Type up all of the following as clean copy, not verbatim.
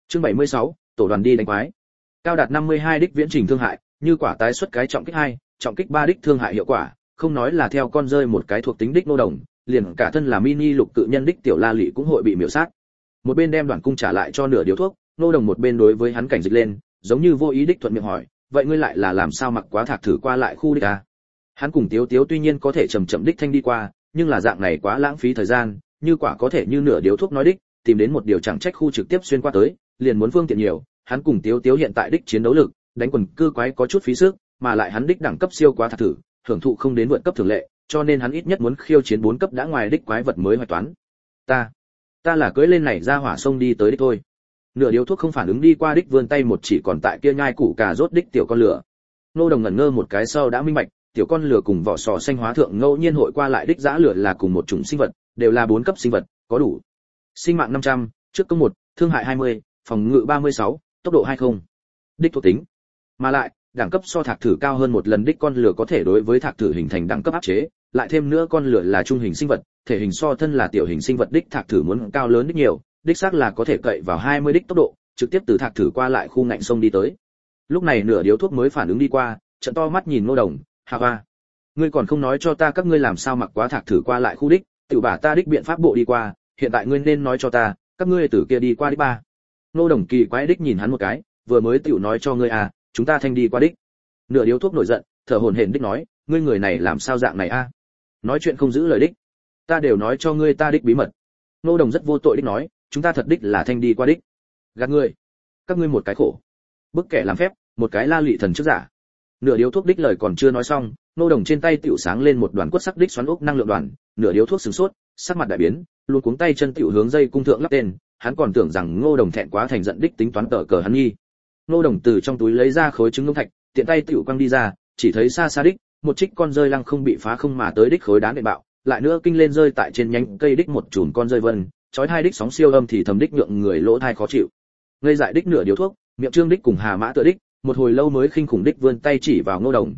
Chương 76, tổ đoàn đi đánh quái. Cao đạt 52 đích viễn trình thương hại, như quả tái xuất cái trọng kích 2, trọng kích 3 đích thương hại hiệu quả, không nói là theo con rơi một cái thuộc tính đích nô đồng, liền cả thân là mini lục cự nhân đích tiểu la lị cũng hội bị miểu sát. Một bên đem đoàn cung trả lại cho nửa điếu thuốc, nô đồng một bên đối với hắn cảnh dịch lên, giống như vô ý đích thuận miệng hỏi, vậy ngươi lại là làm sao mặc quá thạc thử qua lại khu đích à? Hắn cùng Tiếu Tiếu tuy nhiên có thể chậm chậm đích thanh đi qua, nhưng là dạng này quá lãng phí thời gian, như quả có thể như nửa điếu thuốc nói đích, tìm đến một điều chẳng trách khu trực tiếp xuyên qua tới, liền muốn phương tiện nhiều, hắn cùng Tiếu Tiếu hiện tại đích chiến đấu lực, đánh quần cư quái có chút phí sức, mà lại hắn đích đẳng cấp siêu quá thạc thử, hưởng thụ không đến vượt cấp thường lệ, cho nên hắn ít nhất muốn khiêu chiến 4 cấp đã ngoài đích quái vật mới hoạch toán. Ta là cưỡi lên này ra hỏa sông đi tới đích thôi. Nửa điếu thuốc không phản ứng đi qua đích vươn tay một chỉ còn tại kia nhai củ cà rốt đích tiểu con lửa. Nô đồng ngẩn ngơ một cái sau đã minh bạch, tiểu con lửa cùng vỏ sò xanh hóa thượng ngẫu nhiên hội qua lại đích dã lửa là cùng một chủng sinh vật, đều là 4 cấp sinh vật, có đủ. Sinh mạng 500, trước công 1, thương hại 20, phòng ngự 36, tốc độ 20. Đích thuộc tính. Mà lại, đẳng cấp so thạc thử cao hơn một lần đích con lửa có thể đối với thạc thử hình thành đẳng cấp áp chế, lại thêm nữa con lửa là trung hình sinh vật, thể hình so thân là tiểu hình sinh vật đích thạc thử muốn cao lớn đích nhiều, đích xác là có thể cậy vào 20 đích tốc độ, trực tiếp từ thạc thử qua lại khu ngạnh sông đi tới. Lúc này nửa điếu thuốc mới phản ứng đi qua, trợn to mắt nhìn Ngô Đồng, "Hà ba, ngươi còn không nói cho ta các ngươi làm sao mặc quá thạc thử qua lại khu đích, tiểu bả ta đích biện pháp bộ đi qua, hiện tại ngươi nên nói cho ta, các ngươi từ kia đi qua đích ba." Ngô Đồng kỳ quái đích nhìn hắn một cái, vừa mới tiểu nói cho ngươi à, chúng ta thanh đi qua đích. Nửa điếu thuốc nổi giận, thở hổn hển đích nói, ngươi người này làm sao dạng này a? Nói chuyện không giữ lời đích. Ta đều nói cho ngươi ta đích bí mật. Ngô Đồng rất vô tội đích nói, chúng ta thật đích là thanh đi qua đích. Gạt ngươi. Các ngươi một cái khổ. Bức kẻ làm phép, một cái la lị thần trước giả. Nửa điếu thuốc đích lời còn chưa nói xong, Ngô Đồng trên tay tiểu sáng lên một đoàn quất sắc đích xoắn ốc năng lượng đoàn, nửa điếu thuốc sửng sốt, sắc mặt đại biến, luôn cuống tay chân tiểu hướng dây cung thượng lắp tên, hắn còn tưởng rằng Ngô Đồng thẹn quá thành giận đích tính toán tở cờ hắn nghi. Ngô Đồng từ trong túi lấy ra khối trứng ngỗng thạch, tiện tay tiểu quăng đi ra, chỉ thấy xa xa đích, một trích con rơi lăng không bị phá không mà tới đích khối đá nện bạo, lại nữa kinh lên rơi tại trên nhánh cây đích một chùm con rơi vân, chói hai đích sóng siêu âm thì thầm đích nhượng người lỗ tai khó chịu. Ngây dại đích nửa điếu thuốc, miệng trương đích cùng Hà Mã tựa đích, một hồi lâu mới khinh khủng đích vươn tay chỉ vào Ngô Đồng,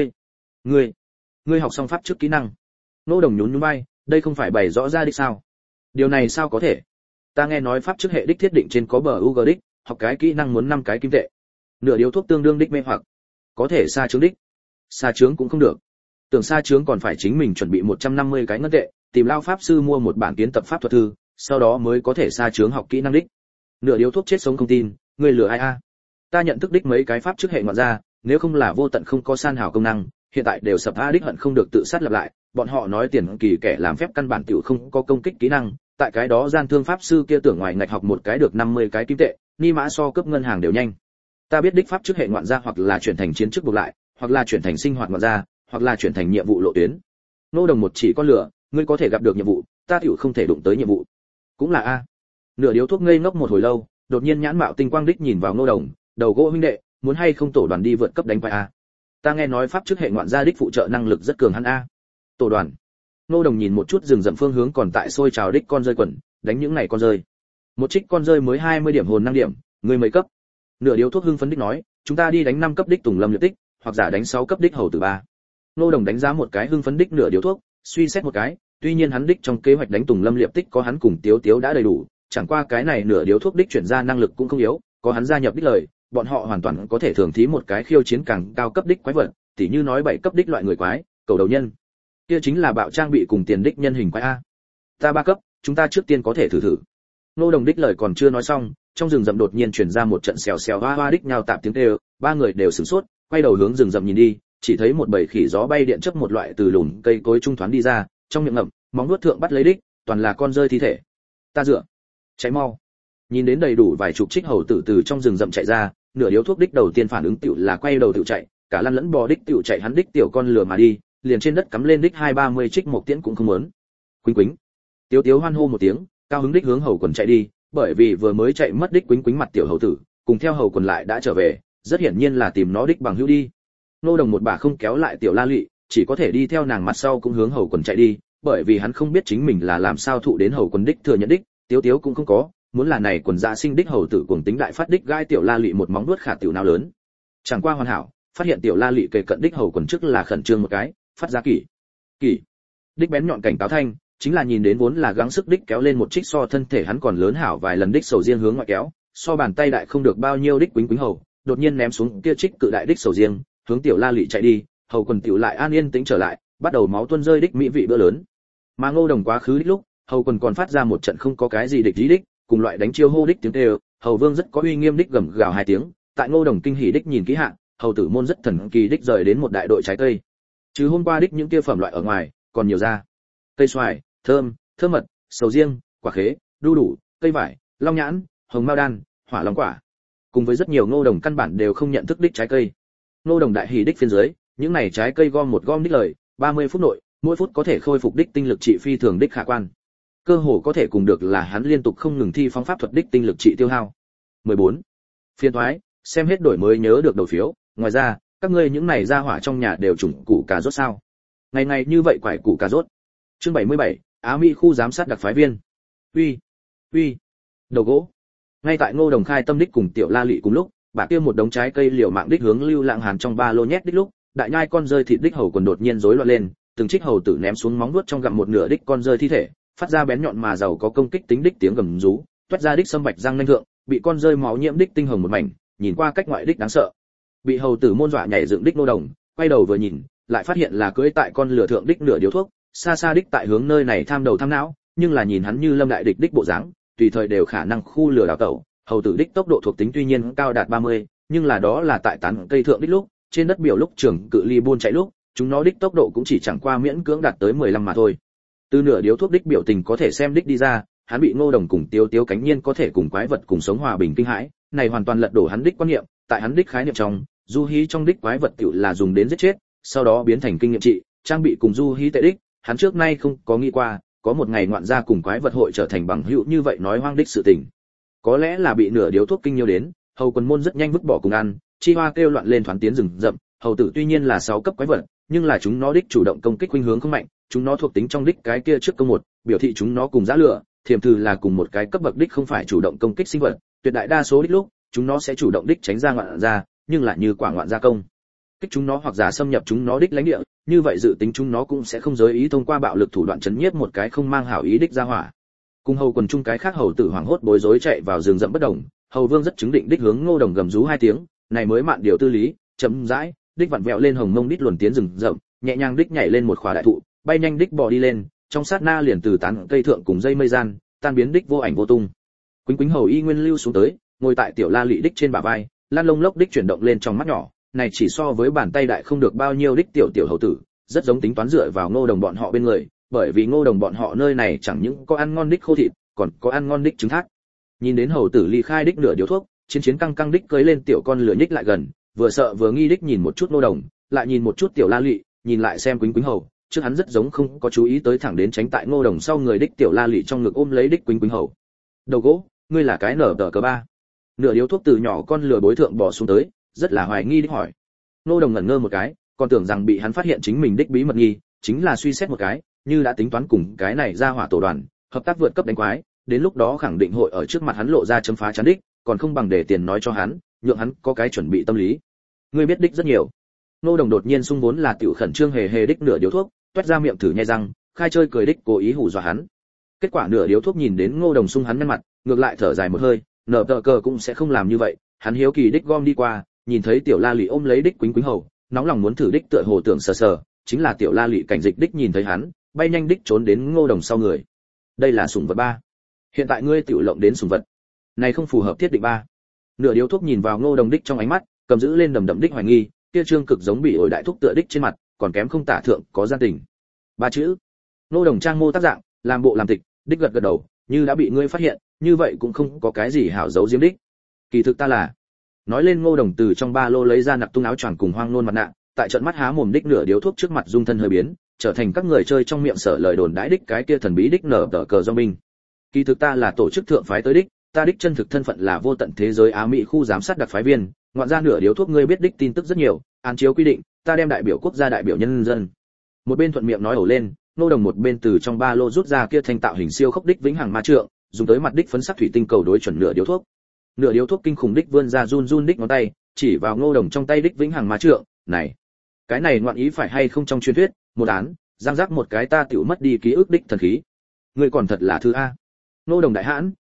ngươi học xong pháp trước kỹ năng. Ngô Đồng nhún nhún vai, đây không phải bày rõ ra đích sao? Điều này sao có thể? Ta nghe nói pháp trước hệ đích thiết định trên có bờ UG đích, học cái kỹ năng muốn 5 cái kim tệ. Nửa điếu thuốc tương đương đích mê hoặc. Có thể xa trướng đích. Xa trướng cũng không được. Tưởng xa trướng còn phải chính mình chuẩn bị 150 cái ngân tệ, tìm lao pháp sư mua một bản kiến tập pháp thuật thư, sau đó mới có thể xa trướng học kỹ năng đích. Nửa điếu thuốc chết sống không tin, ngươi lừa ai a? Ta nhận thức đích mấy cái pháp trước hệ ngoạn ra, nếu không là vô tận không có san hảo công năng, hiện tại đều sập a đích hận không được tự sát lặp lại, bọn họ nói tiền kỳ kẻ làm phép căn bản tiểu không có công kích kỹ năng, tại cái đó gian thương pháp sư kia tưởng ngoài ngạch học một cái được 50 cái kim tệ, ni mã so cấp ngân hàng đều nhanh. Ta biết đích pháp trước hệ ngoạn gia hoặc là chuyển thành chiến trước buộc lại, hoặc là chuyển thành sinh hoạt ngoạn gia, hoặc là chuyển thành nhiệm vụ lộ tuyến. Nô Đồng một chỉ con lửa, ngươi có thể gặp được nhiệm vụ, ta tiểu không thể đụng tới nhiệm vụ. Cũng là a. Nửa điếu thuốc ngây ngốc một hồi lâu, đột nhiên nhãn mạo tinh quang đích nhìn vào Nô Đồng, đầu gỗ huynh đệ, muốn hay không tổ đoàn đi vượt cấp đánh quái a? Ta nghe nói pháp trước hệ ngoạn gia đích phụ trợ năng lực rất cường hắn a. Tổ đoàn. Nô Đồng nhìn một chút rừng rậm phương hướng còn tại sôi trào đích con rơi quần, đánh những này con rơi. Một trích con rơi mới 20 điểm hồn năng điểm, ngươi mấy cấp? Nửa điếu thuốc hưng phấn đích nói, chúng ta đi đánh 5 cấp đích Tùng Lâm Liệp Tích, hoặc giả đánh 6 cấp đích Hầu Tử 3. Nô Đồng đánh giá một cái hưng phấn đích nửa điếu thuốc, suy xét một cái, tuy nhiên hắn đích trong kế hoạch đánh Tùng Lâm Liệp Tích có hắn cùng Tiếu Tiếu đã đầy đủ, chẳng qua cái này nửa điếu thuốc đích chuyển ra năng lực cũng không yếu, có hắn gia nhập đích lời, bọn họ hoàn toàn có thể thường thí một cái khiêu chiến càng cao cấp đích quái vật, tỉ như nói 7 cấp đích loại người quái, cầu đầu nhân. Kia chính là bạo trang bị cùng tiền đích nhân hình quái a. Ta 3 cấp, chúng ta trước tiên có thể thử thử. Nô Đồng đích lời còn chưa nói xong, trong rừng rậm đột nhiên truyền ra một trận xèo xèo hoa hoa đích nhao tạp tiếng kêu, ba người đều sửng sốt, quay đầu hướng rừng rậm nhìn đi, chỉ thấy một bầy khỉ gió bay điện chớp một loại từ lùn cây cối trung thoáng đi ra, trong miệng ngậm, móng nuốt thượng bắt lấy đích, toàn là con rơi thi thể. Ta dựa, cháy mau. Nhìn đến đầy đủ vài chục trích hầu tử từ trong rừng rậm chạy ra, nửa điếu thuốc đích đầu tiên phản ứng tiểu là quay đầu tiểu chạy, cả lăn lẫn bò đích tiểu chạy hắn đích tiểu con lừa mà đi, liền trên đất cắm lên đích 2-30 trích một tiễn cũng không muốn. Quýnh quýnh. Tiếu Tiếu hoan hô một tiếng, cao hứng đích hướng hầu quần chạy đi, bởi vì vừa mới chạy mất đích quýnh quýnh mặt tiểu hầu tử, cùng theo hầu quần lại đã trở về, rất hiển nhiên là tìm nó đích bằng hữu đi. Nô Đồng một bà không kéo lại tiểu la lị, chỉ có thể đi theo nàng mặt sau cũng hướng hầu quần chạy đi, bởi vì hắn không biết chính mình là làm sao thụ đến hầu quần đích thừa nhận đích, Tiếu Tiếu cũng không có, muốn là này quần dạ sinh đích hầu tử cuồng tính đại phát đích gai tiểu la lị một móng vuốt khả tiểu nào lớn. Chẳng qua hoàn hảo, phát hiện tiểu la lị kề cận đích hầu quần trước là khẩn trương một cái, phát ra kỷ đích bén nhọn cảnh cáo thanh, chính là nhìn đến vốn là gắng sức đích kéo lên một trích so thân thể hắn còn lớn hảo vài lần đích sầu riêng hướng ngoại kéo, so bàn tay đại không được bao nhiêu đích quýnh quýnh hầu, đột nhiên ném xuống kia trích cự đại đích sầu riêng, hướng tiểu la lị chạy đi, hầu quần tiểu lại an yên tĩnh trở lại, bắt đầu máu tuôn rơi đích mỹ vị bữa lớn. Mà Ngô Đồng quá khứ đích lúc, hầu quần còn phát ra một trận không có cái gì địch ý đích, cùng loại đánh chiêu hô đích tiếng kêu, hầu vương rất có uy nghiêm đích gầm gào hai tiếng, tại Ngô Đồng kinh hỉ đích nhìn kỹ hạ, hầu tử môn rất thần kỳ đích rời đến một đại đội trái cây. Chứ hôm qua đích những kia phẩm loại ở ngoài, còn nhiều ra. Cây xoài, thơm, thơm mật, sầu riêng, quả khế, đu đủ, cây vải, long nhãn, hồng mao đan, hỏa long quả. Cùng với rất nhiều Ngô Đồng căn bản đều không nhận thức đích trái cây. Ngô Đồng đại hỉ đích phiên dưới, những này trái cây gom một gom đích lời, 30 phút nội, mỗi phút có thể khôi phục đích tinh lực trị phi thường đích khả quan. Cơ hồ có thể cùng được là hắn liên tục không ngừng thi phóng pháp thuật đích tinh lực trị tiêu hao. 14. Phiên thoái, xem hết đổi mới nhớ được đầu phiếu, ngoài ra, các ngươi những này ra hỏa trong nhà đều trùng củ cà rốt sao? Ngày ngày như vậy quải củ cà rốt. Chương 77, Á Mỹ khu giám sát đặc phái viên. Uy, đầu gỗ. Ngay tại Ngô Đồng khai tâm đích cùng tiểu La Lị cùng lúc, bà kia một đống trái cây liều mạng đích hướng Lưu Lãng Hàn trong ba lô nhét đích lúc, đại nhai con rơi thịt đích hầu quần đột nhiên rối loạn lên, từng trích hầu tử ném xuống móng vuốt trong gặm một nửa đích con rơi thi thể, phát ra bén nhọn mà giàu có công kích tính đích tiếng gầm rú, toát ra đích sâm bạch răng nanh thượng, bị con rơi máu nhiễm đích tinh hồng một mảnh, nhìn qua cách ngoại đích đáng sợ. Bị hầu tử môn dọa nhảy dựng đích Ngô Đồng, quay đầu vừa nhìn, lại phát hiện là cưỡi tại con lửa thượng đích nửa điếu thuốc, xa xa đích tại hướng nơi này tham đầu tham não, nhưng là nhìn hắn như lâm đại địch đích bộ dáng, tùy thời đều khả năng khu lửa đảo tẩu. Hầu tử đích tốc độ thuộc tính tuy nhiên cao đạt 30, nhưng là đó là tại tán cây thượng đích lúc, trên đất biểu lúc trường cự ly buôn chạy lúc, chúng nó đích tốc độ cũng chỉ chẳng qua miễn cưỡng đạt tới 15 mà thôi. Từ nửa điếu thuốc đích biểu tình có thể xem đích đi ra, hắn bị Ngô Đồng cùng Tiếu Tiếu cánh nhiên có thể cùng quái vật cùng sống hòa bình kinh hãi, này hoàn toàn lật đổ hắn đích quan niệm, tại hắn đích khái niệm trong, du hí trong đích quái vật tiểu là dùng đến giết chết, sau đó biến thành kinh nghiệm trị, trang bị cùng du hí tệ đích, hắn trước nay không có nghĩ qua, có một ngày ngoạn gia cùng quái vật hội trở thành bằng hữu như vậy nói hoang đích sự tình. Có lẽ là bị nửa điếu thuốc kinh nhiêu đến, hầu quần môn rất nhanh vứt bỏ cùng ăn, chi hoa kêu loạn lên thoáng tiến rừng rậm, hầu tử tuy nhiên là 6 cấp quái vật, nhưng là chúng nó đích chủ động công kích khuynh hướng không mạnh, chúng nó thuộc tính trong đích cái kia trước công một, biểu thị chúng nó cùng giá lửa, thiềm thử là cùng một cái cấp bậc đích không phải chủ động công kích sinh vật, tuyệt đại đa số đích lúc, chúng nó sẽ chủ động đích tránh ra ngoạn ra, nhưng lại như quả ngoạn gia công kích chúng nó hoặc giả xâm nhập chúng nó đích lãnh địa, như vậy dự tính chúng nó cũng sẽ không giới ý thông qua bạo lực thủ đoạn chấn nhiếp một cái không mang hảo ý đích ra hỏa. Cùng hầu quần chung cái khác hầu tử hoảng hốt bối rối chạy vào rừng rậm bất động, hầu vương rất chứng định đích hướng Ngô Đồng gầm rú 2 tiếng, này mới mạn điều tư lý, chậm rãi, đích vặn vẹo lên hồng mông đích luồn tiến rừng rậm, nhẹ nhàng đích nhảy lên một khóa đại thụ, bay nhanh đích bò đi lên, trong sát na liền từ tán cây thượng cùng dây mây gian, tan biến đích vô ảnh vô tung. Quýnh quýnh hầu y nguyên lưu xuống tới, ngồi tại tiểu La Lị đích trên bả vai, lan lông lốc đích chuyển động lên trong mắt nhỏ, này chỉ so với bàn tay đại không được bao nhiêu đích tiểu hầu tử, rất giống tính toán dựa vào Ngô Đồng bọn họ bên người, bởi vì Ngô Đồng bọn họ nơi này chẳng những có ăn ngon đích khô thịt, còn có ăn ngon đích trứng thác. Nhìn đến hầu tử ly khai đích nửa điếu thuốc, chiến căng căng đích cưỡi lên tiểu con lửa nhích lại gần, vừa sợ vừa nghi đích nhìn một chút Ngô Đồng, lại nhìn một chút tiểu La Lị, nhìn lại xem quýnh quýnh hầu, trước hắn rất giống không có chú ý tới thẳng đến tránh tại Ngô Đồng sau người đích tiểu La Lị trong ngực ôm lấy đích quýnh quýnh hầu. Đầu gỗ, ngươi là cái nở tờ cờ ba. Nửa điếu thuốc từ nhỏ con lửa bối thượng bò xuống tới, rất là hoài nghi đích hỏi. Ngô Đồng ngẩn ngơ một cái, còn tưởng rằng bị hắn phát hiện chính mình đích bí mật nghi, chính là suy xét một cái, như đã tính toán cùng cái này ra hỏa tổ đoàn, hợp tác vượt cấp đánh quái, đến lúc đó khẳng định hội ở trước mặt hắn lộ ra chấm phá chắn đích, còn không bằng để tiền nói cho hắn, nhượng hắn có cái chuẩn bị tâm lý. Ngươi biết đích rất nhiều. Ngô Đồng đột nhiên sung vốn là tiểu khẩn trương hề hề đích nửa điếu thuốc, toét ra miệng thử nhai răng, khai chơi cười đích cố ý hù dọa hắn. Kết quả nửa điếu thuốc nhìn đến Ngô Đồng sung hắn nhăn mặt, ngược lại thở dài một hơi, nở tờ cờ cũng sẽ không làm như vậy, hắn hiếu kỳ đích gom đi qua, nhìn thấy tiểu La Lị ôm lấy đích quýnh quýnh hầu, nóng lòng muốn thử đích tựa hồ tưởng sờ sờ, chính là tiểu La Lị cảnh dịch đích nhìn thấy hắn, bay nhanh đích trốn đến Ngô Đồng sau người. Đây là sủng vật ba. Hiện tại ngươi tiểu lộng đến sủng vật, này không phù hợp thiết định ba. Nửa điếu thuốc nhìn vào Ngô Đồng đích trong ánh mắt, cầm giữ lên đầm đầm đích hoài nghi, kia trương cực giống bị ổi đại thúc tựa đích trên mặt, còn kém không tả thượng có gian tình. 3 chữ. Ngô Đồng trang mô tác dạng, làm bộ làm tịch, đích gật gật đầu, như đã bị ngươi phát hiện, như vậy cũng không có cái gì hảo giấu giếm đích. Kỳ thực ta là. Nói lên Ngô Đồng từ trong ba lô lấy ra nặc tung áo choàng cùng hoang nôn mặt nạ, tại trận mắt há mồm đích nửa điếu thuốc trước mặt dung thân hơi biến, trở thành các người chơi trong miệng sở lời đồn đãi đích cái kia thần bí đích nở tờ cờ do binh. Kỳ thực ta là tổ chức thượng phái tới đích, ta đích chân thực thân phận là vô tận thế giới Á Mỹ khu giám sát đặc phái viên, ngoạn ra nửa điếu thuốc ngươi biết đích tin tức rất nhiều, án chiếu quy định, ta đem đại biểu quốc gia đại biểu nhân dân. Một bên thuận miệng nói ẩu lên, Ngô Đồng một bên từ trong ba lô rút ra kia thanh tạo hình siêu khốc đích vĩnh hằng ma trượng, dùng tới mặt đích phấn sắc thủy tinh cầu đối chuẩn nửa điếu thuốc. Nửa điếu thuốc kinh khủng đích vươn ra run run đích ngón tay, chỉ vào Ngô Đồng trong tay đích vĩnh hằng ma trượng, này, cái này ngoạn ý phải hay không trong truyền thuyết, một án, giang giác một cái ta tiểu mất đi ký ức đích thần khí. Ngươi còn thật là thứ a. Ngô Đồng đại hãn,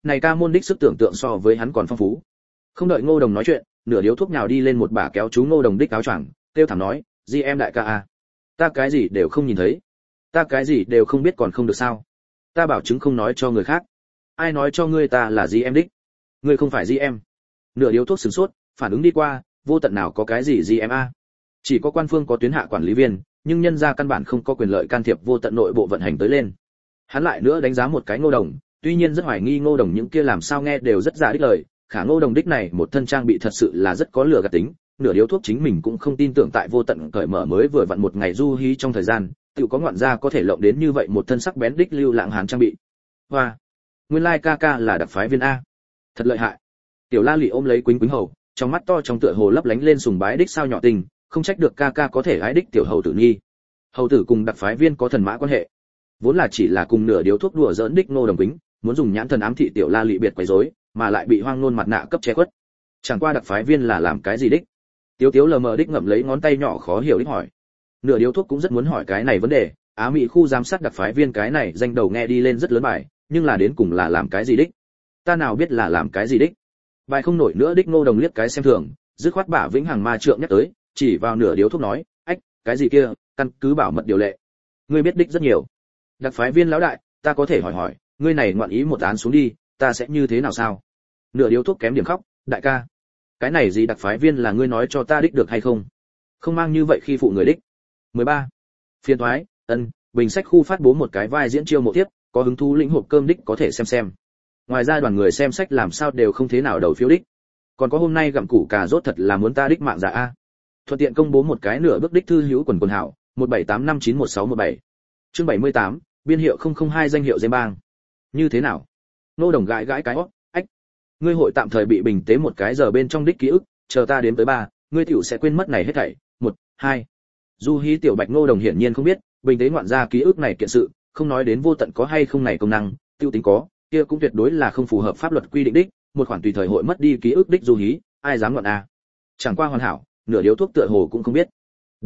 này ca môn đích sức tưởng tượng so với hắn còn phong phú. Không đợi Ngô Đồng nói chuyện, nửa điếu thuốc nhào đi lên một bà kéo chú Ngô Đồng đích áo choàng, kêu thảm nói, "Di em đại ca à, ta cái gì đều không nhìn thấy, ta cái gì đều không biết còn không được sao? Ta bảo chứng không nói cho người khác. Ai nói cho ngươi ta là Di em đích? Ngươi không phải Di em." Nửa điếu thuốc sửng sốt, phản ứng đi qua, vô tận nào có cái gì Di em a? Chỉ có quan phương có tuyến hạ quản lý viên, nhưng nhân gia căn bản không có quyền lợi can thiệp vô tận nội bộ vận hành tới lên. Hắn lại nữa đánh giá một cái Ngô Đồng, tuy nhiên rất hoài nghi Ngô Đồng những kia làm sao nghe đều rất giả đích lời, khả Ngô Đồng đích này một thân trang bị thật sự là rất có lừa gạt tính, nửa điếu thuốc chính mình cũng không tin tưởng tại vô tận cởi mở mới vừa vặn một ngày du hí trong thời gian, tự có ngoạn gia có thể lộng đến như vậy một thân sắc bén đích lưu lãng hán trang bị. Hoa, nguyên lai ca ca là đặc phái viên a, thật lợi hại. Tiểu La Lị ôm lấy Quýnh Quýnh hầu, trong mắt to trong tựa hồ lấp lánh lên sùng bái đích sao nhỏ tình, không trách được ca ca có thể ái đích tiểu hầu tử nhi. Hầu tử cùng đặc phái viên có thần mã quan hệ, vốn là chỉ là cùng nửa điếu thuốc đùa giỡn đích Ngô Đồng Quýnh, muốn dùng nhãn thần ám thị Tiểu La Lị biệt quấy rối, mà lại bị Hoang Nôn mặt nạ cấp che khuất. Chẳng qua đặc phái viên là làm cái gì đích? Tiếu Tiếu lờ mờ đích ngậm lấy ngón tay nhỏ khó hiểu đích hỏi. Nửa điếu thuốc cũng rất muốn hỏi cái này vấn đề, Á Mỹ khu giám sát đặc phái viên cái này danh đầu nghe đi lên rất lớn bài, nhưng là đến cùng là làm cái gì đích? Ta nào biết là làm cái gì đích? Bài không nổi nữa đích Ngô Đồng liếc cái xem thường, dứt khoát bả Vĩnh Hằng Ma Trượng nhắc tới, chỉ vào nửa điếu thuốc nói, "Ách, cái gì kia, căn cứ bảo mật điều lệ. Ngươi biết đích rất nhiều." Đặc phái viên lão đại, ta có thể hỏi hỏi, ngươi này ngoạn ý một án xuống đi, ta sẽ như thế nào sao? Nửa điếu thuốc kém điểm khóc, đại ca, cái này gì đặc phái viên là ngươi nói cho ta đích được hay không? Không mang như vậy khi phụ người đích. 13. Phiên thoái, bình sách khu phát bố một cái vai diễn chiêu mộ tiếp, có hứng thú lĩnh hộp cơm đích có thể xem. Ngoài ra đoàn người xem sách làm sao đều không thế nào đầu phiếu đích. Còn có hôm nay gặm củ cà rốt thật là muốn ta đích mạng giả a. Thuận tiện công bố một cái nửa bước đích thư hữu quần quần hảo, 1785911617. Chương 78, biên hiệu 002 danh hiệu Dêm Bang. Như thế nào? Nô Đồng gãi gãi cái óc, ách. Ngươi hội tạm thời bị bình tế một cái giờ bên trong đích ký ức, chờ ta đếm tới 3, ngươi tiểu sẽ quên mất này hết thảy. 1, 2. Du hí tiểu Bạch Nô Đồng hiển nhiên không biết, bình tế ngoạn ra ký ức này kiện sự, không nói đến vô tận có hay không này công năng, tiêu tính có, kia cũng tuyệt đối là không phù hợp pháp luật quy định đích, một khoản tùy thời hội mất đi ký ức đích du hí, ai dám ngoạn a. Chẳng qua hoàn hảo, nửa điếu thuốc tựa hồ cũng không biết.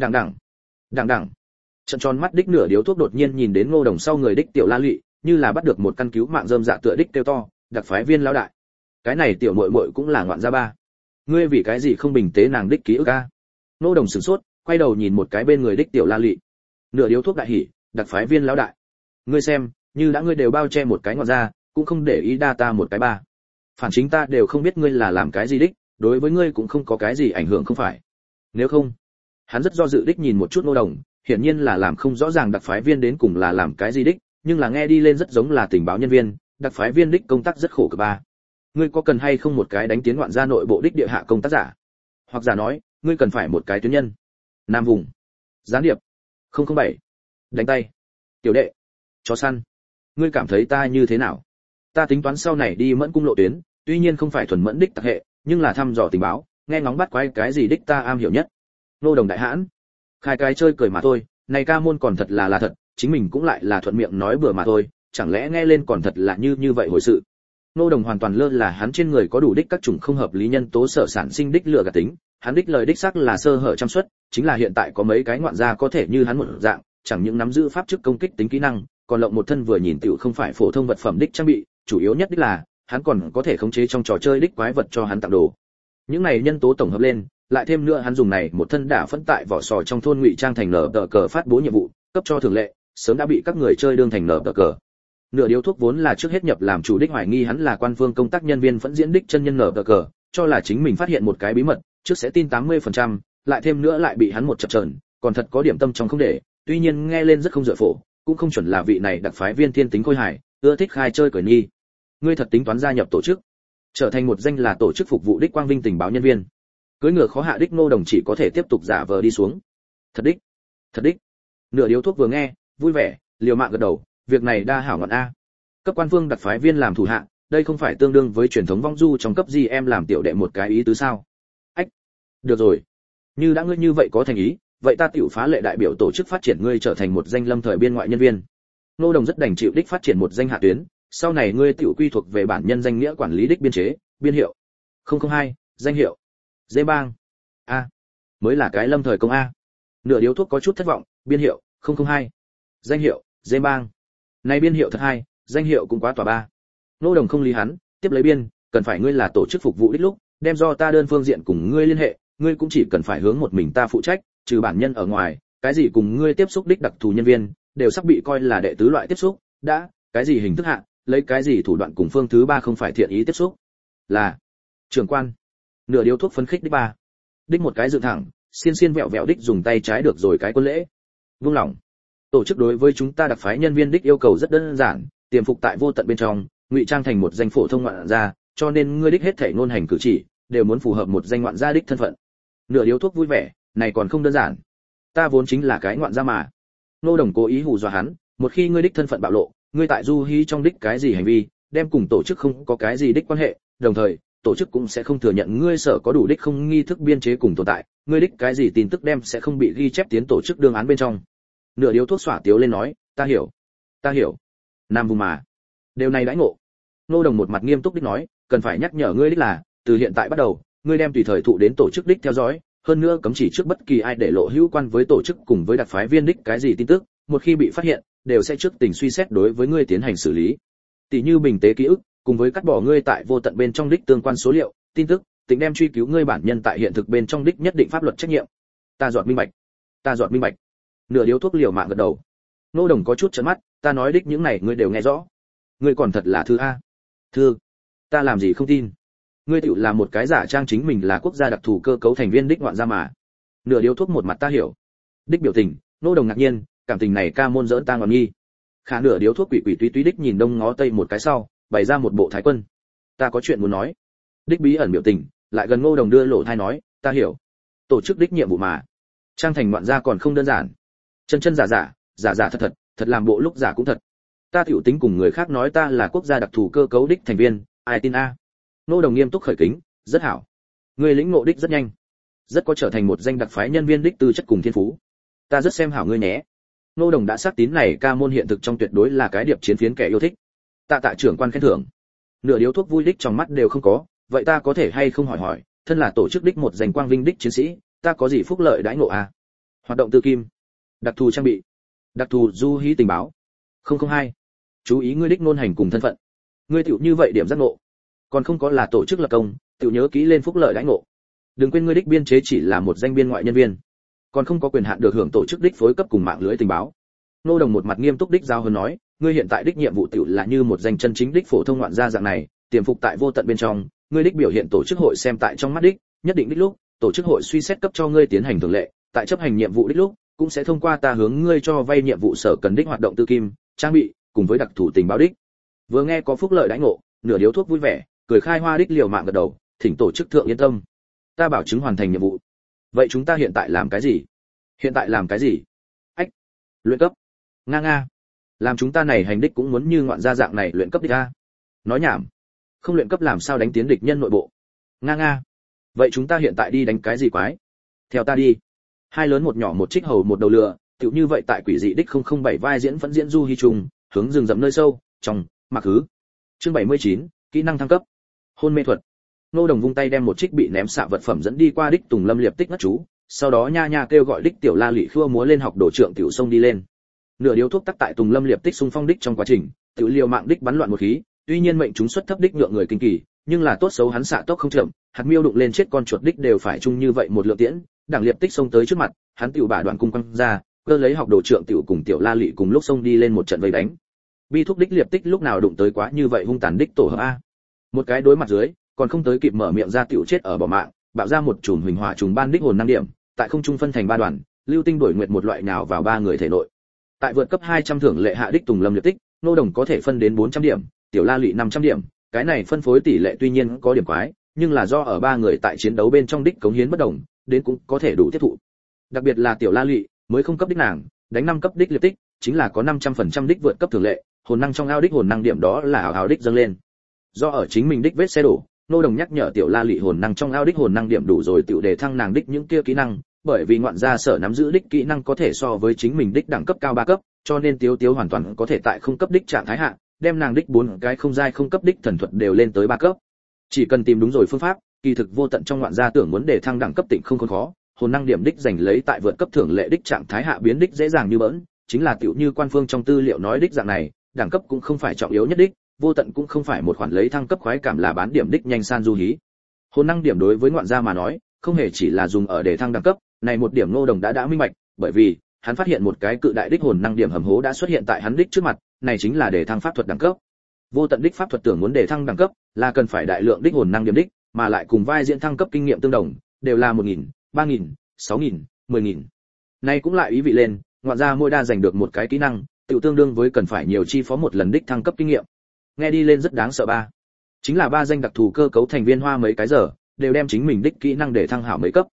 Đằng. Trận tròn mắt đích nửa điếu thuốc đột nhiên nhìn đến Ngô Đồng sau người đích Tiểu La Lụy, như là bắt được một căn cứu mạng rơm dạ tựa đích kêu to, đặc phái viên lão đại. Cái này tiểu muội muội cũng là ngoạn gia ba. Ngươi vì cái gì không bình tế nàng đích ký ức a? Ngô Đồng sửng sốt, quay đầu nhìn một cái bên người đích Tiểu La Lụy. Nửa điếu thuốc đại hỉ, đặc phái viên lão đại. Ngươi xem, như đã ngươi đều bao che một cái ngoạn gia, cũng không để ý đa ta một cái ba. Phản chính ta đều không biết ngươi là làm cái gì đích, đối với ngươi cũng không có cái gì ảnh hưởng không phải. Nếu không, hắn rất do dự đích nhìn một chút Ngô Đồng, hiển nhiên là làm không rõ ràng đặc phái viên đến cùng là làm cái gì đích, nhưng là nghe đi lên rất giống là tình báo nhân viên, đặc phái viên đích công tác rất khổ cực ba. Ngươi có cần hay không một cái đánh tiến ngoạn gia nội bộ đích địa hạ công tác giả? Hoặc giả nói, ngươi cần phải một cái tuyến nhân. Nam vùng. Gián điệp. 007. Đánh tay. Tiểu đệ. Chó săn. Ngươi cảm thấy ta như thế nào? Ta tính toán sau này đi Mẫn cung lộ tuyến, tuy nhiên không phải thuần mẫn đích tặc hệ, nhưng là thăm dò tình báo, nghe ngóng bắt quái cái gì đích ta am hiểu nhất. Nô Đồng đại hãn. Khai cái chơi cười mà thôi, này ca môn còn thật là thật, chính mình cũng lại là thuận miệng nói bừa mà thôi, chẳng lẽ nghe lên còn thật là như vậy hồi sự. Nô Đồng hoàn toàn lơ là hắn trên người có đủ đích các chủng không hợp lý nhân tố sở sản sinh đích lừa gạt tính, hắn đích lời đích xác là sơ hở trăm suất, chính là hiện tại có mấy cái ngoạn gia có thể như hắn một dạng, chẳng những nắm giữ pháp chức công kích tính kỹ năng, còn lộng một thân vừa nhìn tiểu không phải phổ thông vật phẩm đích trang bị, chủ yếu nhất đích là hắn còn có thể khống chế trong trò chơi đích quái vật cho hắn tặng đồ. Những này nhân tố tổng hợp lên, lại thêm nữa hắn dùng này một thân đả phẫn tại vỏ sò trong thôn ngụy trang thành nở tờ cờ phát bố nhiệm vụ, cấp cho thường lệ, sớm đã bị các người chơi đương thành nở tờ cờ. Nửa điếu thuốc vốn là trước hết nhập làm chủ đích hoài nghi hắn là quan phương công tác nhân viên phẫn diễn đích chân nhân nở tờ cờ, cho là chính mình phát hiện một cái bí mật, trước sẽ tin 80%, lại thêm nữa lại bị hắn một chập chờn, còn thật có điểm tâm trong không để, tuy nhiên nghe lên rất không dựa phổ, cũng không chuẩn là vị này đặc phái viên thiên tính khôi hài, ưa thích khai chơi cởi nhi. Ngươi thật tính toán gia nhập tổ chức, trở thành một danh là tổ chức phục vụ đích quang vinh tình báo nhân viên. Cưới ngựa khó hạ đích Ngô Đồng chỉ có thể tiếp tục giả vờ đi xuống. Thật đích. Nửa điếu thuốc vừa nghe, vui vẻ, liều mạng gật đầu, việc này đa hảo ngọn a. Cấp quan vương đặc phái viên làm thủ hạ, đây không phải tương đương với truyền thống vong du trong cấp gì em làm tiểu đệ một cái ý tứ sao? Ách, được rồi, như đã ngươi như vậy có thành ý, vậy ta tiểu phá lệ đại biểu tổ chức phát triển ngươi trở thành một danh lâm thời biên ngoại nhân viên. Ngô Đồng rất đành chịu đích phát triển một danh hạ tuyến, sau này ngươi tiểu quy thuộc về bản nhân danh nghĩa quản lý đích biên chế, biên hiệu 002, danh hiệu Dêm Bang. A, mới là cái lâm thời công a. Nửa điếu thuốc có chút thất vọng, biên hiệu 002, danh hiệu Dêm Bang. Này biên hiệu thật hay, danh hiệu cũng quá tỏa ba. Ngô Đồng không lý hắn, tiếp lấy biên, cần phải ngươi là tổ chức phục vụ đích lúc, đem do ta đơn phương diện cùng ngươi liên hệ, ngươi cũng chỉ cần phải hướng một mình ta phụ trách, trừ bản nhân ở ngoài, cái gì cùng ngươi tiếp xúc đích đặc thù nhân viên, đều sắp bị coi là đệ tứ loại tiếp xúc, đã, cái gì hình thức hạ, lấy cái gì thủ đoạn cùng phương thứ ba không phải thiện ý tiếp xúc. Là trưởng quan. Nửa điếu thuốc phấn khích đích ba. Đích một cái dựng thẳng, xiên xiên vẹo vẹo đích dùng tay trái được rồi cái quân lễ. Vung lòng. Tổ chức đối với chúng ta đặc phái nhân viên đích yêu cầu rất đơn giản, tiềm phục tại vô tận bên trong, ngụy trang thành một danh phổ thông ngoạn gia, cho nên ngươi đích hết thảy ngôn hành cử chỉ đều muốn phù hợp một danh ngoạn gia đích thân phận. Nửa điếu thuốc vui vẻ, này còn không đơn giản. Ta vốn chính là cái ngoạn gia mà. Nô Đồng cố ý hù dọa hắn, một khi ngươi đích thân phận bạo lộ, ngươi tại du hí trong đích cái gì hành vi, đem cùng tổ chức không có cái gì đích quan hệ, đồng thời, tổ chức cũng sẽ không thừa nhận ngươi sở có đủ đích không nghi thức biên chế cùng tồn tại, ngươi đích cái gì tin tức đem sẽ không bị ghi chép tiến tổ chức đương án bên trong. Nửa điếu thuốc xỏa tiếu lên nói, ta hiểu. Nam vùng mà. Điều này đãi ngộ. Nô Đồng một mặt nghiêm túc đích nói, cần phải nhắc nhở ngươi đích là, từ hiện tại bắt đầu, ngươi đem tùy thời thụ đến tổ chức đích theo dõi, hơn nữa cấm chỉ trước bất kỳ ai để lộ hữu quan với tổ chức cùng với đặc phái viên đích cái gì tin tức, một khi bị phát hiện, đều sẽ trước tình suy xét đối với ngươi tiến hành xử lý. Tỷ như bình tế ký ức, cùng với cắt bỏ ngươi tại vô tận bên trong đích tương quan số liệu, tin tức, tính đem truy cứu ngươi bản nhân tại hiện thực bên trong đích nhất định pháp luật trách nhiệm. Ta giọt minh bạch. Nửa điếu thuốc liều mạng gật đầu. Nô Đồng có chút trợn mắt, ta nói đích những này ngươi đều nghe rõ. Ngươi còn thật là thư a. Thư, ta làm gì không tin. Ngươi tự làm một cái giả trang chính mình là quốc gia đặc thù cơ cấu thành viên đích ngoạn gia mà. Nửa điếu thuốc một mặt ta hiểu. Đích biểu tình, Nô Đồng ngạc nhiên, cảm tình này ca môn giỡn ta ngọn nghi. Khả nửa điếu thuốc quỷ quỷ túy túy đích nhìn đông ngó tây một cái sau, bày ra một bộ thái quân. Ta có chuyện muốn nói. Đích bí ẩn biểu tình, lại gần Ngô Đồng đưa lỗ thai nói, ta hiểu. Tổ chức đích nhiệm vụ mà. Trang thành ngoạn gia còn không đơn giản. Chân giả thật làm bộ lúc giả cũng thật. Ta tiểu tính cùng người khác nói ta là quốc gia đặc thù cơ cấu đích thành viên, ai tin a? Ngô Đồng nghiêm túc khởi kính, rất hảo. Ngươi lĩnh ngộ đích rất nhanh, rất có trở thành một danh đặc phái nhân viên đích tư chất cùng thiên phú. Ta rất xem hảo ngươi nhé. Ngô Đồng đã xác tín này ca môn hiện thực trong tuyệt đối là cái điệp chiến phiến kẻ yêu thích. Tạ trưởng quan khen thưởng. Nửa điếu thuốc vui đích trong mắt đều không có, vậy ta có thể hay không hỏi, thân là tổ chức đích một danh quang vinh đích chiến sĩ, ta có gì phúc lợi đãi ngộ a? Hoạt động tư kim, đặc thù trang bị, đặc thù du hí tình báo. 002. Chú ý ngươi đích ngôn hành cùng thân phận. Ngươi tiểu như vậy điểm giác ngộ, còn không có là tổ chức lập công, tiểu nhớ kỹ lên phúc lợi đãi ngộ. Đừng quên ngươi đích biên chế chỉ là một danh biên ngoại nhân viên, còn không có quyền hạn được hưởng tổ chức đích phối cấp cùng mạng lưới tình báo. Nô Đồng một mặt nghiêm túc đích giao hơn nói, ngươi hiện tại đích nhiệm vụ tiểu là như một danh chân chính đích phổ thông ngoạn gia dạng này, tiềm phục tại vô tận bên trong, ngươi đích biểu hiện tổ chức hội xem tại trong mắt đích, nhất định đích lúc, tổ chức hội suy xét cấp cho ngươi tiến hành thường lệ, tại chấp hành nhiệm vụ đích lúc, cũng sẽ thông qua ta hướng ngươi cho vay nhiệm vụ sở cần đích hoạt động tư kim, trang bị, cùng với đặc thù tình báo đích. Vừa nghe có phúc lợi đãi ngộ, nửa điếu thuốc vui vẻ, cười khai hoa đích liều mạng gật đầu, thỉnh tổ chức thượng yên tâm. Ta bảo chứng hoàn thành nhiệm vụ. Vậy chúng ta hiện tại làm cái gì? Ách, luyện cấp. Nga. Làm chúng ta này hành đích cũng muốn như ngoạn gia dạng này luyện cấp đích a. Nói nhảm. Không luyện cấp làm sao đánh tiến địch nhân nội bộ. Nga. Vậy chúng ta hiện tại đi đánh cái gì quái? Theo ta đi. Hai lớn một nhỏ một trích hầu một đầu lừa, tựu như vậy tại quỷ dị đích 007 vai diễn vẫn diễn du hy trùng, hướng rừng rậm nơi sâu, trong, mặc hứ. Chương 79, kỹ năng thăng cấp. Hôn mê thuật. Nô Đồng vung tay đem một trích bị ném xạ vật phẩm dẫn đi qua đích Tùng Lâm Liệp Tích ngất chú, sau đó nha kêu gọi đích tiểu La Lị khua múa lên học đồ trưởng tiểu sông đi lên. Nửa điếu thuốc tắc tại Tùng Lâm Liệp Tích xung phong đích trong quá trình, tiểu liều mạng đích bắn loạn một khí, tuy nhiên mệnh chúng xuất thấp đích nhượng người kinh kỳ, nhưng là tốt xấu hắn xạ tốc không chậm, hạt miêu đụng lên chết con chuột đích đều phải chung như vậy một lượng tiễn, đảng Liệp Tích xông tới trước mặt, hắn tiểu bả đoạn cung quăng ra, cơ lấy học đồ trưởng tiểu cùng tiểu La Lị cùng lúc xông đi lên một trận vây đánh. Bi thúc đích Liệp Tích lúc nào đụng tới quá như vậy hung tàn đích tổ hợp a. Một cái đối mặt dưới, còn không tới kịp mở miệng ra tiểu chết ở bỏ mạng, bạo ra một chùm huỳnh hỏa trùng ban đích hồn năng điểm, tại không trung phân thành ba đoàn, lưu tinh đổi nguyệt một loại nào vào ba người thể nội. Tại vượt cấp 200 thưởng lệ hạ đích Tùng Lâm Liệp Tích, Nô Đồng có thể phân đến 400 điểm, tiểu La Lị 500 điểm, cái này phân phối tỷ lệ tuy nhiên có điểm quái, nhưng là do ở ba người tại chiến đấu bên trong đích cống hiến bất đồng, đến cũng có thể đủ tiếp thụ. Đặc biệt là tiểu La Lị, mới không cấp đích nàng, đánh 5 cấp đích Liệp Tích, chính là có 500% đích vượt cấp thường lệ, hồn năng trong ao đích hồn năng điểm đó là ảo đích dâng lên. Do ở chính mình đích vết xe đổ, Nô Đồng nhắc nhở tiểu La Lị hồn năng trong ao đích hồn năng điểm đủ rồi tiểu để thăng nàng đích những kia kỹ năng, bởi vì ngoạn gia sở nắm giữ đích kỹ năng có thể so với chính mình đích đẳng cấp cao 3 cấp, cho nên Tiếu hoàn toàn có thể tại không cấp đích trạng thái hạ, đem nàng đích 4 cái không giai không cấp đích thần thuật đều lên tới 3 cấp. Chỉ cần tìm đúng rồi phương pháp, kỳ thực vô tận trong ngoạn gia tưởng muốn để thăng đẳng cấp tịnh không khó, hồn năng điểm đích giành lấy tại vượt cấp thưởng lệ đích trạng thái hạ biến đích dễ dàng như bỡn, chính là tiểu như quan phương trong tư liệu nói đích dạng này, đẳng cấp cũng không phải trọng yếu nhất đích, vô tận cũng không phải một khoản lấy thăng cấp khoái cảm là bán điểm đích nhanh san du hí. Hồn năng điểm đối với ngoạn gia mà nói, không hề chỉ là dùng ở để thăng đẳng cấp, này một điểm Ngô Đồng đã minh bạch, bởi vì hắn phát hiện một cái cự đại đích hồn năng điểm hầm hố đã xuất hiện tại hắn đích trước mặt, này chính là để thăng pháp thuật đẳng cấp. Vô tận đích pháp thuật tưởng muốn để thăng đẳng cấp, là cần phải đại lượng đích hồn năng điểm đích, mà lại cùng vai diễn thăng cấp kinh nghiệm tương đồng, đều là 1000, 3000, 6000, 10000. Này cũng lại ý vị lên, ngoạn gia mỗi đa giành được một cái kỹ năng, tự tương đương với cần phải nhiều chi phó một lần đích thăng cấp kinh nghiệm. Nghe đi lên rất đáng sợ ba. Chính là ba danh đặc thù cơ cấu thành viên hoa mấy cái giờ, đều đem chính mình đích kỹ năng để thăng hảo mấy cấp.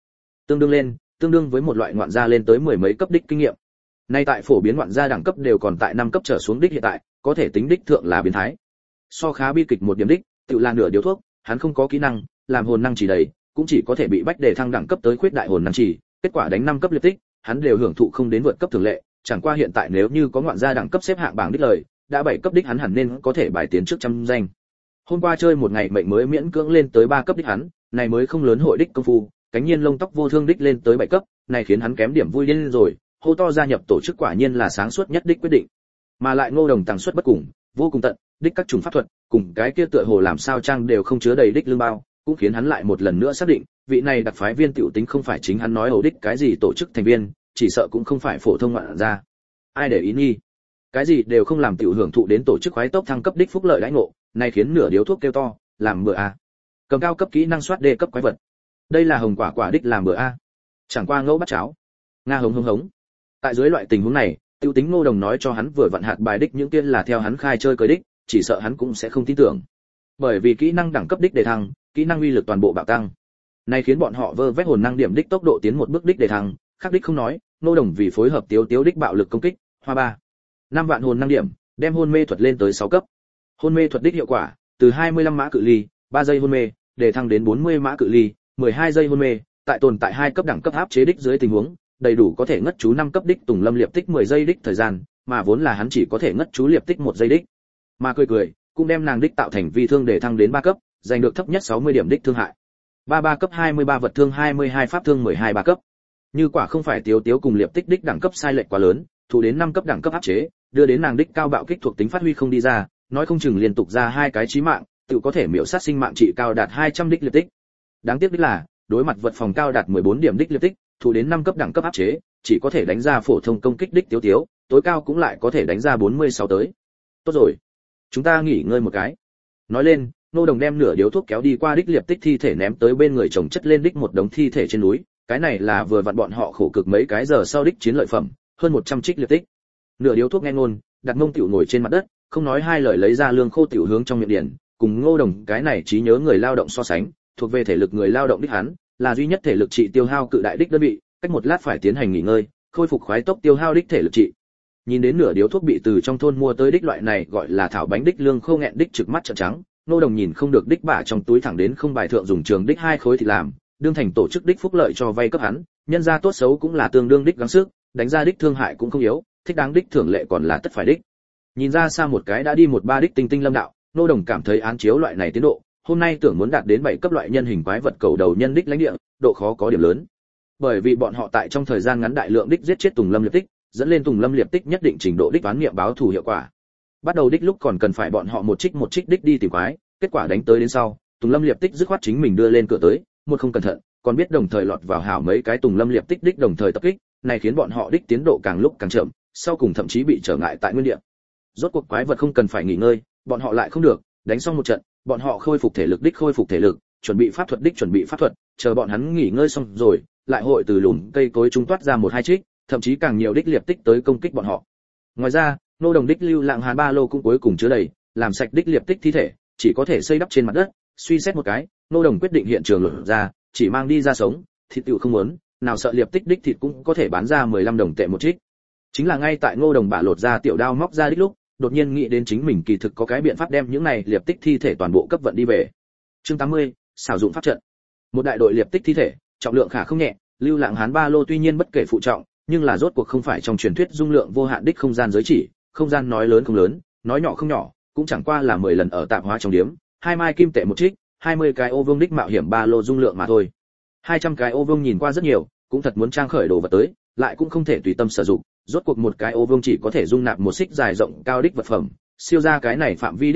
Tương đương với một loại ngoạn gia lên tới mười mấy cấp đích kinh nghiệm. Nay tại phổ biến ngoạn gia đẳng cấp đều còn tại 5 cấp trở xuống đích hiện tại, có thể tính đích thượng là biến thái. So khá bi kịch một điểm đích, tự là nửa điếu thuốc, hắn không có kỹ năng, làm hồn năng chỉ đầy, cũng chỉ có thể bị bách để thăng đẳng cấp tới khuyết đại hồn năng chỉ, kết quả đánh 5 cấp liệt tích, hắn đều hưởng thụ không đến vượt cấp thường lệ, chẳng qua hiện tại nếu như có ngoạn gia đẳng cấp xếp hạng bảng đích lời, đã 7 cấp đích hắn hẳn nên có thể bài tiến trước trăm danh. Hôm qua chơi một ngày mệnh mới miễn cưỡng lên tới 3 cấp đích hắn, này mới không lớn hội đích công phu, cánh nhiên lông tóc vô thương đích lên tới 7 cấp, này khiến hắn kém điểm vui lên rồi, hô to gia nhập tổ chức quả nhiên là sáng suốt nhất đích quyết định. Mà lại Ngô Đồng tàng suất bất cùng, vô cùng tận, đích các chủng pháp thuật, cùng cái kia tựa hồ làm sao trang đều không chứa đầy đích lương bao, cũng khiến hắn lại một lần nữa xác định, vị này đặc phái viên tiểu tính không phải chính hắn nói ổ đích cái gì tổ chức thành viên, chỉ sợ cũng không phải phổ thông ngoạn gia. Ai để ý nghi? Cái gì đều không làm tiểu hưởng thụ đến tổ chức khoái tốc thăng cấp đích phúc lợi đãi ngộ, này khiến nửa điếu thuốc kêu to, làm bữa a. Cầm cao cấp kỹ năng soát đê cấp quái vật. Đây là hồng quả quả đích làm bữa a. Chẳng qua ngẫu bắt cháo. Nga hống hống hống. Tại dưới loại tình huống này, tiêu tính Ngô Đồng nói cho hắn vừa vận hạt bài đích những tiên là theo hắn khai chơi cơi đích, chỉ sợ hắn cũng sẽ không tin tưởng. Bởi vì kỹ năng đẳng cấp đích đề thăng, kỹ năng uy lực toàn bộ bạo tăng. Này khiến bọn họ vơ vét hồn năng điểm đích tốc độ tiến một bước đích đề thăng, khác đích không nói, Ngô Đồng vì phối hợp tiếu đích bạo lực công kích, hoa 5 vạn hồn năng điểm, đem hôn mê thuật lên tới 6 cấp. Hôn mê thuật đích hiệu quả, từ 25 mã cự ly, 3 giây hôn mê, để thăng đến 40 mã cự ly, 12 giây hôn mê, tại tồn tại 2 cấp đẳng cấp áp chế đích dưới tình huống, đầy đủ có thể ngất chú 5 cấp đích Tùng Lâm liệp tích 10 giây đích thời gian, mà vốn là hắn chỉ có thể ngất chú liệp tích 1 giây đích. Mà cười, cũng đem nàng đích tạo thành vi thương để thăng đến 3 cấp, giành được thấp nhất 60 điểm đích thương hại. 33 cấp 23 vật thương 22 pháp thương 12 3 cấp. Như quả không phải tiếu cùng liệp tích đích đẳng cấp sai lệch quá lớn, thủ đến 5 cấp đẳng cấp áp chế, đưa đến nàng đích cao bạo kích thuộc tính phát huy không đi ra, nói không chừng liên tục ra 2 cái chí mạng, tự có thể miểu sát sinh mạng trị cao đạt 200 đích liệp tích. Đáng tiếc đích là, đối mặt vật phòng cao đạt 14 điểm đích liệp tích, thủ đến 5 cấp đẳng cấp áp chế, chỉ có thể đánh ra phổ thông công kích đích tiếu, tối cao cũng lại có thể đánh ra 46 tới. Tốt rồi, chúng ta nghỉ ngơi một cái. Nói lên, Ngô Đồng đem nửa điếu thuốc kéo đi qua đích liệp tích thi thể ném tới bên người chồng chất lên đích một đống thi thể trên núi, cái này là vừa vặn bọn họ khổ cực mấy cái giờ sau đích chiến lợi phẩm, hơn 100 trích liệp tích. Nửa điếu thuốc nghe ngôn, đặt mông tiểu ngồi trên mặt đất, không nói hai lời lấy ra lương khô tiểu hướng trong miệng điển, cùng Ngô Đồng cái này trí nhớ người lao động so sánh, thuộc về thể lực người lao động đích hắn, là duy nhất thể lực trị tiêu hao cự đại đích đơn vị, cách một lát phải tiến hành nghỉ ngơi, khôi phục khoái tốc tiêu hao đích thể lực trị. Nhìn đến nửa điếu thuốc bị từ trong thôn mua tới đích loại này gọi là thảo bánh đích lương khô nghẹn đích trực mắt trợn trắng, Ngô Đồng nhìn không được đích bả trong túi thẳng đến không bài thượng dùng trường đích 2 khối thì làm, đương thành tổ chức đích phúc lợi cho vay cấp hắn, nhân ra tốt xấu cũng là tương đương đích gắng sức, đánh ra đích thương hại cũng không yếu, thích đáng đích thưởng lệ còn là tất phải đích. Nhìn ra xa một cái đã đi 13 đích tinh lâm đạo, Ngô Đồng cảm thấy án chiếu loại này tiến độ, hôm nay tưởng muốn đạt đến 7 cấp loại nhân hình quái vật cầu đầu nhân đích lãnh địa, độ khó có điểm lớn. Bởi vì bọn họ tại trong thời gian ngắn đại lượng đích giết chết Tùng Lâm liệp tích, dẫn lên Tùng Lâm liệp tích nhất định trình độ đích toán nghiệm báo thù hiệu quả. Bắt đầu đích lúc còn cần phải bọn họ một trích đích đi tìm quái, kết quả đánh tới đến sau, Tùng Lâm liệp tích dứt khoát chính mình đưa lên cửa tới, một không cẩn thận, còn biết đồng thời lọt vào hảo mấy cái Tùng Lâm liệp tích đích đồng thời tập kích, này khiến bọn họ đích tiến độ càng lúc càng chậm, sau cùng thậm chí bị trở ngại tại nguyên địa. Rốt cuộc quái vật không cần phải nghỉ ngơi, bọn họ lại không được, đánh xong một trận, bọn họ khôi phục thể lực đích khôi phục thể lực, chuẩn bị pháp thuật đích chuẩn bị pháp thuật, chờ bọn hắn nghỉ ngơi xong rồi, lại hội từ lùm cây cối trung toát ra một hai trích, thậm chí càng nhiều đích liệp tích tới công kích bọn họ. Ngoài ra, Ngô Đồng đích lưu lạng hàn ba lô cũng cuối cùng chứa đầy, làm sạch đích liệp tích thi thể, chỉ có thể xây đắp trên mặt đất, suy xét một cái, Ngô Đồng quyết định hiện trường lột ra, chỉ mang đi ra sống, thịt tiểu không muốn, nào sợ liệp tích đích thịt cũng có thể bán ra 15 đồng tệ một trích. Chính là ngay tại Ngô Đồng bả lột ra tiểu đao móc ra đích lúc, đột nhiên nghĩ đến chính mình kỳ thực có cái biện pháp đem những này liệp tích thi thể toàn bộ cấp vận đi về. Chương 80, sử dụng pháp trận. Một đại đội liệp tích thi thể, trọng lượng khả không nhẹ, lưu lạng hán ba lô tuy nhiên bất kể phụ trọng, nhưng là rốt cuộc không phải trong truyền thuyết dung lượng vô hạn đích không gian giới chỉ, không gian nói lớn không lớn, nói nhỏ không nhỏ, cũng chẳng qua là 10 lần ở tạp hóa trong điếm, 2 mai kim tệ một trích, 20 cái ô vuông đích mạo hiểm ba lô dung lượng mà thôi. 200 cái ô vuông nhìn qua rất nhiều, cũng thật muốn trang khởi đồ vật tới, lại cũng không thể tùy tâm sử dụng, rốt cuộc một cái ô vuông chỉ có thể dung nạp một xích dài rộng cao đích vật phẩm, siêu ra cái này phạm vi đích lời,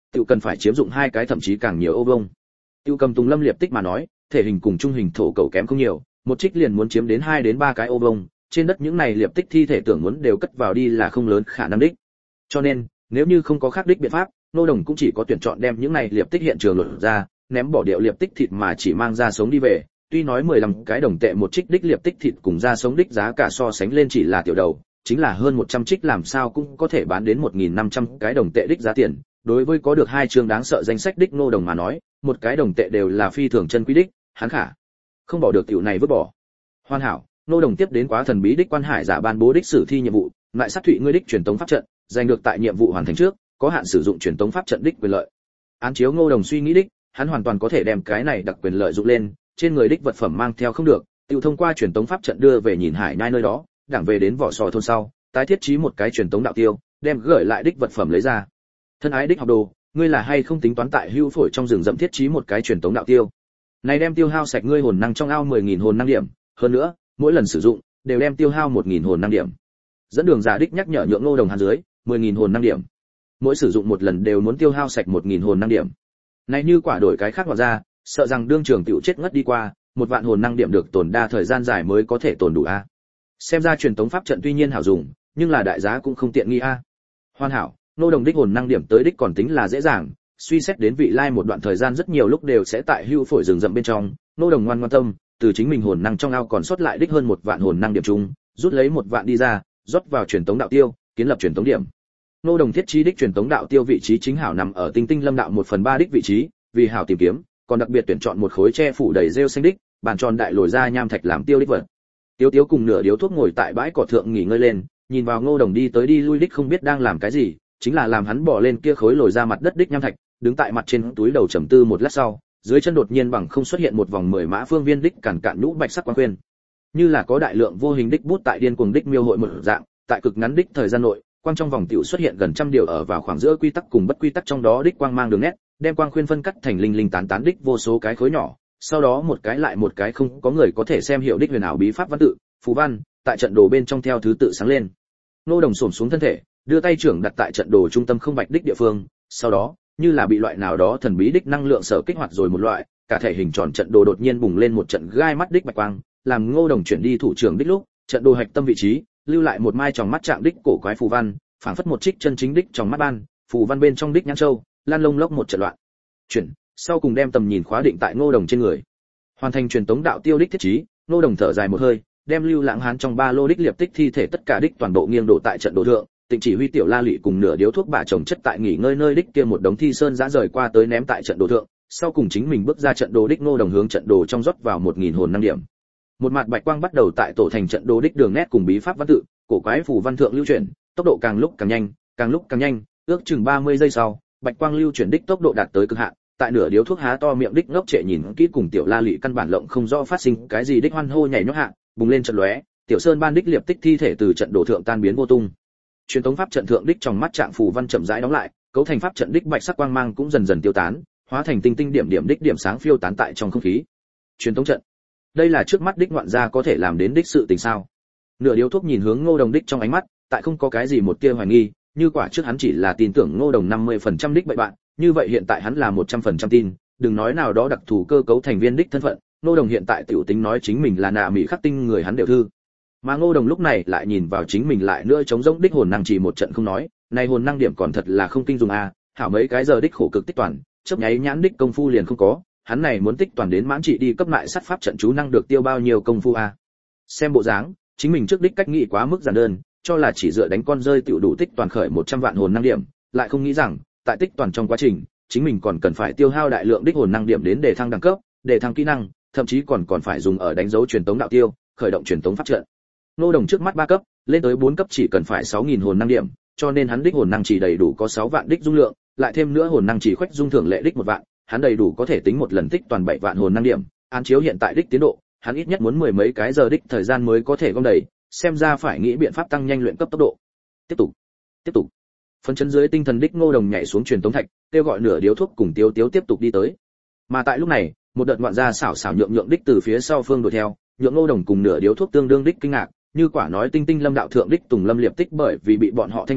tự cần phải chiếm dụng 2 cái thậm chí càng nhiều ô vuông. Tiêu cầm Tùng Lâm liệp tích mà nói, thể hình cùng trung hình thổ cầu kém không nhiều, một trích liền muốn chiếm đến 2 đến 3 cái ô vuông, trên đất những này liệp tích thi thể tưởng muốn đều cất vào đi là không lớn khả năng đích. Cho nên, nếu như không có khác đích biện pháp, Ngô Đồng cũng chỉ có tuyển chọn đem những này liệp tích hiện trường lột ra, ném bỏ điệu liệp tích thịt mà chỉ mang ra sống đi về. Tuy nói 15 cái đồng tệ một trích đích liệp tích thịt cùng ra sống đích giá cả so sánh lên chỉ là tiểu đầu, chính là hơn 100 trích làm sao cũng có thể bán đến 1500 cái đồng tệ đích giá tiền. Đối với có được 2 chương đáng sợ danh sách đích Ngô Đồng mà nói, một cái đồng tệ đều là phi thường chân quý đích, hắn khả không bỏ được tiểu này vứt bỏ. Hoàn hảo, Ngô Đồng tiếp đến quá thần bí đích quan hải giả ban bố đích sử thi nhiệm vụ, lại sát thụy ngươi đích truyền tống pháp trận, giành được tại nhiệm vụ hoàn thành trước, có hạn sử dụng truyền tống pháp trận đích quyền lợi. Án chiếu Ngô Đồng suy nghĩ đích, hắn hoàn toàn có thể đem cái này đặc quyền lợi dụng lên, trên người đích vật phẩm mang theo không được, tự thông qua truyền tống pháp trận đưa về nhìn hải nhai nơi đó, đảng về đến vỏ sò thôn sau, tái thiết trí một cái truyền tống đạo tiêu, đem gửi lại đích vật phẩm lấy ra. Thân ái đích học đồ, ngươi là hay không tính toán tại hưu phổi trong rừng rậm thiết trí một cái truyền tống đạo tiêu? Này đem tiêu hao sạch ngươi hồn năng trong ao 10.000 hồn năng điểm, hơn nữa, mỗi lần sử dụng đều đem tiêu hao 1.000 hồn năng điểm. Dẫn đường giả đích nhắc nhở nhượng Ngô Đồng hắn dưới 10.000 hồn năng điểm. Mỗi sử dụng một lần đều muốn tiêu hao sạch 1.000 hồn năng điểm. Này như quả đổi cái khác vào ra, sợ rằng đương trường tiểu chết ngất đi qua, 1.000 hồn năng điểm được tồn đa thời gian dài mới có thể tồn đủ a. Xem ra truyền tống pháp trận tuy nhiên hảo dùng, nhưng là đại giá cũng không tiện nghi a. Hoàn hảo, Ngô Đồng đích hồn năng điểm tới đích còn tính là dễ dàng, suy xét đến vị lai một đoạn thời gian rất nhiều lúc đều sẽ tại hưu phổi rừng rậm bên trong, Ngô Đồng ngoan tâm, từ chính mình hồn năng trong ao còn sót lại đích hơn 1.000 hồn năng điểm chung, rút lấy 1.000 đi ra, rót vào truyền tống đạo tiêu, kiến lập truyền tống điểm. Ngô Đồng thiết trí đích truyền tống đạo tiêu vị trí chính hảo nằm ở Tinh Tinh Lâm đạo 1/3 đích vị trí, vì hảo tìm kiếm, còn đặc biệt tuyển chọn một khối che phủ đầy rêu xanh đích, bàn tròn đại lồi ra nham thạch làm tiêu đích vật. Tiếu Tiếu cùng nửa điếu thuốc ngồi tại bãi cỏ thượng nghỉ ngơi lên, nhìn vào Ngô Đồng đi tới đi lui đích không biết đang làm cái gì, chính là làm hắn bỏ lên kia khối lồi ra mặt đất đích nham thạch, đứng tại mặt trên túi đầu trầm tư một lát sau, dưới chân đột nhiên bằng không xuất hiện một vòng 10 mã phương viên đích cản cạn nhũ bạch sắc quang khuyên. Như là có đại lượng vô hình đích bút tại điên cuồng đích miêu hội một dạng, tại cực ngắn đích thời gian nội, quang trong vòng tiểu xuất hiện gần trăm điều ở vào khoảng giữa quy tắc cùng bất quy tắc trong đó đích quang mang đường nét, đem quang khuyên phân cắt thành linh linh tán tán đích vô số cái khối nhỏ, sau đó một cái lại một cái không có người có thể xem hiểu đích huyền ảo bí pháp văn tự, phù văn, tại trận đồ bên trong theo thứ tự sáng lên. Ngô Đồng xổm xuống thân thể, đưa tay trưởng đặt tại trận đồ trung tâm không bạch đích địa phương, sau đó, như là bị loại nào đó thần bí đích năng lượng sở kích hoạt rồi một loại, cả thể hình tròn trận đồ đột nhiên bùng lên một trận gai mắt đích bạch quang, làm Ngô Đồng chuyển đi thủ trưởng đích lúc, trận đồ hạch tâm vị trí, lưu lại một mai tròng mắt trạng đích cổ quái phù văn, phảng phất một trích chân chính đích tròng mắt ban, phù văn bên trong đích nhãn châu, lan lông lốc một trận loạn. Chuyển, sau cùng đem tầm nhìn khóa định tại Ngô Đồng trên người. Hoàn thành truyền tống đạo tiêu đích thiết trí, Ngô Đồng thở dài một hơi, đem Lưu Lãng Hán trong ba lô đích liệp tích thi thể tất cả đích toàn bộ nghiêng đổ tại trận đồ thượng, Tịnh chỉ huy tiểu La Lụy cùng nửa điếu thuốc bà chồng chất tại nghỉ ngơi nơi đích kia một đống thi sơn dã rời qua tới ném tại trận đồ thượng, sau cùng chính mình bước ra trận đồ đích Ngô Đồng hướng trận đồ trong rót vào 1.000 hồn năng điểm. Một mặt bạch quang bắt đầu tại tổ thành trận đồ đích đường nét cùng bí pháp văn tự, cổ quái phù văn thượng lưu chuyển, tốc độ càng lúc càng nhanh, ước chừng 30 giây sau, bạch quang lưu chuyển đích tốc độ đạt tới cực hạn, tại nửa điếu thuốc há to miệng đích ngốc trệ nhìn kỹ cùng tiểu La Lụy căn bản lộng không rõ phát sinh cái gì đích hoan hô nhảy nhót hạ, bùng lên trận lóe, tiểu sơn ban đích liệp tích thi thể từ trận đồ thượng tan biến vô tung. Truyền thống pháp trận thượng đích trong mắt trạng phù văn chậm rãi đóng lại, cấu thành pháp trận đích bạch sắc quang mang cũng dần dần tiêu tán, hóa thành tinh tinh điểm điểm đích điểm sáng phiêu tán tại trong không khí. Truyền thống trận, đây là trước mắt đích ngoạn gia có thể làm đến đích sự tình sao? Nửa điếu thuốc nhìn hướng Ngô Đồng đích trong ánh mắt, tại không có cái gì một tia hoài nghi, như quả trước hắn chỉ là tin tưởng Ngô Đồng 50% đích bậy bạn, như vậy hiện tại hắn là 100% tin, đừng nói nào đó đặc thù cơ cấu thành viên đích thân phận, Ngô Đồng hiện tại tiểu tính nói chính mình là nạ mỹ khắc tinh người hắn đều thư. Mà Ngô Đồng lúc này lại nhìn vào chính mình lại nữa chống rỗng đích hồn năng chỉ một trận không nói, này hồn năng điểm còn thật là không kinh dùng a, hảo mấy cái giờ đích khổ cực tích toàn, chớp nháy nhãn đích công phu liền không có, hắn này muốn tích toàn đến mãn trị đi cấp lại sát pháp trận chú năng được tiêu bao nhiêu công phu a. Xem bộ dáng, chính mình trước đích cách nghĩ quá mức giản đơn, cho là chỉ dựa đánh con rơi tiểu đủ tích toàn khởi 100 vạn hồn năng điểm, lại không nghĩ rằng, tại tích toàn trong quá trình, chính mình còn cần phải tiêu hao đại lượng đích hồn năng điểm đến để thăng đẳng cấp, để thăng kỹ năng, thậm chí còn phải dùng ở đánh dấu truyền tống đạo tiêu, khởi động truyền tống pháp trận. Ngô Đồng trước mắt 3 cấp, lên tới 4 cấp chỉ cần phải 6000 hồn năng điểm, cho nên hắn đích hồn năng chỉ đầy đủ có 6 vạn đích dung lượng, lại thêm nữa hồn năng chỉ khoách dung thưởng lệ đích 1 vạn, hắn đầy đủ có thể tính một lần tích toàn 7 vạn hồn năng điểm, án chiếu hiện tại đích tiến độ, hắn ít nhất muốn mười mấy cái giờ đích thời gian mới có thể gom đầy, xem ra phải nghĩ biện pháp tăng nhanh luyện cấp tốc độ. Tiếp tục. Phấn chấn dưới tinh thần đích Ngô Đồng nhảy xuống truyền tống thạch, kêu gọi nửa điếu thuốc cùng Tiếu Tiếu tiếp tục đi tới. Mà tại lúc này, một đợt ngoạn gia xảo xảo nhượng đích từ phía sau phương đuổi theo, nhượng Ngô Đồng cùng nửa điếu thuốc tương đương đích kinh ngạc, như quả nói Tinh Tinh Lâm đạo thượng đích Tùng Lâm liệp tích bởi vì bị bọn họ thanh điệu,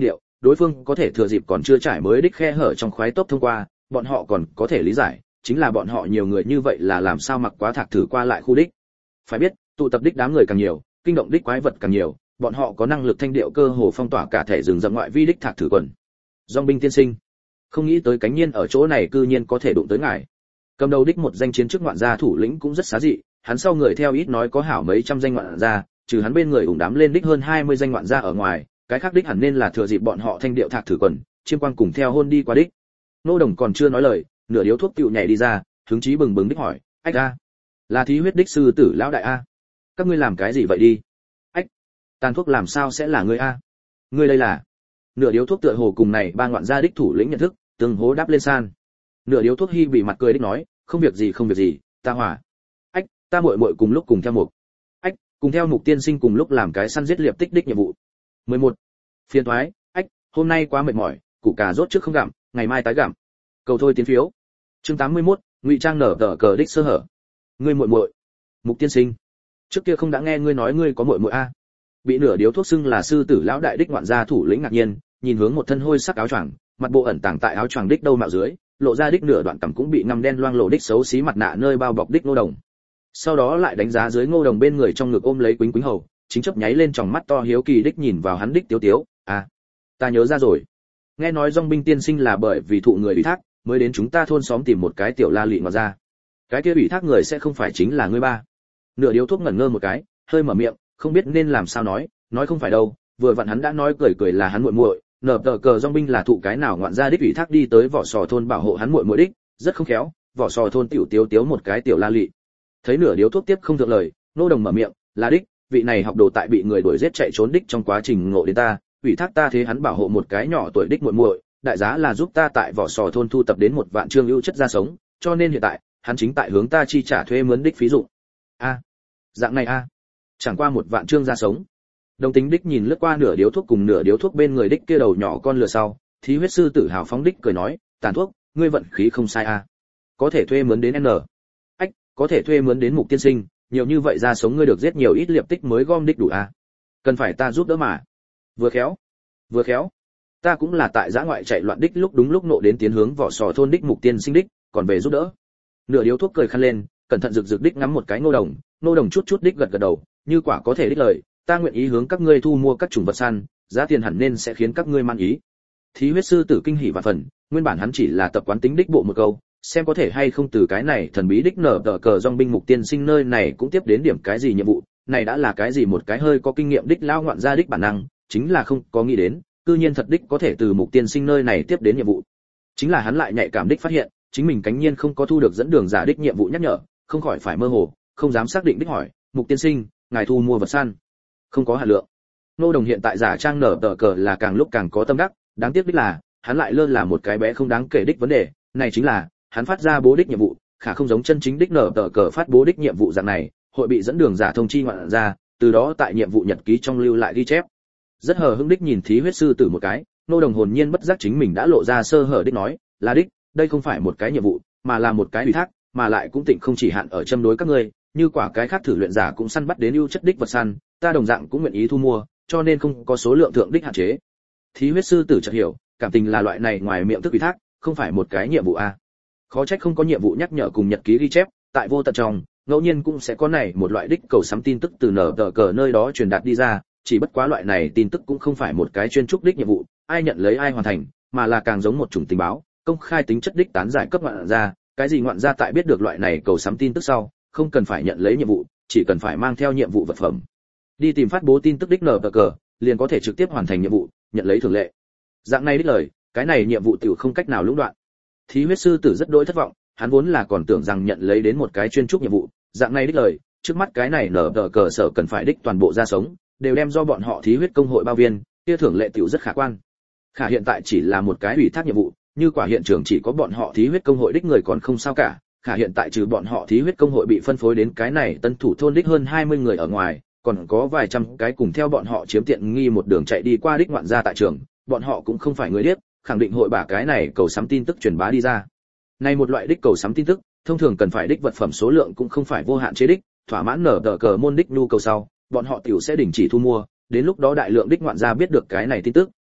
đối phương có thể thừa dịp còn chưa trải mới đích khe hở trong khoái tốc thông qua, bọn họ còn có thể lý giải, chính là bọn họ nhiều người như vậy là làm sao mặc quá thạc thử qua lại khu đích. Phải biết, tụ tập đích đám người càng nhiều, kinh động đích quái vật càng nhiều, bọn họ có năng lực thanh điệu cơ hồ phong tỏa cả thể rừng rậm ngoại vi đích thạc thử quần. Dòng binh tiên sinh, không nghĩ tới cánh nhiên ở chỗ này cư nhiên có thể đụng tới ngài. Cầm đầu đích một danh chiến chức ngoạn gia thủ lĩnh cũng rất xá dị, hắn sau người theo ít nói có hảo mấy trăm danh ngoạn gia, trừ hắn bên người ủng đám lên đích hơn 20 danh ngoạn gia ở ngoài, cái khác đích hẳn nên là thừa dịp bọn họ thanh điệu thạc thử quần, chiêm quan cùng theo hôn đi qua đích. Nô Đồng còn chưa nói lời, nửa điếu thuốc tựu nhảy đi ra, hứng chí bừng bừng đích hỏi, ách a, là thí huyết đích sư tử lão đại a, các ngươi làm cái gì vậy đi? Ách, tàn thuốc làm sao sẽ là ngươi a? Ngươi đây là? Nửa điếu thuốc tựa hồ cùng này ba ngoạn gia đích thủ lĩnh nhận thức, từng hố đáp lên san. Nửa điếu thuốc hi bị mặt cười đích nói, không việc gì, ta hòa. Ách, ta muội muội cùng lúc cùng theo mục. Ách, cùng theo mục tiên sinh cùng lúc làm cái săn giết liệp tích đích nhiệm vụ. 11. Phiền toái, ách, hôm nay quá mệt mỏi, củ cà rốt trước không gặm, ngày mai tái gặm. Cầu thôi tiến phiếu. Chương 81, ngụy trang nở tờ cờ đích sơ hở. Ngươi muội muội. Mục tiên sinh, trước kia không đã nghe ngươi nói ngươi có muội muội a? Bị nửa điếu thuốc xưng là sư tử lão đại đích ngoạn gia thủ lĩnh ngạc nhiên, nhìn hướng một thân hôi sắc áo choàng, mặt bộ ẩn tàng tại áo choàng đích đâu mạo dưới, lộ ra đích nửa đoạn cằm cũng bị ngăm đen loang lộ đích xấu xí mặt nạ nơi bao bọc đích Ngô Đồng. Sau đó lại đánh giá dưới Ngô Đồng bên người trong ngực ôm lấy quýnh quýnh hầu, chính chấp nháy lên tròng mắt to hiếu kỳ đích nhìn vào hắn đích tiếu tiếu, à, ta nhớ ra rồi. Nghe nói Dòng binh tiên sinh là bởi vì thụ người ủy thác, mới đến chúng ta thôn xóm tìm một cái tiểu la lị ngọt ra. Cái kia ủy thác người sẽ không phải chính là ngươi ba? Nửa điếu thuốc ngẩn ngơ một cái, hơi mở miệng, không biết nên làm sao nói không phải đâu, vừa vặn hắn đã nói cười là hắn muội muội, nở tờ cờ Dòng binh là thụ cái nào ngoạn gia đích ủy thác đi tới vỏ sò thôn bảo hộ hắn muội muội đích, rất không khéo, vỏ sò thôn tiểu tiếu tiếu một cái tiểu la lị. Thấy nửa điếu thuốc tiếp không thượng lời, Nô Đồng mở miệng, là đích, vị này học đồ tại bị người đuổi giết chạy trốn đích trong quá trình ngộ đến ta, ủy thác ta thế hắn bảo hộ một cái nhỏ tuổi đích muội muội, đại giá là giúp ta tại vỏ sò thôn thu tập đến 1 vạn trương ưu chất ra sống, cho nên hiện tại, hắn chính tại hướng ta chi trả thuê mướn đích phí dụng. A, dạng này a, chẳng qua 1 vạn trương ra sống. Đồng tính đích nhìn lướt qua nửa điếu thuốc cùng nửa điếu thuốc bên người đích kia đầu nhỏ con lừa sau, thí huyết sư tử hào phóng đích cười nói, tàn thuốc, ngươi vận khí không sai a, có thể thuê mướn đến n. Ách, có thể thuê mướn đến Mục tiên sinh, nhiều như vậy ra sống ngươi được giết nhiều ít liệp tích mới gom đích đủ a, cần phải ta giúp đỡ mà. Vừa khéo, ta cũng là tại giã ngoại chạy loạn đích lúc đúng lúc nộ đến tiến hướng vỏ sò thôn đích Mục tiên sinh đích, còn về giúp đỡ. Nửa điếu thuốc cười khăn lên, cẩn thận rực đích ngắm một cái Ngô Đồng chút đích gật đầu, như quả có thể đích lời, ta nguyện ý hướng các ngươi thu mua các chủng vật săn, giá tiền hẳn nên sẽ khiến các ngươi man ý. Thí huyết sư tử kinh hỉ vạn phần, nguyên bản hắn chỉ là tập quán tính đích bộ một câu, xem có thể hay không từ cái này thần bí đích nở tờ cờ Dòng binh Mục tiên sinh nơi này cũng tiếp đến điểm cái gì nhiệm vụ, này đã là cái gì một cái hơi có kinh nghiệm đích lao ngoạn gia đích bản năng, chính là không có nghĩ đến, cư nhiên thật đích có thể từ Mục tiên sinh nơi này tiếp đến nhiệm vụ. Chính là hắn lại nhạy cảm đích phát hiện, chính mình cánh nhiên không có thu được dẫn đường giả đích nhiệm vụ nhắc nhở, không khỏi phải mơ hồ, không dám xác định đích hỏi, Mục tiên sinh, ngài thu mua vật săn không có hạt lượng. Nô Đồng hiện tại giả trang nở tờ cờ là càng lúc càng có tâm đắc, đáng tiếc đích là hắn lại lơ là một cái bé không đáng kể đích vấn đề, này chính là hắn phát ra bố đích nhiệm vụ, khả không giống chân chính đích nở tờ cờ phát bố đích nhiệm vụ dạng này, hội bị dẫn đường giả thông chi ngoạn ra, từ đó tại nhiệm vụ nhật ký trong lưu lại ghi chép. Rất hờ hững đích nhìn thí huyết sư tử một cái, Nô Đồng hồn nhiên bất giác chính mình đã lộ ra sơ hở đích nói, là đích, đây không phải một cái nhiệm vụ, mà là một cái ủy thác, mà lại cũng tịnh không chỉ hạn ở châm đối các ngươi, như quả cái khác thử luyện giả cũng săn bắt đến ưu chất đích vật săn, ta đồng dạng cũng nguyện ý thu mua, cho nên không có số lượng thượng đích hạn chế. Thí huyết sư tử chợt hiểu, cảm tình là loại này ngoài miệng thức ủy thác, không phải một cái nhiệm vụ a. Khó trách không có nhiệm vụ nhắc nhở cùng nhật ký ghi chép, tại vô tận trong, ngẫu nhiên cũng sẽ có này một loại đích cầu sắm tin tức từ nở tờ cờ nơi đó truyền đạt đi ra, chỉ bất quá loại này tin tức cũng không phải một cái chuyên trúc đích nhiệm vụ, ai nhận lấy ai hoàn thành, mà là càng giống một chủng tình báo, công khai tính chất đích tán giải cấp ngoạn gia, cái gì ngoạn gia tại biết được loại này cầu sắm tin tức sau, không cần phải nhận lấy nhiệm vụ, chỉ cần phải mang theo nhiệm vụ vật phẩm đi tìm phát bố tin tức đích nở cờ, liền có thể trực tiếp hoàn thành nhiệm vụ, nhận lấy thường lệ. Dạng này đích lời, cái này nhiệm vụ tiểu không cách nào lũng đoạn. Thí huyết sư tử rất đỗi thất vọng, hắn vốn là còn tưởng rằng nhận lấy đến một cái chuyên trúc nhiệm vụ, dạng này đích lời, trước mắt cái này nở cờ sở cần phải đích toàn bộ ra sống, đều đem do bọn họ thí huyết công hội bao viên, kia thưởng lệ tiểu rất khả quan. Khả hiện tại chỉ là một cái ủy thác nhiệm vụ, như quả hiện trường chỉ có bọn họ thí huyết công hội đích người còn không sao cả, khả hiện tại trừ bọn họ thí huyết công hội bị phân phối đến cái này tân thủ thôn đích hơn 20 người ở ngoài, còn có vài trăm cái cùng theo bọn họ chiếm tiện nghi một đường chạy đi qua đích ngoạn gia tại trường, bọn họ cũng không phải người điếc, khẳng định hội bả cái này cầu sắm tin tức truyền bá đi ra. Này một loại đích cầu sắm tin tức, thông thường cần phải đích vật phẩm số lượng cũng không phải vô hạn chế đích, thỏa mãn nở tờ cờ môn đích nhu cầu sau, bọn họ tiểu sẽ đình chỉ thu mua, đến lúc đó đại lượng đích ngoạn gia biết được cái này tin tức,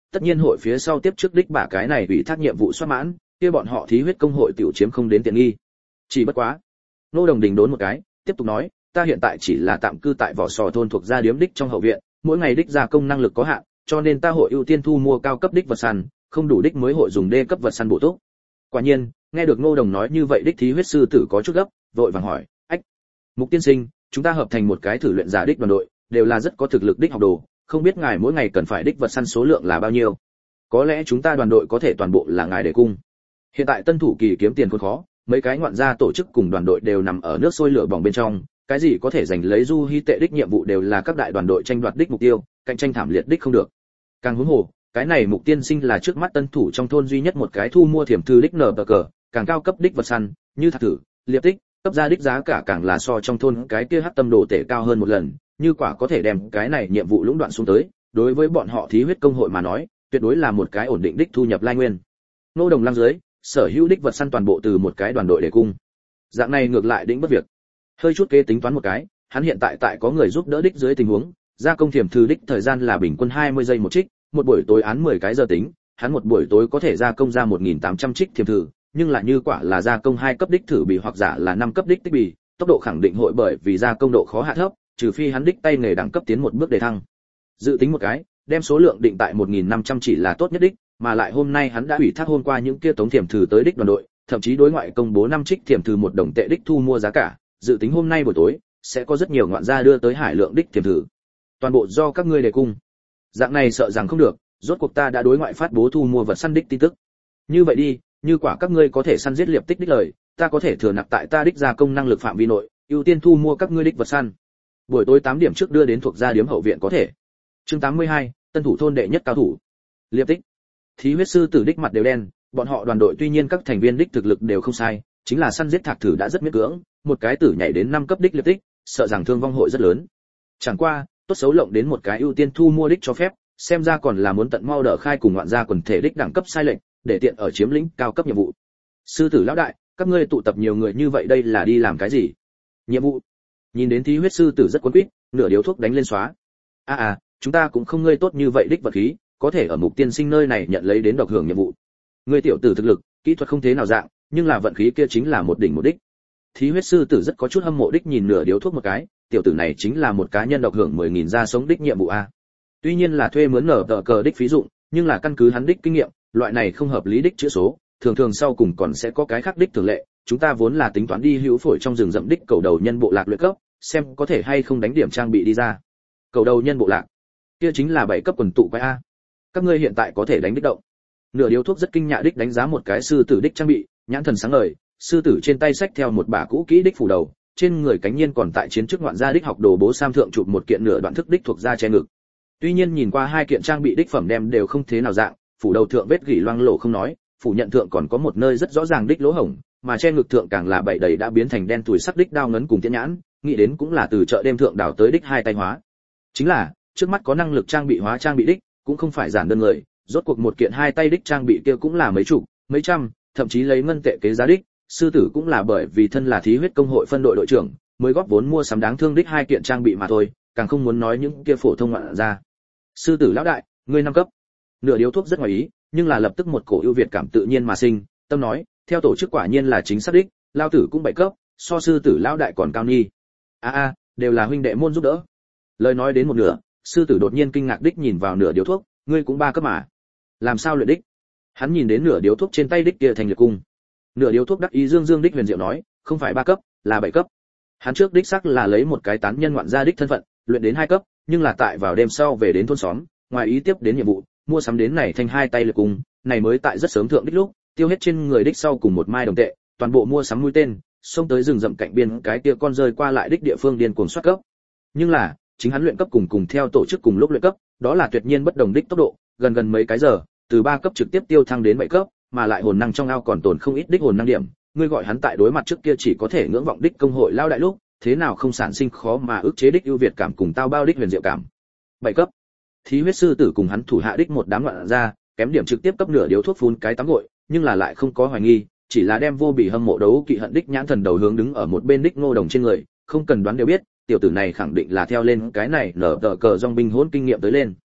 tất nhiên hội phía sau tiếp trước đích bả cái này ủy thác nhiệm vụ soát mãn, kia bọn họ thí huyết công hội tiểu chiếm không đến tiện nghi. Chỉ bất quá, Ngô Đồng đình đốn một cái, tiếp tục nói, ta hiện tại chỉ là tạm cư tại Vỏ Sò thôn thuộc gia điếm đích trong hậu viện, mỗi ngày đích gia công năng lực có hạn, cho nên ta hội ưu tiên thu mua cao cấp đích vật săn, không đủ đích mới hội dùng đê cấp vật săn bổ túc. Quả nhiên, nghe được Ngô Đồng nói như vậy đích thí huyết sư tử có chút gấp, vội vàng hỏi, ách, Mục tiên sinh, chúng ta hợp thành một cái thử luyện giả đích đoàn đội, đều là rất có thực lực đích học đồ, không biết ngài mỗi ngày cần phải đích vật săn số lượng là bao nhiêu? Có lẽ chúng ta đoàn đội có thể toàn bộ là ngài để cung. Hiện tại tân thủ kỳ kiếm tiền khốn khó, mấy cái ngoạn gia tổ chức cùng đoàn đội đều nằm ở nước sôi lửa bỏng bên trong, cái gì có thể giành lấy du hy tệ đích nhiệm vụ đều là các đại đoàn đội tranh đoạt đích mục tiêu, cạnh tranh thảm liệt đích không được. Càng huống hồ, cái này Mục tiên sinh là trước mắt tân thủ trong thôn duy nhất một cái thu mua thiểm thư đích nở cờ, càng cao cấp đích vật săn, như thạc thử, liệp tích, cấp ra đích giá cả càng là so trong thôn cái kia hắc tâm đồ tể cao hơn một lần, như quả có thể đem cái này nhiệm vụ lũng đoạn xuống tới, đối với bọn họ thí huyết công hội mà nói, tuyệt đối là một cái ổn định đích thu nhập lai nguyên. Nô Đồng lăng dưới, sở hữu đích vật săn toàn bộ từ một cái đoàn đội để cung. Dạng này ngược lại đỉnh bất việc. Hơi chút kế tính toán một cái, hắn hiện tại tại có người giúp đỡ đích dưới tình huống, gia công thiểm thư đích thời gian là bình quân 20 giây một trích, một buổi tối án 10 cái giờ tính, hắn một buổi tối có thể gia công ra 1800 trích thiểm thư, nhưng là như quả là gia công 2 cấp đích thử bì hoặc giả là 5 cấp đích tích bì, tốc độ khẳng định hội bởi vì gia công độ khó hạ thấp, trừ phi hắn đích tay nghề đẳng cấp tiến một bước đề thăng. Dự tính một cái, đem số lượng định tại 1500 chỉ là tốt nhất đích, mà lại hôm nay hắn đã ủy thác hôm qua những kia tống thiểm thử tới đích đoàn đội, thậm chí đối ngoại công bố 5 trích thiểm thử 1 đồng tệ đích thu mua giá cả, dự tính hôm nay buổi tối sẽ có rất nhiều ngoạn gia đưa tới hải lượng đích thiểm thử. Toàn bộ do các ngươi đề cung. Dạng này sợ rằng không được, rốt cuộc ta đã đối ngoại phát bố thu mua vật săn đích tin tức. Như vậy đi, như quả các ngươi có thể săn giết liệp tích đích lời, ta có thể thừa nạp tại ta đích gia công năng lực phạm vi nội, ưu tiên thu mua các ngươi đích vật săn. Buổi tối 8 điểm trước đưa đến thuộc gia điếm hậu viện có thể. Chương 82, tân thủ thôn đệ nhất cao thủ. Liệp tích. Thí huyết sư tử đích mặt đều đen, bọn họ đoàn đội tuy nhiên các thành viên đích thực lực đều không sai, chính là săn giết thạc thử đã rất miễn cưỡng, một cái tử nhảy đến 5 cấp đích liệp tích, sợ rằng thương vong hội rất lớn. Chẳng qua, tốt xấu lộng đến một cái ưu tiên thu mua đích cho phép, xem ra còn là muốn tận mau đỡ khai cùng ngoạn gia quần thể đích đẳng cấp sai lệch, để tiện ở chiếm lĩnh cao cấp nhiệm vụ. Sư tử lão đại, các ngươi tụ tập nhiều người như vậy đây là đi làm cái gì? Nhiệm vụ. Nhìn đến thí huyết sư tử rất cuốn quýt, nửa điếu thuốc đánh lên xóa. Chúng ta cũng không ngươi tốt như vậy đích vật khí, có thể ở Mục tiên sinh nơi này nhận lấy đến độc hưởng nhiệm vụ. Ngươi tiểu tử thực lực, kỹ thuật không thế nào dạng, nhưng là vận khí kia chính là một đỉnh một đích. Thí huyết sư tử rất có chút hâm mộ đích nhìn nửa điếu thuốc một cái, tiểu tử này chính là một cá nhân độc hưởng 10.000 ra sống đích nhiệm vụ a. Tuy nhiên là thuê mướn nở tờ cờ đích phí dụng, nhưng là căn cứ hắn đích kinh nghiệm, loại này không hợp lý đích chữ số, thường thường sau cùng còn sẽ có cái khác đích thường lệ. Chúng ta vốn là tính toán đi hữu phổi trong rừng rậm đích cầu đầu nhân bộ lạc luyện cấp, xem có thể hay không đánh điểm trang bị đi ra. Cầu đầu nhân bộ lạc, kia chính là 7 cấp quần tụ quái a. Các ngươi hiện tại có thể đánh đích động. Nửa điếu thuốc rất kinh nhạ đích đánh giá một cái sư tử đích trang bị, nhãn thần sáng ngời, sư tử trên tay xách theo một bả cũ kỹ đích phủ đầu, trên người cánh nhiên còn tại chiến trước ngoạn gia đích học đồ bố sam thượng chụp một kiện nửa đoạn thức đích thuộc da che ngực. Tuy nhiên nhìn qua 2 kiện trang bị đích phẩm đem đều không thế nào dạng, phủ đầu thượng vết gỉ loang lổ không nói, phủ nhận thượng còn có một nơi rất rõ ràng đích lỗ hổng, mà che ngực thượng càng là bảy đầy đã biến thành đen tuổi sắc đích đao ngấn cùng tiễn nhãn, nghĩ đến cũng là từ chợ đêm thượng đảo tới đích 2 tay hóa. Chính là, trước mắt có năng lực trang bị hóa trang bị đích, cũng không phải giản đơn người, rốt cuộc một kiện 2 tay đích trang bị kia cũng là mấy chục, mấy trăm, thậm chí lấy ngân tệ kế giá đích, sư tử cũng là bởi vì thân là thí huyết công hội phân đội đội trưởng, mới góp vốn mua sắm đáng thương đích 2 kiện trang bị mà thôi, càng không muốn nói những kia phổ thông ngoạn ra. Sư tử lão đại, ngươi 5 cấp. Nửa điếu thuốc rất ngoài ý, nhưng là lập tức một cổ ưu việt cảm tự nhiên mà sinh, tâm nói, theo tổ chức quả nhiên là chính xác đích, lao tử cũng 7 cấp, so sư tử lão đại còn cao nghi. Đều là huynh đệ môn giúp đỡ. Lời nói đến một nửa, sư tử đột nhiên kinh ngạc đích nhìn vào nửa điếu thuốc, ngươi cũng 3 cấp mà? Làm sao luyện đích? Hắn nhìn đến nửa điếu thuốc trên tay đích kia thành liệt cung. Nửa điếu thuốc đắc ý dương dương đích huyền diệu nói, không phải 3 cấp, là 7 cấp. Hắn trước đích xác là lấy một cái tán nhân ngoạn gia đích thân phận, luyện đến 2 cấp, nhưng là tại vào đêm sau về đến thôn xóm, ngoài ý tiếp đến nhiệm vụ, mua sắm đến này thành 2 tay liệt cung, này mới tại rất sớm thượng đích lúc, tiêu hết trên người đích sau cùng một mai đồng tệ, toàn bộ mua sắm mũi tên, xông tới rừng rậm cạnh biên cái kia con rơi qua lại đích địa phương điên cuồng soát cấp. Nhưng là, chính hắn luyện cấp cùng theo tổ chức cùng lúc luyện cấp, đó là tuyệt nhiên bất đồng đích tốc độ, gần mấy cái giờ, từ 3 cấp trực tiếp tiêu thăng đến 7 cấp, mà lại hồn năng trong ao còn tồn không ít đích hồn năng điểm, ngươi gọi hắn tại đối mặt trước kia chỉ có thể ngưỡng vọng đích công hội lao đại lúc, thế nào không sản sinh khó mà ức chế đích ưu việt cảm cùng tao bao đích huyền diệu cảm. 7 cấp. Thí huyết sư tử cùng hắn thủ hạ đích một đám loạn ra, kém điểm trực tiếp cấp nửa điếu thuốc phun cái tắm gội, nhưng là lại không có hoài nghi, chỉ là đem vô bỉ hâm mộ đấu kỵ hận đích nhãn thần đầu hướng đứng ở một bên đích Ngô Đồng trên người, không cần đoán đều biết, tiểu tử này khẳng định là theo lên cái này nở tờ cờ dòng binh hỗn kinh nghiệm tới lên.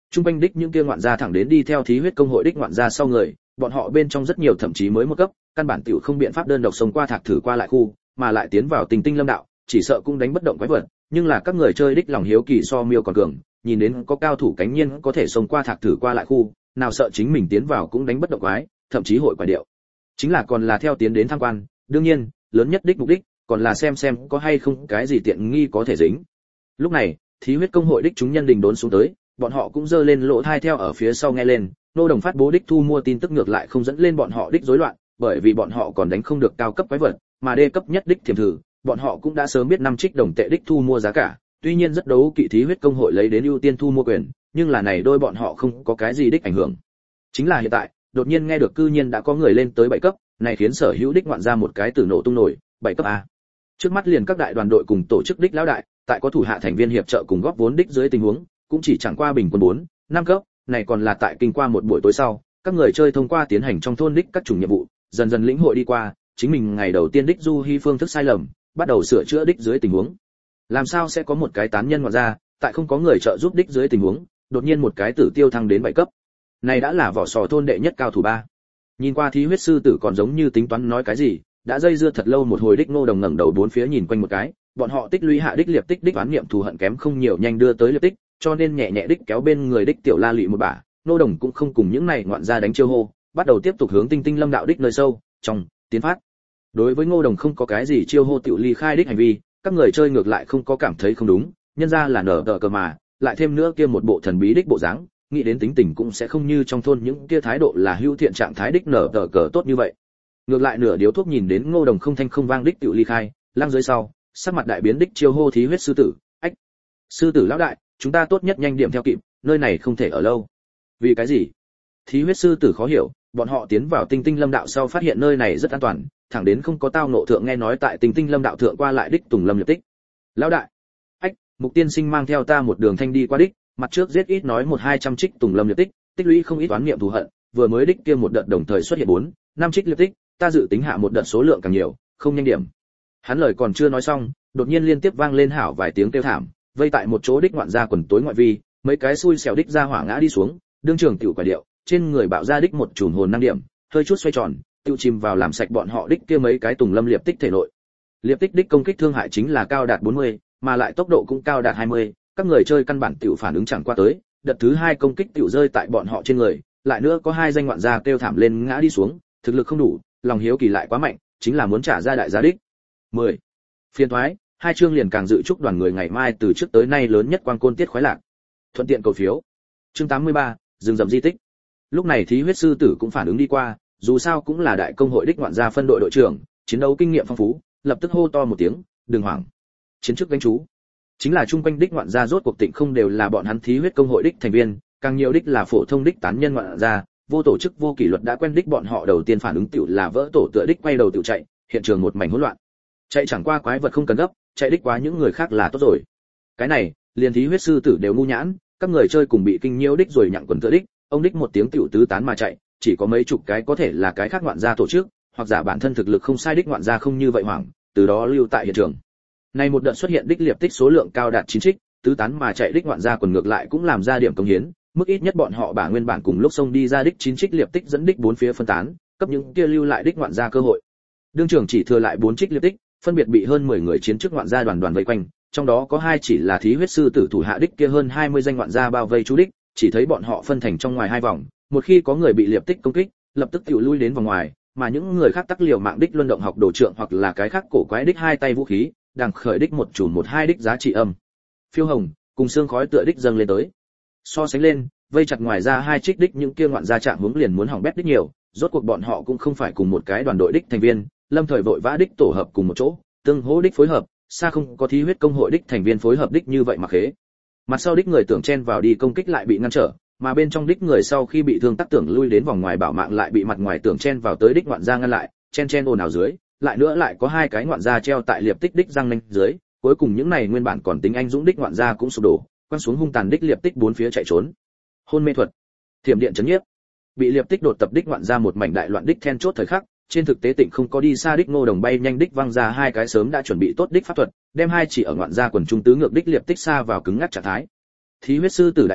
Trung quanh đích những kia ngoạn gia thẳng đến đi theo thí huyết công hội đích ngoạn gia sau người, bọn họ bên trong rất nhiều thậm chí mới một cấp, căn bản tiểu không biện pháp đơn độc sống qua thạc thử qua lại khu, mà lại tiến vào Tinh Tinh Lâm đạo, chỉ sợ cũng đánh bất động quái vật, nhưng là các người chơi đích lòng hiếu kỳ so miêu còn cường, nhìn đến có cao thủ cánh nhiên có thể sống qua thạc thử qua lại khu, nào sợ chính mình tiến vào cũng đánh bất động quái, thậm chí hội quả điệu. Chính là còn là theo tiến đến tham quan, đương nhiên, lớn nhất đích mục đích còn là xem có hay không cái gì tiện nghi có thể dính. Lúc này, thí huyết công hội đích chúng nhân đình đốn xuống tới, bọn họ cũng giơ lên lỗ thai theo ở phía sau nghe lên, nô đồng phát bố đích thu mua tin tức ngược lại không dẫn lên bọn họ đích rối loạn, bởi vì bọn họ còn đánh không được cao cấp quái vật, mà đê cấp nhất đích thiểm thử, bọn họ cũng đã sớm biết 5 trích đồng tệ đích thu mua giá cả, tuy nhiên rất đấu kỵ thí huyết công hội lấy đến ưu tiên thu mua quyền, nhưng là này đôi bọn họ không có cái gì đích ảnh hưởng. Chính là hiện tại, đột nhiên nghe được cư nhiên đã có người lên tới 7 cấp, này khiến sở hữu đích ngoạn ra một cái tử nổ tung nổi, 7 cấp a. Trước mắt liền các đại đoàn đội cùng tổ chức đích lão đại, tại có thủ hạ thành viên hiệp trợ cùng góp vốn đích dưới tình huống, cũng chỉ chẳng qua bình quân 4, 5 cấp, này còn là tại kinh qua một buổi tối sau, các người chơi thông qua tiến hành trong thôn đích các chủng nhiệm vụ, dần dần lĩnh hội đi qua, chính mình ngày đầu tiên đích du hy phương thức sai lầm, bắt đầu sửa chữa đích dưới tình huống. Làm sao sẽ có một cái tán nhân ngoạn ra, tại không có người trợ giúp đích dưới tình huống, đột nhiên một cái tử tiêu thăng đến 7 cấp. Này đã là vỏ sò thôn đệ nhất cao thủ 3. Nhìn qua thí huyết sư tử còn giống như tính toán nói cái gì, đã dây dưa thật lâu một hồi đích Ngô Đồng ngẩng đầu bốn phía nhìn quanh một cái, bọn họ tích lũy hạ đích liệp tích đích toán niệm thù hận kém không nhiều nhanh đưa tới liệp tích, cho nên nhẹ nhẹ đích kéo bên người đích tiểu La Lụy một bả, Ngô Đồng cũng không cùng những này ngoạn gia đánh chiêu hô, bắt đầu tiếp tục hướng Tinh Tinh Lâm đạo đích nơi sâu trong tiến phát. Đối với Ngô Đồng không có cái gì chiêu hô tiểu ly khai đích hành vi, các người chơi ngược lại không có cảm thấy không đúng, nhân ra là nở tờ cờ mà, lại thêm nữa kia một bộ thần bí đích bộ dáng, nghĩ đến tính tình cũng sẽ không như trong thôn những kia thái độ là hữu thiện trạng thái đích nở tờ cờ tốt như vậy. Ngược lại nửa điếu thuốc nhìn đến Ngô Đồng không thanh không vang đích tiểu ly khai, lang dưới sau, sắc mặt đại biến đích chiêu hô thí huyết sư tử, ách, sư tử lão đại, chúng ta tốt nhất nhanh điểm theo kịp, nơi này không thể ở lâu. Vì cái gì? Thí huyết sư tử khó hiểu, bọn họ tiến vào Tinh Tinh Lâm đạo sau phát hiện nơi này rất an toàn, thẳng đến không có tao nộ thượng nghe nói tại Tinh Tinh Lâm đạo thượng qua lại đích Tùng Lâm liệp tích. Lão đại, ách, Mục Tiên Sinh mang theo ta một đường thanh đi qua đích, mặt trước giết ít nói 1-200 trích Tùng Lâm liệp tích, tích lũy không ít toán niệm thù hận, vừa mới đích kia một đợt đồng thời xuất hiện 4-5 trích liệp tích, ta dự tính hạ một đợt số lượng càng nhiều, không nhanh điểm. Hắn lời còn chưa nói xong, đột nhiên liên tiếp vang lên hảo vài tiếng kêu thảm, vây tại một chỗ đích ngoạn gia quần tối ngoại vi, mấy cái xui xẻo đích ra hỏa ngã đi xuống, đương trường tiểu quả điệu, trên người bạo ra đích một chùm hồn năng điểm, hơi chút xoay tròn, tiêu chìm vào làm sạch bọn họ đích kia mấy cái Tùng Lâm liệp tích thể nội. Liệp tích đích công kích thương hại chính là cao đạt 40, mà lại tốc độ cũng cao đạt 20, các người chơi căn bản tiểu phản ứng chẳng qua tới, đợt thứ 2 công kích tiểu rơi tại bọn họ trên người, lại nữa có 2 danh ngoạn gia kêu thảm lên ngã đi xuống, thực lực không đủ, lòng hiếu kỳ lại quá mạnh, chính là muốn trả ra đại giá đích. 10. Phiên thoái, 2 chương liền càng dự chúc đoàn người ngày mai từ trước tới nay lớn nhất quang côn tiết khoái lạc. Thuận tiện cầu phiếu. Chương 83, rừng rậm di tích. Lúc này thí huyết sư tử cũng phản ứng đi qua, dù sao cũng là đại công hội đích ngoạn gia phân đội đội trưởng, chiến đấu kinh nghiệm phong phú, lập tức hô to một tiếng, đừng hoảng. Chiến trước gánh chú. Chính là trung quanh đích ngoạn gia rốt cuộc tịnh không đều là bọn hắn thí huyết công hội đích thành viên, càng nhiều đích là phổ thông đích tán nhân ngoạn gia, vô tổ chức vô kỷ luật đã quen đích bọn họ đầu tiên phản ứng tiểu là vỡ tổ tựa đích quay đầu tiểu chạy, hiện trường một mảnh hỗn loạn. Chạy chẳng qua quái vật không cần gấp, chạy đích quá những người khác là tốt rồi. Cái này, liền thí huyết sư tử đều ngu nhãn, các người chơi cùng bị kinh nhiễu đích rồi nhặng quần tựa đích, ông đích một tiếng tiểu tứ tán mà chạy, chỉ có mấy chục cái có thể là cái khác ngoạn gia tổ chức, hoặc giả bản thân thực lực không sai đích ngoạn gia không như vậy hoảng, từ đó lưu tại hiện trường. Này một đợt xuất hiện đích liệp tích số lượng cao đạt 9 trích, tứ tán mà chạy đích ngoạn gia quần ngược lại cũng làm ra điểm công hiến, mức ít nhất bọn họ bả nguyên bản cùng lúc xông đi ra đích 9 trích liệp tích dẫn đích bốn phía phân tán, cấp những kia lưu lại đích ngoạn gia cơ hội. Đương trường chỉ thừa lại 4 trích liệp tích, phân biệt bị hơn 10 người chiến trước ngoạn gia đoàn vây quanh, trong đó có 2 chỉ là thí huyết sư tử thủ hạ đích kia hơn 20 danh ngoạn gia bao vây chú đích, chỉ thấy bọn họ phân thành trong ngoài 2 vòng, một khi có người bị liệp tích công kích, lập tức tiểu lui đến vòng ngoài, mà những người khác tắc liều mạng đích luân động học đồ trượng hoặc là cái khác cổ quái đích hai tay vũ khí, đang khởi đích một chùm 1-2 đích giá trị âm. Phiêu hồng, cùng xương khói tựa đích dâng lên tới. So sánh lên, vây chặt ngoài ra 2 trích đích những kia ngoạn gia trạng hướng liền muốn hỏng bét đích nhiều, rốt cuộc bọn họ cũng không phải cùng một cái đoàn đội đích thành viên, lâm thời vội vã đích tổ hợp cùng một chỗ, tương hỗ đích phối hợp, xa không có thí huyết công hội đích thành viên phối hợp đích như vậy mà khế. Mặt sau đích người tưởng chen vào đi công kích lại bị ngăn trở, mà bên trong đích người sau khi bị thương tác tưởng lui đến vòng ngoài bảo mạng lại bị mặt ngoài tưởng chen vào tới đích ngoạn gia ngăn lại, chen ồn ào dưới, lại nữa lại có 2 cái ngoạn gia treo tại liệp tích đích răng nanh dưới, cuối cùng những này nguyên bản còn tính anh dũng đích ngoạn gia cũng sụp đổ, quăng xuống hung tàn đích liệp tích bốn phía chạy trốn. Hôn mê thuật, thiểm điện chấn nhiếp. Bị liệp tích đột tập đích ngoạn gia một mảnh đại loạn đích then chốt thời khắc, trên thực tế tịnh không có đi xa đích Ngô Đồng bay nhanh đích văng ra 2 cái sớm đã chuẩn bị tốt đích pháp thuật, đem 2 chỉ ở ngoạn gia quần trung tứ ngược đích liệp tích xa vào cứng ngắc trạng thái. Thí huyết sư tử đại hỉ,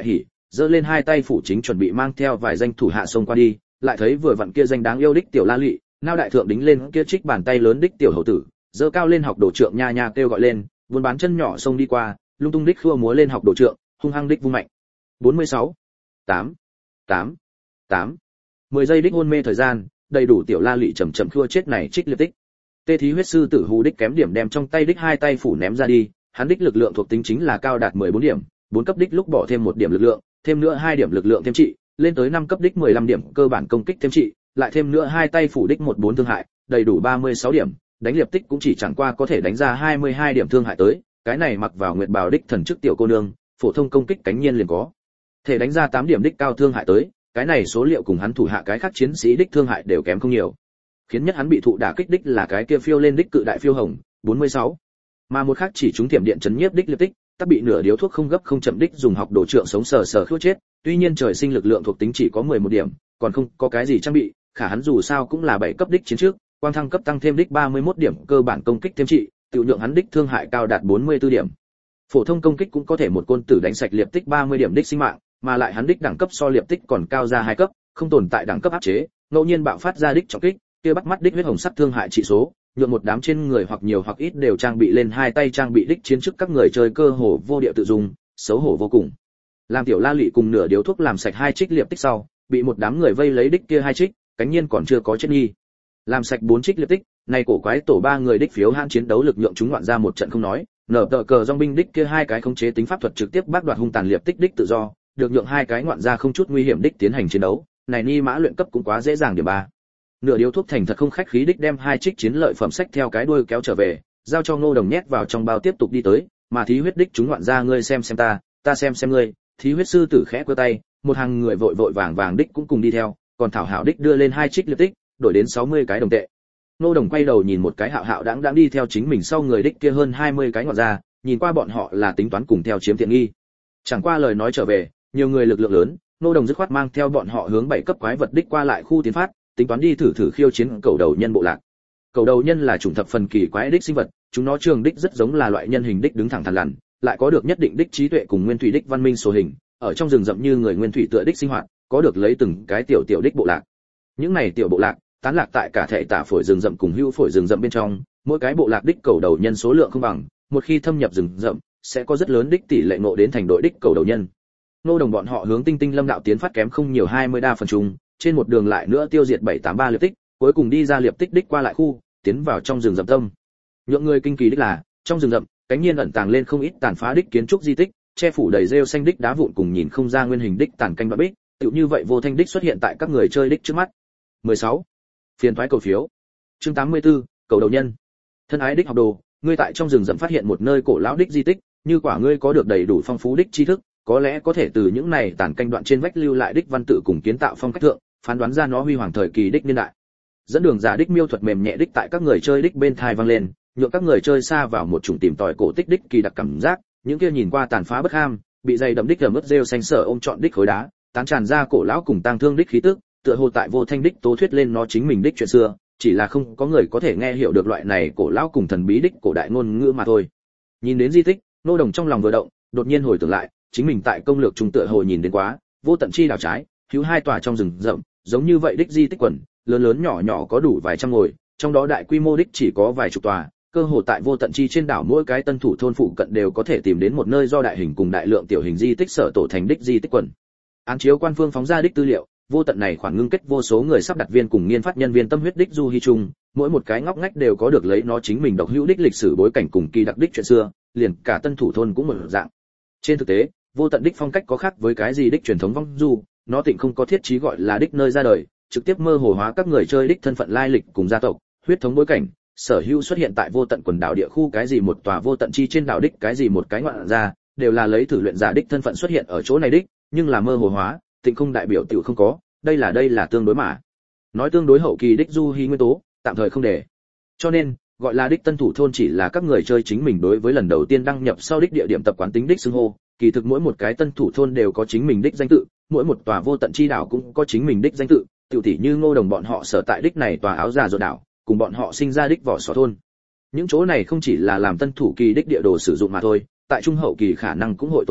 giơ lên hai tay phủ chính chuẩn bị mang theo vài danh thủ hạ xông qua đi, lại thấy vừa vặn kia danh đáng yêu đích tiểu La Lị, nao đại thượng đính lên kia trích bàn tay lớn đích tiểu hầu tử, giơ cao lên học đồ trượng nha nha kêu gọi lên, buôn bán chân nhỏ xông đi qua, lung tung đích khua múa lên học đồ trượng, hung hăng đích vung mạnh. 46, 8, 8, 8. 10 giây đích hôn mê thời gian, đầy đủ tiểu La Lị chậm chậm khua chết này trích liệp tích. Tê thí huyết sư tử hù đích kém điểm đem trong tay đích hai tay phủ ném ra đi, hắn đích lực lượng thuộc tính chính là cao đạt 14 điểm, 4 cấp đích lúc bỏ thêm 1 điểm lực lượng, thêm nữa 2 điểm lực lượng thêm trị, lên tới 5 cấp đích 15 điểm cơ bản công kích thêm trị, lại thêm nữa hai tay phủ đích 14 thương hại, đầy đủ 36 điểm, đánh liệp tích cũng chỉ chẳng qua có thể đánh ra 22 điểm thương hại tới, cái này mặc vào nguyệt bào đích thần chức tiểu cô nương, phổ thông công kích cánh nhiên liền có thể đánh ra 8 điểm đích cao thương hại tới, cái này số liệu cùng hắn thủ hạ cái khác chiến sĩ đích thương hại đều kém không nhiều. Khiến nhất hắn bị thụ đả kích đích là cái kia phiêu lên đích cự đại phiêu hồng, 46. Mà một khác chỉ trúng tiềm điện chấn nhiếp đích liệp tích, tác bị nửa điếu thuốc không gấp không chậm đích dùng học đồ trượng sống sờ sờ khước chết, tuy nhiên trời sinh lực lượng thuộc tính chỉ có 11 điểm, còn không có cái gì trang bị, khả hắn dù sao cũng là 7 cấp đích chiến trước, quang thăng cấp tăng thêm đích 31 điểm cơ bản công kích thêm trị, tiểu nhượng hắn đích thương hại cao đạt 44 điểm. Phổ thông công kích cũng có thể một côn tử đánh sạch liệp tích 30 điểm đích sinh mạng, mà lại hắn đích đẳng cấp so liệp tích còn cao ra 2 cấp, không tồn tại đẳng cấp áp chế, ngẫu nhiên bạo phát ra đích trọng kích, kia bắt mắt đích huyết hồng sắc thương hại trị số, nhượng một đám trên người hoặc nhiều hoặc ít đều trang bị lên hai tay trang bị đích chiến chức các người chơi cơ hồ vô địa tự dùng, xấu hổ vô cùng. Làm tiểu La Lị cùng nửa điếu thuốc làm sạch hai trích liệp tích sau, bị một đám người vây lấy đích kia hai trích, cánh nhiên còn chưa có chết nghi. Làm sạch 4 trích liệp tích, này cổ quái tổ 3 người đích phiếu hãn chiến đấu lực nhượng chúng loạn ra một trận không nói, nở tờ cờ dòng binh đích kia hai cái khống chế tính pháp thuật trực tiếp bác đoạt hung tàn liệp tích đích tự do, được nhượng hai cái ngoạn ra không chút nguy hiểm đích tiến hành chiến đấu, này ni mã luyện cấp cũng quá dễ dàng điểm 3. Nửa điếu thuốc thành thật không khách khí đích đem hai trích chiến lợi phẩm sách theo cái đuôi kéo trở về, giao cho Ngô Đồng nhét vào trong bao tiếp tục đi tới, mà thí huyết đích chúng loạn ra ngươi xem ta xem ngươi, thí huyết sư tử khẽ quơ tay, một hàng người vội vội vàng vàng đích cũng cùng đi theo, còn thảo hảo đích đưa lên hai trích liệp tích, đổi đến 60 cái đồng tệ. Ngô Đồng quay đầu nhìn một cái hạo hạo đãng đi theo chính mình sau người đích kia hơn 20 cái ngoạn ra, nhìn qua bọn họ là tính toán cùng theo chiếm tiện nghi. Chẳng qua lời nói trở về, nhiều người lực lượng lớn, Ngô Đồng dứt khoát mang theo bọn họ hướng 7 cấp quái vật đích qua lại khu tiến phát, tính toán đi thử khiêu chiến cầu đầu nhân bộ lạc. Cầu đầu nhân là chủng thập phần kỳ quái đích sinh vật, chúng nó trường đích rất giống là loại nhân hình đích đứng thẳng thắn lằn, lại có được nhất định đích trí tuệ cùng nguyên thủy đích văn minh số hình, ở trong rừng rậm như người nguyên thủy tựa đích sinh hoạt, có được lấy từng cái tiểu tiểu đích bộ lạc. Những này tiểu bộ lạc tán lạc tại cả thể tả phổi rừng rậm cùng hữu phổi rừng rậm bên trong, mỗi cái bộ lạc đích cầu đầu nhân số lượng không bằng, một khi thâm nhập rừng rậm, sẽ có rất lớn đích tỷ lệ ngộ đến thành đội đích cầu đầu nhân. Nô Đồng bọn họ hướng Tinh Tinh Lâm đạo tiến phát kém không nhiều 20 đa phần chung, trên một đường lại nữa tiêu diệt 783 liệp tích, cuối cùng đi ra liệp tích đích qua lại khu, tiến vào trong rừng rậm tâm. Nhượng người kinh kỳ đích là, trong rừng rậm, cánh nhiên ẩn tàng lên không ít tàn phá đích kiến trúc di tích, che phủ đầy rêu xanh đích đá vụn cùng nhìn không ra nguyên hình đích tàn canh bạ bích, tựu như vậy vô thanh đích xuất hiện tại các người chơi đích trước mắt. 16. Phiền toái cầu phiếu. Chương 84, cầu đầu nhân. Thân ái đích học đồ, ngươi tại trong rừng rậm phát hiện một nơi cổ lão đích di tích, như quả ngươi có được đầy đủ phong phú đích tri thức, có lẽ có thể từ những này tàn canh đoạn trên vách lưu lại đích văn tự cùng kiến tạo phong cách thượng, phán đoán ra nó huy hoàng thời kỳ đích niên đại. Dẫn đường giả đích miêu thuật mềm nhẹ đích tại các người chơi đích bên thai vang lên, nhượng các người chơi xa vào một chủng tìm tòi cổ tích đích kỳ đặc cảm giác, những kia nhìn qua tàn phá bất ham, bị dày đậm đích ẩm ướt rêu xanh sở ôm trọn đích khối đá, tán tràn ra cổ lão cùng tang thương đích khí tức, tựa hồ tại vô thanh đích tố thuyết lên nó chính mình đích chuyện xưa, chỉ là không có người có thể nghe hiểu được loại này cổ lão cùng thần bí đích cổ đại ngôn ngữ mà thôi. Nhìn đến di tích, Nô Đồng trong lòng vừa động, đột nhiên hồi tưởng lại, chính mình tại công lược trung tựa hồ nhìn đến quá, vô tận chi đảo trái, hữu hai tòa trong rừng rậm, giống như vậy đích di tích quần, lớn lớn nhỏ nhỏ có đủ vài trăm ngồi, trong đó đại quy mô đích chỉ có vài chục tòa, cơ hồ tại vô tận chi trên đảo mỗi cái tân thủ thôn phụ cận đều có thể tìm đến một nơi do đại hình cùng đại lượng tiểu hình di tích sở tổ thành đích di tích quần. Án chiếu quan phương phóng ra đích tư liệu, vô tận này khoản ngưng kết vô số người sắp đặt viên cùng nghiên phát nhân viên tâm huyết đích du hy chung, mỗi một cái ngóc ngách đều có được lấy nó chính mình độc hữu đích lịch sử bối cảnh cùng kỳ đặc đích chuyện xưa, liền cả tân thủ thôn cũng một dạng. Trên thực tế, vô tận đích phong cách có khác với cái gì đích truyền thống vong du, nó tịnh không có thiết chí gọi là đích nơi ra đời, trực tiếp mơ hồ hóa các người chơi đích thân phận lai lịch cùng gia tộc, huyết thống bối cảnh, sở hữu xuất hiện tại vô tận quần đảo địa khu cái gì một tòa vô tận chi trên đảo đích cái gì một cái ngoạn ra, đều là lấy thử luyện giả đích thân phận xuất hiện ở chỗ này đích, nhưng là mơ hồ hóa, tịnh không đại biểu tiểu không có, đây là tương đối mà. Nói tương đối hậu kỳ đích du hí nguyên tố, tạm thời không để. Cho nên, gọi là đích tân thủ thôn chỉ là các người chơi chính mình đối với lần đầu tiên đăng nhập sau đích địa điểm tập quán tính đích xưng hô, kỳ thực mỗi một cái tân thủ thôn đều có chính mình đích danh tự, mỗi một tòa vô tận chi đảo cũng có chính mình đích danh tự, tiểu tỷ như Ngô Đồng bọn họ sở tại đích này tòa áo già rùa đảo, cùng bọn họ sinh ra đích vỏ sò thôn. Những chỗ này không chỉ là làm tân thủ kỳ đích địa đồ sử dụng mà thôi, tại trung hậu kỳ khả năng cũng hội tồn tại,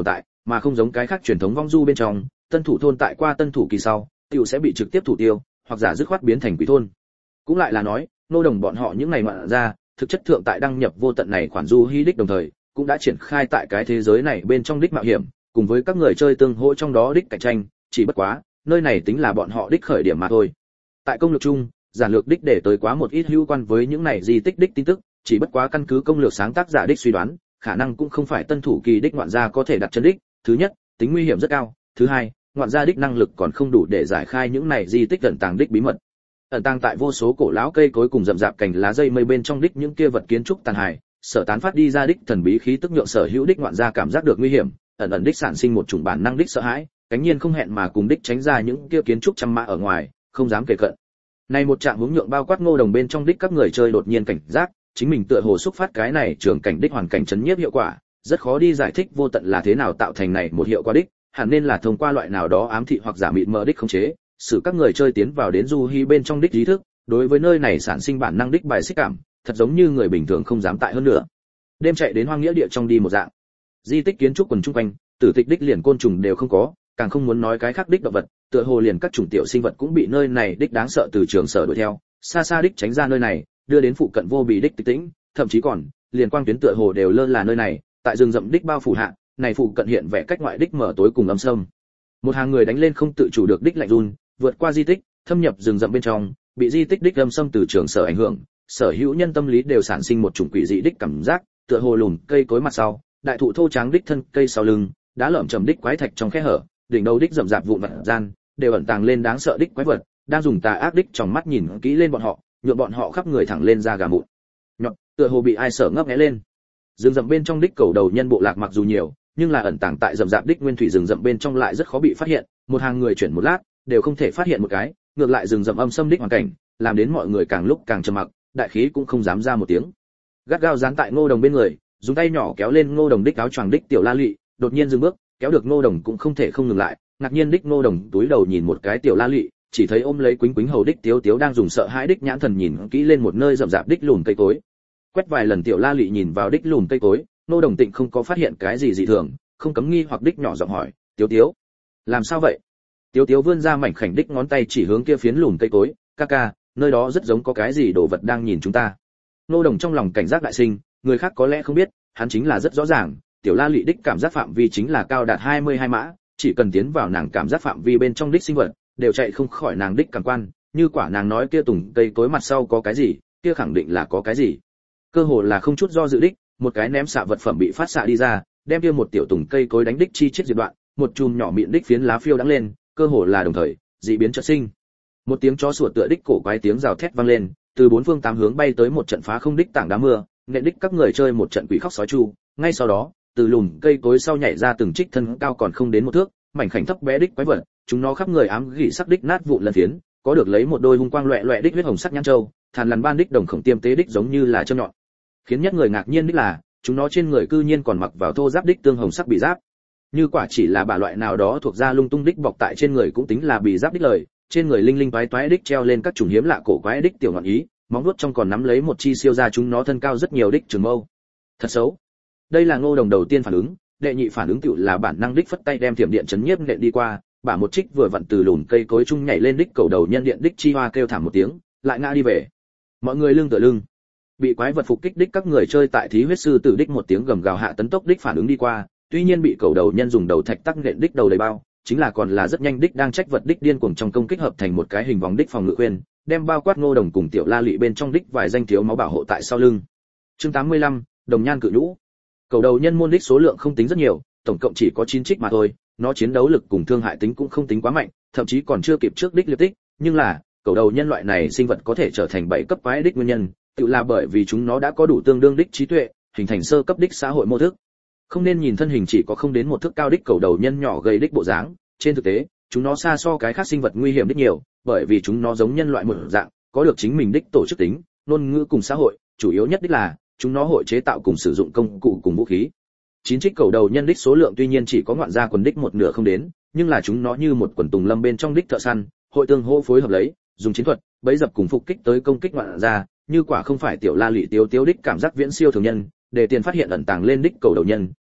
mà không giống cái khác truyền thống vong du bên trong, tân thủ thôn tại qua tân thủ kỳ sau, tiểu sẽ bị trực tiếp thủ tiêu, hoặc giả dứt khoát biến thành quỷ thôn. Cũng lại là nói, nô đồng bọn họ những ngày ngoạn ra, thực chất thượng tại đăng nhập vô tận này khoản du hí đích đồng thời, cũng đã triển khai tại cái thế giới này bên trong đích mạo hiểm, cùng với các người chơi tương hỗ trong đó đích cạnh tranh, chỉ bất quá, nơi này tính là bọn họ đích khởi điểm mà thôi. Tại công lược chung, giản lược đích để tới quá một ít hữu quan với những này di tích đích tin tức, chỉ bất quá căn cứ công lược sáng tác giả đích suy đoán, khả năng cũng không phải tân thủ kỳ đích ngoạn gia có thể đặt chân đích. Thứ nhất, tính nguy hiểm rất cao. Thứ hai, ngoạn gia đích năng lực còn không đủ để giải khai những này di tích ẩn tàng đích bí mật. Ẩn tàng tại vô số cổ lão cây cối cùng rậm rạp cành lá dây mây bên trong đích những kia vật kiến trúc tàn hài, sở tán phát đi ra đích thần bí khí tức nhượng sở hữu đích ngoạn gia cảm giác được nguy hiểm, ẩn ẩn đích sản sinh một chủng bản năng đích sợ hãi, cánh nhiên không hẹn mà cùng đích tránh ra những kia kiến trúc trăm mã ở ngoài, không dám kề cận. Này một trạng hướng nhượng bao quát Ngô Đồng bên trong đích các người chơi đột nhiên cảnh giác, chính mình tựa hồ xúc phát cái này trường cảnh đích hoàn cảnh chấn nhiếp hiệu quả, rất khó đi giải thích vô tận là thế nào tạo thành này một hiệu quả đích, hẳn nên là thông qua loại nào đó ám thị hoặc giả mịt mờ đích khống chế, xử các người chơi tiến vào đến du hí bên trong đích ý thức, đối với nơi này sản sinh bản năng đích bài xích cảm, thật giống như người bình thường không dám tại hơn nữa. Đêm chạy đến hoang nghĩa địa trong đi một dạng. Di tích kiến trúc quần chung quanh, tử tịch đích liền côn trùng đều không có, càng không muốn nói cái khác đích động vật, tựa hồ liền các chủng tiểu sinh vật cũng bị nơi này đích đáng sợ từ trường sở đuổi theo, xa xa đích tránh ra nơi này, đưa đến phụ cận vô bì đích tịch tĩnh, thậm chí còn liền quang tuyến tựa hồ đều lơ là nơi này, tại rừng rậm đích bao phủ hạ, này phụ cận hiện vẻ cách ngoại đích mở tối cùng âm sâm. Một hàng người đánh lên không tự chủ được đích lạnh run, vượt qua di tích, thâm nhập rừng rậm bên trong, bị di tích đích âm sâm từ trường sở ảnh hưởng, sở hữu nhân tâm lý đều sản sinh một chủng quỷ dị đích cảm giác, tựa hồ lùn cây cối mặt sau, đại thụ thô tráng đích thân cây sau lưng, đá lởm chởm đích quái thạch trong khe hở, đỉnh đầu đích rậm rạp vụn vặt gian, đều ẩn tàng lên đáng sợ đích quái vật, đang dùng tà ác đích trong mắt nhìn kỹ lên bọn họ, nhượng bọn họ khắp người thẳng lên da gà mụn. Nhọn, tựa hồ bị ai sở ngấp nghé lên. Rừng rậm bên trong đích cầu đầu nhân bộ lạc mặc dù nhiều, nhưng là ẩn tàng tại rậm rạp đích nguyên thủy rừng rậm bên trong lại rất khó bị phát hiện, một hàng người chuyển một lát, đều không thể phát hiện một cái, ngược lại rừng rậm âm xâm đích hoàn cảnh, làm đến mọi người càng lúc càng trầm mặc, đại khí cũng không dám ra một tiếng. Gắt gao dán tại Ngô Đồng bên người, dùng tay nhỏ kéo lên Ngô Đồng đích áo choàng đích tiểu La Lị, đột nhiên dừng bước, kéo được Ngô Đồng cũng không thể không ngừng lại, ngạc nhiên đích Ngô Đồng túi đầu nhìn một cái tiểu La Lị, chỉ thấy ôm lấy quýnh quýnh hầu đích Tiếu Tiếu đang dùng sợ hãi đích nhãn thần nhìn kỹ lên một nơi rậm rạp đích lùn cây cối. Quét vài lần tiểu La Lị nhìn vào đích lùn cây cối, Ngô Đồng tịnh không có phát hiện cái gì dị thường, không cấm nghi hoặc đích nhỏ giọng hỏi, "Tiếu Tiếu, làm sao vậy?" Tiếu Tiếu vươn ra mảnh khảnh đích ngón tay chỉ hướng kia phiến lùn cây cối, "Ca ca, nơi đó rất giống có cái gì đồ vật đang nhìn chúng ta." Ngô Đồng trong lòng cảnh giác đại sinh, người khác có lẽ không biết, hắn chính là rất rõ ràng, tiểu La Lị đích cảm giác phạm vi chính là cao đạt 22 mã, chỉ cần tiến vào nàng cảm giác phạm vi bên trong đích sinh vật, đều chạy không khỏi nàng đích cảm quan, như quả nàng nói kia tùng cây cối mặt sau có cái gì, kia khẳng định là có cái gì. Cơ hồ là không chút do dự đích, một cái ném xạ vật phẩm bị phát xạ đi ra, đem kia một tiểu tùng cây cối đánh đích chi chết diệt đoạn, một chùm nhỏ mịn đích phiến lá phiêu đắng lên, cơ hồ là đồng thời, dị biến chợt sinh. Một tiếng chó sủa tựa đích cổ quái tiếng rào thét vang lên, từ bốn phương tám hướng bay tới một trận phá không đích tảng đá mưa, nện đích các người chơi một trận quỷ khóc sói chu, ngay sau đó, từ lùm cây cối sau nhảy ra từng trích thân cao còn không đến một thước, mảnh khảnh thấp bé đích quái vật, chúng nó khắp người ám gỉ sắc đích nát vụn lần phiến, có được lấy một đôi hung quang loẹt loẹt đích huyết hồng sắc nhãn châu, thàn lằn ban đích đồng khổng tiêm tế đích giống như là châm nhọn. Khiến nhất người ngạc nhiên đích là, chúng nó trên người cư nhiên còn mặc vào thô giáp đích tương hồng sắc bị giáp. Như quả chỉ là bả loại nào đó thuộc ra lung tung đích bọc tại trên người cũng tính là bị giáp đích lời, trên người linh linh toái toái đích treo lên các chủng hiếm lạ cổ quái đích tiểu ngọn ý, móng vuốt trong còn nắm lấy một chi siêu ra chúng nó thân cao rất nhiều đích trường mâu. Thật xấu. Đây là Ngô Đồng đầu tiên phản ứng, đệ nhị phản ứng tựu là bản năng đích phất tay đem thiểm điện chấn nhiếp nện đi qua, bả một trích vừa vặn từ lùn cây cối chung nhảy lên đích cầu đầu nhân điện đích chi hoa kêu thảm một tiếng, lại ngã đi về. Mọi người lưng tựa lưng. Bị quái vật phục kích đích các người chơi tại thí huyết sư tử đích một tiếng gầm gào hạ tấn tốc đích phản ứng đi qua, tuy nhiên bị cầu đầu nhân dùng đầu thạch tắc nện đích đầu đầy bao, chính là còn là rất nhanh đích đang trách vật đích điên cuồng trong công kích hợp thành một cái hình vòng đích phòng ngự khuyên, đem bao quát Ngô Đồng cùng tiểu La Lị bên trong đích vài danh thiếu máu bảo hộ tại sau lưng. Chương 85, Đồng Nhan cự nhũ. Cầu đầu nhân môn đích số lượng không tính rất nhiều, tổng cộng chỉ có 9 trích mà thôi, nó chiến đấu lực cùng thương hại tính cũng không tính quá mạnh, thậm chí còn chưa kịp trước đích liệt tích, nhưng là, cầu đầu nhân loại này sinh vật có thể trở thành 7 cấp quái đích nguyên nhân, tự là bởi vì chúng nó đã có đủ tương đương đích trí tuệ, hình thành sơ cấp đích xã hội mô thức. Không nên nhìn thân hình chỉ có không đến một thước cao đích cầu đầu nhân nhỏ gầy đích bộ dáng, trên thực tế, chúng nó xa so cái khác sinh vật nguy hiểm đích nhiều, bởi vì chúng nó giống nhân loại một dạng, có được chính mình đích tổ chức tính, ngôn ngữ cùng xã hội, chủ yếu nhất đích là chúng nó hội chế tạo cùng sử dụng công cụ cùng vũ khí. 9 trích cầu đầu nhân đích số lượng tuy nhiên chỉ có ngoạn gia quần đích một nửa không đến, nhưng là chúng nó như một quần tùng lâm bên trong đích thợ săn, hội tương hỗ phối hợp lấy, dùng chiến thuật, bẫy dập cùng phục kích tới công kích ngoạn gia, như quả không phải tiểu La Lị Tiếu Tiếu đích cảm giác viễn siêu thường nhân, để tiền phát hiện ẩn tàng lên đích cầu đầu nhân,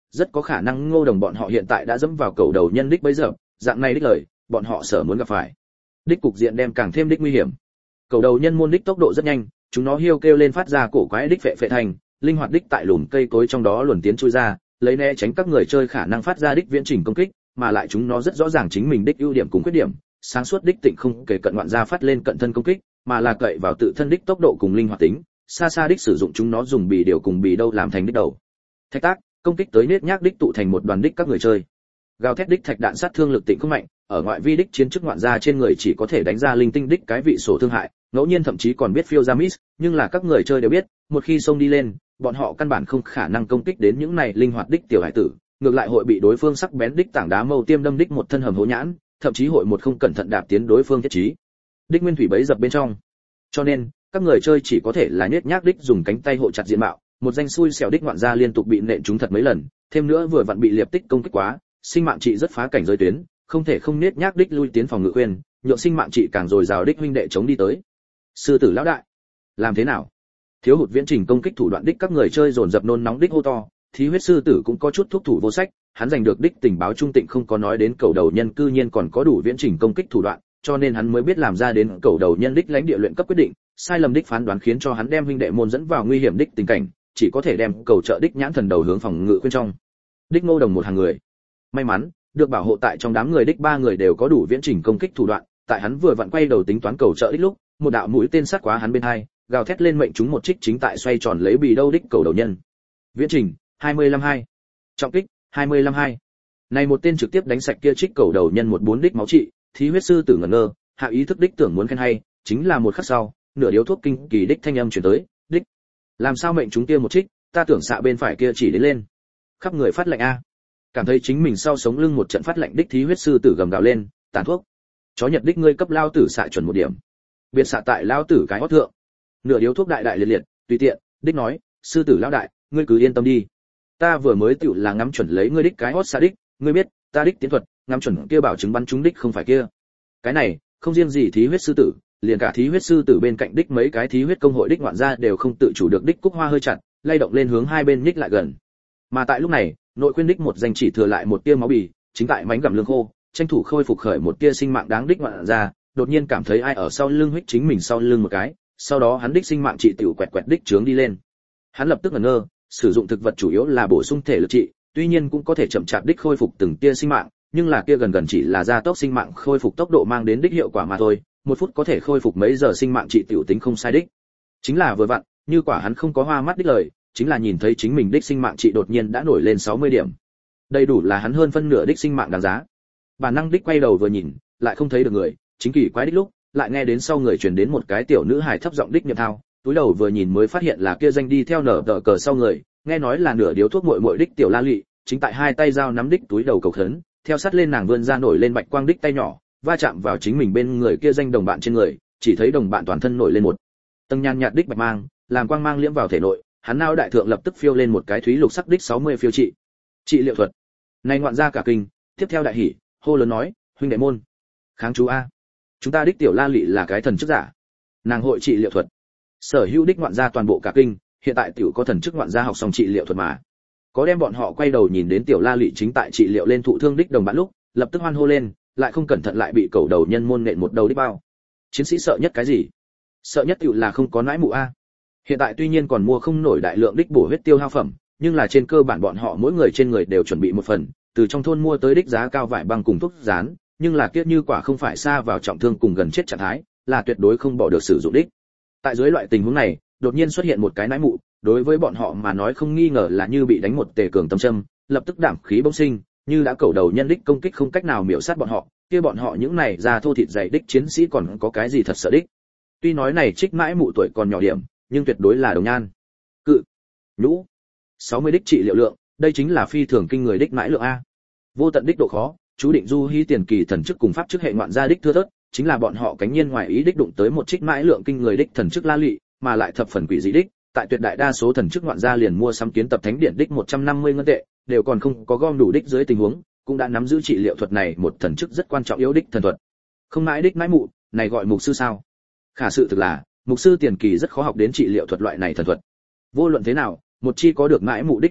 rất có khả năng Ngô Đồng bọn họ hiện tại đã dẫm vào cầu đầu nhân đích bấy giờ, dạng này đích lời, bọn họ sở muốn gặp phải. Đích cục diện đem càng thêm đích nguy hiểm. Cầu đầu nhân môn đích tốc độ rất nhanh, chúng nó hiu kêu lên phát ra cổ quái đích phệ phệ thành, linh hoạt đích tại lùm cây cối trong đó luồn tiến chui ra, lấy né tránh các người chơi khả năng phát ra đích viễn trình công kích, mà lại chúng nó rất rõ ràng chính mình đích ưu điểm cùng khuyết điểm, sáng suốt đích tịnh không kể cận ngoạn gia phát lên cận thân công kích, mà là cậy vào tự thân đích tốc độ cùng linh hoạt tính, xa xa đích sử dụng chúng nó dùng bì điều cùng bì đâu làm thành đích đầu. Thạch tác, công kích tới nết nhác đích tụ thành một đoàn đích các người chơi. Gào thét đích thạch đạn sát thương lực tịnh không mạnh, ở ngoại vi đích chiến chức ngoạn gia trên người chỉ có thể đánh ra linh tinh đích cái vị sổ thương hại, ngẫu nhiên thậm chí còn biết phiêu ra miss, nhưng là các người chơi đều biết, một khi xông đi lên, bọn họ căn bản không khả năng công kích đến những này linh hoạt đích tiểu hải tử, ngược lại hội bị đối phương sắc bén đích tảng đá mâu tiêm đâm đích một thân hầm hố nhãn, thậm chí hội một không cẩn thận đạp tiến đối phương thiết trí. Đích nguyên thủy bấy dập bên trong. Cho nên, các người chơi chỉ có thể là nhếch nhác đích dùng cánh tay hộ chặt diện mạo, một danh xui xẻo đích ngoạn gia liên tục bị nện trúng thật mấy lần, thêm nữa vừa vặn bị liệp tích công kích quá, sinh mạng trị rất phá cảnh giới tuyến, không thể không nhếch nhác đích lui tiến phòng ngự khuyên, nhượng sinh mạng trị càng dồi dào đích huynh đệ chống đi tới. Sư tử lão đại, làm thế nào? Thiếu hụt viễn trình công kích thủ đoạn đích các người chơi dồn dập nôn nóng đích hô to, Thí huyết sư tử cũng có chút thuốc thủ vô sách, hắn giành được đích tình báo trung tịnh không có nói đến cầu đầu nhân cư nhiên còn có đủ viễn trình công kích thủ đoạn, cho nên hắn mới biết làm ra đến cầu đầu nhân đích lãnh địa luyện cấp quyết định, sai lầm đích phán đoán khiến cho hắn đem huynh đệ môn dẫn vào nguy hiểm đích tình cảnh, chỉ có thể đem cầu trợ đích nhãn thần đầu hướng phòng ngự khuyên trong. Đích Ngô Đồng một hàng người, may mắn được bảo hộ tại trong đám người đích ba người đều có đủ viễn trình công kích thủ đoạn, tại hắn vừa vặn quay đầu tính toán cầu trợ đích lúc, một đạo mũi tên sát quá hắn bên hai, gào thét lên mệnh chúng một trích chính tại xoay tròn lấy bì đâu đích cầu đầu nhân. Viễn trình 25-2, trọng kích 25-2. Này một tên trực tiếp đánh sạch kia trích cầu đầu nhân một bốn đích máu trị, Thí huyết sư tử ngẩn ngơ, hạ ý thức đích tưởng muốn khen hay, chính là một khắc sau, nửa điếu thuốc kinh kỳ đích thanh âm truyền tới, đích. Làm sao mệnh chúng kia một trích, ta tưởng xạ bên phải kia chỉ đến lên. Khắp người phát lạnh a. Cảm thấy chính mình sau sống lưng một trận phát lạnh đích Thí huyết sư tử gầm gào lên, tàn thuốc. Chó Nhật đích ngươi cấp lao tử xạ chuẩn một điểm. Biệt xạ tại lao tử cái hót thượng. Nửa điếu thuốc đại đại liệt liệt, tùy tiện, đích nói, sư tử lão đại, ngươi cứ yên tâm đi. Ta vừa mới tựu là ngắm chuẩn lấy ngươi đích cái hót xạ đích, ngươi biết, ta đích tiến thuật, ngắm chuẩn kia bảo chứng bắn trúng đích không phải kia. Cái này, không riêng gì Thí huyết sư tử, liền cả Thí huyết sư tử bên cạnh đích mấy cái Thí huyết công hội đích ngoạn gia đều không tự chủ được đích cúc hoa hơi chặt, lay động lên hướng hai bên nhích lại gần. Mà tại lúc này, nội khuyên đích một danh chỉ thừa lại một tia máu bì, chính tại mánh gặm lương khô, tranh thủ khôi phục khởi một tia sinh mạng đáng đích ngoạn gia, đột nhiên cảm thấy ai ở sau lưng huých chính mình sau lưng một cái, sau đó hắn đích sinh mạng trị tiểu quẹt quẹt đích trướng đi lên. Hắn lập tức ngẩn ngơ, sử dụng thực vật chủ yếu là bổ sung thể lực trị, tuy nhiên cũng có thể chậm chạp đích khôi phục từng tia sinh mạng, nhưng là kia gần gần chỉ là gia tốc sinh mạng khôi phục tốc độ mang đến đích hiệu quả mà thôi, một phút có thể khôi phục mấy giờ sinh mạng trị tiểu tính không sai đích. Chính là vừa vặn, như quả hắn không có hoa mắt đích lời, chính là nhìn thấy chính mình đích sinh mạng trị đột nhiên đã nổi lên 60 điểm. Đầy đủ là hắn hơn phân nửa đích sinh mạng đáng giá. Bản năng đích quay đầu vừa nhìn, lại không thấy được người, chính kỳ quái đích lúc, lại nghe đến sau người truyền đến một cái tiểu nữ hài thấp giọng đích niệm thao, túi đầu vừa nhìn mới phát hiện là kia danh đi theo nở tờ cờ sau người, nghe nói là nửa điếu thuốc muội muội đích tiểu La Lị, chính tại hai tay dao nắm đích túi đầu cầu khấn, theo sát lên nàng vươn ra nổi lên bạch quang đích tay nhỏ, va chạm vào chính mình bên người kia danh đồng bạn trên người, chỉ thấy đồng bạn toàn thân nổi lên một tầng nhàn nhạt đích bạch mang, làm quang mang liễm vào thể nội, hắn não đại thượng lập tức phiêu lên một cái thúy lục sắc đích 60 phiêu trị. Trị liệu thuật. Này ngoạn ra cả kinh, tiếp theo đại hỉ, hô lớn nói, huynh đệ môn, kháng chú a. Chúng ta đích tiểu La Lị là cái thần chức giả. Nàng hội trị liệu thuật. Sở hữu đích ngoạn gia toàn bộ cả kinh, hiện tại tiểu có thần chức ngoạn gia học xong trị liệu thuật mà. Có đem bọn họ quay đầu nhìn đến tiểu La Lị chính tại trị liệu lên thụ thương đích đồng bạn lúc, lập tức hoan hô lên, lại không cẩn thận lại bị cầu đầu nhân môn nện một đầu đích bao. Chiến sĩ sợ nhất cái gì? Sợ nhất tiểu là không có nãi mụ a. Hiện tại tuy nhiên còn mua không nổi đại lượng đích bổ huyết tiêu hao phẩm, nhưng là trên cơ bản bọn họ mỗi người trên người đều chuẩn bị một phần, từ trong thôn mua tới đích giá cao vải băng cùng thuốc dán, nhưng là kiết như quả không phải xa vào trọng thương cùng gần chết trạng thái, là tuyệt đối không bỏ được sử dụng đích. Tại dưới loại tình huống này, đột nhiên xuất hiện một cái nãi mụ, đối với bọn họ mà nói không nghi ngờ là như bị đánh một tề cường tâm châm, lập tức đảm khí bỗng sinh, như đã cầu đầu nhân đích công kích không cách nào miểu sát bọn họ, kia bọn họ những này ra thô thịt dày đích chiến sĩ còn có cái gì thật sợ đích. Tuy nói này trích mãi mụ tuổi còn nhỏ điểm, nhưng tuyệt đối là đồng nhan. Cự, nhũ, 60 đích trị liệu lượng, đây chính là phi thường kinh người đích mãi lượng a. Vô tận đích độ khó, chú định du hí tiền kỳ thần chức cùng pháp chức hệ ngoạn gia đích thưa thớt, chính là bọn họ cánh nhiên ngoài ý đích đụng tới một trích mãi lượng kinh người đích thần chức La Lị, mà lại thập phần quỷ dị đích, tại tuyệt đại đa số thần chức ngoạn gia liền mua sắm kiến tập thánh điện đích 150 ngân tệ, đều còn không có gom đủ đích dưới tình huống, cũng đã nắm giữ trị liệu thuật này một thần chức rất quan trọng yếu đích thần thuật. Không mãi đích mãi mụ, này gọi mục sư sao? Khả sự thực là, mục sư tiền kỳ rất khó học đến trị liệu thuật loại này thần thuật. Vô luận thế nào, một chi có được mãi mụ đích đoàn đội,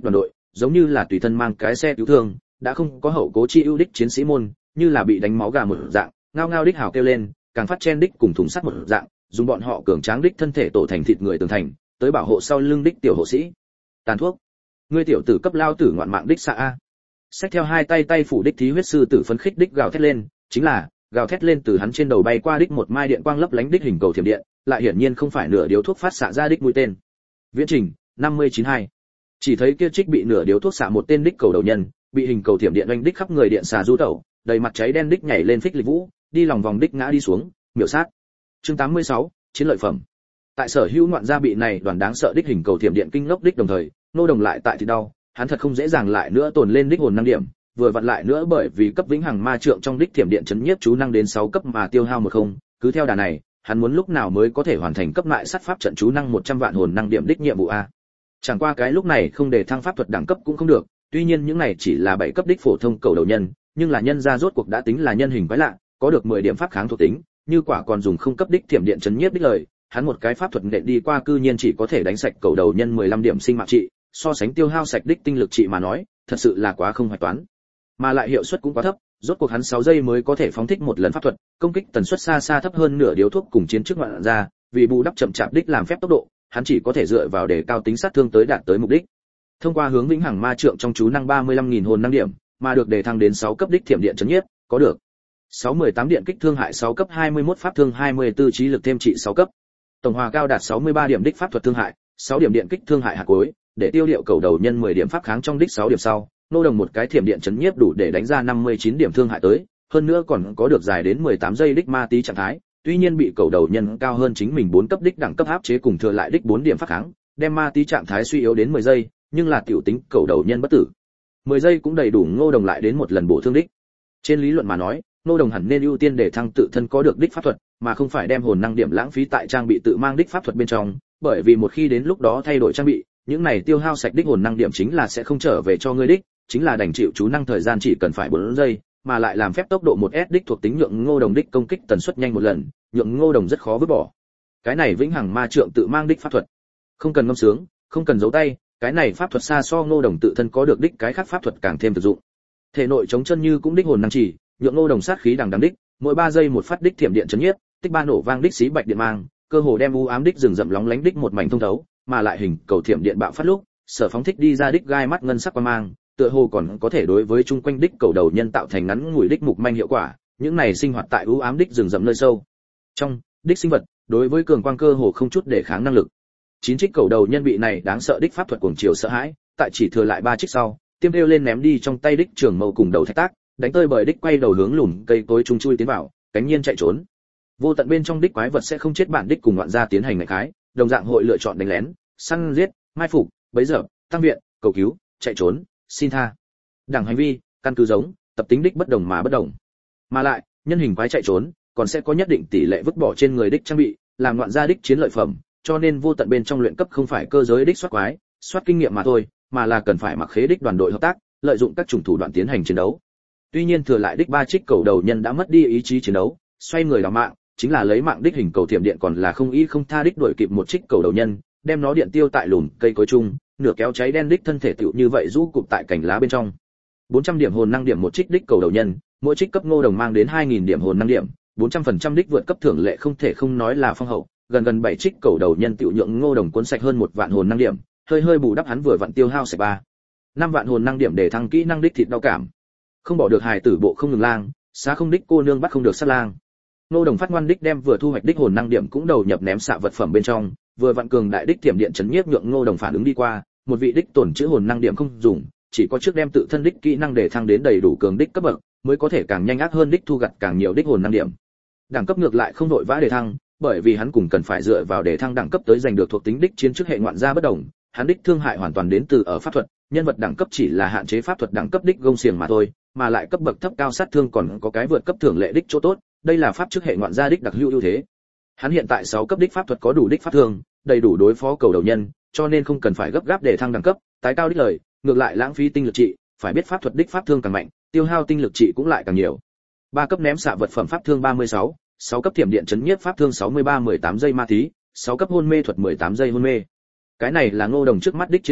giống như là tùy thân mang cái xe cứu thương, đã không có hậu cố chi ưu đích chiến sĩ môn, như là bị đánh máu gà một dạng, ngao ngao đích hào kêu lên, càng phát chen đích cùng thùng sắt một dạng, dùng bọn họ cường tráng đích thân thể tổ thành thịt người tường thành, tới bảo hộ sau lưng đích tiểu hộ sĩ. Tàn thuốc, ngươi tiểu tử cấp lao tử ngoạn mạng đích xạ a. Xách theo hai tay phủ đích thí huyết sư tử phấn khích đích gào thét lên, chính là gào thét lên từ hắn trên đầu bay qua đích một mai điện quang lấp lánh đích hình cầu thiểm điện, lại hiển nhiên không phải nửa điếu thuốc phát xạ ra đích mũi tên. Viễn trình 592. Chỉ thấy kia trích bị nửa điếu thuốc xạ một tên đích cầu đầu nhân, bị hình cầu thiểm điện oanh đích khắp người điện xà du tẩu, đầy mặt cháy đen đích nhảy lên phích lịch vũ, đi lòng vòng đích ngã đi xuống, miểu sát. Chương 86, chiến lợi phẩm. Tại sở hữu ngoạn gia bị này đoàn đáng sợ đích hình cầu thiểm điện kinh ngốc đích đồng thời, nô đồng lại tại thì đau, hắn thật không dễ dàng lại nữa tồn lên đích hồn năng điểm, vừa vặn lại nữa bởi vì cấp vĩnh hằng ma trượng trong đích thiểm điện chấn nhiếp chú năng đến 6 cấp mà tiêu hao 10, cứ theo đà này, hắn muốn lúc nào mới có thể hoàn thành cấp lại sát pháp trận chú năng 100 vạn hồn năng điểm đích nhiệm vụ a. Chẳng qua cái lúc này không để thăng pháp thuật đẳng cấp cũng không được, tuy nhiên những này chỉ là 7 cấp đích phổ thông cầu đầu nhân, nhưng là nhân gia rốt cuộc đã tính là nhân hình quái lạ, có được 10 điểm pháp kháng thuộc tính, như quả còn dùng không cấp đích thiểm điện chấn nhiếp đích lời, hắn một cái pháp thuật nện đi qua cư nhiên chỉ có thể đánh sạch cầu đầu nhân 15 điểm sinh mạng trị, so sánh tiêu hao sạch đích tinh lực trị mà nói, thật sự là quá không hoạch toán. Mà lại hiệu suất cũng quá thấp, rốt cuộc hắn 6 giây mới có thể phóng thích một lần pháp thuật, công kích tần suất xa xa thấp hơn nửa điếu thuốc cùng chiến trước ngoạn ra, vì bù đắp chậm chạp đích làm phép tốc độ, hắn chỉ có thể dựa vào đề cao tính sát thương tới đạt tới mục đích. Thông qua hướng vĩnh hằng ma trượng trong chú năng 35.000 hồn năng điểm, mà được đề thăng đến 6 cấp đích thiểm điện chấn nhiếp, có được 618 điện kích thương hại 6 cấp 21 pháp thương 24 trí lực thêm trị 6 cấp. Tổng hòa cao đạt 63 điểm đích pháp thuật thương hại, 6 điểm điện kích thương hại hạt cuối, để tiêu điệu cầu đầu nhân 10 điểm pháp kháng trong đích 6 điểm sau, nô đồng một cái thiểm điện chấn nhiếp đủ để đánh ra 59 điểm thương hại tới, hơn nữa còn có được dài đến 18 giây đích ma tí trạng thái, tuy nhiên bị cầu đầu nhân cao hơn chính mình 4 cấp đích đẳng cấp áp chế cùng thừa lại đích 4 điểm pháp kháng, đem ma tí trạng thái suy yếu đến 10 giây, nhưng là tiểu tính cầu đầu nhân bất tử. 10 giây cũng đầy đủ Ngô Đồng lại đến một lần bổ thương đích. Trên lý luận mà nói, Ngô Đồng hẳn nên ưu tiên để thăng tự thân có được đích pháp thuật, mà không phải đem hồn năng điểm lãng phí tại trang bị tự mang đích pháp thuật bên trong, bởi vì một khi đến lúc đó thay đổi trang bị, những này tiêu hao sạch đích hồn năng điểm chính là sẽ không trở về cho ngươi đích, chính là đành chịu chú năng thời gian chỉ cần phải 4 giây, mà lại làm phép tốc độ 1S đích thuộc tính nhượng Ngô Đồng đích công kích tần suất nhanh một lần, nhượng Ngô Đồng rất khó vứt bỏ. Cái này vĩnh hằng ma trượng tự mang đích pháp thuật, không cần ngâm sướng, không cần giấu tay, cái này pháp thuật xa so Ngô Đồng tự thân có được đích cái khác pháp thuật càng thêm thực dụng. Thể nội chống chân như cũng đích hồn năng chỉ, nhượng Ngô Đồng sát khí đằng đằng đích, mỗi 3 giây một phát đích thiểm điện chấn nhiếp, tích ba nổ vang đích xí bạch điện mang, cơ hồ đem u ám đích rừng rậm lóng lánh đích một mảnh thông thấu, mà lại hình cầu thiểm điện bạo phát lúc, sở phóng thích đi ra đích gai mắt ngân sắc quang mang, tựa hồ còn có thể đối với chung quanh đích cầu đầu nhân tạo thành ngắn ngủi đích mục manh hiệu quả, những này sinh hoạt tại u ám đích rừng rậm nơi sâu trong đích sinh vật, đối với cường quang cơ hồ không chút để kháng năng lực. 9 trích cầu đầu nhân bị này đáng sợ đích pháp thuật cuồng chiều sợ hãi, tại chỉ thừa lại 3 trích sau, tiêm kêu lên ném đi trong tay đích trường mâu cùng đầu thạch tác, đánh tơi bởi đích quay đầu hướng lùm cây tối trung chui tiến vào, cánh nhiên chạy trốn. Vô tận bên trong đích quái vật sẽ không chết bản đích cùng loạn gia tiến hành ngạch khái, đồng dạng hội lựa chọn đánh lén, săn giết, mai phục, bấy giờ, tăng viện, cầu cứu, chạy trốn, xin tha. Đẳng hành vi, căn cứ giống, tập tính đích bất đồng mà bất đồng. Mà lại, nhân hình quái chạy trốn, còn sẽ có nhất định tỷ lệ vứt bỏ trên người đích trang bị, làm loạn gia đích chiến lợi phẩm, cho nên vô tận bên trong luyện cấp không phải cơ giới đích soát quái, soát kinh nghiệm mà thôi, mà là cần phải mặc khế đích đoàn đội hợp tác, lợi dụng các chủng thủ đoạn tiến hành chiến đấu. Tuy nhiên thừa lại đích 3 trích cầu đầu nhân đã mất đi ý chí chiến đấu, xoay người đào mạng, chính là lấy mạng đích hình cầu thiểm điện còn là không ý không tha đích đuổi kịp một trích cầu đầu nhân, đem nó điện tiêu tại lùm cây cối chung, nửa kéo cháy đen đích thân thể tựu như vậy rũ cụp tại cành lá bên trong. 400 điểm hồn năng điểm một trích đích cầu đầu nhân, mỗi trích cấp Ngô Đồng mang đến 2000 điểm hồn năng điểm, 400% đích vượt cấp thưởng lệ không thể không nói là phong hậu, gần 7 trích cầu đầu nhân tựu nhượng Ngô Đồng cuốn sạch hơn 1 vạn hồn năng điểm, hơi bù đắp hắn vừa vặn tiêu hao sạch 5 vạn hồn năng điểm để thăng kỹ năng đích thịt đau cảm. Không bỏ được hài tử bộ không ngừng lang, xá không đích cô nương bắt không được sát lang. Ngô Đồng phát ngoan đích đem vừa thu hoạch đích hồn năng điểm cũng đầu nhập ném xạ vật phẩm bên trong, vừa vặn cường đại đích tiềm điện chấn nhiếp nhượng Ngô Đồng phản ứng đi qua, một vị đích tổn chữ hồn năng điểm không dùng, chỉ có trước đem tự thân đích kỹ năng để thăng đến đầy đủ cường đích cấp bậc, mới có thể càng nhanh ác hơn đích thu gặt càng nhiều đích hồn năng điểm. Đẳng cấp ngược lại không đội vã để thăng, bởi vì hắn cùng cần phải dựa vào để thăng đẳng cấp tới giành được thuộc tính đích chiến trước hệ ngoạn gia bất đồng, hắn đích thương hại hoàn toàn đến từ ở pháp thuật, nhân vật đẳng cấp chỉ là hạn chế pháp thuật đẳng cấp đích gông xiềng mà thôi, mà lại cấp bậc thấp cao sát thương còn có cái vượt cấp thưởng lệ đích chỗ tốt, đây là pháp trước hệ ngoạn gia đích đặc hữu ưu thế. Hắn hiện tại 6 cấp đích pháp thuật có đủ đích pháp thương, đầy đủ đối phó cầu đầu nhân, cho nên không cần phải gấp gáp để thăng đẳng cấp, tái cao đích lời, ngược lại lãng phí tinh lực trị, phải biết pháp thuật đích pháp thương càng mạnh, tiêu hao tinh lực trị cũng lại càng nhiều. 3 cấp ném xạ vật phẩm pháp thương 36, 6 cấp thiểm điện chấn nhiếp pháp thương 63 18 giây ma tí, 6 cấp hôn mê thuật 18 giây hôn mê. Cái này là Ngô Đồng trước mắt đích chiến lực,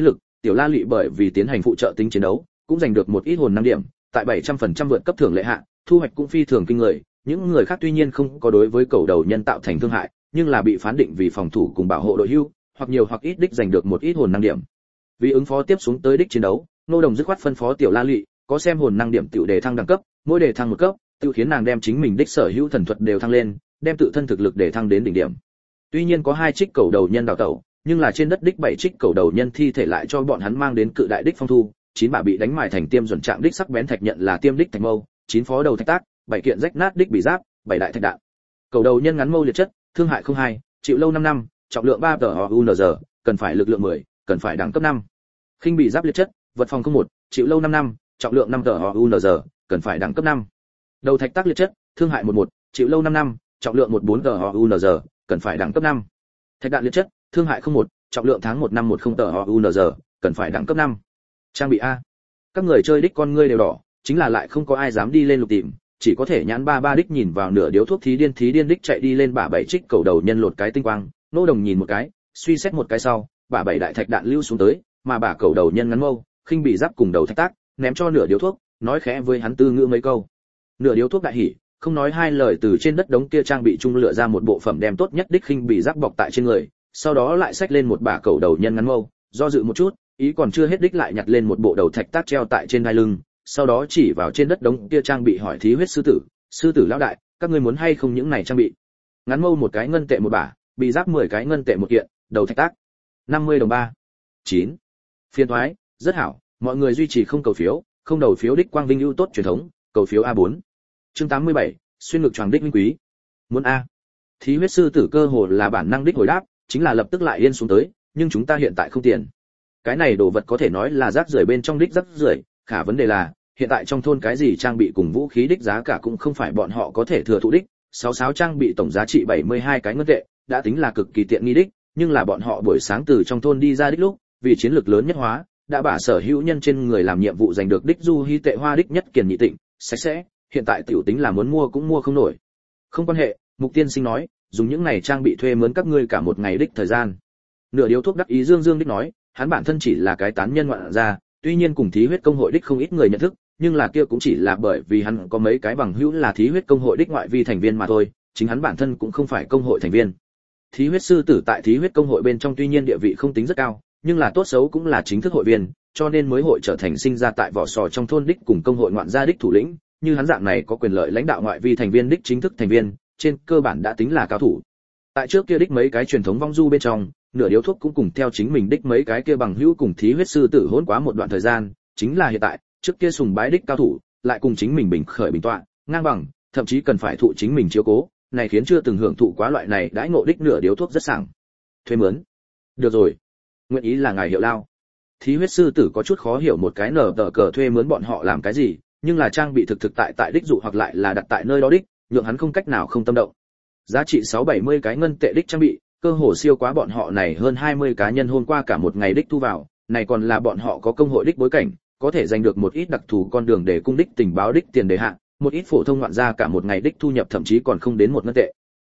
Tiểu La Lụy bởi vì tiến hành phụ trợ tính chiến đấu, cũng giành được một ít hồn năng điểm, tại 700% vượt cấp thưởng lệ hạ, thu hoạch cũng phi thường kinh người. Những người khác tuy nhiên không có đối với cầu đầu nhân tạo thành thương hại, nhưng là bị phán định vì phòng thủ cùng bảo hộ đội hưu, hoặc nhiều hoặc ít đích giành được một ít hồn năng điểm. Vì ứng phó tiếp xuống tới đích chiến đấu, Ngô Đồng dứt khoát phân phó Tiểu La Lụy, có xem hồn năng điểm tiểu đề thăng đẳng cấp, mỗi đề thăng một cấp, tiểu khiến nàng đem chính mình đích sở hữu thần thuật đều thăng lên, đem tự thân thực lực để thăng đến đỉnh điểm. Tuy nhiên có 2 trích cầu đầu nhân đào tẩu, nhưng là trên đất đích 7 trích cầu đầu nhân thi thể lại cho bọn hắn mang đến cự đại đích phong thu, 9 bả bị đánh mài thành tiêm chuẩn trạng đích sắc bén thạch nhận là tiêm đích thạch mâu, 9 phó đầu thạch tác, 7 kiện rách nát đích bị giáp, 7 đại thạch đạn. Cầu đầu nhân ngắn mâu liệt chất, thương hại 02, chịu lâu 5 năm, trọng lượng 3 tờ, cần phải lực lượng 10, cần phải đẳng cấp 5. Khinh bị giáp liệt chất, vật phòng 01, chịu lâu 5 năm, trọng lượng 5 tờ, cần phải đẳng cấp 5. Đầu thạch tác liệt chất, thương hại 11, chịu lâu 5 năm, trọng lượng 14 tờ, cần phải đẳng cấp 5. Thạch đạn liệt chất, thương hại 01, trọng lượng tháng 1 năm 10 tờ, cần phải đẳng cấp 5. Trang bị A. Các người chơi đích con ngươi đều đỏ, chính là lại không có ai dám đi lên lục tìm, chỉ có thể nhãn ba đích nhìn vào nửa điếu thuốc thí điên đích chạy đi lên bả 7 trích cầu đầu nhân lột cái tinh quang, Nô Đồng nhìn một cái, suy xét một cái sau, bả 7 đại thạch đạn lưu xuống tới, mà bả cầu đầu nhân ngắn mâu, khinh bị giáp cùng đầu thạch tác, ném cho nửa điếu thuốc, nói khẽ với hắn tư ngữ mấy câu. Nửa điếu thuốc đại hỉ, không nói hai lời từ trên đất đống kia trang bị trung lựa ra một bộ phẩm đem tốt nhất đích khinh bị giáp bọc tại trên người, sau đó lại xách lên một bả cầu đầu nhân ngắn mâu, do dự một chút, ý còn chưa hết đích lại nhặt lên một bộ đầu thạch tác treo tại trên hai lưng, sau đó chỉ vào trên đất đống kia trang bị hỏi thí huyết sư tử lão đại, các ngươi muốn hay không những này trang bị? Ngắn mâu một cái ngân tệ một bả, bị giáp 10 cái ngân tệ một kiện, đầu thạch tác 50 đồng 3. 9. Phiên thoái, rất hảo, mọi người duy trì không cầu phiếu, không đầu phiếu đích quang vinh ưu tốt truyền thống, cầu phiếu A4. Chương 87, xuyên ngực choàng đích minh quý. Muốn A. Thí huyết sư tử cơ hồ là bản năng đích hồi đáp, chính là lập tức lại yên xuống tới, nhưng chúng ta hiện tại không tiền. Cái này đồ vật có thể nói là rác rưởi bên trong đích rác rưởi, khả vấn đề là, hiện tại trong thôn cái gì trang bị cùng vũ khí đích giá cả cũng không phải bọn họ có thể thừa thụ đích, 66 trang bị tổng giá trị 72 cái ngân tệ, đã tính là cực kỳ tiện nghi đích, nhưng là bọn họ buổi sáng từ trong thôn đi ra đích lúc, vì chiến lược lớn nhất hóa, đã bả sở hữu nhân trên người làm nhiệm vụ giành được đích du hy tệ hoa đích nhất kiền nhị tịnh, sạch sẽ, hiện tại tiểu tính là muốn mua cũng mua không nổi. Không quan hệ, Mục Tiên Sinh nói, dùng những này trang bị thuê mướn các ngươi cả một ngày đích thời gian. Nửa điếu thuốc đắc ý dương đích nói, hắn bản thân chỉ là cái tán nhân ngoạn gia, tuy nhiên cùng thí huyết công hội đích không ít người nhận thức, nhưng là kia cũng chỉ là bởi vì hắn có mấy cái bằng hữu là thí huyết công hội đích ngoại vi thành viên mà thôi, chính hắn bản thân cũng không phải công hội thành viên. Thí huyết sư tử tại thí huyết công hội bên trong tuy nhiên địa vị không tính rất cao, nhưng là tốt xấu cũng là chính thức hội viên, cho nên mới hội trở thành sinh ra tại vỏ sò trong thôn đích cùng công hội ngoạn gia đích thủ lĩnh, như hắn dạng này có quyền lợi lãnh đạo ngoại vi thành viên đích chính thức thành viên, trên cơ bản đã tính là cao thủ. Tại trước kia đích mấy cái truyền thống vong du bên trong, nửa điếu thuốc cũng cùng theo chính mình đích mấy cái kia bằng hữu cùng thí huyết sư tử hỗn quá một đoạn thời gian, chính là hiện tại, trước kia sùng bái đích cao thủ, lại cùng chính mình bình khởi bình tọa, ngang bằng, thậm chí cần phải thụ chính mình chiếu cố, này khiến chưa từng hưởng thụ quá loại này đãi ngộ đích nửa điếu thuốc rất sảng. Thuê mướn. Được rồi. Nguyện ý là ngài hiệu lao. Thí huyết sư tử có chút khó hiểu một cái nở tờ cờ thuê mướn bọn họ làm cái gì, nhưng là trang bị thực tại đích dụ hoặc lại là đặt tại nơi đó đích, nhượng hắn không cách nào không tâm động. Giá trị 670 cái ngân tệ đích trang bị, cơ hồ siêu quá bọn họ này hơn 20 cá nhân hôm qua cả một ngày đích thu vào, này còn là bọn họ có công hội đích bối cảnh, có thể giành được một ít đặc thù con đường để cung đích tình báo đích tiền đề hạng, một ít phổ thông ngoạn gia cả một ngày đích thu nhập thậm chí còn không đến một ngân tệ.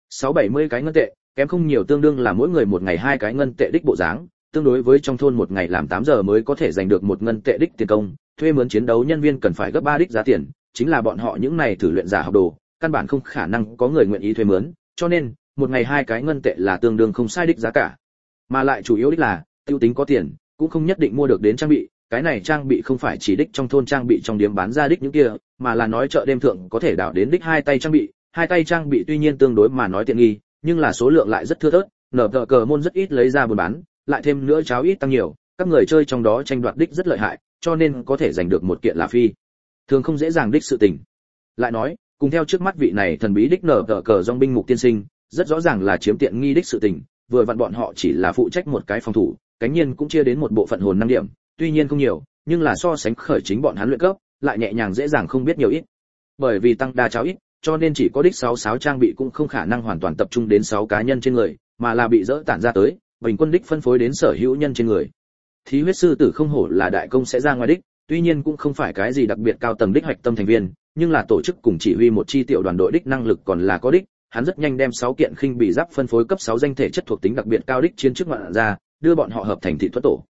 670 cái ngân tệ, kém không nhiều tương đương là mỗi người một ngày 2 cái ngân tệ đích bộ dáng, tương đối với trong thôn một ngày làm 8 giờ mới có thể giành được một ngân tệ đích tiền công, thuê mướn chiến đấu nhân viên cần phải gấp 3 đích giá tiền, chính là bọn họ những này thử luyện giả học đồ, căn bản không khả năng có người nguyện ý thuê mướn, cho nên một ngày 2 cái ngân tệ là tương đương không sai đích giá cả. Mà lại chủ yếu đích là, tiêu tính có tiền, cũng không nhất định mua được đến trang bị, cái này trang bị không phải chỉ đích trong thôn trang bị trong điểm bán ra đích những kia, mà là nói chợ đêm thượng có thể đảo đến đích hai tay trang bị tuy nhiên tương đối mà nói tiện nghi, nhưng là số lượng lại rất thưa thớt, nở tờ cờ môn rất ít lấy ra buôn bán, lại thêm nữa cháo ít tăng nhiều, các người chơi trong đó tranh đoạt đích rất lợi hại, cho nên có thể giành được một kiện là phi thường không dễ dàng đích sự tình. Lại nói, cùng theo trước mắt vị này thần bí đích nở tờ cờ dòng binh Mục Tiên Sinh, rất rõ ràng là chiếm tiện nghi đích sự tình, vừa vặn bọn họ chỉ là phụ trách một cái phòng thủ, cánh nhiên cũng chia đến một bộ phận hồn năng điểm, tuy nhiên không nhiều, nhưng là so sánh khởi chính bọn hắn luyện cấp, lại nhẹ nhàng dễ dàng không biết nhiều ít. Bởi vì tăng đa cháo ít, cho nên chỉ có đích 66 trang bị cũng không khả năng hoàn toàn tập trung đến 6 cá nhân trên người, mà là bị dỡ tản ra tới, bình quân đích phân phối đến sở hữu nhân trên người. Thí huyết sư tử không hổ là đại công sẽ ra ngoài đích, tuy nhiên cũng không phải cái gì đặc biệt cao tầng đích hoạch tâm thành viên, nhưng là tổ chức cùng chỉ huy một chi tiểu đoàn đội đích năng lực còn là có đích, hắn rất nhanh đem 6 kiện khinh bị giáp phân phối cấp 6 danh thể chất thuộc tính đặc biệt cao đích chiến trước ngoạn ra, đưa bọn họ hợp thành thị thuật tổ.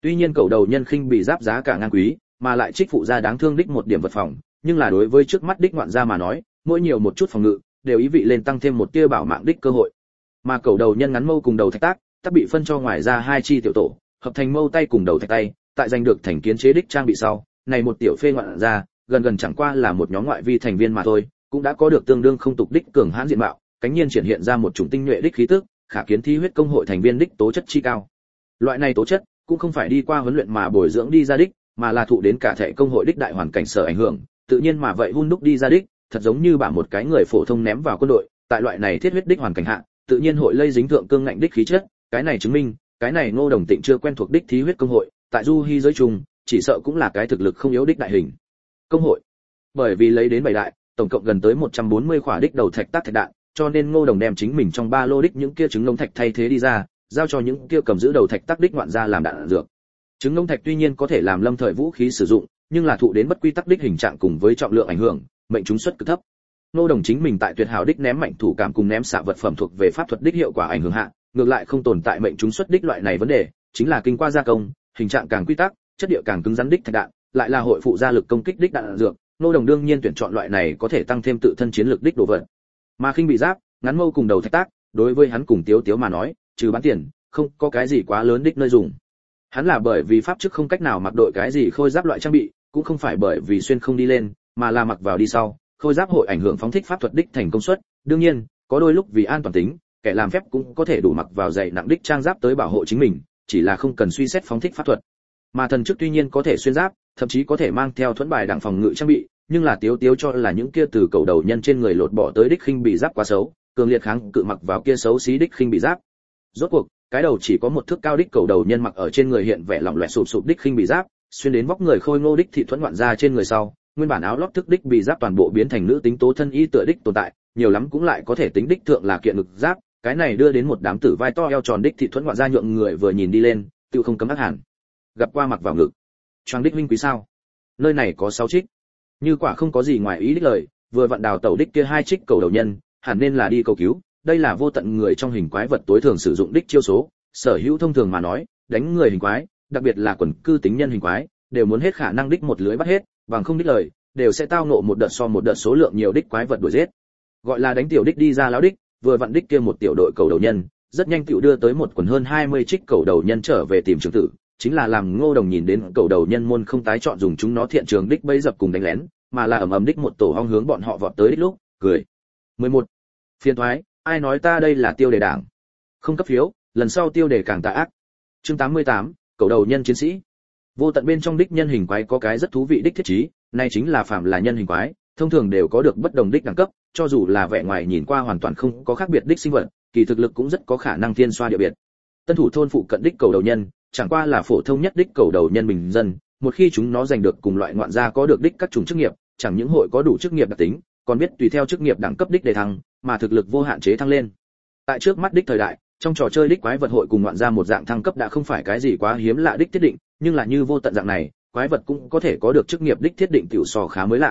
Tuy nhiên cầu đầu nhân khinh bị giáp giá cả ngang quý, mà lại trích phụ ra đáng thương đích một điểm vật phòng, nhưng là đối với trước mắt đích ngoạn gia mà nói, mỗi nhiều một chút phòng ngự, đều ý vị lên tăng thêm một tia bảo mạng đích cơ hội. Mà cầu đầu nhân ngắn mâu cùng đầu thạch tác, tác bị phân cho ngoài ra hai chi tiểu tổ, hợp thành mâu tay cùng đầu thạch tay, tại giành được thành kiến chế đích trang bị sau, này một tiểu phê ngoạn gia, gần chẳng qua là một nhóm ngoại vi thành viên mà thôi, cũng đã có được tương đương không tục đích cường hãn diện mạo, cánh nhiên triển hiện ra một chủng tinh nhuệ đích khí tức, khả kiến thi huyết công hội thành viên đích tố chất chi cao. Loại này tố chất cũng không phải đi qua huấn luyện mà bồi dưỡng đi ra đích, mà là thụ đến cả thể công hội đích đại hoàn cảnh sở ảnh hưởng, tự nhiên mà vậy hun đúc đi ra đích, thật giống như把một cái người phổ thông ném vào quân đội, tại loại này thiết huyết đích hoàn cảnh hạ, tự nhiên hội lây dính thượng cương ngạnh đích khí chất, cái này chứng minh, cái này Ngô Đồng Tịnh chưa quen thuộc đích thí huyết công hội, tại Du Hi giới chung, chỉ sợ cũng là cái thực lực không yếu đích đại hình công hội. Bởi vì lấy đến 7 đại, tổng cộng gần tới 140 khỏa đích đầu thạch tác thạch đạn, cho nên Ngô Đồng đem chính mình trong ba lô đích những kia trứng lông thạch thay thế đi ra, giao cho những kia cầm giữ đầu thạch tác đích ngoạn gia làm đạn dược. Trứng lông thạch tuy nhiên có thể làm lâm thời vũ khí sử dụng, nhưng là thụ đến bất quy tắc đích hình trạng cùng với trọng lượng ảnh hưởng, mệnh chúng suất cực thấp. Ngô Đồng chính mình tại tuyệt hảo đích ném mạnh thủ cảm cùng ném xạ vật phẩm thuộc về pháp thuật đích hiệu quả ảnh hưởng hạ, ngược lại không tồn tại mệnh chúng suất đích loại này vấn đề, chính là kinh qua gia công, hình trạng càng quy tắc, chất địa càng cứng rắn đích thạch đạn, lại là hội phụ gia lực công kích đích đạn dược. Ngô Đồng đương nhiên tuyển chọn loại này có thể tăng thêm tự thân chiến lược đích đồ vật. Mà khinh bị giáp, ngắn mâu cùng đầu thạch tác, đối với hắn cùng Tiếu Tiếu mà nói, trừ bán tiền, không có cái gì quá lớn đích nơi dùng. Hắn là bởi vì pháp chức không cách nào mặc đội cái gì khôi giáp loại trang bị, cũng không phải bởi vì xuyên không đi lên, mà là mặc vào đi sau, khôi giáp hội ảnh hưởng phóng thích pháp thuật đích thành công suất. Đương nhiên, có đôi lúc vì an toàn tính, kẻ làm phép cũng có thể đủ mặc vào dày nặng đích trang giáp tới bảo hộ chính mình, chỉ là không cần suy xét phóng thích pháp thuật. Mà thần chức tuy nhiên có thể xuyên giáp, thậm chí có thể mang theo thuẫn bài đẳng phòng ngự trang bị, nhưng là Tiếu Tiếu cho là những kia từ cầu đầu nhân trên người lột bỏ tới đích khinh bị giáp quá xấu, cường liệt kháng cự mặc vào kia xấu xí đích khinh bị giáp. Rốt cuộc, cái đầu chỉ có một thước cao đích cầu đầu nhân mặc ở trên người hiện vẻ lỏng loẻo sụp sụp đích khinh bị giáp, xuyên đến vóc người khôi ngô đích thị thuẫn ngoạn ra trên người sau, nguyên bản áo lót thức đích bị giáp toàn bộ biến thành nữ tính tố thân y tựa đích tồn tại, nhiều lắm cũng lại có thể tính đích thượng là kiện ngực giáp, cái này đưa đến một đám tử vai to eo tròn đích thị thuẫn ngoạn ra nhượng người vừa nhìn đi lên, tự không cấm ác hẳn. Gặp qua mặc vào ngực, choàng đích huynh quý sao? Nơi này có 6 trích. Như quả không có gì ngoài ý đích lời, vừa vặn đào tẩu đích kia 2 trích cầu đầu nhân, hẳn nên là đi cầu cứu, đây là vô tận người trong hình quái vật tối thường sử dụng đích chiêu số, sở hữu thông thường mà nói, đánh người hình quái, đặc biệt là quần cư tính nhân hình quái, đều muốn hết khả năng đích một lưới bắt hết, bằng không đích lời, đều sẽ tao ngộ một đợt so một đợt số lượng nhiều đích quái vật đuổi giết. Gọi là đánh tiểu đích đi ra lão đích, vừa vặn đích kia một tiểu đội cầu đầu nhân, rất nhanh tiểu đưa tới một quần hơn 20 trích cầu đầu nhân trở về tìm trưởng tử, chính là làm Ngô Đồng nhìn đến cầu đầu nhân môn không tái chọn dùng chúng nó thiện trường đích bấy dập cùng đánh lén, mà là ầm đích một tổ ong hướng bọn họ vọt tới đích lúc, cười. 11. Phiền toái, ai nói ta đây là tiêu đề đảng? Không cấp phiếu, lần sau tiêu đề càng tà ác. Chương 88, cầu đầu nhân chiến sĩ. Vô tận bên trong đích nhân hình quái có cái rất thú vị đích thiết trí, này chính là phạm là nhân hình quái, thông thường đều có được bất đồng đích đẳng cấp, cho dù là vẻ ngoài nhìn qua hoàn toàn không có khác biệt đích sinh vật, kỳ thực lực cũng rất có khả năng thiên xoa địa biệt. Tân thủ thôn phụ cận đích cầu đầu nhân, chẳng qua là phổ thông nhất đích cầu đầu nhân bình dân, một khi chúng nó giành được cùng loại ngoạn gia có được đích các chủng chức nghiệp, chẳng những hội có đủ chức nghiệp đặc tính, còn biết tùy theo chức nghiệp đẳng cấp đích đề thăng, mà thực lực vô hạn chế thăng lên. Tại trước mắt đích thời đại, trong trò chơi đích quái vật hội cùng ngoạn gia một dạng thăng cấp đã không phải cái gì quá hiếm lạ đích thiết định, nhưng là như vô tận dạng này, quái vật cũng có thể có được chức nghiệp đích thiết định tiểu sò khá mới lạ.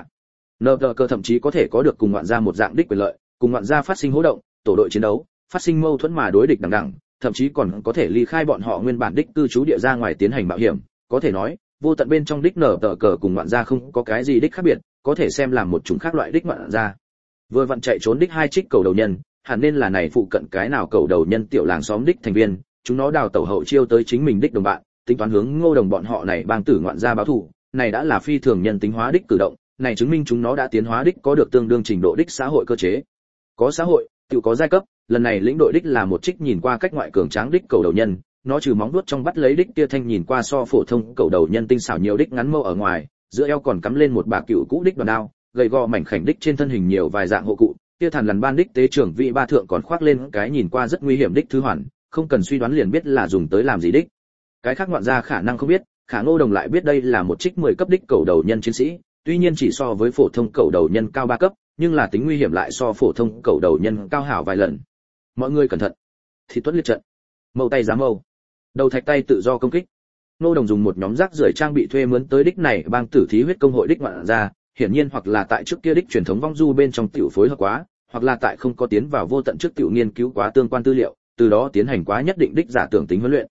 NG thậm chí có thể có được cùng ngoạn gia một dạng đích quyền lợi, cùng ngoạn gia phát sinh hỗn động, tổ đội chiến đấu, phát sinh mâu thuẫn mà đối địch đằng đằng, thậm chí còn có thể ly khai bọn họ nguyên bản đích cư trú địa ra ngoài tiến hành mạo hiểm, có thể nói, vô tận bên trong đích NG cùng ngoạn gia không có cái gì đích khác biệt, có thể xem làm một chủng khác loại đích ngoạn gia. Vừa vặn chạy trốn đích 2 trích cầu đầu nhân, hẳn nên là này phụ cận cái nào cầu đầu nhân tiểu làng xóm đích thành viên, chúng nó đào tẩu hậu chiêu tới chính mình đích đồng bạn, tính toán hướng Ngô Đồng bọn họ này bang tử ngoạn gia báo thù, này đã là phi thường nhân tính hóa đích cử động, này chứng minh chúng nó đã tiến hóa đích có được tương đương trình độ đích xã hội cơ chế. Có xã hội, tự có giai cấp, lần này lĩnh đội đích là một trích nhìn qua cách ngoại cường tráng đích cầu đầu nhân, nó trừ móng vuốt trong bắt lấy đích kia thanh nhìn qua so phổ thông cầu đầu nhân tinh xảo nhiều đích ngắn mâu ở ngoài, giữa eo còn cắm lên một bả cựu cũ đích đòn đao, gầy gò mảnh khảnh đích trên thân hình nhiều vài dạng hộ cụ, kia thằn lằn ban đích tế trưởng vị ba thượng còn khoác lên cái nhìn qua rất nguy hiểm đích thứ hoàn, không cần suy đoán liền biết là dùng tới làm gì đích. Cái khác ngoạn gia khả năng không biết, khả Ngô Đồng lại biết đây là một trích 10 cấp đích cầu đầu nhân chiến sĩ, tuy nhiên chỉ so với phổ thông cầu đầu nhân cao 3 cấp, nhưng là tính nguy hiểm lại so phổ thông cầu đầu nhân cao hảo vài lần. Mọi người cẩn thận. Thì tuất liệt trận. Mâu tay giám mâu. Đầu thạch tay tự do công kích. Ngô Đồng dùng một nhóm rác rưởi trang bị thuê mướn tới đích này bang tử thí huyết công hội đích ngoạn gia, hiển nhiên hoặc là tại trước kia đích truyền thống vong du bên trong tiểu phối hợp quá, hoặc là tại không có tiến vào vô tận trước tiểu nghiên cứu quá tương quan tư liệu, từ đó tiến hành quá nhất định đích giả tưởng tính huấn luyện.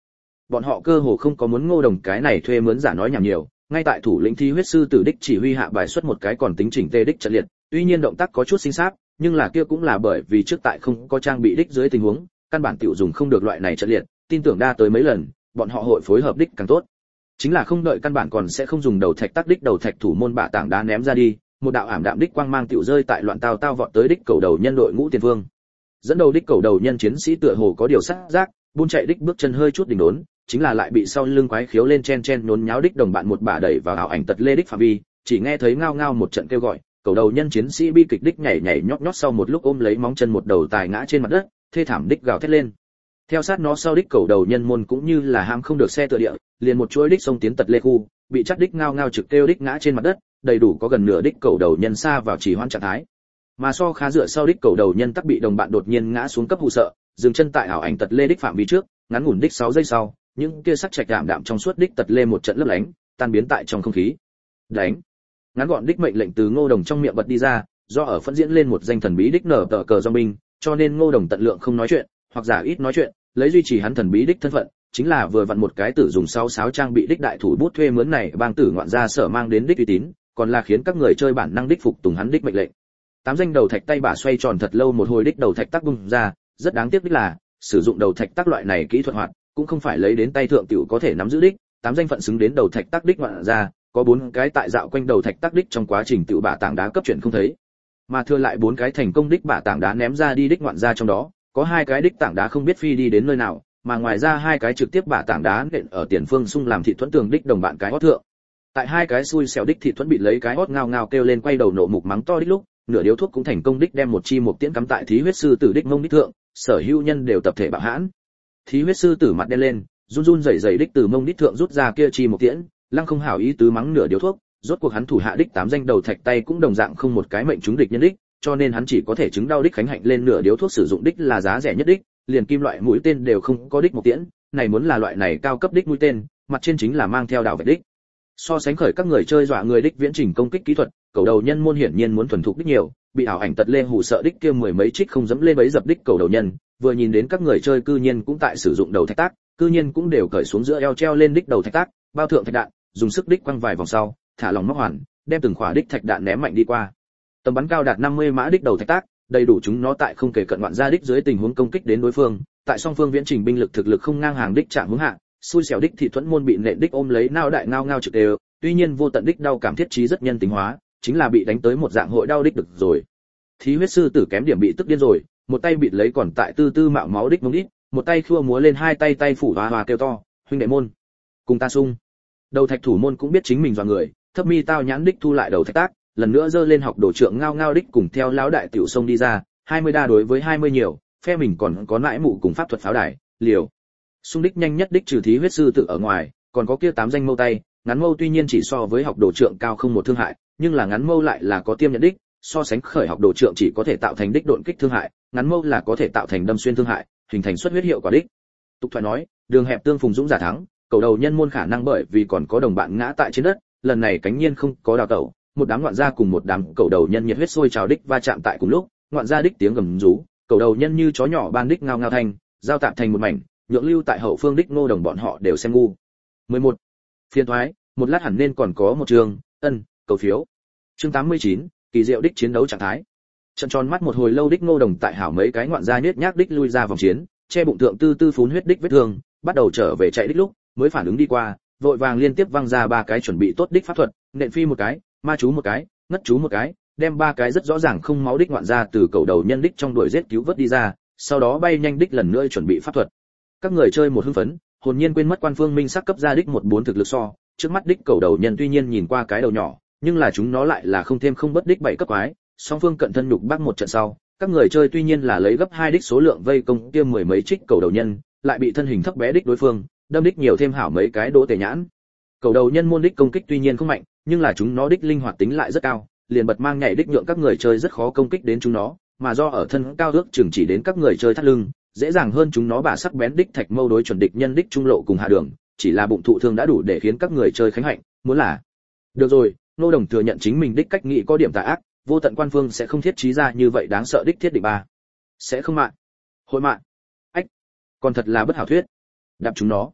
bọn họ cơ hồ không có muốn Ngô Đồng cái này thuê mướn giả nói nhảm nhiều, ngay tại thủ lĩnh Thi huyết sư tử đích chỉ huy hạ bài xuất một cái còn tính chỉnh tề đích trận liệt, tuy nhiên động tác có chút sinh sát, nhưng là kia cũng là bởi vì trước tại không có trang bị đích dưới tình huống, căn bản tiểu dùng không được loại này trận liệt, tin tưởng đa tới mấy lần, bọn họ hội phối hợp đích càng tốt. Chính là không đợi căn bản còn sẽ không dùng đầu thạch tác đích đầu thạch thủ môn bạ tảng đá ném ra đi, một đạo ảm đạm đích quang mang tiểu rơi tại loạn tao tao vọt tới đích cầu đầu nhân đội ngũ tiền phương. Dẫn đầu đích cầu đầu nhân chiến sĩ tựa hồ có điều sắc giác, buôn chạy đích bước chân hơi chút đỉnh đốn, chính là lại bị sau lưng quái khiếu lên chen chen nhốn nháo đích đồng bạn một bà đẩy vào ảo ảnh tật lê đích phạm vi, chỉ nghe thấy ngao ngao một trận kêu gọi, cầu đầu nhân chiến sĩ bi kịch đích nhảy nhảy nhót nhót sau một lúc ôm lấy móng chân một đầu tài ngã trên mặt đất, thê thảm đích gào thét lên. Theo sát nó sau đích cầu đầu nhân môn cũng như là ham không được xe tựa địa, liền một chuỗi đích sông tiến tật lê khu, bị chắc đích ngao ngao trực kêu đích ngã trên mặt đất, đầy đủ có gần nửa đích cầu đầu nhân xa vào chỉ hoãn trạng thái. Mà so khá dựa sau đích cầu đầu nhân tắc bị đồng bạn đột nhiên ngã xuống cấp hụ sợ, dừng chân tại ảo ảnh tật lê đích phạm vi trước, ngắn ngủn đích 6 giây sau, những kia sắc trạch đạm đạm trong suốt đích tật lê một trận lấp lánh, tan biến tại trong không khí. Đánh. Ngắn gọn đích mệnh lệnh từ Ngô Đồng trong miệng bật đi ra, do ở phân diễn lên một danh thần bí đích nở tờ cờ do binh, cho nên Ngô Đồng tận lượng không nói chuyện, hoặc giả ít nói chuyện, lấy duy trì hắn thần bí đích thân phận, chính là vừa vặn một cái tử dùng 66 trang bị đích đại thủ bút thuê mướn này bang tử ngoạn gia sở mang đến đích uy tín, còn là khiến các người chơi bản năng đích phục tùng hắn đích mệnh lệnh. Tám danh đầu thạch tay bả xoay tròn thật lâu một hồi đích đầu thạch tác bung ra, rất đáng tiếc đích là, sử dụng đầu thạch tác loại này kỹ thuật hoạt, cũng không phải lấy đến tay thượng tiểu có thể nắm giữ đích, tám danh phận xứng đến đầu thạch tác đích ngoạn ra, có 4 cái tại dạo quanh đầu thạch tác đích trong quá trình tiểu bả tảng đá cấp chuyển không thấy. Mà thừa lại 4 cái thành công đích bả tảng đá ném ra đi đích ngoạn ra trong đó, có 2 cái đích tảng đá không biết phi đi đến nơi nào, mà ngoài ra 2 cái trực tiếp bả tảng đá nện ở tiền phương xung làm thị thuẫn tường đích đồng bạn cái hót thượng. Tại 2 cái xui xẻo đích thị thuẫn bị lấy cái hót ngao ngao kêu lên quay đầu nộ mục mắng to đích lúc, nửa điếu thuốc cũng thành công đích đem một chi mục tiễn cắm tại thí huyết sư tử đích mông đích thượng, sở hữu nhân đều tập thể bạo hãn. Thí huyết sư tử mặt đen lên, run run rẩy rẩy đích từ mông đích thượng rút ra kia chi mục tiễn, lăng không hảo ý tứ mắng nửa điếu thuốc, rốt cuộc hắn thủ hạ đích 8 danh đầu thạch tay cũng đồng dạng không một cái mệnh trúng địch nhân đích, cho nên hắn chỉ có thể chứng đau đích khánh hạnh lên nửa điếu thuốc sử dụng đích là giá rẻ nhất đích, liền kim loại mũi tên đều không có đích mục tiễn, này muốn là loại này cao cấp đích mũi tên, mặt trên chính là mang theo đạo vạch đích. So sánh khởi các người chơi dọa người đích viễn trình công kích kỹ thuật, cầu đầu nhân môn hiển nhiên muốn thuần thục đích nhiều, bị ảo ảnh tật lê hù sợ đích kia mười mấy trích không dẫm lên bấy dập đích cầu đầu nhân, vừa nhìn đến các người chơi cư nhiên cũng tại sử dụng đầu thạch tác, cư nhiên cũng đều cởi xuống giữa eo treo lên đích đầu thạch tác, bao thượng thạch đạn, dùng sức đích quăng vài vòng sau, thả lòng móc hoàn, đem từng khỏa đích thạch đạn ném mạnh đi qua. Tầm bắn cao đạt 50 mã đích đầu thạch tác, đầy đủ chúng nó tại không kể cận ngoạn gia đích dưới tình huống công kích đến đối phương, tại song phương viễn trình binh lực thực lực không ngang hàng đích trạng hướng hạ, xui xẻo đích thị thuẫn môn bị nện đích ôm lấy nao đại ngao ngao trực đều, tuy nhiên vô tận đích đau cảm thiết trí rất nhân tính hóa, chính là bị đánh tới một dạng hội đau đích được rồi. Thí huyết sư tử kém điểm bị tức điên rồi, một tay bịt lấy còn tại tư tư mạo máu đích mông đít, một tay khua múa lên hai tay tay phủ hòa hòa kêu to, huynh đệ môn, cùng ta sung. Đầu thạch thủ môn cũng biết chính mình dọa người, thấp mi tao nhãn đích thu lại đầu thạch tác, lần nữa giơ lên học đồ trượng ngao ngao đích cùng theo lão đại tiểu sông đi ra, 20 đa đối với 20 nhiều, phe mình còn có nãi mụ cùng pháp thuật pháo đài, liều. Xung đích nhanh nhất đích trừ thí huyết sư tử ở ngoài, còn có kia 8 danh mâu tay, ngắn mâu tuy nhiên chỉ so với học đồ trượng cao không một thương hại, nhưng là ngắn mâu lại là có tiêm nhận đích, so sánh khởi học đồ trượng chỉ có thể tạo thành đích độn kích thương hại, ngắn mâu là có thể tạo thành đâm xuyên thương hại, hình thành xuất huyết hiệu quả đích. Tục thoại nói, đường hẹp tương phùng dũng giả thắng, cầu đầu nhân môn khả năng bởi vì còn có đồng bạn ngã tại trên đất, lần này cánh nhiên không có đào tẩu, một đám ngoạn gia cùng một đám cầu đầu nhân nhiệt huyết sôi trào đích va chạm tại cùng lúc, ngoạn gia đích tiếng gầm rú, cầu đầu nhân như chó nhỏ ban đích ngao ngao thanh, giao tạm thành một mảnh, nhượng lưu tại hậu phương đích Ngô Đồng bọn họ đều xem ngu. 11. Phiên thoái, một lát hẳn nên còn có một trường, cầu phiếu. Chương 89, kỳ diệu đích chiến đấu trạng thái. Trận tròn mắt một hồi lâu đích Ngô Đồng tại hảo mấy cái ngoạn gia nhếch nhác đích lui ra vòng chiến, che bụng thượng tư tư phún huyết đích vết thương, bắt đầu trở về chạy đích lúc, mới phản ứng đi qua, vội vàng liên tiếp văng ra 3 cái chuẩn bị tốt đích pháp thuật, nện phi một cái, ma chú một cái, ngất chú một cái, đem 3 cái rất rõ ràng không máu đích ngoạn gia từ cầu đầu nhân đích trong đuổi giết cứu vớt đi ra, sau đó bay nhanh đích lần nữa chuẩn bị pháp thuật. Các người chơi một hưng phấn, hồn nhiên quên mất quan phương minh sắc cấp ra đích 14 thực lực so, trước mắt đích cầu đầu nhân tuy nhiên nhìn qua cái đầu nhỏ, nhưng là chúng nó lại là không thêm không bất đích 7 cấp quái, song phương cận thân nhục bác một trận sau, các người chơi tuy nhiên là lấy gấp 2 đích số lượng vây công kia mười mấy trích cầu đầu nhân, lại bị thân hình thấp bé đích đối phương đâm đích nhiều thêm hảo mấy cái đỗ tể nhãn. Cầu đầu nhân môn đích công kích tuy nhiên không mạnh, nhưng là chúng nó đích linh hoạt tính lại rất cao, liền bật mang nhảy đích nhượng các người chơi rất khó công kích đến chúng nó, mà do ở thân cao ước chừng chỉ đến các người chơi thắt lưng, dễ dàng hơn chúng nó bả sắc bén đích thạch mâu đối chuẩn địch nhân đích trung lộ cùng hạ đường, chỉ là bụng thụ thương đã đủ để khiến các người chơi khánh hạnh, muốn là được rồi. Ngô Đồng thừa nhận chính mình đích cách nghĩ có điểm tà ác, vô tận quan phương sẽ không thiết trí ra như vậy đáng sợ đích thiết định ba, sẽ không mạng, hội mạng, ách, còn thật là bất hảo thuyết, đạp chúng nó.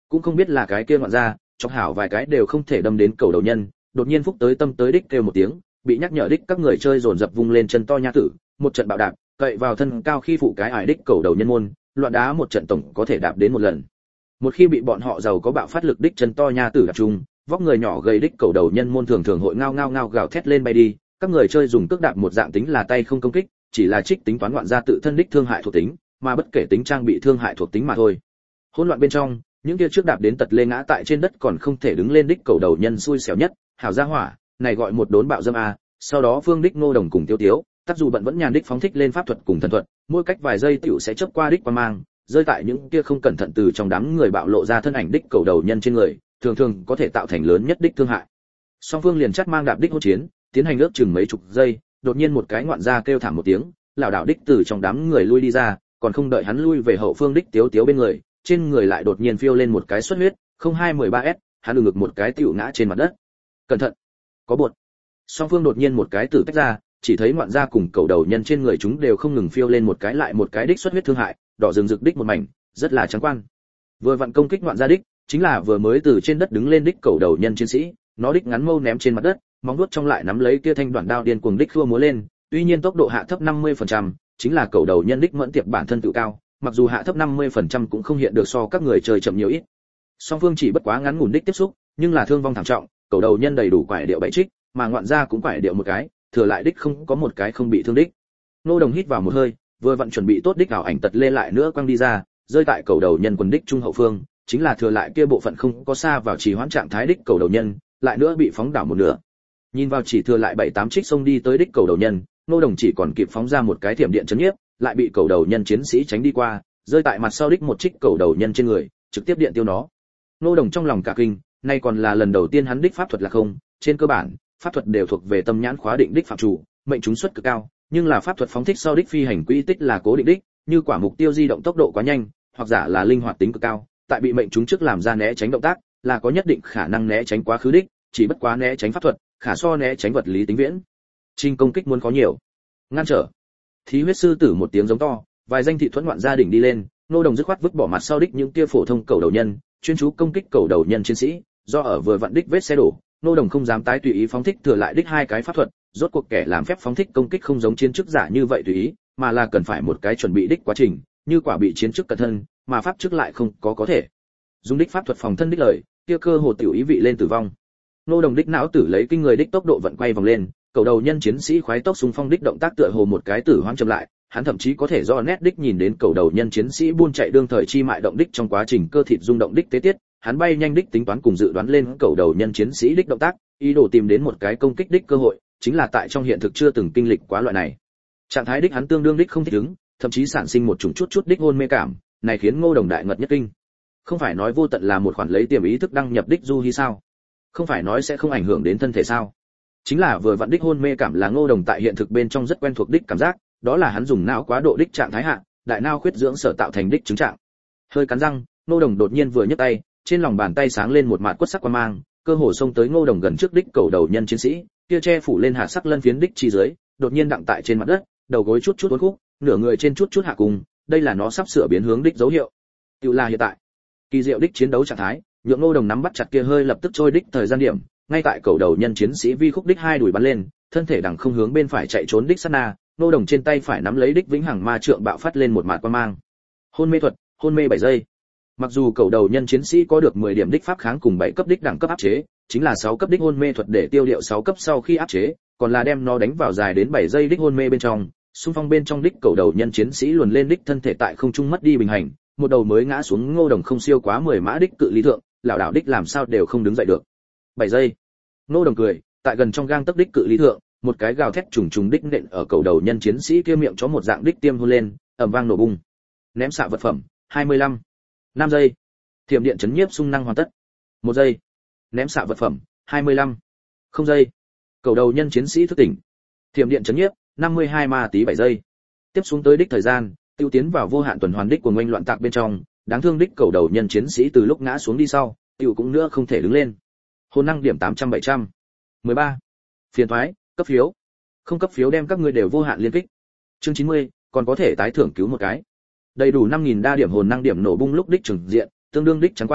Cũng không biết là cái kia ngoạn ra, chọc hảo vài cái đều không thể đâm đến cầu đầu nhân, đột nhiên phúc tới tâm tới đích kêu một tiếng, bị nhắc nhở đích các người chơi dồn dập vung lên chân to nha tử, một trận bạo đạp, cậy vào thân cao khi phụ cái ải đích cầu đầu nhân môn, loạn đá một trận tổng có thể đạp đến một lần. Một khi bị bọn họ giàu có bạo phát lực đích chân to nha tử đạp chung, vóc người nhỏ gầy đích cầu đầu nhân môn thường thường hội ngao ngao ngao gào thét lên bay đi, các người chơi dùng cước đạp một dạng tính là tay không công kích, chỉ là trích tính toán ngoạn ra tự thân đích thương hại thuộc tính, mà bất kể tính trang bị thương hại thuộc tính mà thôi. Hỗn loạn bên trong, những kia trước đạp đến tật lê ngã tại trên đất còn không thể đứng lên đích cầu đầu nhân xui xẻo nhất, hảo gia hỏa, này gọi một đốn bạo dâm a. Sau đó Phương đích Ngô Đồng cùng Tiêu Tiếu, tác dù bận vẫn nhàn đích phóng thích lên pháp thuật cùng thần thuật, mỗi cách vài giây tiểu sẽ chớp qua đích qua mang, rơi tại những kia không cẩn thận từ trong đám người bạo lộ ra thân ảnh đích cầu đầu nhân trên người, thường thường có thể tạo thành lớn nhất đích thương hại. Song phương liền chắt mang đạp đích hỗn chiến, tiến hành ước chừng mấy chục giây, đột nhiên một cái ngoạn gia kêu thảm một tiếng, lảo đảo đích từ trong đám người lui đi ra, còn không đợi hắn lui về hậu phương đích Tiếu Tiếu bên người, trên người lại đột nhiên phiêu lên một cái xuất huyết, 0213S, hắn ngực một cái tiểu ngã trên mặt đất. Cẩn thận, có bột. Song phương đột nhiên một cái tử tách ra, chỉ thấy ngoạn gia cùng cầu đầu nhân trên người chúng đều không ngừng phiêu lên một cái lại một cái đích xuất huyết thương hại, đỏ rừng rực đích một mảnh, rất là trắng quan. Vừa vặn công kích ngoạn gia đích, chính là vừa mới từ trên đất đứng lên đích cầu đầu nhân chiến sĩ, nó đích ngắn mâu ném trên mặt đất, móng vuốt trong lại nắm lấy kia thanh đoạn đao điên cuồng đích khua múa lên, tuy nhiên tốc độ hạ thấp 50%, chính là cầu đầu nhân đích mẫn tiệp bản thân tự cao, mặc dù hạ thấp 50% cũng không hiện được so các người chơi chậm nhiều ít. Song phương chỉ bất quá ngắn ngủn đích tiếp xúc, nhưng là thương vong thảm trọng, cầu đầu nhân đầy đủ quải điệu bảy trích, mà ngoạn gia cũng quải điệu một cái, thừa lại đích không có một cái không bị thương đích. Nô Đồng hít vào một hơi, vừa vặn chuẩn bị tốt đích ảo ảnh tật lê lại nữa quăng đi ra, rơi tại cầu đầu nhân quần đích trung hậu phương, chính là thừa lại kia bộ phận không có xa vào trì hoãn trạng thái đích cầu đầu nhân, lại nữa bị phóng đảo một nửa. Nhìn vào chỉ thừa lại 7-8 trích xông đi tới đích cầu đầu nhân, Nô Đồng chỉ còn kịp phóng ra một cái thiểm điện chấn nhiếp, lại bị cầu đầu nhân chiến sĩ tránh đi qua, rơi tại mặt sau đích một trích cầu đầu nhân trên người, trực tiếp điện tiêu nó. Nô Đồng trong lòng cả kinh, nay còn là lần đầu tiên hắn đích pháp thuật là không, trên cơ bản, pháp thuật đều thuộc về tâm nhãn khóa định đích phạm chủ, mệnh trúng suất cực cao, nhưng là pháp thuật phóng thích sau đích phi hành quỹ tích là cố định đích, như quả mục tiêu di động tốc độ quá nhanh, hoặc giả là linh hoạt tính cực cao, tại bị mệnh trúng trước làm ra né tránh động tác, là có nhất định khả năng né tránh quá khứ đích, chỉ bất quá né tránh pháp thuật, khả so né tránh vật lý tính viễn. Trình công kích muốn có nhiều. Ngăn trở. Thí huyết sư tử một tiếng giống to, vài danh thị thuẫn ngoạn gia đỉnh đi lên, Nô Đồng dứt khoát vứt bỏ mặt sau đích những kia phổ thông cầu đầu nhân, chuyên chú công kích cầu đầu nhân chiến sĩ, do ở vừa vặn đích vết xe đổ, Nô Đồng không dám tái tùy ý phóng thích thừa lại đích hai cái pháp thuật, rốt cuộc kẻ làm phép phóng thích công kích không giống chiến chức giả như vậy tùy ý, mà là cần phải một cái chuẩn bị đích quá trình, như quả bị chiến chức cẩn thân, mà pháp chức lại không có thể. Dùng đích pháp thuật phòng thân đích lời, kia cơ hồ tiểu ý vị lên tử vong. Nô Đồng đích não tử lấy kinh người đích tốc độ vận quay vòng lên, cầu đầu nhân chiến sĩ khoái tốc xung phong đích động tác tựa hồ một cái tử hoang chậm lại, hắn thậm chí có thể do nét đích nhìn đến cầu đầu nhân chiến sĩ buôn chạy đương thời chi mại động đích trong quá trình cơ thịt rung động đích tế tiết, hắn bay nhanh đích tính toán cùng dự đoán lên cầu đầu nhân chiến sĩ đích động tác, ý đồ tìm đến một cái công kích đích cơ hội, chính là tại trong hiện thực chưa từng kinh lịch quá loại này. Trạng thái đích hắn tương đương đích không thích ứng, thậm chí sản sinh một chút đích hôn mê cảm, này khiến Ngô Đồng đại ngật nhất kinh. Không phải nói vô tận là một khoản lấy tiềm ý thức đăng nhập đích du hi sao? Không phải nói sẽ không ảnh hưởng đến thân thể sao? Chính là vừa vặn đích hôn mê cảm là Ngô Đồng tại hiện thực bên trong rất quen thuộc đích cảm giác, đó là hắn dùng não quá độ đích trạng thái hạ, đại não khuyết dưỡng sở tạo thành đích chứng trạng. Hơi cắn răng, Ngô Đồng đột nhiên vừa nhấc tay, trên lòng bàn tay sáng lên một mạt quất sắc quang mang, cơ hồ xông tới Ngô Đồng gần trước đích cầu đầu nhân chiến sĩ, kia che phủ lên hạ sắc lân phiến đích chi dưới, đột nhiên đặng tại trên mặt đất, đầu gối chút uốn khúc, nửa người trên chút hạ cùng, đây là nó sắp sửa biến hướng đích dấu hiệu. Tiểu là hiện tại. Kỳ diệu đích chiến đấu trạng thái, nhượng Ngô Đồng nắm bắt chặt kia hơi lập tức trôi đích thời gian điểm, ngay tại cầu đầu nhân chiến sĩ vi khúc đích hai đùi bắn lên, thân thể đằng không hướng bên phải chạy trốn đích sát na, Ngô Đồng trên tay phải nắm lấy đích vĩnh hằng ma trượng bạo phát lên một mạt quang mang. Hôn mê thuật, hôn mê 7 giây. Mặc dù cầu đầu nhân chiến sĩ có được 10 điểm đích pháp kháng cùng 7 cấp đích đẳng cấp áp chế, chính là 6 cấp đích hôn mê thuật để tiêu điệu 6 cấp sau khi áp chế, còn là đem nó đánh vào dài đến 7 giây đích hôn mê bên trong, xung phong bên trong đích cầu đầu nhân chiến sĩ luồn lên đích thân thể tại không trung mất đi bình hành, một đầu mới ngã xuống Ngô Đồng không siêu quá 10 mã đích cự ly thượng, lão đảo đích làm sao đều không đứng dậy được. 7 giây. Ngô Đồng cười, tại gần trong gang tấc đích cự ly thượng, một cái gào thét trùng đích nện ở cầu đầu nhân chiến sĩ kia miệng chó một dạng đích tiêm hôn lên, ầm vang nổ bung. Ném xạ vật phẩm, 25. 5 giây. Thiểm điện chấn nhiếp xung năng hoàn tất. 1 giây. Ném xạ vật phẩm, 25. 0 giây. Cầu đầu nhân chiến sĩ thức tỉnh. Thiểm điện chấn nhiếp, 52 ma tí 7 giây. Tiếp xuống tới đích thời gian, tiêu tiến vào vô hạn tuần hoàn đích của ngoanh loạn tạc bên trong, đáng thương đích cầu đầu nhân chiến sĩ từ lúc ngã xuống đi sau, tiêu cũng nữa không thể đứng lên. Hồn năng điểm 800-700. 13. Phiền thoái, cấp phiếu. Không cấp phiếu đem các ngươi đều vô hạn liên kích. Chương 90, còn có thể tái thưởng cứu một cái. Đầy đủ 5000 đa điểm hồn năng điểm nổ bung lúc đích trường diện, tương đương đích trắng quan,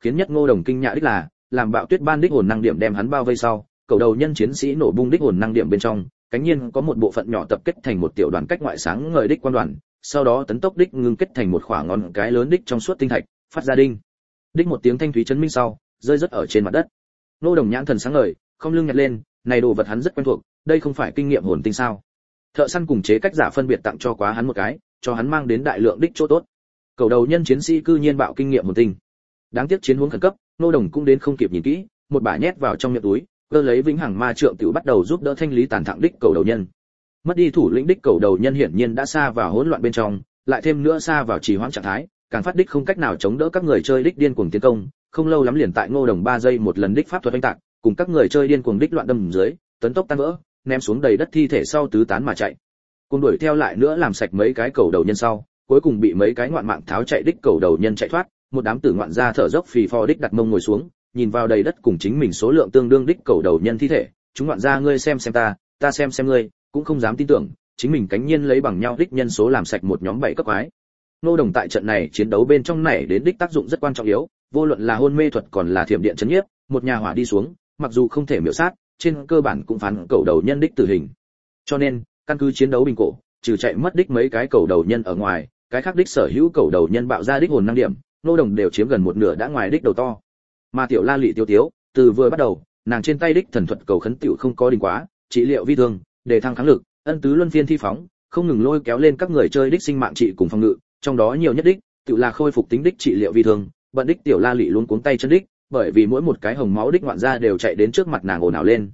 khiến nhất Ngô Đồng kinh ngạc đích là, làm Bạo Tuyết ban đích hồn năng điểm đem hắn bao vây sau, cầu đầu nhân chiến sĩ nổ bung đích hồn năng điểm bên trong, cánh nhiên có một bộ phận nhỏ tập kết thành một tiểu đoàn cách ngoại sáng ngời đích quan đoàn, sau đó tấn tốc đích ngưng kết thành một khoảng ngón cái lớn đích trong suốt tinh thạch, phát ra đinh đích một tiếng thanh thúy chấn minh sau, rơi rất ở trên mặt đất. Ngô Đồng nhãn thần sáng ngời, không lưng nhặt lên, này đồ vật hắn rất quen thuộc, đây không phải kinh nghiệm hồn tinh sao? Thợ săn cùng chế cách giả phân biệt tặng cho quá hắn một cái, cho hắn mang đến đại lượng đích chỗ tốt. Cầu đầu nhân chiến sĩ cư nhiên bạo kinh nghiệm hồn tinh. Đáng tiếc chiến huống khẩn cấp, Ngô Đồng cũng đến không kịp nhìn kỹ, một bả nhét vào trong miệng túi, cơ lấy vĩnh hằng ma trượng tiểu bắt đầu giúp đỡ thanh lý tàn thẳng đích cầu đầu nhân. Mất đi thủ lĩnh đích cầu đầu nhân hiển nhiên đã xa vào hỗn loạn bên trong, lại thêm nữa xa vào trì hoãn trạng thái, càng phát đích không cách nào chống đỡ các người chơi đích điên cuồng tiến công, không lâu lắm liền tại Ngô Đồng 3 giây một lần đích pháp thuật oanh tạc, cùng các người chơi điên cuồng đích loạn đâm dưới, tấn tốc tan vỡ, ném xuống đầy đất thi thể sau tứ tán mà chạy. Cùng đuổi theo lại nữa làm sạch mấy cái cầu đầu nhân sau, cuối cùng bị mấy cái ngoạn mạng tháo chạy đích cầu đầu nhân chạy thoát, một đám tử ngoạn ra thở dốc phì phò đích đặt mông ngồi xuống, nhìn vào đầy đất cùng chính mình số lượng tương đương đích cầu đầu nhân thi thể, chúng ngoạn ra ngươi xem ta xem ngươi, cũng không dám tin tưởng, chính mình cánh nhiên lấy bằng nhau đích nhân số làm sạch một nhóm 7 cấp quái. Ngô Đồng tại trận này chiến đấu bên trong này đến đích tác dụng rất quan trọng yếu, vô luận là hôn mê thuật còn là thiểm điện chấn nhiếp, một nhà hỏa đi xuống, mặc dù không thể miểu sát, trên cơ bản cũng phán cầu đầu nhân đích tử hình. Cho nên, căn cứ chiến đấu bình cổ, trừ chạy mất đích mấy cái cầu đầu nhân ở ngoài, cái khác đích sở hữu cầu đầu nhân bạo ra đích hồn năng điểm, Ngô Đồng đều chiếm gần một nửa đã ngoài đích đầu to. Mà tiểu La Lị Tiêu Tiếu, từ vừa bắt đầu, nàng trên tay đích thần thuật cầu khấn tiểu không có đình quá, trị liệu vi thương, đề thăng kháng lực, ân tứ luân phiên thi phóng, không ngừng lôi kéo lên các người chơi đích sinh mạng trị cùng phòng ngự, trong đó nhiều nhất đích, tự là khôi phục tính đích trị liệu vi thương, bận đích tiểu La Lị luôn cuống tay chân đích, bởi vì mỗi một cái hồng máu đích ngoạn gia đều chạy đến trước mặt nàng ồn ào lên,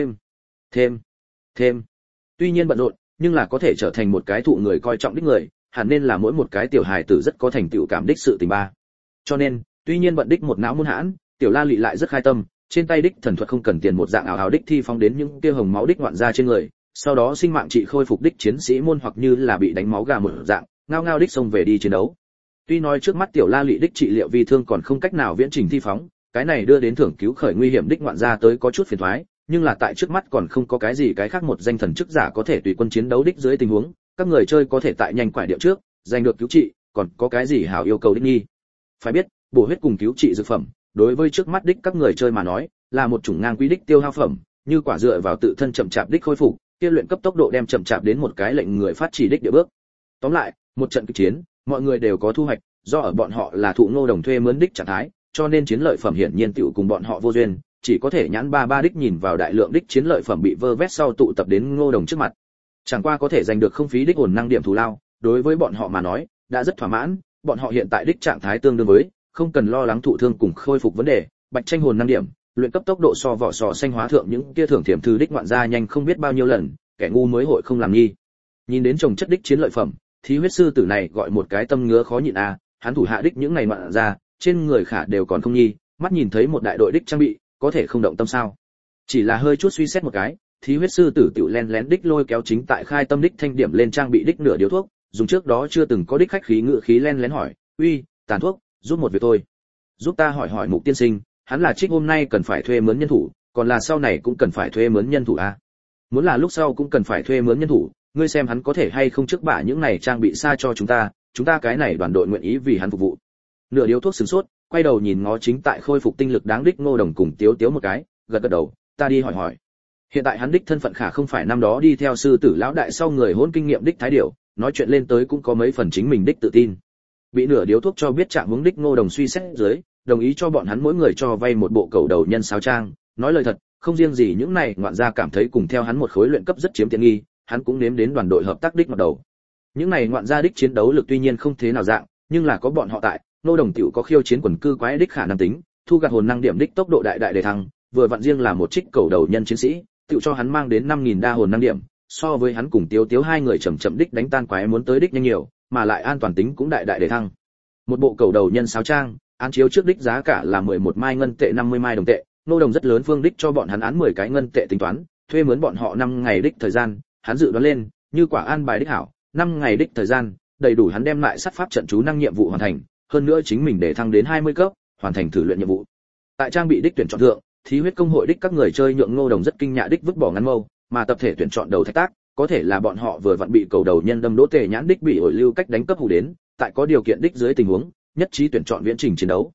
thêm. Tuy nhiên bận rộn, nhưng là có thể trở thành một cái thụ người coi trọng đích người, hẳn nên là mỗi một cái tiểu hài tử rất có thành tựu cảm đích sự tình ba. Cho nên, tuy nhiên bận đích một não muôn hãn, tiểu La Lị lại rất khai tâm, trên tay đích thần thuật không cần tiền một dạng ảo ảo đích thi phóng đến những kia hồng máu đích ngoạn gia trên người, sau đó sinh mạng trị khôi phục đích chiến sĩ môn hoặc như là bị đánh máu gà một dạng, ngao ngao đích xông về đi chiến đấu. Tuy nói trước mắt tiểu La Lị đích trị liệu vi thương còn không cách nào viễn trình thi phóng, cái này đưa đến thưởng cứu khởi nguy hiểm đích ngoạn gia tới có chút phiền toái, nhưng là tại trước mắt còn không có cái gì cái khác một danh thần chức giả có thể tùy quân chiến đấu đích dưới tình huống, các người chơi có thể tại nhanh quải điệu trước, giành được cứu trị, còn có cái gì hảo yêu cầu đích nghi. Phải biết, bổ huyết cùng cứu trị dược phẩm, đối với trước mắt đích các người chơi mà nói, là một chủng ngang quý đích tiêu hao phẩm, như quả dựa vào tự thân chậm chạp đích khôi phục, kia luyện cấp tốc độ đem chậm chạp đến một cái lệnh người phát chỉ đích địa bước. Tóm lại, một trận kịch chiến, mọi người đều có thu hoạch, do ở bọn họ là thụ Ngô Đồng thuê mướn đích trạng thái, cho nên chiến lợi phẩm hiển nhiên tiểu cùng bọn họ vô duyên, chỉ có thể nhãn ba đích nhìn vào đại lượng đích chiến lợi phẩm bị vơ vét sau tụ tập đến Ngô Đồng trước mặt. Chẳng qua có thể giành được không phí đích hồn năng điểm thù lao, đối với bọn họ mà nói, đã rất thỏa mãn, bọn họ hiện tại đích trạng thái tương đương với, không cần lo lắng thụ thương cùng khôi phục vấn đề, bạch tranh hồn năng điểm, luyện cấp tốc độ so vỏ sò xanh hóa thượng những kia thưởng thiểm thư đích ngoạn gia nhanh không biết bao nhiêu lần, kẻ ngu mới hội không làm nghi. Nhìn đến chồng chất đích chiến lợi phẩm, thí huyết sư tử này gọi một cái tâm ngứa khó nhịn a, hắn thủ hạ đích những ngày ngoạn gia, trên người khả đều còn không nghi, mắt nhìn thấy một đại đội đích trang bị, có thể không động tâm sao? Chỉ là hơi chút suy xét một cái, thí huyết sư tử tiểu len lén đích lôi kéo chính tại khai tâm đích thanh điểm lên trang bị đích nửa điếu thuốc, dùng trước đó chưa từng có đích khách khí ngự khí len lén hỏi, uy, tàn thuốc, giúp một việc thôi. Giúp ta hỏi hỏi Mục tiên sinh, hắn là trích hôm nay cần phải thuê mướn nhân thủ, còn là sau này cũng cần phải thuê mướn nhân thủ à? Muốn là lúc sau cũng cần phải thuê mướn nhân thủ, ngươi xem hắn có thể hay không trước bả những này trang bị xa cho chúng ta cái này đoàn đội nguyện ý vì hắn phục vụ. Nửa điếu thuốc sửng sốt, quay đầu nhìn ngó chính tại khôi phục tinh lực đáng đích Ngô Đồng cùng Tiếu Tiếu một cái, gật gật đầu, ta đi hỏi hỏi. Hiện tại hắn đích thân phận khả không phải năm đó đi theo sư tử lão đại sau người hỗn kinh nghiệm đích thái điểu, nói chuyện lên tới cũng có mấy phần chính mình đích tự tin. Bị nửa điếu thuốc cho biết trạng hướng đích Ngô Đồng suy xét dưới, đồng ý cho bọn hắn mỗi người cho vay một bộ cầu đầu nhân sáo trang, nói lời thật, không riêng gì những này ngoạn gia cảm thấy cùng theo hắn một khối luyện cấp rất chiếm tiện nghi, hắn cũng nếm đến đoàn đội hợp tác đích ngọt đầu. Những này ngoạn gia đích chiến đấu lực tuy nhiên không thế nào dạng, nhưng là có bọn họ tại, Ngô Đồng tiểu có khiêu chiến quần cư quái đích khả năng tính, thu gặt hồn năng điểm đích tốc độ đại đại đề thăng, vừa vặn riêng là một trích cầu đầu nhân chiến sĩ, tiểu cho hắn mang đến 5000 đa hồn năng điểm, so với hắn cùng Tiếu hai người chậm chậm đích đánh tan quái muốn tới đích nhanh nhiều, mà lại an toàn tính cũng đại đại đề thăng. Một bộ cầu đầu nhân sáo trang, án chiếu trước đích giá cả là 11 mai ngân tệ 50 mai đồng tệ, Ngô Đồng rất lớn phương đích cho bọn hắn án 10 cái ngân tệ tính toán, thuê mướn bọn họ 5 ngày đích thời gian, hắn dự đoán lên, như quả an bài đích hảo, 5 ngày đích thời gian, đầy đủ hắn đem lại sát pháp trận chú năng nhiệm vụ hoàn thành, hơn nữa chính mình để thăng đến 20 cấp, hoàn thành thử luyện nhiệm vụ. Tại trang bị đích tuyển chọn thượng, thí huyết công hội đích các người chơi nhượng Ngô Đồng rất kinh nhạ đích vứt bỏ ngắn mâu, mà tập thể tuyển chọn đầu thạch tác, có thể là bọn họ vừa vặn bị cầu đầu nhân đâm đỗ tề nhãn đích bị ổi lưu cách đánh cấp hủ đến, tại có điều kiện đích dưới tình huống, nhất trí tuyển chọn viễn trình chiến đấu.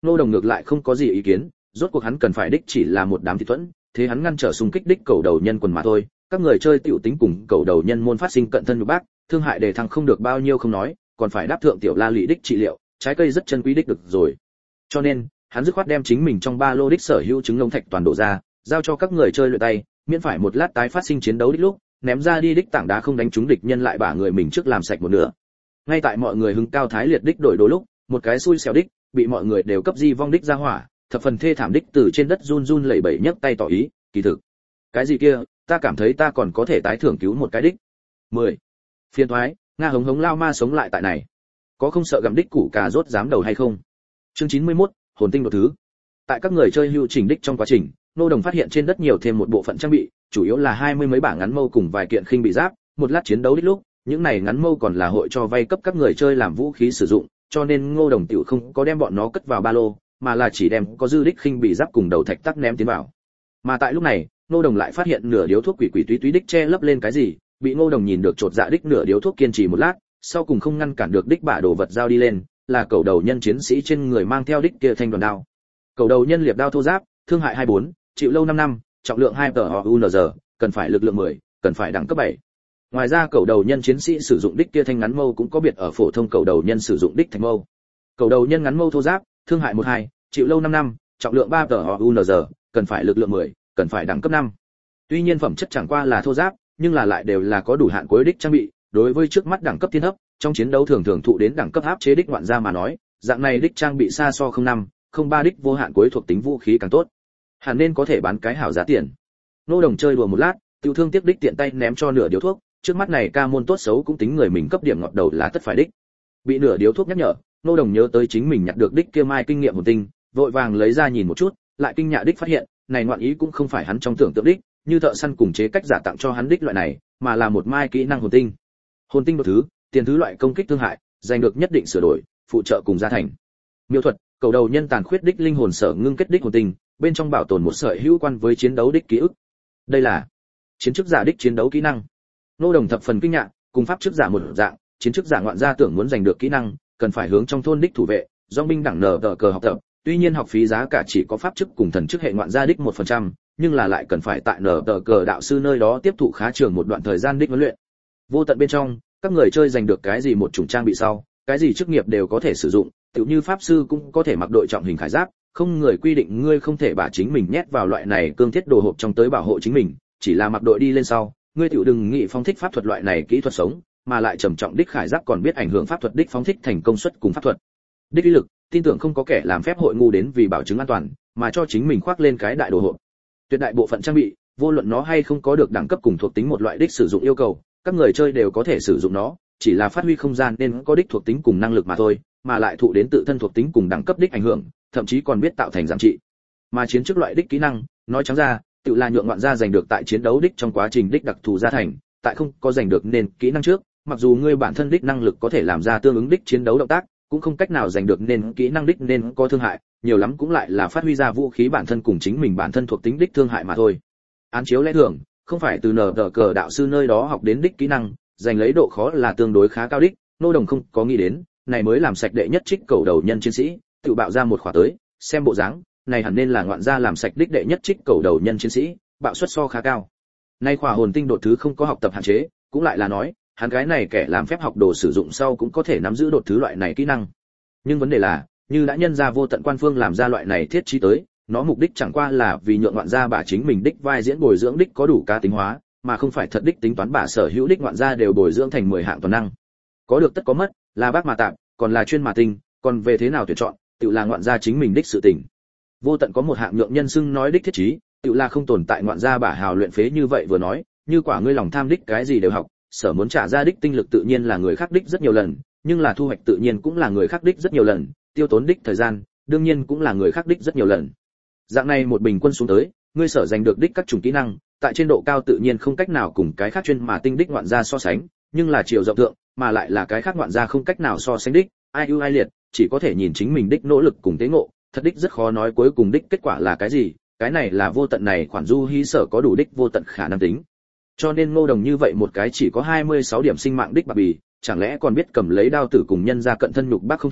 Ngô Đồng ngược lại không có gì ý kiến, rốt cuộc hắn cần phải đích chỉ là một đám thị thuẫn, thế hắn ngăn trở xung kích đích cầu đầu nhân quần mà thôi. Các người chơi tiểu tính cùng cầu đầu nhân môn phát sinh cận thân nhục bác, thương hại đề thăng không được bao nhiêu không nói, còn phải đáp thượng tiểu la lị đích trị liệu, trái cây rất chân quý đích được rồi. Cho nên, hắn dứt khoát đem chính mình trong ba lô đích sở hữu trứng lông thạch toàn đổ ra, giao cho các người chơi luyện tay, miễn phải một lát tái phát sinh chiến đấu đích lúc, ném ra đi đích tảng đá không đánh trúng địch nhân lại bả người mình trước làm sạch một nửa. Ngay tại mọi người hứng cao thái liệt đích đổi đồ lúc, một cái xui xẻo đích, bị mọi người đều cấp di vong đích ra hỏa, thập phần thê thảm đích từ trên đất run run lẩy bẩy nhấc tay tỏ ý, kỳ thực. Cái gì kia, ta cảm thấy ta còn có thể tái thưởng cứu một cái đích. 10. Phiên thoái, Nga hống hống lao ma sống lại tại này. Có không sợ gặm đích củ cà rốt dám đầu hay không? Chương 91, hồn tinh đột thứ. Tại các người chơi lưu trình đích trong quá trình, Ngô Đồng phát hiện trên đất nhiều thêm một bộ phận trang bị, chủ yếu là 20 mấy bảng ngắn mâu cùng vài kiện khinh bị giáp, một lát chiến đấu đích lúc, những này ngắn mâu còn là hội cho vay cấp các người chơi làm vũ khí sử dụng, cho nên Ngô Đồng tiểu không có đem bọn nó cất vào ba lô, mà là chỉ đem có dư đích khinh bị giáp cùng đầu thạch tắc ném tiến vào. Mà tại lúc này, Ngô Đồng lại phát hiện nửa điếu thuốc quỷ quỷ túy túy đích che lấp lên cái gì, bị Ngô Đồng nhìn được chột dạ đích nửa điếu thuốc kiên trì một lát, sau cùng không ngăn cản được đích bả đồ vật giao đi lên, là cầu đầu nhân chiến sĩ trên người mang theo đích kia thanh đoàn đao. Cầu đầu nhân liệp đao thô giáp, thương hại 24, chịu lâu 5 năm, trọng lượng 2 tờ, cần phải lực lượng 10, cần phải đẳng cấp 7. Ngoài ra cầu đầu nhân chiến sĩ sử dụng đích kia thanh ngắn mâu cũng có biệt ở phổ thông cầu đầu nhân sử dụng đích thanh mâu. Cầu đầu nhân ngắn mâu thô giáp, thương hại 12, chịu lâu 5 năm, trọng lượng 3 tờ, cần phải lực lượng 10, cần phải đẳng cấp 5. Tuy nhiên phẩm chất chẳng qua là thô giáp, nhưng là lại đều là có đủ hạn cuối đích trang bị, đối với trước mắt đẳng cấp thiên thấp, trong chiến đấu thường thường thụ đến đẳng cấp áp chế đích ngoạn gia mà nói, dạng này đích trang bị xa so 05, 03 đích vô hạn cuối thuộc tính vũ khí càng tốt. Hẳn nên có thể bán cái hảo giá tiền. Ngô Đồng chơi đùa một lát, tiêu thương tiếc đích tiện tay ném cho nửa điếu thuốc, trước mắt này ca môn tốt xấu cũng tính người mình cấp điểm ngọt đầu là tất phải đích. Bị nửa điếu thuốc nhắc nhở, Ngô Đồng nhớ tới chính mình nhặt được đích kia mai kinh nghiệm hồn tinh, vội vàng lấy ra nhìn một chút, lại kinh ngạc đích phát hiện, này ngoạn ý cũng không phải hắn trong tưởng tượng đích, như thợ săn cùng chế cách giả tặng cho hắn đích loại này, mà là một mai kỹ năng hồn tinh. Hồn tinh đột thứ, tiền thứ loại công kích thương hại, giành được nhất định sửa đổi, phụ trợ cùng gia thành. Miêu thuật, cầu đầu nhân tàn khuyết đích linh hồn sở ngưng kết đích hồn tinh, bên trong bảo tồn một sợi hữu quan với chiến đấu đích ký ức. Đây là chiến chức giả đích chiến đấu kỹ năng. Ngô Đồng thập phần kinh ngạc, cùng pháp chức giả một dạng, chiến chức giả ngoạn gia tưởng muốn giành được kỹ năng, cần phải hướng trong thôn đích thủ vệ, dòng binh đẳng nở tờ cờ học tập, tuy nhiên học phí giá cả chỉ có pháp chức cùng thần chức hệ ngoạn gia đích 1%, nhưng là lại cần phải tại nở tờ cờ đạo sư nơi đó tiếp thụ khá trường một đoạn thời gian đích huấn luyện. Vô tận bên trong, các người chơi giành được cái gì một chủng trang bị sau, cái gì chức nghiệp đều có thể sử dụng, tựu như pháp sư cũng có thể mặc đội trọng hình khải giáp, không người quy định ngươi không thể把chính mình nhét vào loại này cương thiết đồ hộp trong tới bảo hộ chính mình, chỉ là mặc đội đi lên sau, ngươi tựu đừng nghĩ phóng thích pháp thuật loại này kỹ thuật sống, mà lại trầm trọng đích khải giáp còn biết ảnh hưởng pháp thuật đích phóng thích thành công suất cùng pháp thuật. Đích ý lực, tin tưởng không có kẻ làm phép hội ngu đến vì bảo chứng an toàn, mà cho chính mình khoác lên cái đại đồ hộp. Tuyệt đại bộ phận trang bị, vô luận nó hay không có được đẳng cấp cùng thuộc tính một loại đích sử dụng yêu cầu, các người chơi đều có thể sử dụng nó, chỉ là phát huy không gian nên có đích thuộc tính cùng năng lực mà thôi, mà lại thụ đến tự thân thuộc tính cùng đẳng cấp đích ảnh hưởng, thậm chí còn biết tạo thành giảm trị. Mà chiến chức loại đích kỹ năng, nói trắng ra, tự là nhượng ngoạn gia giành được tại chiến đấu đích trong quá trình đích đặc thù gia thành, tại không có giành được nên kỹ năng trước, mặc dù ngươi bản thân đích năng lực có thể làm ra tương ứng đích chiến đấu động tác, cũng không cách nào giành được nên kỹ năng đích nên có thương hại, nhiều lắm cũng lại là phát huy ra vũ khí bản thân cùng chính mình bản thân thuộc tính đích thương hại mà thôi. Án chiếu lẽ thường, không phải từ nở tờ cờ đạo sư nơi đó học đến đích kỹ năng, giành lấy độ khó là tương đối khá cao đích, Ngô Đồng không có nghĩ đến, này mới làm sạch đệ nhất trích cầu đầu nhân chiến sĩ, tự bạo ra một khỏa tới, xem bộ dáng, này hẳn nên là ngoạn gia làm sạch đích đệ nhất trích cầu đầu nhân chiến sĩ, bạo suất so khá cao. Nay khỏa hồn tinh đột thứ không có học tập hạn chế, cũng lại là nói, hắn cái này kẻ làm phép học đồ sử dụng sau cũng có thể nắm giữ đột thứ loại này kỹ năng. Nhưng vấn đề là, như đã nhân ra vô tận quan phương làm ra loại này thiết trí tới, nó mục đích chẳng qua là vì nhượng ngoạn gia bà chính mình đích vai diễn bồi dưỡng đích có đủ cá tính hóa, mà không phải thật đích tính toán bà sở hữu đích ngoạn gia đều bồi dưỡng thành 10 hạng toàn năng. Có được tất có mất, là bác mà tạm, còn là chuyên mà tinh, còn về thế nào tuyển chọn, tự là ngoạn gia chính mình đích sự tình. Vô tận có một hạng nhượng nhân xưng nói đích thiết trí, tự là không tồn tại ngoạn gia bà hào luyện phế như vậy vừa nói, như quả ngươi lòng tham đích cái gì đều học, sở muốn trả ra đích tinh lực tự nhiên là người khác đích rất nhiều lần, nhưng là thu hoạch tự nhiên cũng là người khác đích rất nhiều lần, tiêu tốn đích thời gian, đương nhiên cũng là người khác đích rất nhiều lần. Dạng này một bình quân xuống tới, ngươi sở giành được đích các chủng kỹ năng, tại trên độ cao tự nhiên không cách nào cùng cái khác chuyên mà tinh đích ngoạn gia so sánh, nhưng là chiều rộng thượng, mà lại là cái khác ngoạn gia không cách nào so sánh đích, ai ưu ai liệt, chỉ có thể nhìn chính mình đích nỗ lực cùng tế ngộ, thật đích rất khó nói cuối cùng đích kết quả là cái gì, cái này là vô tận này khoản du hí sở có đủ đích vô tận khả năng tính. Cho nên Ngô Đồng như vậy một cái chỉ có 26 điểm sinh mạng đích bạc bì, chẳng lẽ còn biết cầm lấy đao tử cùng nhân ra cận thân nhục bác không thành,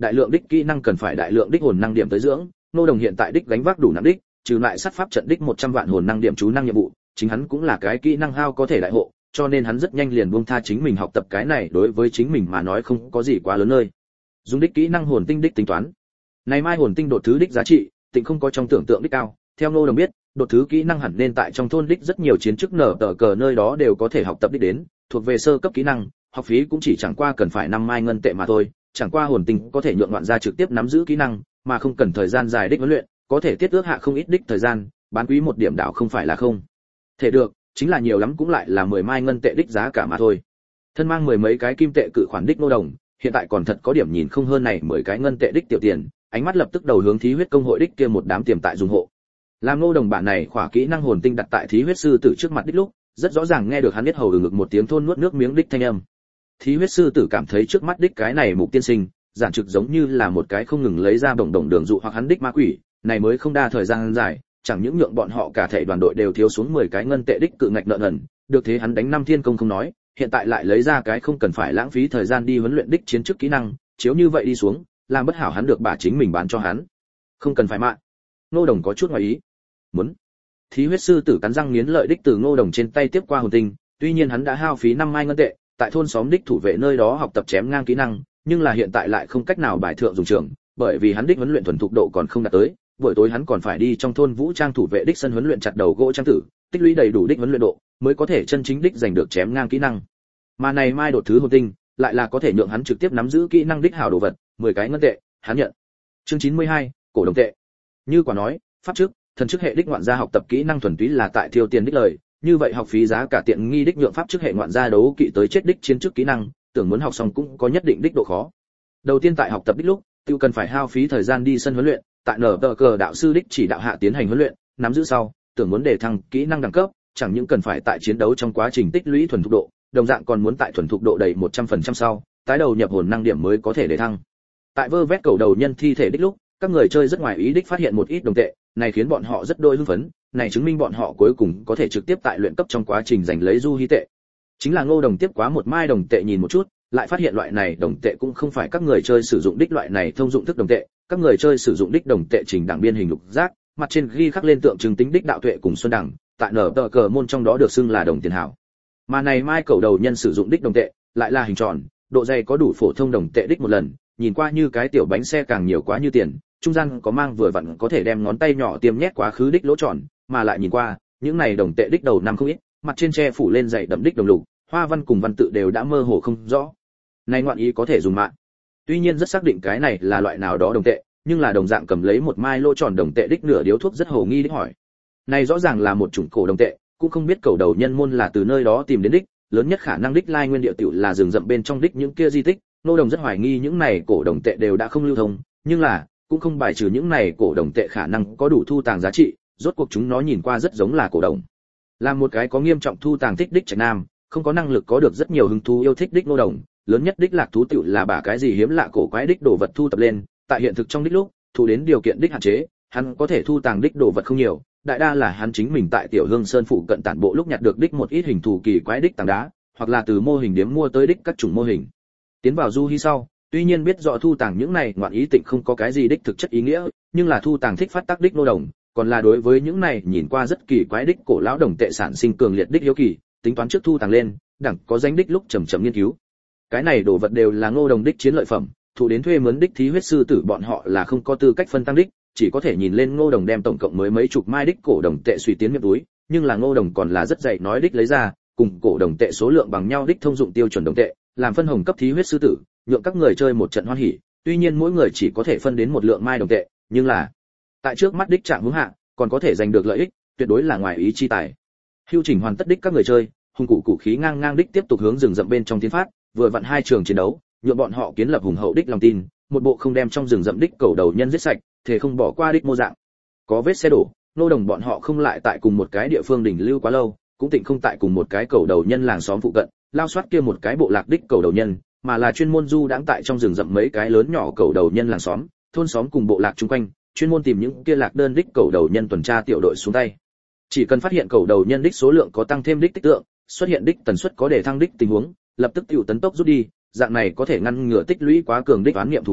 đại lượng đích kỹ năng cần phải đại lượng đích hồn năng điểm tới dưỡng, Ngô Đồng hiện tại đích gánh vác đủ nặng đích, trừ lại sát pháp trận đích 100 vạn hồn năng điểm chú năng nhiệm vụ, chính hắn cũng là cái kỹ năng hao có thể đại hộ, cho nên hắn rất nhanh liền buông tha chính mình học tập cái này, đối với chính mình mà nói không có gì quá lớn nơi. Dùng đích kỹ năng hồn tinh đích tính toán. Này mai hồn tinh đột thứ đích giá trị, tịnh không có trong tưởng tượng đích cao, theo Ngô Đồng biết, đột thứ kỹ năng hẳn nên tại trong thôn đích rất nhiều chiến chức nở tờ cờ nơi đó đều có thể học tập đích đến, thuộc về sơ cấp kỹ năng, học phí cũng chỉ chẳng qua cần phải 5 mai ngân tệ mà thôi, chẳng qua hồn tinh có thể nhượng ngoạn gia trực tiếp nắm giữ kỹ năng, mà không cần thời gian dài đích huấn luyện, có thể tiết ước hạ không ít đích thời gian, bán quý một điểm đảo không phải là không thể được, chính là nhiều lắm cũng lại là 10 mai ngân tệ đích giá cả mà thôi. Thân mang 10 mấy cái kim tệ cự khoản đích Ngô Đồng, hiện tại còn thật có điểm nhìn không hơn này 10 cái ngân tệ đích tiểu tiền, ánh mắt lập tức đầu hướng thí huyết công hội đích kia một đám tiềm tại dùng hộ. Làm Ngô Đồng bản này khỏa kỹ năng hồn tinh đặt tại thí huyết sư tử trước mặt đích lúc, rất rõ ràng nghe được hắn biết hầu ngực một tiếng thôn nuốt nước miếng đích thanh âm. Thí huyết sư tử cảm thấy trước mắt đích cái này mục tiên sinh, giản trực giống như là một cái không ngừng lấy ra bổng đồng đường dụ hoặc hắn đích ma quỷ, này mới không đa thời gian dài, chẳng những nhượng bọn họ cả thể đoàn đội đều thiếu xuống 10 cái ngân tệ đích cự ngạch nợ nần, được thế hắn đánh 5 thiên công không nói, hiện tại lại lấy ra cái không cần phải lãng phí thời gian đi huấn luyện đích chiến chức kỹ năng, chiếu như vậy đi xuống, làm bất hảo hắn được bà chính mình bán cho hắn. Không cần phải mạng. Ngô Đồng có chút ngoài ý. Muốn. Thí huyết sư tử cắn răng nghiến lợi đích từ Ngô Đồng trên tay tiếp qua hồn tinh, tuy nhiên hắn đã hao phí 5 mai ngân tệ, tại thôn xóm đích thủ vệ nơi đó học tập chém ngang kỹ năng, nhưng là hiện tại lại không cách nào bài thượng dùng trường, bởi vì hắn đích huấn luyện thuần thục độ còn không đạt tới, buổi tối hắn còn phải đi trong thôn vũ trang thủ vệ đích sân huấn luyện chặt đầu gỗ trang tử, tích lũy đầy đủ đích huấn luyện độ, mới có thể chân chính đích giành được chém ngang kỹ năng. Mà này mai đột thứ hồn tinh, lại là có thể nhượng hắn trực tiếp nắm giữ kỹ năng đích hảo đồ vật, 10 cái ngân tệ, hắn nhận. Chương 92, cổ đồng tệ. Như quả nói, pháp trước, thần chức hệ đích ngoạn gia học tập kỹ năng thuần túy là tại tiêu tiền đích lời, như vậy học phí giá cả tiện nghi đích nhượng pháp chức hệ ngoạn gia đấu kỵ tới chết đích chiến chức kỹ năng, tưởng muốn học xong cũng có nhất định đích độ khó. Đầu tiên tại học tập đích lúc, tiêu cần phải hao phí thời gian đi sân huấn luyện, tại nở tờ cờ đạo sư đích chỉ đạo hạ tiến hành huấn luyện, nắm giữ sau, tưởng muốn đề thăng kỹ năng đẳng cấp, chẳng những cần phải tại chiến đấu trong quá trình tích lũy thuần thục độ, đồng dạng còn muốn tại thuần thục độ đầy 100% sau, tái đầu nhập hồn năng điểm mới có thể đề thăng. Tại vơ vét cầu đầu nhân thi thể đích lúc, các người chơi rất ngoài ý đích phát hiện một ít đồng tệ, này khiến bọn họ rất đôi hưng phấn, này chứng minh bọn họ cuối cùng có thể trực tiếp tại luyện cấp trong quá trình giành lấy du hy tệ. Chính là Ngô Đồng tiếp quá một mai đồng tệ nhìn một chút, lại phát hiện loại này đồng tệ cũng không phải các người chơi sử dụng đích loại này thông dụng thức đồng tệ, các người chơi sử dụng đích đồng tệ trình đẳng biên hình lục giác, mặt trên ghi khắc lên tượng trưng tính đích đạo tuệ cùng xuân đẳng, tại nở tờ cờ môn trong đó được xưng là đồng tiền hảo. Mà này mai cầu đầu nhân sử dụng đích đồng tệ, lại là hình tròn, độ dày có đủ phổ thông đồng tệ đích một lần, nhìn qua như cái tiểu bánh xe càng nhiều quá như tiền, trung gian có mang vừa vặn có thể đem ngón tay nhỏ tiêm nhét quá khứ đích lỗ tròn, mà lại nhìn qua, những này đồng tệ đích đầu năm không ít, mặt trên che phủ lên dày đậm đích đồng lục, hoa văn cùng văn tự đều đã mơ hồ không rõ. Này ngoạn ý có thể dùng mạng. Tuy nhiên rất xác định cái này là loại nào đó đồng tệ, nhưng là đồng dạng cầm lấy một mai lỗ tròn đồng tệ đích nửa điếu thuốc rất hồ nghi đích hỏi. Này rõ ràng là một chủng cổ đồng tệ, cũng không biết cầu đầu nhân môn là từ nơi đó tìm đến đích, lớn nhất khả năng đích lai nguyên địa tiểu là rừng rậm bên trong đích những kia di tích, Ngô Đồng rất hoài nghi những này cổ đồng tệ đều đã không lưu thông, nhưng là cũng không bài trừ những này cổ đồng tệ khả năng có đủ thu tàng giá trị, rốt cuộc chúng nó nhìn qua rất giống là cổ đồng. Là một cái có nghiêm trọng thu tàng thích đích Trạch Nam, không có năng lực có được rất nhiều hứng thú yêu thích đích Ngô Đồng, lớn nhất đích lạc thú tiểu là bả cái gì hiếm lạ cổ quái đích đồ vật thu tập lên, tại hiện thực trong đích lúc, thu đến điều kiện đích hạn chế, hắn có thể thu tàng đích đồ vật không nhiều, đại đa là hắn chính mình tại Tiểu Hương Sơn phụ cận tản bộ lúc nhặt được đích một ít hình thù kỳ quái đích tảng đá, hoặc là từ mô hình điếm mua tới đích các chủng mô hình. Tiến vào du hy sau, tuy nhiên biết rõ thu tàng những này ngoạn ý tịnh không có cái gì đích thực chất ý nghĩa, nhưng là thu tàng thích phát tác đích Ngô Đồng, còn là đối với những này nhìn qua rất kỳ quái đích cổ lão đồng tệ sản sinh cường liệt đích hiếu kỳ, tính toán trước thu tàng lên, đẳng có danh đích lúc chậm chậm nghiên cứu. Cái này đồ vật đều là Ngô Đồng đích chiến lợi phẩm, thụ đến thuê mướn đích thí huyết sư tử bọn họ là không có tư cách phân tăng đích, chỉ có thể nhìn lên Ngô Đồng đem tổng cộng mới mấy chục mai đích cổ đồng tệ suy tiến miệng túi, nhưng là Ngô Đồng còn là rất dạy nói đích lấy ra, cùng cổ đồng tệ số lượng bằng nhau đích thông dụng tiêu chuẩn đồng tệ, làm phân hồng cấp thí huyết sư tử, nhượng các người chơi một trận hoan hỉ, tuy nhiên mỗi người chỉ có thể phân đến một lượng mai đồng tệ, nhưng là tại trước mắt đích trạng hướng hạ, còn có thể giành được lợi ích, tuyệt đối là ngoài ý chi tài. Hưu chỉnh hoàn tất đích các người chơi, hùng cụ khí ngang ngang đích tiếp tục hướng rừng rậm bên trong tiến phát, vừa vặn hai trường chiến đấu, nhượng bọn họ kiến lập hùng hậu đích lòng tin, một bộ không đem trong rừng rậm đích cầu đầu nhân giết sạch, thể không bỏ qua đích mô dạng. Có vết xe đổ, Ngô Đồng bọn họ không lại tại cùng một cái địa phương đỉnh lưu quá lâu, cũng tịnh không tại cùng một cái cầu đầu nhân làng xóm phụ cận, lao soát kia một cái bộ lạc đích cầu đầu nhân, mà là chuyên môn du đãng tại trong rừng rậm mấy cái lớn nhỏ cầu đầu nhân làng xóm, thôn xóm cùng bộ lạc chung quanh, chuyên môn tìm những kia lạc đơn đích cầu đầu nhân tuần tra tiểu đội xuống tay. Chỉ cần phát hiện cầu đầu nhân đích số lượng có tăng thêm đích tích tượng, xuất hiện đích tần suất có để thăng đích tình huống, lập tức tiểu tấn tốc rút đi, dạng này có thể ngăn ngừa tích lũy quá cường đích oán niệm thù hận,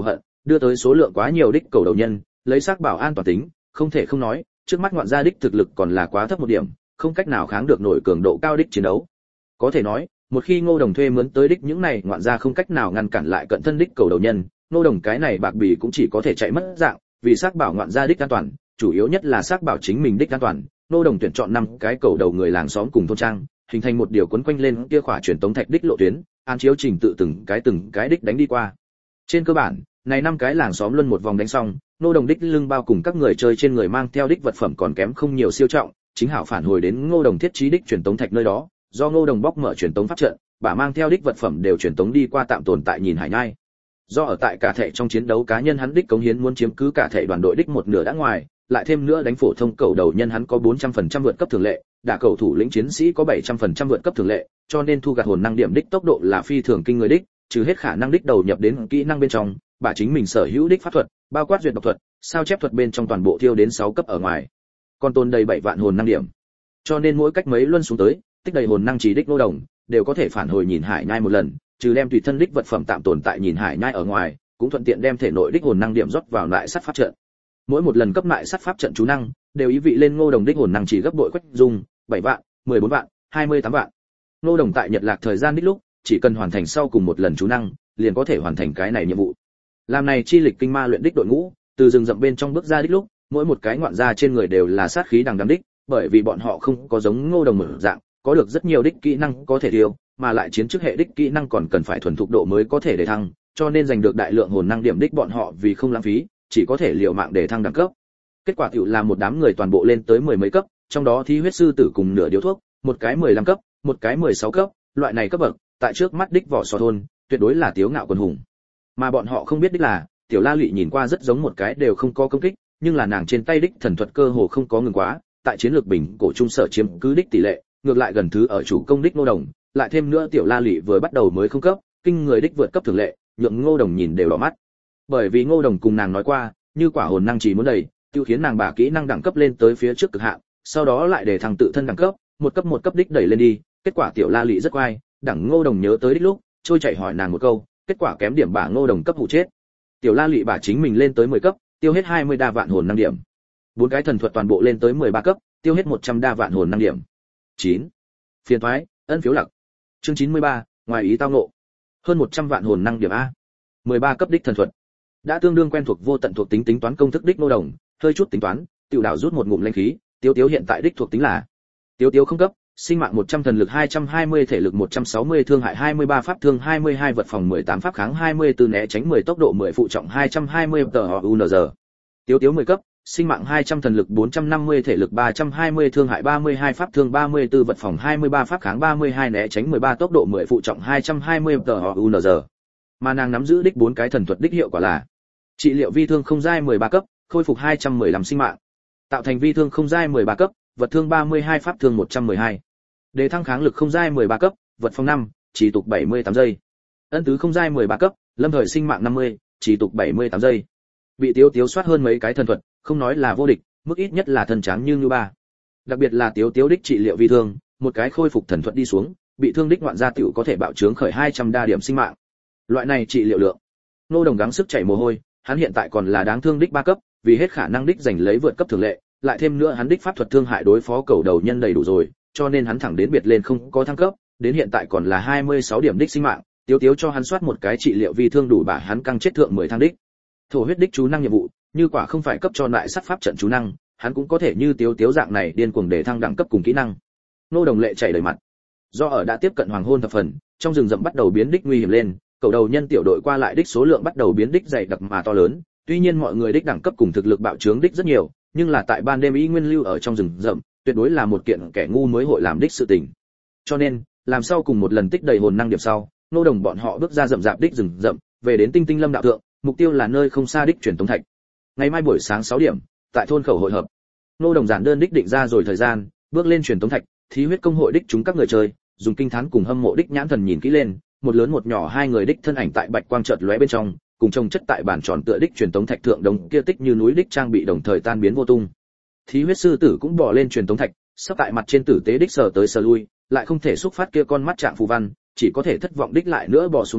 đưa tới số lượng quá nhiều đích cầu đầu nhân, lấy xác bảo an toàn tính, không thể không nói, trước mắt ngoạn gia đích thực lực còn là quá thấp một điểm, không cách nào kháng được nổi cường độ cao đích chiến đấu. Có thể nói, một khi Ngô Đồng thuê mướn tới đích những này ngoạn gia không cách nào ngăn cản lại cận thân đích cầu đầu nhân, Ngô Đồng cái này bạc bì cũng chỉ có thể chạy mất dạng, vì xác bảo ngoạn gia đích an toàn, chủ yếu nhất là xác bảo chính mình đích an toàn, Ngô Đồng tuyển chọn 5 cái cầu đầu người làng xóm cùng thôn trang, hình thành một điều quấn quanh lên kia khỏa truyền tống thạch đích lộ tuyến, an chiếu trình tự từng cái đích đánh đi qua. Trên cơ bản, này 5 cái làng xóm luân một vòng đánh xong, Ngô Đồng đích lưng bao cùng các người chơi trên người mang theo đích vật phẩm còn kém không nhiều siêu trọng, chính hảo phản hồi đến Ngô Đồng thiết trí đích truyền tống thạch nơi đó, do Ngô Đồng bóc mở truyền tống pháp trận, bà mang theo đích vật phẩm đều truyền tống đi qua tạm tồn tại nhìn hải nhai. Do ở tại cả thể trong chiến đấu cá nhân hắn đích cống hiến muốn chiếm cứ cả thể đoàn đội đích một nửa đã ngoài, lại thêm nữa đánh phổ thông cầu đầu nhân hắn có 400% vượt cấp thường lệ, đả cầu thủ lĩnh chiến sĩ có 700% vượt cấp thường lệ, cho nên thu gặt hồn năng điểm đích tốc độ là phi thường kinh người đích, trừ hết khả năng đích đầu nhập đến kỹ năng bên trong, bà chính mình sở hữu đích pháp thuật, bao quát duyệt độc thuật, sao chép thuật bên trong toàn bộ tiêu đến 6 cấp ở ngoài. Còn tồn đầy 7 vạn hồn năng điểm. Cho nên mỗi cách mấy luân xuống tới, tích đầy hồn năng chỉ đích Ngô Đồng, đều có thể phản hồi nhìn hải nhai một lần, trừ đem tùy thân đích vật phẩm tạm tồn tại nhìn hải nhai ở ngoài, cũng thuận tiện đem thể nội đích hồn năng điểm rót vào lại sắt pháp trận. Mỗi một lần cấp lại sắt pháp trận chú năng, đều ý vị lên Ngô Đồng đích hồn năng chỉ gấp bội quách dung, 7 vạn, 14 vạn, 28 vạn. Ngô Đồng tại Nhật Lạc thời gian đích lúc, chỉ cần hoàn thành sau cùng một lần chú năng, liền có thể hoàn thành cái này nhiệm vụ. Làm này chi lịch kinh ma luyện đích đội ngũ, từ rừng rậm bên trong bước ra đích lúc, mỗi một cái ngoạn gia trên người đều là sát khí đằng đằng đích, bởi vì bọn họ không có giống Ngô Đồng mở dạng, có được rất nhiều đích kỹ năng có thể tiêu, mà lại chiến trước hệ đích kỹ năng còn cần phải thuần thục độ mới có thể để thăng, cho nên giành được đại lượng hồn năng điểm đích bọn họ vì không lãng phí, chỉ có thể liều mạng để thăng đẳng cấp. Kết quả tiểu là một đám người toàn bộ lên tới 10 mấy cấp, trong đó Thí Huyết Sư Tử cùng nửa điếu thuốc, một cái 15 cấp, một cái 16 cấp, loại này cấp bậc, tại trước mắt đích vỏ sò thôn, tuyệt đối là tiếu ngạo quần hùng. Mà bọn họ không biết đích là, Tiểu La Lụy nhìn qua rất giống một cái đều không có công kích, nhưng là nàng trên tay đích thần thuật cơ hồ không có ngừng quá, tại chiến lược bình cổ trung sở chiếm cứ đích tỷ lệ, ngược lại gần thứ ở chủ công đích Ngô Đồng, lại thêm nữa Tiểu La Lụy vừa bắt đầu mới không cấp, kinh người đích vượt cấp thường lệ, nhượng Ngô Đồng nhìn đều đỏ mắt. Bởi vì Ngô Đồng cùng nàng nói qua, như quả hồn năng chỉ muốn đầy, tiêu khiến nàng bà kỹ năng đẳng cấp lên tới phía trước cực hạn, sau đó lại để thằng tự thân đẳng cấp, một cấp đích đẩy lên đi, kết quả Tiểu La Lụy rất oai, đẳng Ngô Đồng nhớ tới đích lúc, trôi chảy hỏi nàng một câu, kết quả kém điểm bà Ngô Đồng cấp hụ chết. Tiểu La Lụy bà chính mình lên tới 10 cấp, tiêu hết 20 đa vạn hồn năng điểm. 4 cái thần thuật toàn bộ lên tới 13 cấp, tiêu hết 100 đa vạn hồn năng điểm. 9. Phiền toái, ân phiếu lặc. Chương 93, ngoài ý tao ngộ. Hơn 100 vạn hồn năng điểm a. 13 cấp đích thần thuật. Đã tương đương quen thuộc vô tận thuộc tính tính toán công thức đích Ngô Đồng, hơi chút tính toán, tiểu đảo rút một ngụm linh khí, Tiếu hiện tại đích thuộc tính là Tiếu không cấp, sinh mạng 100 thần lực 220 thể lực 160 thương hại 23 pháp thương 22 vật phòng 18 pháp kháng 24 né tránh 10 tốc độ 10 phụ trọng 220 TOUNZ. Tiếu 10 cấp, sinh mạng 200 thần lực 450 thể lực 320 thương hại 32 pháp thương 34 vật phòng 23 pháp kháng 32 né tránh 13 tốc độ 10 phụ trọng 220 TOUNZ. Mà nàng nắm giữ đích 4 cái thần thuật đích hiệu quả là trị liệu vi thương không giai 13 cấp, khôi phục 215 sinh mạng. Tạo thành vi thương không giai 13 cấp, vật thương 32 pháp thương 112. Đề thăng kháng lực không giai 13 cấp, vật phòng 5, chỉ tục 78 giây. Ân tứ không giai 13 cấp, lâm thời sinh mạng 50, chỉ tục 78 giây. Bị Tiếu soát hơn mấy cái thần thuật, không nói là vô địch, mức ít nhất là thần tráng như ba. Đặc biệt là Tiếu đích trị liệu vi thương, một cái khôi phục thần thuật đi xuống, bị thương đích ngoạn gia tiểu có thể bạo trướng khởi 200 đa điểm sinh mạng. Loại này trị liệu lượng. Ngô Đồng gắng sức chảy mồ hôi, hắn hiện tại còn là đáng thương đích 3 cấp, vì hết khả năng đích giành lấy vượt cấp thường lệ, lại thêm nữa hắn đích pháp thuật thương hại đối phó cầu đầu nhân đầy đủ rồi, cho nên hắn thẳng đến biệt lên không có thăng cấp, đến hiện tại còn là 26 điểm đích sinh mạng, Tiếu cho hắn soát một cái trị liệu vi thương đủ bả hắn căng chết thượng 10 thăng đích. Thổ huyết đích chú năng nhiệm vụ, như quả không phải cấp cho lại sắt pháp trận chú năng, hắn cũng có thể như Tiếu dạng này điên cuồng để thăng đẳng cấp cùng kỹ năng. Ngô Đồng lệ chảy đầy mặt. Do ở đã tiếp cận hoàng hôn thập phần, trong rừng rậm bắt đầu biến đích nguy hiểm lên, cầu đầu nhân tiểu đội qua lại đích số lượng bắt đầu biến đích dày đặc mà to lớn, tuy nhiên mọi người đích đẳng cấp cùng thực lực bạo trướng đích rất nhiều, nhưng là tại ban đêm ý nguyên lưu ở trong rừng rậm, tuyệt đối là một kiện kẻ ngu mới hội làm đích sự tình. Cho nên, làm sau cùng một lần tích đầy hồn năng điểm sau, Ngô Đồng bọn họ bước ra rậm rạp đích rừng rậm, về đến Tinh Tinh Lâm đạo thượng, mục tiêu là nơi không xa đích truyền tống thạch. Ngày mai buổi sáng 6 điểm, tại thôn khẩu hội hợp. Ngô Đồng giản đơn đích định ra rồi thời gian, bước lên truyền tống thạch, Thí Huyết công hội đích chúng các người chơi, dùng kinh thán cùng hâm mộ đích nhãn thần nhìn kỹ lên, một lớn một nhỏ hai người đích thân ảnh tại bạch quang chợt lóe bên trong, cùng chồng chất tại bản tròn tựa đích truyền tống thạch thượng đống kia tích như núi đích trang bị đồng thời tan biến vô tung. Thí Huyết sư tử cũng bò lên truyền tống thạch, sắp tại mặt trên tử tế đích sờ tới sờ lui, lại không thể xúc phát kia con mắt trạng phù văn, chỉ có thể thất vọng đích lại nữa bò xuống tới,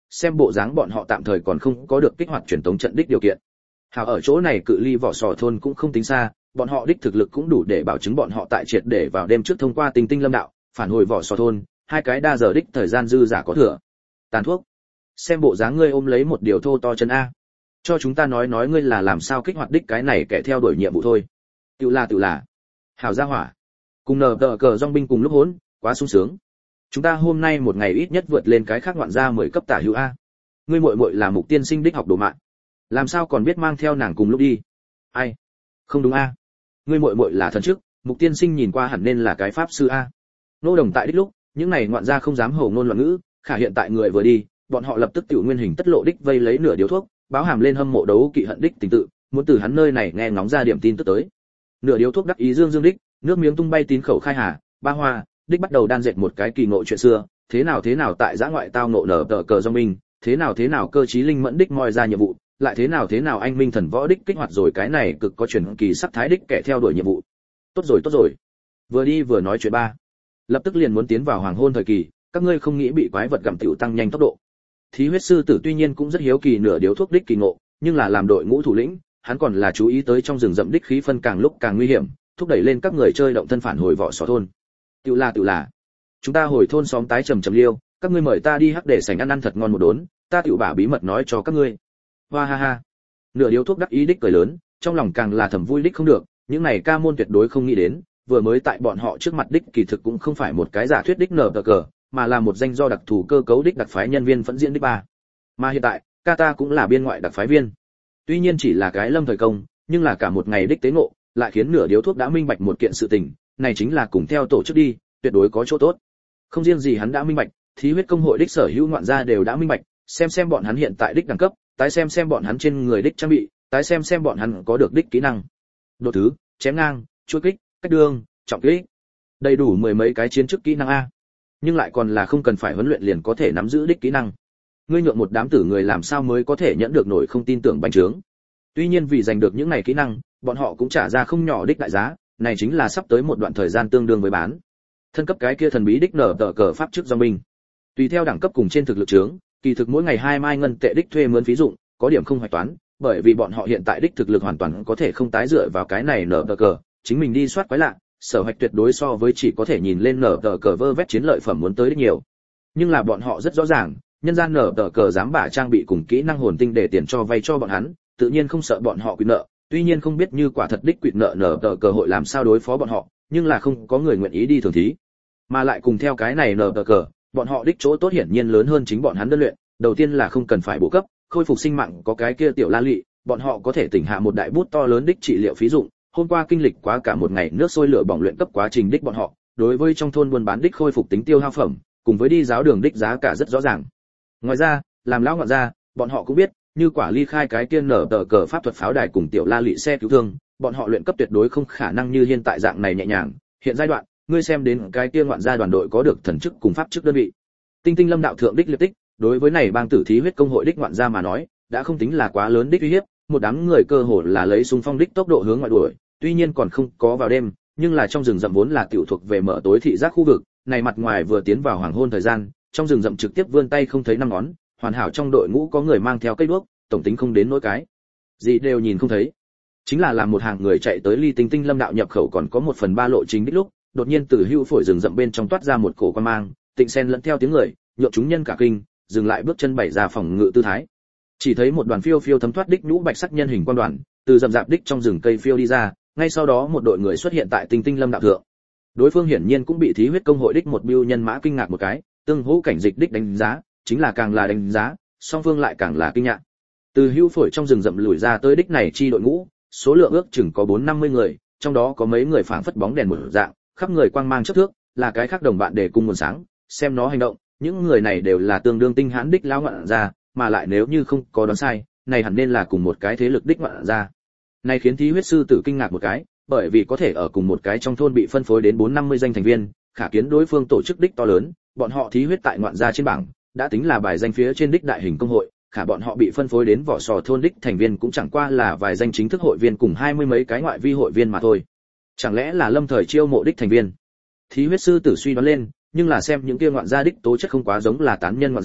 xem bộ dáng bọn họ tạm thời còn không có được kích hoạt truyền tống trận đích điều kiện. Hảo ở chỗ này cự ly vỏ sò thôn cũng không tính xa, bọn họ đích thực lực cũng đủ để bảo chứng bọn họ tại triệt để vào đêm trước thông qua Tinh Tinh Lâm đạo, phản hồi vỏ sò thôn, 2 cái đa giờ đích thời gian dư giả có thừa. Tàn thuốc. Xem bộ dáng ngươi ôm lấy một điều thô to chân a. Cho chúng ta nói ngươi là làm sao kích hoạt đích cái này kẻ theo đuổi nhiệm vụ thôi. Tự là. Hảo gia hỏa. Cùng nở tờ cờ dòng binh cùng lúc hỗn, quá sung sướng. Chúng ta hôm nay một ngày ít nhất vượt lên cái khác ngoạn gia 10 cấp tả hữu a. Ngươi muội muội là Mục Tiên Sinh đích học đồ mạng. Làm sao còn biết mang theo nàng cùng lúc đi? Ai? Không đúng a. Ngươi muội muội là thần chức, Mục Tiên Sinh nhìn qua hẳn nên là cái pháp sư a. Nô đồng tại đích lúc, những này ngoạn gia không dám hồ ngôn loạn ngữ, khả hiện tại người vừa đi, bọn họ lập tức tiểu nguyên hình tất lộ đích vây lấy nửa điếu thuốc, báo hàm lên hâm mộ đấu kỵ hận đích tình tự, muốn từ hắn nơi này nghe ngóng ra điểm tin tức tới. Nửa điếu thuốc đắc ý dương dương đích, nước miếng tung bay tín khẩu khai hà, ba hoa, đích bắt đầu đan dệt một cái kỳ ngộ chuyện xưa, thế nào tại giã ngoại tao ngộ nở tờ cờ do mình, thế nào cơ trí linh mẫn đích moi ra nhiệm vụ, lại thế nào anh minh thần võ đích kích hoạt rồi cái này cực có truyền kỳ sắc thái đích kẻ theo đuổi nhiệm vụ. Tốt rồi. Vừa đi vừa nói chuyện ba. Lập tức liền muốn tiến vào hoàng hôn thời kỳ, các ngươi không nghĩ bị quái vật gặm tiểu tăng nhanh tốc độ. Thí huyết sư tử tuy nhiên cũng rất hiếu kỳ nửa điếu thuốc đích kỳ ngộ, nhưng là làm đội ngũ thủ lĩnh, hắn còn là chú ý tới trong rừng rậm đích khí phân càng lúc càng nguy hiểm, thúc đẩy lên các người chơi động thân phản hồi vỏ sò thôn. Tự là. Chúng ta hồi thôn xóm tái trầm liêu, các ngươi mời ta đi hắc để sảnh ăn thật ngon một đốn, ta tiểu bả bí mật nói cho các ngươi. Hoa ha. Nửa điếu thuốc đắc ý đích cười lớn, trong lòng càng là thầm vui đích không được, những này ca môn tuyệt đối không nghĩ đến, vừa mới tại bọn họ trước mặt đích kỳ thực cũng không phải một cái giả thuyết đích nở cờ, mà là một danh do đặc thù cơ cấu đích đặc phái nhân viên phẫn diễn đích ba. Mà hiện tại, ca ta cũng là biên ngoại đặc phái viên. Tuy nhiên chỉ là cái lâm thời công, nhưng là cả một ngày đích tế ngộ, lại khiến nửa điếu thuốc đã minh bạch một kiện sự tình, này chính là cùng theo tổ chức đi, tuyệt đối có chỗ tốt. Không riêng gì hắn đã minh bạch, thí huyết công hội đích sở hữu ngoạn gia đều đã minh bạch, xem bọn hắn hiện tại đích đẳng cấp, tái xem bọn hắn trên người đích trang bị, tái xem bọn hắn có được đích kỹ năng. Đột thứ, chém ngang, chuôi kích, cách đường, trọng kích. Đầy đủ mười mấy cái chiến chức kỹ năng a. Nhưng lại còn là không cần phải huấn luyện liền có thể nắm giữ đích kỹ năng. Ngươi nhượng một đám tử người làm sao mới có thể nhẫn được nổi không tin tưởng bánh trướng. Tuy nhiên vì giành được những này kỹ năng, bọn họ cũng trả ra không nhỏ đích đại giá, này chính là sắp tới một đoạn thời gian tương đương với bán. Thân cấp cái kia thần bí đích nở tờ cờ pháp trước do mình. Tùy theo đẳng cấp cùng trên thực lực trướng, kỳ thực mỗi ngày 2 mai ngân tệ đích thuê mướn phí dụng, có điểm không hoạch toán, bởi vì bọn họ hiện tại đích thực lực hoàn toàn có thể không tái dựa vào cái này nở tờ cờ, chính mình đi soát quái lạ, sở hoạch tuyệt đối so với chỉ có thể nhìn lên nở tờ cờ vơ vét chiến lợi phẩm muốn tới đích nhiều. Nhưng là bọn họ rất rõ ràng, nhân gian nở tờ cờ dám bả trang bị cùng kỹ năng hồn tinh để tiền cho vay cho bọn hắn, tự nhiên không sợ bọn họ quỵt nợ, tuy nhiên không biết như quả thật đích quỵt nợ nở tờ cờ hội làm sao đối phó bọn họ, nhưng là không có người nguyện ý đi thường thí. Mà lại cùng theo cái này nở tờ cờ, bọn họ đích chỗ tốt hiển nhiên lớn hơn chính bọn hắn đơn luyện, đầu tiên là không cần phải bổ cấp, khôi phục sinh mạng có cái kia tiểu la lị, bọn họ có thể tỉnh hạ một đại bút to lớn đích trị liệu phí dụng. Hôm qua kinh lịch quá cả một ngày nước sôi lửa bỏng luyện cấp quá trình đích bọn họ, đối với trong thôn buôn bán đích khôi phục tính tiêu hao phẩm, cùng với đi giáo đường đích giá cả rất rõ ràng. Ngoài ra, làm lão ngọn ra, bọn họ cũng biết, như quả ly khai cái kia nở tờ cờ pháp thuật pháo đài cùng tiểu la lị xe cứu thương, bọn họ luyện cấp tuyệt đối không khả năng như hiện tại dạng này nhẹ nhàng. Hiện giai đoạn, ngươi xem đến cái kia ngoạn gia đoàn đội có được thần chức cùng pháp chức đơn vị. Tinh Tinh Lâm đạo thượng đích liệt tích, đối với này bang tử thí huyết công hội đích ngoạn gia mà nói, đã không tính là quá lớn đích uy hiếp, một đám người cơ hồ là lấy xung phong đích tốc độ hướng ngoại đuổi, tuy nhiên còn không có vào đêm, nhưng là trong rừng rậm vốn là tiểu thuộc về mở tối thị giác khu vực, này mặt ngoài vừa tiến vào hoàng hôn thời gian, trong rừng rậm trực tiếp vươn tay không thấy năm ngón, hoàn hảo trong đội ngũ có người mang theo cây đuốc, tổng tính không đến nỗi cái gì đều nhìn không thấy. Chính là làm một hàng người chạy tới ly Tinh Tinh Lâm đạo nhập khẩu còn có 1/3 lộ trình đích lúc, đột nhiên từ hưu phổi rừng rậm bên trong toát ra một cổ quan mang, tịnh sen lẫn theo tiếng người, nhượng chúng nhân cả kinh, dừng lại bước chân bày ra phòng ngự tư thái. Chỉ thấy một đoàn phiêu thấm thoát đích nhũ bạch sắc nhân hình quan đoàn, từ rậm rạp đích trong rừng cây phiêu đi ra, ngay sau đó một đội người xuất hiện tại Tinh Tinh Lâm đạo thượng. Đối phương hiển nhiên cũng bị thí huyết công hội đích một bưu nhân mã kinh ngạc một cái, tương hỗ cảnh dịch đích đánh giá, chính là càng là đánh giá, song phương lại càng là kinh ngạc. Từ hưu phổi trong rừng rậm lùi ra tới đích này chi đội ngũ, số lượng ước chừng có 4-50 người, trong đó có mấy người phảng phất bóng đèn một dạng, khắp người quang mang chớp thước, là cái khác đồng bạn để cùng nguồn sáng, xem nó hành động, những người này đều là tương đương tinh hãn đích lão ngạn ra, mà lại nếu như không có đoán sai, này hẳn nên là cùng một cái thế lực đích ngạn ra. Này khiến thí huyết sư tử kinh ngạc một cái, bởi vì có thể ở cùng một cái trong thôn bị phân phối đến 4-50 danh thành viên, khả kiến đối phương tổ chức đích to lớn, bọn họ thí huyết tại ngoạn gia trên bảng, đã tính là bài danh phía trên đích đại hình công hội, khả bọn họ bị phân phối đến vỏ sò thôn đích thành viên cũng chẳng qua là vài danh chính thức hội viên cùng 20 mấy cái ngoại vi hội viên mà thôi. Chẳng lẽ là lâm thời chiêu mộ đích thành viên? Thí huyết sư tử suy đoán lên, nhưng là xem những kia ngoạn gia đích tố chất không quá giống là tán nhân ngoạn gia,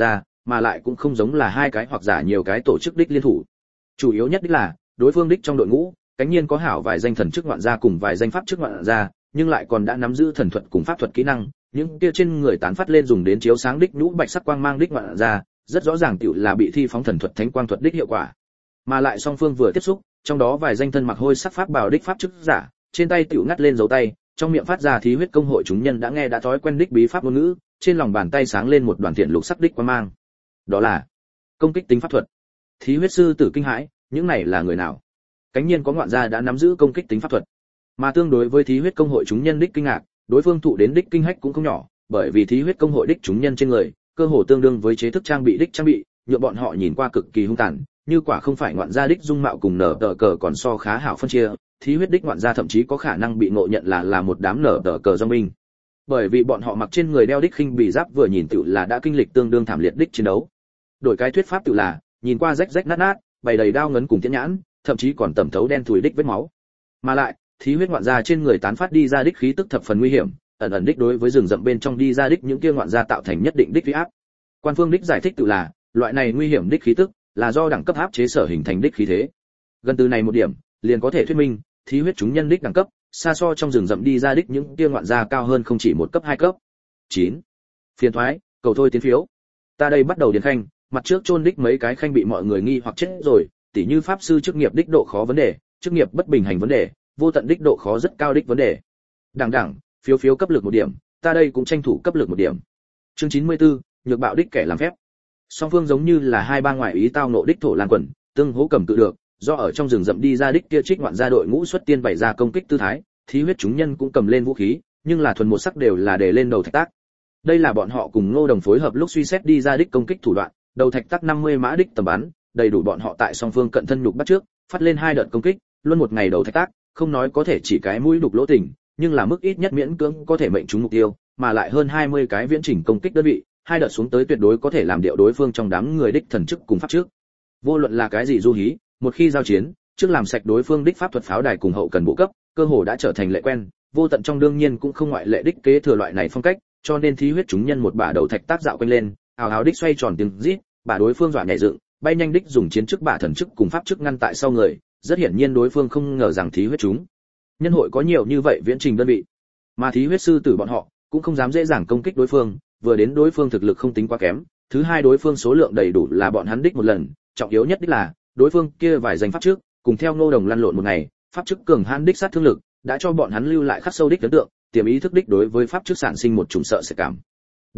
mà lại cũng không giống là hai cái hoặc giả nhiều cái tổ chức đích liên thủ. Chủ yếu nhất đích là đối phương đích trong đội ngũ cánh nhiên có hảo vài danh thần chức ngoạn gia cùng vài danh pháp chức ngoạn gia, nhưng lại còn đã nắm giữ thần thuật cùng pháp thuật kỹ năng, những kia trên người tán phát lên dùng đến chiếu sáng đích nhũ bạch sắc quang mang đích ngoạn gia, rất rõ ràng tiểu là bị thi phóng thần thuật thánh quang thuật đích hiệu quả. Mà lại song phương vừa tiếp xúc, trong đó vài danh thân mặc hôi sắc pháp bào đích pháp chức giả, trên tay tiểu ngắt lên dấu tay, trong miệng phát ra thí huyết công hội chúng nhân đã nghe đã thói quen đích bí pháp ngôn ngữ, trên lòng bàn tay sáng lên một đoàn thiện lục sắc đích quang mang. Đó là công kích tính pháp thuật. Thí huyết sư tử kinh hãi, những này là người nào? Cánh nhiên có ngoạn gia đã nắm giữ công kích tính pháp thuật. Mà tương đối với thí huyết công hội chúng nhân đích kinh ngạc, đối phương thụ đến đích kinh hách cũng không nhỏ, bởi vì thí huyết công hội đích chúng nhân trên người, cơ hồ tương đương với chế thức trang bị đích trang bị, nhượng bọn họ nhìn qua cực kỳ hung tàn, như quả không phải ngoạn gia đích dung mạo cùng nở tờ cờ còn so khá hảo phân chia, thí huyết đích ngoạn gia thậm chí có khả năng bị ngộ nhận là một đám nở tờ cờ do binh. Bởi vì bọn họ mặc trên người đeo đích khinh bì giáp vừa nhìn tựu là đã kinh lịch tương đương thảm liệt đích chiến đấu. Đổi cái thuyết pháp tựu là, nhìn qua rách rách nát nát, bày đầy đao ngấn cùng tiễn nhãn, thậm chí còn tẩm thấu đen thùi đích vết máu. Mà lại, thí huyết ngoạn gia trên người tán phát đi ra đích khí tức thập phần nguy hiểm, ẩn ẩn đích đối với rừng rậm bên trong đi ra đích những kia ngoạn gia tạo thành nhất định đích uy áp. Quan phương đích giải thích tự là, loại này nguy hiểm đích khí tức là do đẳng cấp áp chế sở hình thành đích khí thế. Gần từ này một điểm, liền có thể thuyết minh, thí huyết chúng nhân đích đẳng cấp, xa so trong rừng rậm đi ra đích những kia ngoạn gia cao hơn không chỉ một cấp hai cấp. 9. Phiền thoái, cầu thôi tiến phiếu. Ta đây bắt đầu điền khanh, mặt trước chôn đích mấy cái khanh bị mọi người nghi hoặc chết rồi, tỉ như pháp sư chức nghiệp đích độ khó vấn đề, chức nghiệp bất bình hành vấn đề, vô tận đích độ khó rất cao đích vấn đề. Đẳng, phiếu cấp lực một điểm, ta đây cũng tranh thủ cấp lực một điểm. Chương 94, nhược bạo đích kẻ làm phép. Song phương giống như là hai ba ngoại ý tao nộ đích thổ lan quần, tương hỗ cầm cự được, do ở trong rừng rậm đi ra đích kia trích ngoạn gia đội ngũ xuất tiên bày ra công kích tư thái, thí huyết chúng nhân cũng cầm lên vũ khí, nhưng là thuần một sắc đều là để lên đầu thạch tác. Đây là bọn họ cùng Ngô Đồng phối hợp lúc suy xét đi ra đích công kích thủ đoạn, đầu thạch tác 50 mã đích tầm bắn, đầy đủ bọn họ tại song phương cận thân nhục bắt trước, phát lên hai đợt công kích, luôn một ngày đầu thạch tác, không nói có thể chỉ cái mũi đục lỗ tỉnh, nhưng là mức ít nhất miễn cưỡng có thể mệnh trúng mục tiêu, mà lại hơn 20 cái viễn trình công kích đơn vị, hai đợt xuống tới tuyệt đối có thể làm điệu đối phương trong đám người đích thần chức cùng pháp trước. Vô luận là cái gì du hí, một khi giao chiến, trước làm sạch đối phương đích pháp thuật pháo đài cùng hậu cần bộ cấp, cơ hồ đã trở thành lệ quen, vô tận trong đương nhiên cũng không ngoại lệ đích kế thừa loại này phong cách, cho nên thí huyết chúng nhân một bả đầu thạch tác dạo quanh lên, ào ào đích xoay tròn tiếng rít, bả đối phương dọa nhảy dựng, bay nhanh đích dùng chiến chức bả thần chức cùng pháp chức ngăn tại sau người, rất hiển nhiên đối phương không ngờ rằng thí huyết chúng nhân hội có nhiều như vậy viễn trình đơn vị, mà thí huyết sư tử bọn họ cũng không dám dễ dàng công kích đối phương, vừa đến đối phương thực lực không tính quá kém, thứ hai đối phương số lượng đầy đủ là bọn hắn đích một lần, trọng yếu nhất đích là đối phương kia vài danh pháp trước cùng theo Ngô Đồng lăn lộn một ngày, pháp chức cường hãn đích sát thương lực đã cho bọn hắn lưu lại khắc sâu đích ấn tượng, tiềm ý thức đích đối với pháp chức sản sinh một chủng sợ sẽ cảm.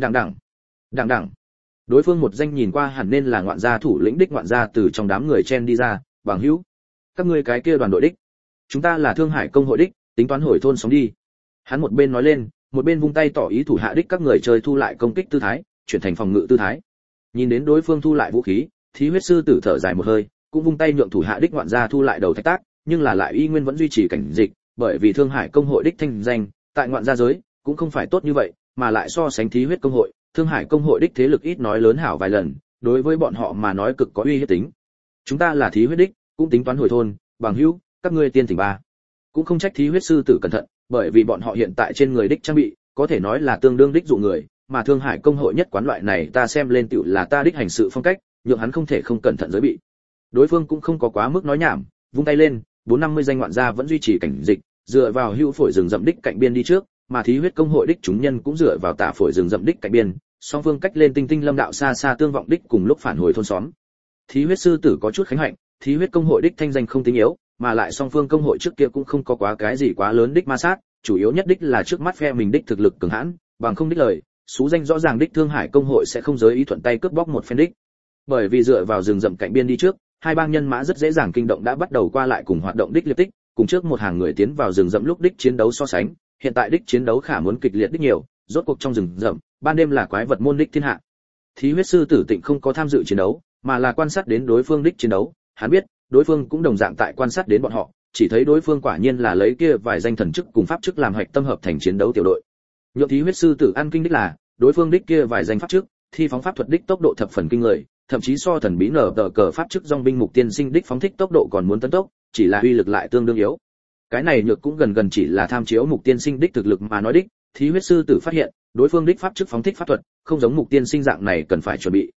Đằng, đối phương một danh nhìn qua hẳn nên là ngoạn gia thủ lĩnh đích ngoạn gia từ trong đám người chen đi ra, bằng hữu, các ngươi cái kia đoàn đội đích, chúng ta là Thương Hải công hội đích, tính toán hồi thôn sống đi. Hắn một bên nói lên, một bên vung tay tỏ ý thủ hạ đích các người chơi thu lại công kích tư thái, chuyển thành phòng ngự tư thái. Nhìn đến đối phương thu lại vũ khí, thí huyết sư tử thở dài một hơi, cũng vung tay nhượng thủ hạ đích ngoạn gia thu lại đầu thạch tác, nhưng là lại y nguyên vẫn duy trì cảnh dịch, bởi vì Thương Hải công hội đích thanh danh tại ngoạn gia giới cũng không phải tốt như vậy, mà lại so sánh thí huyết công hội, Thương Hải công hội đích thế lực ít nói lớn hảo vài lần, đối với bọn họ mà nói cực có uy hiếp tính. Chúng ta là thí huyết đích, cũng tính toán hồi thôn, bằng hữu, các ngươi tiên tỉnh ba. Cũng không trách thí huyết sư tử cẩn thận, bởi vì bọn họ hiện tại trên người đích trang bị, có thể nói là tương đương đích dụ người, mà Thương Hải công hội nhất quán loại này ta xem lên tựu là ta đích hành sự phong cách, nhượng hắn không thể không cẩn thận giới bị. Đối phương cũng không có quá mức nói nhảm, vung tay lên, 450 danh ngoạn gia vẫn duy trì cảnh dịch, dựa vào hữu phổi rừng rậm đích cạnh biên đi trước, mà thí huyết công hội đích chúng nhân cũng dựa vào tả phổi rừng rậm đích cạnh biên, song phương cách lên tinh tinh lâm đạo xa xa tương vọng đích cùng lúc phản hồi thôn xóm. Thí huyết sư tử có chút khánh hạnh, thí huyết công hội đích thanh danh không tính yếu, mà lại song phương công hội trước kia cũng không có quá cái gì quá lớn đích ma sát, chủ yếu nhất đích là trước mắt phe mình đích thực lực cường hãn, bằng không đích lời, số danh rõ ràng đích Thương Hải công hội sẽ không giới ý thuận tay cướp bóc một phen đích. Bởi vì dựa vào rừng rậm cạnh biên đi trước, hai bang nhân mã rất dễ dàng kinh động đã bắt đầu qua lại cùng hoạt động đích liệt tích, cùng trước một hàng người tiến vào rừng rậm lúc đích chiến đấu so sánh, hiện tại đích chiến đấu khả muốn kịch liệt đích nhiều, rốt cuộc trong rừng rậm, ban đêm là quái vật môn đích thiên hạ. Thí huyết sư tử Tịnh không có tham dự chiến đấu, mà là quan sát đến đối phương đích chiến đấu, hắn biết, đối phương cũng đồng dạng tại quan sát đến bọn họ, chỉ thấy đối phương quả nhiên là lấy kia vài danh thần chức cùng pháp chức làm hạch tâm hợp thành chiến đấu tiểu đội. Nhượng thí huyết sư tử ăn kinh đích là, đối phương đích kia vài danh pháp chức, thi phóng pháp thuật đích tốc độ thập phần kinh người, thậm chí so thần bí nở tờ cờ pháp chức dòng binh mục tiên sinh đích phóng thích tốc độ còn muốn tấn tốc, chỉ là uy lực lại tương đương yếu. Cái này nhược cũng gần chỉ là tham chiếu mục tiên sinh đích thực lực mà nói đích, thí huyết sư tử phát hiện, đối phương đích pháp chức phóng thích pháp thuật, không giống mục tiên sinh dạng này cần phải chuẩn bị,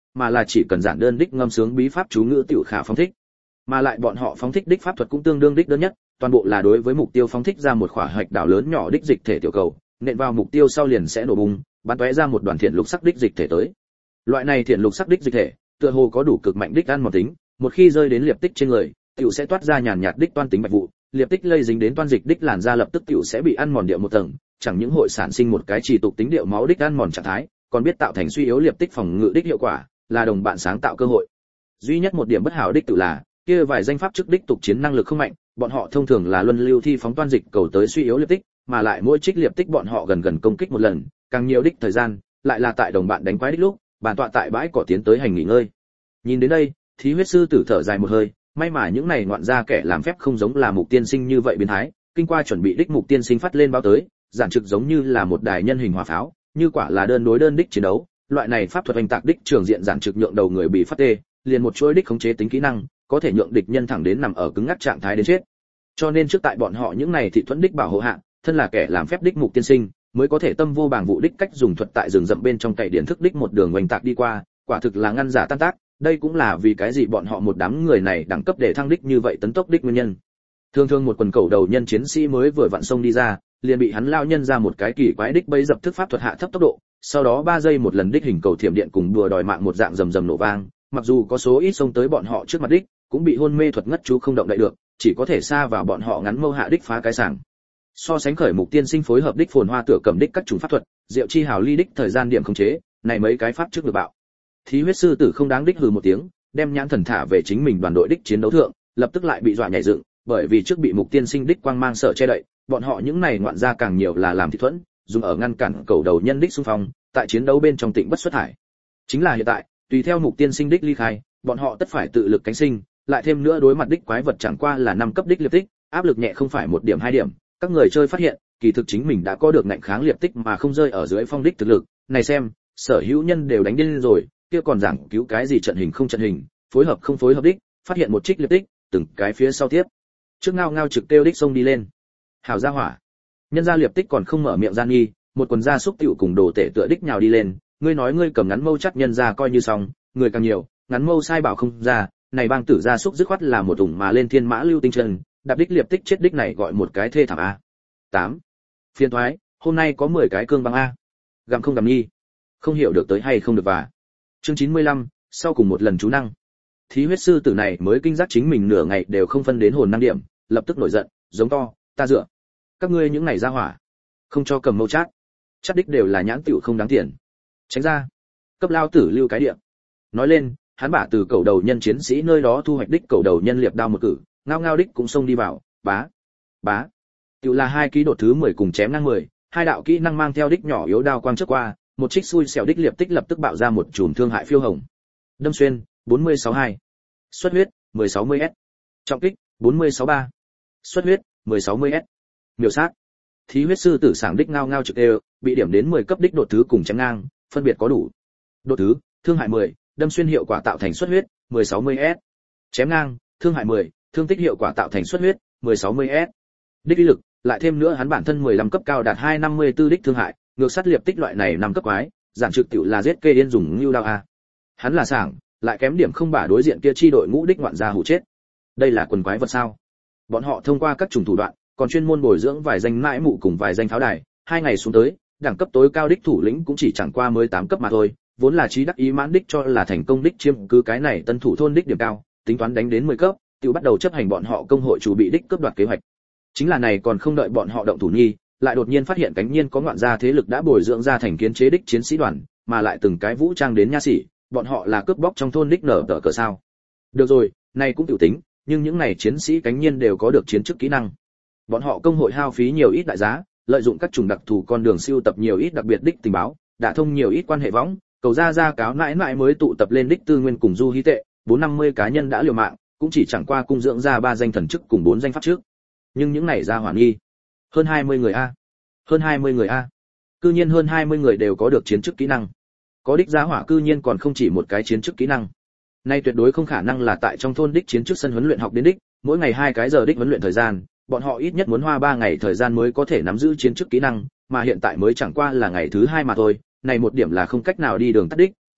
mà là chỉ cần giản đơn đích ngâm sướng bí pháp chú ngữ tiểu khả phóng thích. Mà lại bọn họ phóng thích đích pháp thuật cũng tương đương đích đơn nhất, toàn bộ là đối với mục tiêu phóng thích ra một quả hạch đảo lớn nhỏ đích dịch thể tiểu cầu, nện vào mục tiêu sau liền sẽ nổ bung, bắn tóe ra một đoàn thiện lục sắc đích dịch thể tới. Loại này thiện lục sắc đích dịch thể, tựa hồ có đủ cực mạnh đích ăn mòn tính, một khi rơi đến liệp tích trên người, tiểu sẽ toát ra nhàn nhạt đích toan tính bạch vụ, liệp tích lây dính đến toan dịch đích làn da lập tức tiểu sẽ bị ăn mòn điệu một tầng, chẳng những hội sản sinh một cái trì tục tính điệu máu đích ăn mòn trạng thái, còn biết tạo thành suy yếu liệp tích phòng ngự đích hiệu quả, là đồng bạn sáng tạo cơ hội. Duy nhất một điểm bất hảo đích tự là, kia vài danh pháp chức đích tục chiến năng lực không mạnh, bọn họ thông thường là luân lưu thi phóng toan dịch cầu tới suy yếu liệp tích, mà lại mỗi trích liệp tích bọn họ gần gần công kích một lần, càng nhiều đích thời gian, lại là tại đồng bạn đánh quái đích lúc, bàn tọa tại bãi cỏ tiến tới hành nghỉ ngơi. Nhìn đến đây, Thí huyết sư tử thở dài một hơi, may mà những này ngoạn gia kẻ làm phép không giống là Mục tiên sinh như vậy biến thái, kinh qua chuẩn bị đích Mục tiên sinh phát lên báo tới, giản trực giống như là một đài nhân hình hỏa pháo, như quả là đơn đối đơn đích chiến đấu, loại này pháp thuật oanh tạc đích trường diện giản trực nhượng đầu người bị phát tê, liền một chuỗi đích khống chế tính kỹ năng, có thể nhượng địch nhân thẳng đến nằm ở cứng ngắc trạng thái đến chết. Cho nên trước tại bọn họ những này thị thuẫn đích bảo hộ hạ, thân là kẻ làm phép đích Mục tiên sinh, mới có thể tâm vô bàng vụ đích cách dùng thuật tại rừng rậm bên trong cày điện thức đích một đường oanh tạc đi qua, quả thực là ngăn giả tan tác, đây cũng là vì cái gì bọn họ một đám người này đẳng cấp để thăng đích như vậy tấn tốc đích nguyên nhân. Thường thường một quần cầu đầu nhân chiến sĩ mới vừa vặn xông đi ra, liền bị hắn lao nhân ra một cái kỳ quái đích bấy dập thức pháp thuật hạ thấp tốc độ, sau đó 3 giây một lần đích hình cầu thiểm điện cùng đùa đòi mạng một dạng rầm rầm nổ vang, mặc dù có số ít xông tới bọn họ trước mặt đích, cũng bị hôn mê thuật ngất chú không động đậy được, chỉ có thể xa vào bọn họ ngắn mâu hạ đích phá cái sảng. So sánh khởi Mục tiên sinh phối hợp đích phồn hoa tựa cầm đích các chủng pháp thuật, diệu chi hào ly đích thời gian điểm khống chế, này mấy cái pháp trước được bạo. Thí huyết sư tử không đáng đích hừ một tiếng, đem nhãn thần thả về chính mình đoàn đội đích chiến đấu thượng, lập tức lại bị dọa nhảy dựng, bởi vì trước bị Mục tiên sinh đích quang mang sợ che đậy, bọn họ những này ngoạn gia càng nhiều là làm thị thuẫn, dùng ở ngăn cản cầu đầu nhân đích xung phong, tại chiến đấu bên trong tịnh bất xuất thải. Chính là hiện tại, tùy theo Mục tiên sinh đích ly khai, bọn họ tất phải tự lực cánh sinh, lại thêm nữa đối mặt đích quái vật chẳng qua là 5 cấp đích liệp tích, áp lực nhẹ không phải 1 điểm 2 điểm, các người chơi phát hiện, kỳ thực chính mình đã có được ngạnh kháng liệp tích mà không rơi ở dưới phong đích thực lực, này xem, sở hữu nhân đều đánh điên rồi, kia còn giảng cứu cái gì trận hình không trận hình, phối hợp không phối hợp đích, phát hiện một trích liệp tích, từng cái phía sau tiếp. Trước ngao ngao trực tiêu đích xông đi lên. Hảo gia hỏa. Nhân gia liệp tích còn không mở miệng gian nghi, một quần gia súc tiểu cùng đồ tể tựa đích nhào đi lên, ngươi nói ngươi cầm ngắn mâu chắc nhân gia coi như xong, người càng nhiều, ngắn mâu sai bảo không ra, này bang tử gia súc dứt khoát là một ủng mà lên thiên mã lưu tinh chân, đạp đích liệp tích chết đích này gọi một cái thê thảm a. 8. Phiên thoái, hôm nay có 10 cái cương băng a. Gặm không gặm nhi. Không hiểu được tới hay không được và. Chương 95, sau cùng một lần chú năng. Thí huyết sư tử này mới kinh giác chính mình nửa ngày đều không phân đến hồn năng điểm, lập tức nổi giận, giống to, ta dựa. Các ngươi những này ra hỏa, không cho cầm mâu chát. Chát đích đều là nhãn tiểu không đáng tiền. Tránh ra. Cấp lao tử lưu cái địa. Nói lên, hắn bả từ cầu đầu nhân chiến sĩ nơi đó thu hoạch đích cầu đầu nhân liệp đao một cử, ngao ngao đích cũng xông đi vào, bá. Tiểu là 2 ký đột thứ 10 cùng chém năng 10, 2 đạo kỹ năng mang theo đích nhỏ yếu đao quang trước qua, một trích xui xẻo đích liệp tích lập tức bạo ra một chùm thương hại phiêu hồng. Đâm xuyên, 462. Xuất huyết, 1060s. Trọng kích, 463. Xuất huyết, 1060s. Miểu sát. Thí huyết sư tử sảng đích ngao ngao trực đều, bị điểm đến 10 cấp đích đột thứ cùng chém ngang, phân biệt có đủ. Đột thứ, thương hại 10, đâm xuyên hiệu quả tạo thành xuất huyết, 1060s. Chém ngang, thương hại 10, thương tích hiệu quả tạo thành xuất huyết, 1060s. Đích uy lực, lại thêm nữa hắn bản thân 15 cấp cao đạt 254 đích thương hại, ngược sát liệp tích loại này 5 cấp quái, giản trực tiểu là giết kê điên dùng lưu đao a. Hắn là sảng, lại kém điểm không bả đối diện kia chi đội ngũ đích ngoạn gia hủ chết. Đây là quần quái vật sao? Bọn họ thông qua các chủng thủ đoạn, còn chuyên môn bồi dưỡng vài danh mãi mụ cùng vài danh pháo đài, 2 ngày xuống tới, đẳng cấp tối cao đích thủ lĩnh cũng chỉ chẳng qua mới 8 cấp mà thôi, vốn là trí đắc ý mãn đích cho là thành công đích chiếm cứ cái này tân thủ thôn đích điểm cao, tính toán đánh đến 10 cấp, tiểu bắt đầu chấp hành bọn họ công hội chủ bị đích cướp đoạt kế hoạch. Chính là này còn không đợi bọn họ động thủ nhi, lại đột nhiên phát hiện cánh nhiên có ngoạn gia thế lực đã bồi dưỡng ra thành kiến chế đích chiến sĩ đoàn, mà lại từng cái vũ trang đến nha sĩ, bọn họ là cướp bóc trong thôn đích nở tở cỡ sao? Được rồi, này cũng tiểu tính, nhưng những này chiến sĩ cánh nhiên đều có được chiến chức kỹ năng. Bọn họ công hội hao phí nhiều ít đại giá, lợi dụng các chủng đặc thù con đường siêu tập nhiều ít đặc biệt đích tình báo, đã thông nhiều ít quan hệ võng, cầu ra cáo mãi mãi mới tụ tập lên đích tư nguyên cùng du hí tệ, 450 cá nhân đã liều mạng, cũng chỉ chẳng qua cung dưỡng ra 3 danh thần chức cùng 4 danh pháp trước. Nhưng những này ra hỏa nghi, hơn 20 người a. Hơn 20 người a. Cư nhiên hơn 20 người đều có được chiến chức kỹ năng. Có đích giá hỏa cư nhiên còn không chỉ một cái chiến chức kỹ năng. Nay tuyệt đối không khả năng là tại trong thôn đích chiến chức sân huấn luyện học đến đích, mỗi ngày 2 cái giờ đích huấn luyện thời gian, bọn họ ít nhất muốn hoa 3 ngày thời gian mới có thể nắm giữ chiến chức kỹ năng, mà hiện tại mới chẳng qua là ngày thứ 2 mà thôi, này một điểm là không cách nào đi đường tắt đích,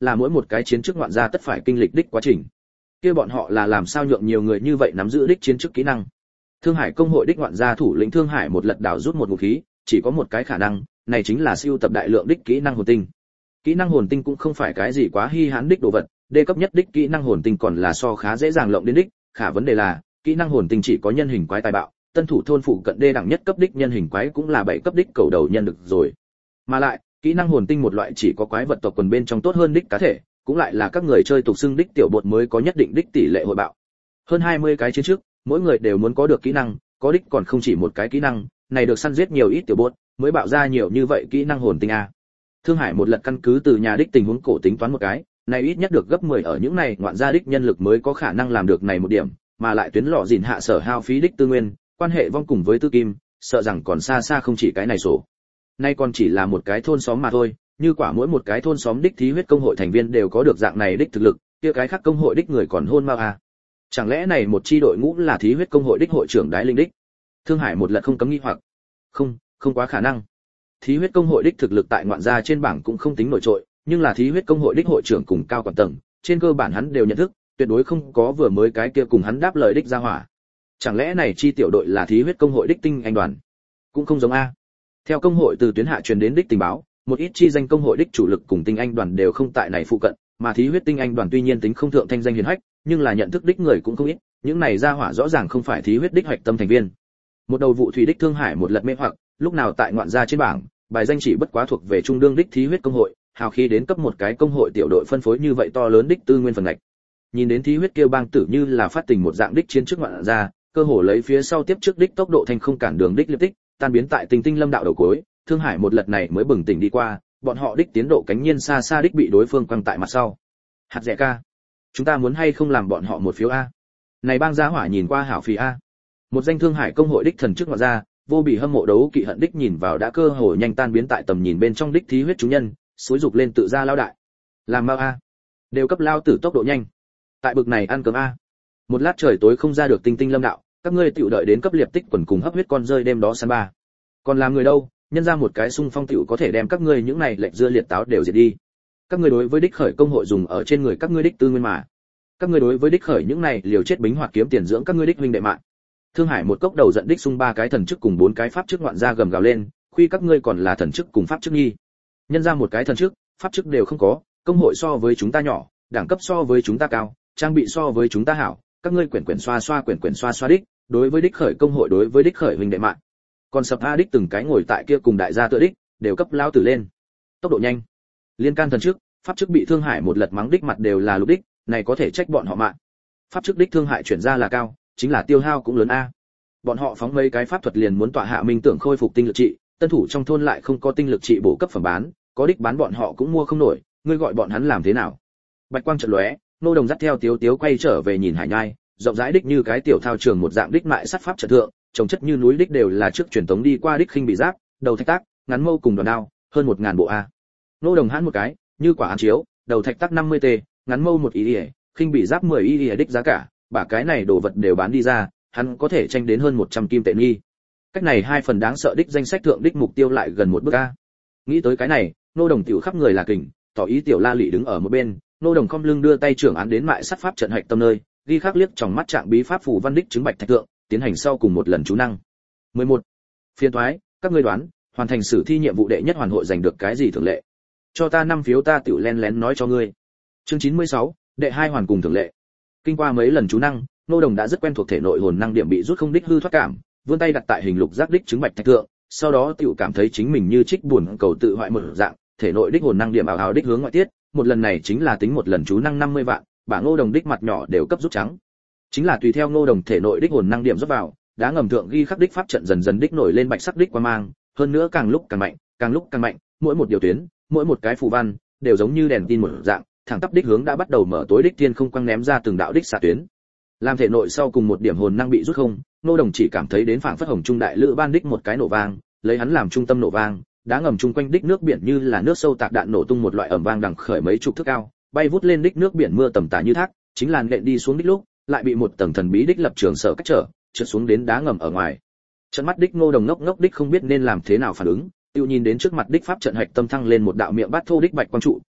là mỗi một cái chiến chức ngoạn gia tất phải kinh lịch đích quá trình. Kia bọn họ là làm sao nhượng nhiều người như vậy nắm giữ đích chiến chức kỹ năng. Thương Hải công hội đích ngoạn gia thủ lĩnh Thương Hải một lật đảo rút một ngụm khí, chỉ có một cái khả năng, này chính là siêu tập đại lượng đích kỹ năng hồn tinh. Kỹ năng hồn tinh cũng không phải cái gì quá hi hãn đích đồ vật, đê cấp nhất đích kỹ năng hồn tinh còn là so khá dễ dàng lộng đến đích, khả vấn đề là, kỹ năng hồn tinh chỉ có nhân hình quái tài bạo, tân thủ thôn phụ cận đê đẳng nhất cấp đích nhân hình quái cũng là 7 cấp đích cầu đầu nhân được rồi. Mà lại, kỹ năng hồn tinh một loại chỉ có quái vật tộc quần bên trong tốt hơn đích cá thể, cũng lại là các người chơi tục xưng đích tiểu bột mới có nhất định đích tỷ lệ hội bạo. Hơn 20 cái chiến trước, mỗi người đều muốn có được kỹ năng, có đích còn không chỉ một cái kỹ năng, này được săn giết nhiều ít tiểu bột, mới bạo ra nhiều như vậy kỹ năng hồn tinh a. Thương Hải một lật căn cứ từ nhà đích tình huống cổ tính toán một cái, này ít nhất được gấp 10 ở những này ngoạn gia đích nhân lực mới có khả năng làm được này một điểm, mà lại tuyến lọ dìn hạ sở hao phí đích tư nguyên, quan hệ vong cùng với tư kim, sợ rằng còn xa xa không chỉ cái này sổ. Nay còn chỉ là một cái thôn xóm mà thôi, như quả mỗi một cái thôn xóm đích thí huyết công hội thành viên đều có được dạng này đích thực lực, kia cái khác công hội đích người còn hôn mau à. Chẳng lẽ này một chi đội ngũ là thí huyết công hội đích hội trưởng đái linh đích? Thương Hải một lần không cấm nghi hoặc. Không quá khả năng. Thí huyết công hội đích thực lực tại ngoạn gia trên bảng cũng không tính nổi trội, nhưng là thí huyết công hội đích hội trưởng cùng cao quản tầng, trên cơ bản hắn đều nhận thức, tuyệt đối không có vừa mới cái kia cùng hắn đáp lời đích ra hỏa. Chẳng lẽ này chi tiểu đội là thí huyết công hội đích tinh anh đoàn? Cũng không giống a. Theo công hội từ tuyến hạ truyền đến đích tình báo, một ít chi danh công hội đích chủ lực cùng tinh anh đoàn đều không tại này phụ cận, mà thí huyết tinh anh đoàn tuy nhiên tính không thượng thanh danh hiển hách, nhưng là nhận thức đích người cũng không ít, những này ra hỏa rõ ràng không phải thí huyết đích hoạch tâm thành viên. Một đầu vụ thủy đích Thương Hải một lật mê hoặc, lúc nào tại ngoạn gia trên bảng, bài danh chỉ bất quá thuộc về trung đương đích thí huyết công hội, hào khí đến cấp một cái công hội tiểu đội phân phối như vậy to lớn đích tư nguyên phần ngạch. Nhìn đến thí huyết kêu bang tử như là phát tình một dạng đích chiến trước ngoạn gia, cơ hồ lấy phía sau tiếp trước đích tốc độ thành không cản đường đích liệp tích, tan biến tại Tình Tinh Lâm đạo đầu cuối, Thương Hải một lật này mới bừng tỉnh đi qua, bọn họ đích tiến độ cánh nhiên xa xa đích bị đối phương quăng tại mặt sau. Hạt rẻ ca, chúng ta muốn hay không làm bọn họ một phiếu a? Này bang gia hỏa nhìn qua hảo phì a. Một danh Thương Hải công hội đích thần chức ngoại gia, vô bị hâm mộ đấu kỵ hận đích nhìn vào đã cơ hồ nhanh tan biến tại tầm nhìn bên trong đích thí huyết chúng nhân, xúi dục lên tự ra lao đại. Làm mau a, đều cấp lao tử tốc độ nhanh. Tại bực này ăn cơm a. Một lát trời tối không ra được Tinh Tinh Lâm đạo, các ngươi tiểu đợi đến cấp liệp tích quần cùng hấp huyết con rơi đêm đó săn ba. Còn làm người đâu, nhân ra một cái xung phong tiểu có thể đem các ngươi những này lệnh dưa liệt táo đều diệt đi. Các ngươi đối với đích khởi công hội dùng ở trên người các ngươi đích tư nguyên mà. Các ngươi đối với đích khởi những này liều chết bính hoạt kiếm tiền dưỡng các ngươi đích huynh đệ mạng. Thương Hải một cốc đầu giận đích xung 3 cái thần chức cùng 4 cái pháp chức ngoạn ra gầm gào lên, khuy các ngươi còn là thần chức cùng pháp chức nghi. Nhân ra một cái thần chức, pháp chức đều không có, công hội so với chúng ta nhỏ, đẳng cấp so với chúng ta cao, trang bị so với chúng ta hảo, các ngươi quyển xoa xoa đích, đối với đích khởi công hội đối với đích khởi huynh đệ mạng. Còn sập a đích từng cái ngồi tại kia cùng đại gia tựa đích, đều cấp lao tử lên. Tốc độ nhanh. Liên can thần chức, pháp chức bị Thương Hải một lật mắng đích mặt đều là lục đích, này có thể trách bọn họ mạng. Pháp chức đích Thương Hải chuyển ra là cao, chính là tiêu hao cũng lớn a. Bọn họ phóng mấy cái pháp thuật liền muốn tọa hạ minh tưởng khôi phục tinh lực trị, tân thủ trong thôn lại không có tinh lực trị bổ cấp phẩm bán, có đích bán bọn họ cũng mua không nổi, ngươi gọi bọn hắn làm thế nào? Bạch quang chợt lóe, nô đồng dắt theo Tiếu Tiếu quay trở về nhìn Hải Nhai, rộng rãi đích như cái tiểu thao trường một dạng đích mại sắt pháp trận thượng, trồng chất như núi đích đều là trước truyền tống đi qua đích khinh bị giáp, đầu thạch tác, ngắn mâu cùng đòn đao, hơn 1000 bộ a. Nô đồng hãn một cái, như quả án chiếu, đầu thạch tác 50t, ngắn mâu 1 ý, khinh bị giáp 10 ý đích giá cả, bả cái này đồ vật đều bán đi ra, hắn có thể tranh đến hơn 100 kim tệ nghi. Cách này 2 phần đáng sợ đích danh sách thượng đích mục tiêu lại gần một bước a. Nghĩ tới cái này, nô đồng tiểu khắp người là kình, tỏ ý tiểu La Lị đứng ở một bên, nô đồng khom lưng đưa tay trưởng án đến mại sắt pháp trận hạch tâm nơi, ghi khắc liếc trong mắt trạng bí pháp phù văn đích chứng bạch thạch thượng, tiến hành sau cùng một lần chú năng. 11. Phiên thoái, các ngươi đoán, hoàn thành sử thi nhiệm vụ đệ nhất hoàn hội giành được cái gì thưởng lệ? Cho ta 5 phiếu ta tiểu len lén nói cho ngươi. Chương 96, đệ 2 hoàn cùng thưởng lệ. Kinh qua mấy lần chú năng, nô đồng đã rất quen thuộc thể nội hồn năng điểm bị rút không đích hư thoát cảm, vươn tay đặt tại hình lục giác đích chứng bạch thạch thượng, sau đó tiểu cảm thấy chính mình như trích buồn cầu tự hoại một dạng, thể nội đích hồn năng điểm ảo ảo đích hướng ngoại tiết, một lần này chính là tính một lần chú năng 50 vạn, bả Ngô Đồng đích mặt nhỏ đều cấp rút trắng. Chính là tùy theo Ngô Đồng thể nội đích hồn năng điểm rót vào, đá ngầm thượng ghi khắc đích pháp trận dần dần đích nổi lên bạch sắc đích quang mang, hơn nữa càng lúc càng mạnh, càng lúc càng mạnh, mỗi một điều tuyến, mỗi một cái phù văn đều giống như đèn tin một dạng, thẳng tắp đích hướng đã bắt đầu mở tối đích thiên không quang ném ra từng đạo đích xạ tuyến. Làm thể nội sau cùng một điểm hồn năng bị rút không, Ngô Đồng chỉ cảm thấy đến phảng phất hồng trung đại lữ ban đích một cái nổ vang, lấy hắn làm trung tâm nổ vang, đá ngầm chung quanh đích nước biển như là nước sâu tạc đạn nổ tung một loại ầm vang đằng khởi mấy chục thước cao, bay vút lên đích nước biển mưa tầm tã như thác, chính là nện đi xuống đích lúc, lại bị một tầng thần bí đích lập trường sở cách trở, trượt xuống đến đá ngầm ở ngoài. Trận mắt đích Ngô Đồng ngốc ngốc đích không biết nên làm thế nào phản ứng, tiêu nhìn đến trước mặt đích pháp trận hạch tâm thăng lên một đạo miệng bát thô đích bạch quang trụ,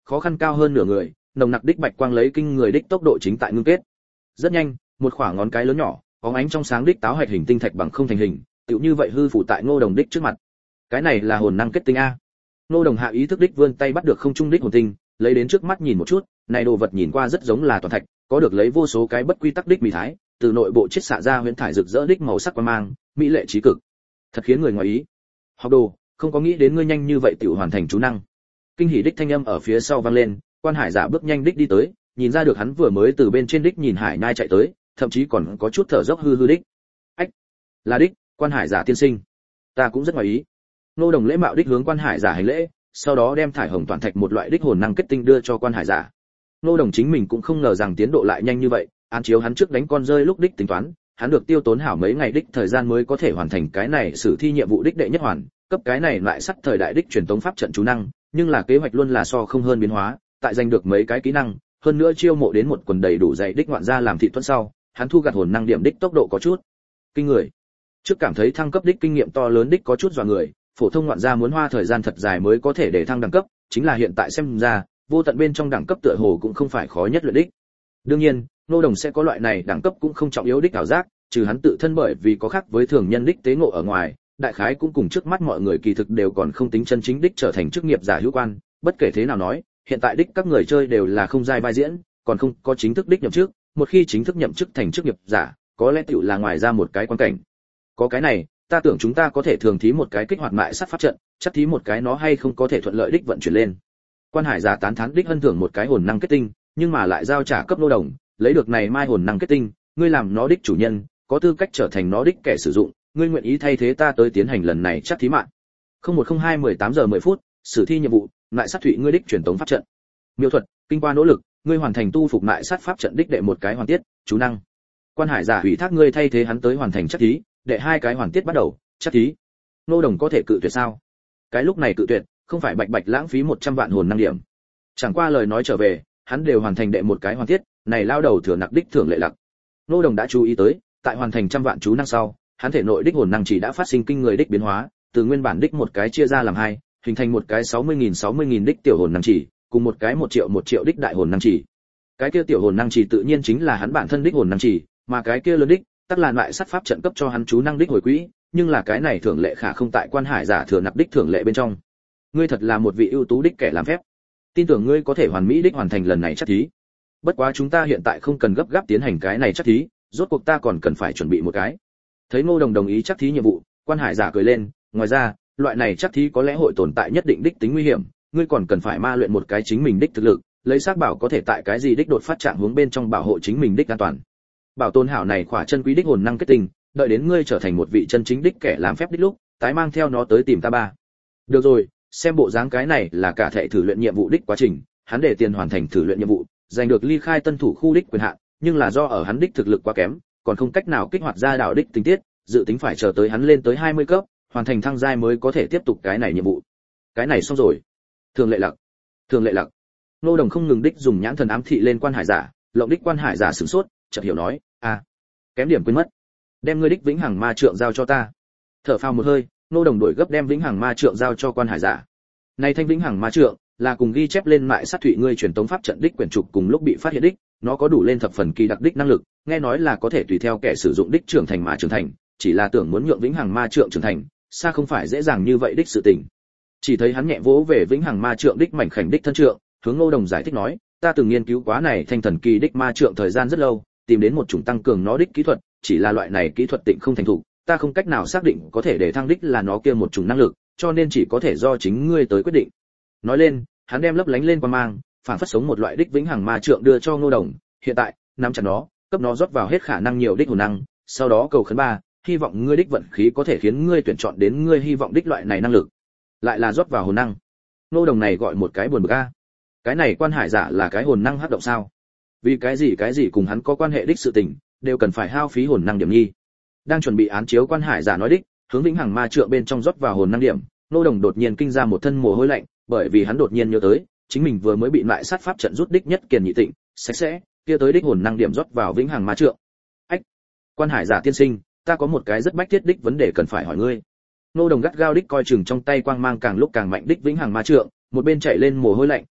khó khăn cao hơn nửa người, nồng nặc đích bạch quang lấy kinh người đích tốc độ chính tại ngưng kết. Rất nhanh, một khoảng ngón cái lớn nhỏ, bóng ánh trong sáng đích táo hạch hình tinh thạch bằng không thành hình, tựu như vậy hư phủ tại Ngô Đồng đích trước mặt. Cái này là hồn năng kết tinh a. Ngô Đồng hạ ý thức đích vươn tay bắt được không trung đích hồn tinh, lấy đến trước mắt nhìn một chút, này đồ vật nhìn qua rất giống là toàn thạch, có được lấy vô số cái bất quy tắc đích mì thái, từ nội bộ chiết xạ ra huyễn thải rực rỡ đích màu sắc quang mang, mỹ lệ trí cực. Thật khiến người ngoài ý. Học đồ, không có nghĩ đến ngươi nhanh như vậy tiểu hoàn thành chú năng. Kinh hỉ đích thanh âm ở phía sau vang lên, Quan Hải Giả bước nhanh đích đi tới, nhìn ra được hắn vừa mới từ bên trên đích nhìn Hải Nhai chạy tới, thậm chí còn có chút thở dốc hư hư đích. Ách, là đích, Quan Hải Giả tiên sinh. Ta cũng rất ngoài ý. Nô Đồng lễ mạo đích hướng Quan Hải Giả hành lễ, sau đó đem thải hồng toàn thạch một loại đích hồn năng kết tinh đưa cho Quan Hải Giả. Nô Đồng chính mình cũng không ngờ rằng tiến độ lại nhanh như vậy, án chiếu hắn trước đánh con rơi lúc đích tính toán, hắn được tiêu tốn hảo mấy ngày đích thời gian mới có thể hoàn thành cái này sử thi nhiệm vụ đích đệ nhất hoàn, cấp cái này lại sắt thời đại đích truyền tống pháp trận chú năng, nhưng là kế hoạch luôn là so không hơn biến hóa, tại giành được mấy cái kỹ năng, hơn nữa chiêu mộ đến một quần đầy đủ dày đích ngoạn gia làm thị tuấn sau, hắn thu gặt hồn năng điểm đích tốc độ có chút kinh người. Trước cảm thấy thăng cấp đích kinh nghiệm to lớn đích có chút dọa người, phổ thông ngoạn gia muốn hoa thời gian thật dài mới có thể để thăng đẳng cấp, chính là hiện tại xem ra, vô tận bên trong đẳng cấp tựa hồ cũng không phải khó nhất luyện đích. Đương nhiên, Nô Đồng sẽ có loại này đẳng cấp cũng không trọng yếu đích ảo giác, trừ hắn tự thân bởi vì có khác với thường nhân đích tế ngộ ở ngoài, đại khái cũng cùng trước mắt mọi người kỳ thực đều còn không tính chân chính đích trở thành chức nghiệp giả hữu quan, bất kể thế nào nói, hiện tại đích các người chơi đều là không giai vai diễn, còn không có chính thức đích nhậm chức, một khi chính thức nhậm chức thành chức nghiệp giả, có lẽ tiểu là ngoài ra một cái quan cảnh. Có cái này, ta tưởng chúng ta có thể thường thí một cái kích hoạt mại sát pháp trận, chắc thí một cái nó hay không có thể thuận lợi đích vận chuyển lên. Quan Hải Giả tán thán đích hân thưởng một cái hồn năng kết tinh, nhưng mà lại giao trả cấp Nô Đồng, lấy được này mai hồn năng kết tinh, ngươi làm nó đích chủ nhân, có tư cách trở thành nó đích kẻ sử dụng, ngươi nguyện ý thay thế ta tới tiến hành lần này chắc thí mạng. 0102 18 giờ 10 phút, sử thi nhiệm vụ, lại sát thụy ngươi đích truyền tống pháp trận. Miêu thuật, kinh qua nỗ lực, ngươi hoàn thành tu phục lại sát pháp trận đích đệ một cái hoàn tiết, chú năng. Quan Hải Giả ủy thác ngươi thay thế hắn tới hoàn thành chắc thí, đệ hai cái hoàn tiết bắt đầu, chắc thí. Nô Đồng có thể cự tuyệt sao? Cái lúc này cự tuyệt, không phải bạch bạch lãng phí 100 vạn hồn năng điểm. Chẳng qua lời nói trở về, hắn đều hoàn thành đệ một cái hoàn tiết, này lao đầu thừa nặc đích thưởng lệ lặc. Nô Đồng đã chú ý tới, tại hoàn thành trăm vạn chú năng sau, hắn thể nội đích hồn năng chỉ đã phát sinh kinh người đích biến hóa, từ nguyên bản đích một cái chia ra làm hai, hình thành một cái 60.000 đích tiểu hồn năng chỉ, cùng một cái 1 triệu đích đại hồn năng chỉ. Cái kia tiểu hồn năng chỉ tự nhiên chính là hắn bản thân đích hồn năng chỉ, mà cái kia lớn đích, tất là loại sát pháp trận cấp cho hắn chú năng đích hồi quỹ, nhưng là cái này thưởng lệ khả không tại Quan Hải Giả thừa nặc đích thưởng lệ bên trong. Ngươi thật là một vị ưu tú đích kẻ làm phép. Tin tưởng ngươi có thể hoàn mỹ đích hoàn thành lần này chắc thí. Bất quá chúng ta hiện tại không cần gấp gáp tiến hành cái này chắc thí, rốt cuộc ta còn cần phải chuẩn bị một cái. Thấy Ngô Đồng đồng ý chắc thí nhiệm vụ, Quan Hải Giả cười lên, ngoài ra, loại này chắc thí có lẽ hội tồn tại nhất định đích tính nguy hiểm, ngươi còn cần phải ma luyện một cái chính mình đích thực lực, lấy xác bảo có thể tại cái gì đích đột phát trạng hướng bên trong bảo hộ chính mình đích an toàn. Bảo tồn hảo này khỏa chân quý đích hồn năng kết tinh, đợi đến ngươi trở thành một vị chân chính đích kẻ làm phép đích lúc, tái mang theo nó tới tìm ta ba. Được rồi, xem bộ dáng cái này là cả thể thử luyện nhiệm vụ đích quá trình, hắn để tiền hoàn thành thử luyện nhiệm vụ, giành được ly khai tân thủ khu đích quyền hạn, nhưng là do ở hắn đích thực lực quá kém, còn không cách nào kích hoạt ra đạo đích tình tiết, dự tính phải chờ tới hắn lên tới 20 cấp, hoàn thành thăng giai mới có thể tiếp tục cái này nhiệm vụ. Cái này xong rồi. Thường lệ lặc. Nô Đồng không ngừng đích dùng nhãn thần ám thị lên Quan Hải Giả, lộng đích Quan Hải Giả sửng sốt, chợt hiểu nói, kém điểm quên mất. Đem ngươi đích vĩnh hằng ma trượng giao cho ta. Thở phào một hơi, Nô Đồng đổi gấp đem vĩnh hằng ma trượng giao cho Quan Hải Giả. Này thanh vĩnh hằng ma trượng là cùng ghi chép lên mại sát thụy ngươi truyền tống pháp trận đích quyển trục cùng lúc bị phát hiện đích, nó có đủ lên thập phần kỳ đặc đích năng lực, nghe nói là có thể tùy theo kẻ sử dụng đích trưởng thành mà trưởng thành, chỉ là tưởng muốn nhượng vĩnh hằng ma trượng trưởng thành, xa không phải dễ dàng như vậy đích sự tình. Chỉ thấy hắn nhẹ vỗ về vĩnh hằng ma trượng đích mảnh khảnh đích thân trượng, hướng Ngô Đồng giải thích nói, ta từng nghiên cứu quá này thanh thần kỳ đích ma trượng thời gian rất lâu, tìm đến một chủng tăng cường nó đích kỹ thuật, chỉ là loại này kỹ thuật tịnh không thành thục, ta không cách nào xác định có thể để thăng đích là nó kia một chủng năng lực, cho nên chỉ có thể do chính ngươi tới quyết định. Nói lên, hắn đem lấp lánh lên qua mang, phản phất sống một loại đích vĩnh hằng ma trượng đưa cho Ngô Đồng, hiện tại, nắm chặt nó, cấp nó rót vào hết khả năng nhiều đích hồn năng, sau đó cầu khấn ba, hy vọng ngươi đích vận khí có thể khiến ngươi tuyển chọn đến ngươi hy vọng đích loại này năng lực. Lại là rót vào hồn năng. Ngô Đồng này gọi một cái buồn bực a. Cái này Quan Hải Giả là cái hồn năng hấp động sao? Vì cái gì cùng hắn có quan hệ đích sự tình, đều cần phải hao phí hồn năng điểm nghi. Đang chuẩn bị án chiếu Quan Hải Giả nói đích, hướng vĩnh hằng ma trượng bên trong rót vào hồn năng điểm, Ngô Đồng đột nhiên kinh ra một thân mồ hôi lạnh, bởi vì hắn đột nhiên nhớ tới, chính mình vừa mới bị lại sát pháp trận rút đích nhất kiền nhị tịnh, sạch sẽ, kia tới đích hồn năng điểm rót vào vĩnh hằng ma trượng. Ách, Quan Hải Giả tiên sinh, ta có một cái rất bách thiết đích vấn đề cần phải hỏi ngươi. Ngô Đồng gắt gao đích coi chừng trong tay quang mang càng lúc càng mạnh đích vĩnh hằng ma trượng, một bên chạy lên mồ hôi lạnh,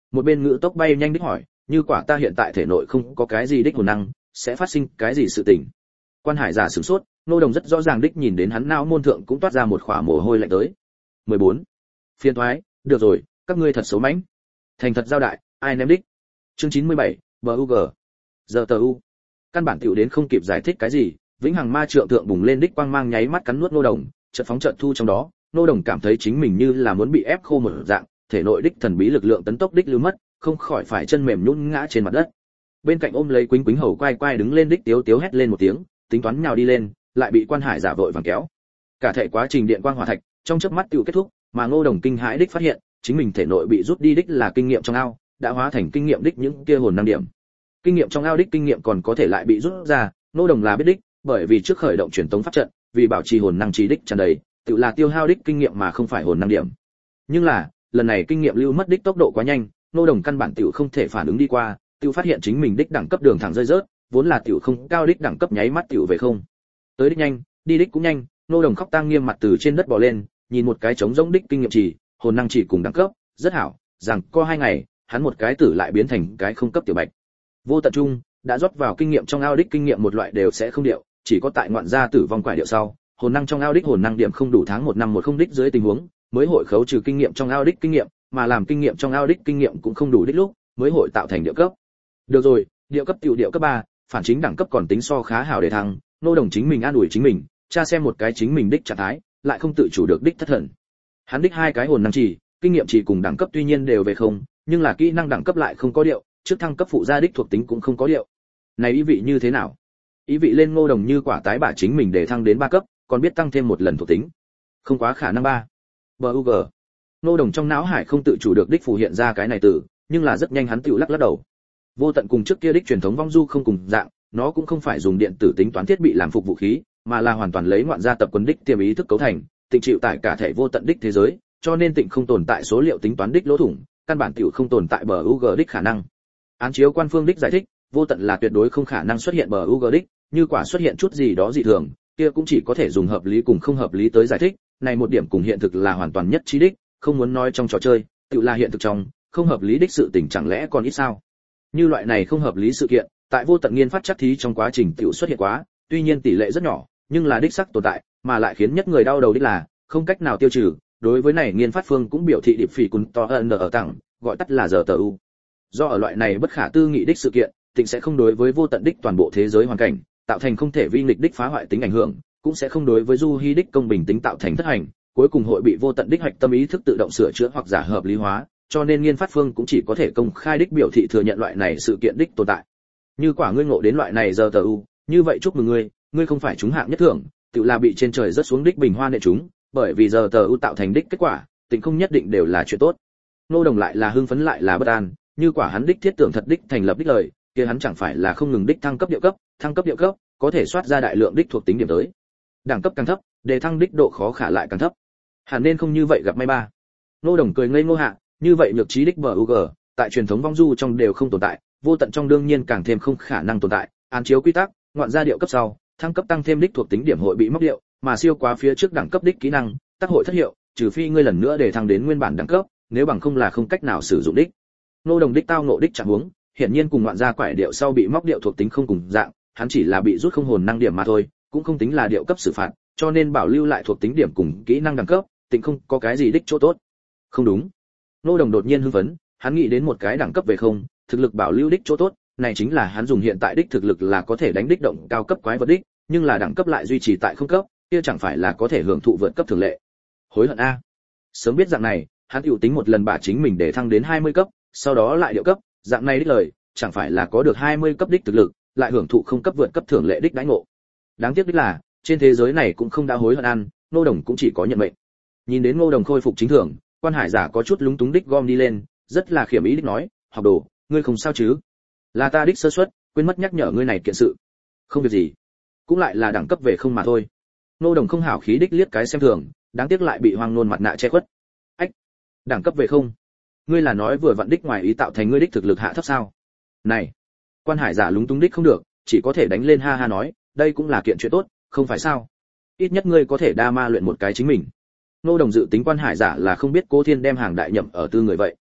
một bên ngữ tốc bay nhanh đích hỏi, như quả ta hiện tại thể nội không có cái gì đích hồn năng, sẽ phát sinh cái gì sự tình? Quan Hải giả sửng sốt, Ngô Đồng rất rõ ràng đích nhìn đến hắn não môn thượng cũng toát ra một khỏa mồ hôi lạnh tới. 14. Phiền toái, được rồi, các ngươi thật xấu mãnh. Thành thật giao đại, ai ném đích? Chương 97, BUG. Giờ tờ U. Căn bản tiểu đến không kịp giải thích cái gì, vĩnh hằng ma trượng thượng bùng lên đích quang mang nháy mắt cắn nuốt Ngô Đồng, chợt phóng chợt thu trong đó, Ngô Đồng cảm thấy chính mình như là muốn bị ép khô một dạng, thể nội đích thần bí lực lượng tấn tốc đích lưu mất, không khỏi phải chân mềm nhũn ngã trên mặt đất. Bên cạnh ôm lấy Quýnh Quýnh hầu quay quay đứng lên đích tiếu tiếu hét lên một tiếng, tính toán nhào đi lên, lại bị Quan Hải giả vội vàng kéo. Cả thể quá trình điện quang hỏa thạch, trong chớp mắt tiểu kết thúc, mà Ngô Đồng kinh hãi đích phát hiện, chính mình thể nội bị rút đi đích là kinh nghiệm trong ao, đã hóa thành kinh nghiệm đích những kia hồn năng điểm. Kinh nghiệm trong ao đích kinh nghiệm còn có thể lại bị rút ra, Ngô Đồng là biết đích, bởi vì trước khởi động truyền tống pháp trận, vì bảo trì hồn năng trì đích tràn đầy, tự là tiêu hao đích kinh nghiệm mà không phải hồn năng điểm. Nhưng là, lần này kinh nghiệm lưu mất đích tốc độ quá nhanh, Ngô Đồng căn bản tiểu không thể phản ứng đi qua, tiểu phát hiện chính mình đích đẳng cấp đường thẳng rơi rớt, vốn là tiểu không cao đích đẳng cấp nháy mắt tiểu về không. Tới đích nhanh, đi đích cũng nhanh, Ngô Đồng khóc tang nghiêm mặt từ trên đất bò lên, nhìn một cái trống rỗng đích kinh nghiệm trì, hồn năng trì cùng đẳng cấp, rất hảo, rằng có 2 ngày, hắn một cái tử lại biến thành cái không cấp tiểu bạch. Vô tận trung, đã rót vào kinh nghiệm trong ao đích kinh nghiệm một loại đều sẽ không điệu, chỉ có tại ngoạn gia tử vong quải điệu sau, hồn năng trong ao đích hồn năng điểm không đủ tháng 1 năm 10 đích dưới tình huống, mới hội khấu trừ kinh nghiệm trong ao đích kinh nghiệm, mà làm kinh nghiệm trong ao đích kinh nghiệm cũng không đủ đích lúc, mới hội tạo thành điệu cấp. Được rồi, điệu cấp tiểu điệu cấp 3, phản chính đẳng cấp còn tính so khá hảo để thăng, Ngô Đồng chính mình an ủi chính mình, tra xem một cái chính mình đích trạng thái, lại không tự chủ được đích thất thần. Hắn đích 2 cái hồn năng chỉ, kinh nghiệm chỉ cùng đẳng cấp tuy nhiên đều về không, nhưng là kỹ năng đẳng cấp lại không có điệu, trước thăng cấp phụ gia đích thuộc tính cũng không có điệu. Này ý vị như thế nào? Ý vị lên Ngô Đồng như quả tái bả chính mình để thăng đến 3 cấp, còn biết tăng thêm một lần thuộc tính. Không quá khả năng 3. BUG. Ngô Đồng trong não hải không tự chủ được đích phù hiện ra cái này từ, nhưng là rất nhanh hắn tự lắc đầu. Vô tận cùng trước kia đích truyền thống vong du không cùng dạng, nó cũng không phải dùng điện tử tính toán thiết bị làm phục vũ khí, mà là hoàn toàn lấy ngoạn gia tập quân đích tiềm ý thức cấu thành, tịnh chịu tại cả thể vô tận đích thế giới, cho nên tịnh không tồn tại số liệu tính toán đích lỗ thủng, căn bản tiểu không tồn tại BUG đích khả năng. Án chiếu quan phương đích giải thích, vô tận là tuyệt đối không khả năng xuất hiện BUG đích, như quả xuất hiện chút gì đó dị thường, kia cũng chỉ có thể dùng hợp lý cùng không hợp lý tới giải thích, này một điểm cùng hiện thực là hoàn toàn nhất trí đích, không muốn nói trong trò chơi, tự là hiện thực trong, không hợp lý đích sự tình chẳng lẽ còn ít sao? Như loại này không hợp lý sự kiện, tại vô tận nghiên phát chắc thí trong quá trình tiểu xuất hiện quá, tuy nhiên tỷ lệ rất nhỏ, nhưng là đích xác tồn tại, mà lại khiến nhất người đau đầu đích là, không cách nào tiêu trừ, đối với này nghiên phát phương cũng biểu thị điệp phỉ cùng to ân ở tặng, gọi tắt là giờ tờ u. Do ở loại này bất khả tư nghị đích sự kiện, tịnh sẽ không đối với vô tận đích toàn bộ thế giới hoàn cảnh, tạo thành không thể vi nghịch đích phá hoại tính ảnh hưởng, cũng sẽ không đối với du hy đích công bình tính tạo thành thất hành, cuối cùng hội bị vô tận đích hoạch tâm ý thức tự động sửa chữa hoặc giả hợp lý hóa, cho nên nghiên phát phương cũng chỉ có thể công khai đích biểu thị thừa nhận loại này sự kiện đích tồn tại. Như quả ngươi ngộ đến loại này giờ tờ u, như vậy chúc mừng ngươi không phải trúng hạng nhất thưởng, tự là bị trên trời rớt xuống đích bình hoa nệ chúng, bởi vì giờ tờ u tạo thành đích kết quả, tịnh không nhất định đều là chuyện tốt. Ngô Đồng lại là hưng phấn lại là bất an, như quả hắn đích thiết tưởng thật đích thành lập đích lời, kia hắn chẳng phải là không ngừng đích thăng cấp điệu cấp, có thể soát ra đại lượng đích thuộc tính điểm tới. Đẳng cấp càng thấp, đề thăng đích độ khó khả lại càng thấp. Hẳn nên không như vậy gặp may ba. Ngô Đồng cười ngây ngô hạ, như vậy nhược trí đích BUG, tại truyền thống vong du trong đều không tồn tại, vô tận trong đương nhiên càng thêm không khả năng tồn tại. Án chiếu quy tắc, ngoạn gia điệu cấp sau, thăng cấp tăng thêm đích thuộc tính điểm hội bị móc điệu, mà siêu quá phía trước đẳng cấp đích kỹ năng, tác hội thất hiệu, trừ phi ngươi lần nữa để thăng đến nguyên bản đẳng cấp, nếu bằng không là không cách nào sử dụng đích. Ngô Đồng đích tao ngộ đích trạng huống, hiển nhiên cùng ngoạn gia quải điệu sau bị móc điệu thuộc tính không cùng dạng, hắn chỉ là bị rút không hồn năng điểm mà thôi, cũng không tính là điệu cấp xử phạt, cho nên bảo lưu lại thuộc tính điểm cùng kỹ năng đẳng cấp, tịnh không có cái gì đích chỗ tốt. Không đúng. Ngô Đồng đột nhiên hưng phấn, hắn nghĩ đến một cái đẳng cấp về không, thực lực bảo lưu đích chỗ tốt, này chính là hắn dùng hiện tại đích thực lực là có thể đánh đích động cao cấp quái vật đích, nhưng là đẳng cấp lại duy trì tại không cấp, kia chẳng phải là có thể hưởng thụ vượt cấp thường lệ. Hối hận a. Sớm biết dạng này, hắn hữu tính một lần bả chính mình để thăng đến 20 cấp, sau đó lại điệu cấp, dạng này đích lời, chẳng phải là có được 20 cấp đích thực lực, lại hưởng thụ không cấp vượt cấp thường lệ đích đãi ngộ. Đáng tiếc đích là, trên thế giới này cũng không đã hối hận ăn, Ngô Đồng cũng chỉ có nhận mệnh. Nhìn đến Ngô Đồng khôi phục chính thường, Quan Hải giả có chút lúng túng đích gom đi lên, rất là khiểm ý đích nói, "Học đồ, ngươi không sao chứ? Là ta đích sơ suất, quên mất nhắc nhở ngươi này kiện sự." "Không việc gì, cũng lại là đẳng cấp về không mà thôi." Ngô Đồng không hảo khí đích liếc cái xem thường, đáng tiếc lại bị hoang nôn mặt nạ che khuất. "Ách, đẳng cấp về không? Ngươi là nói vừa vặn đích ngoài ý tạo thành ngươi đích thực lực hạ thấp sao?" "Này." Quan Hải giả lúng túng đích không được, chỉ có thể đánh lên ha ha nói, "Đây cũng là kiện chuyện tốt, không phải sao? Ít nhất ngươi có thể đa ma luyện một cái chính mình." Ngô Đồng dự tính Quan Hải giả là không biết Cố Thiên đem hàng đại nhậm ở tư người vậy.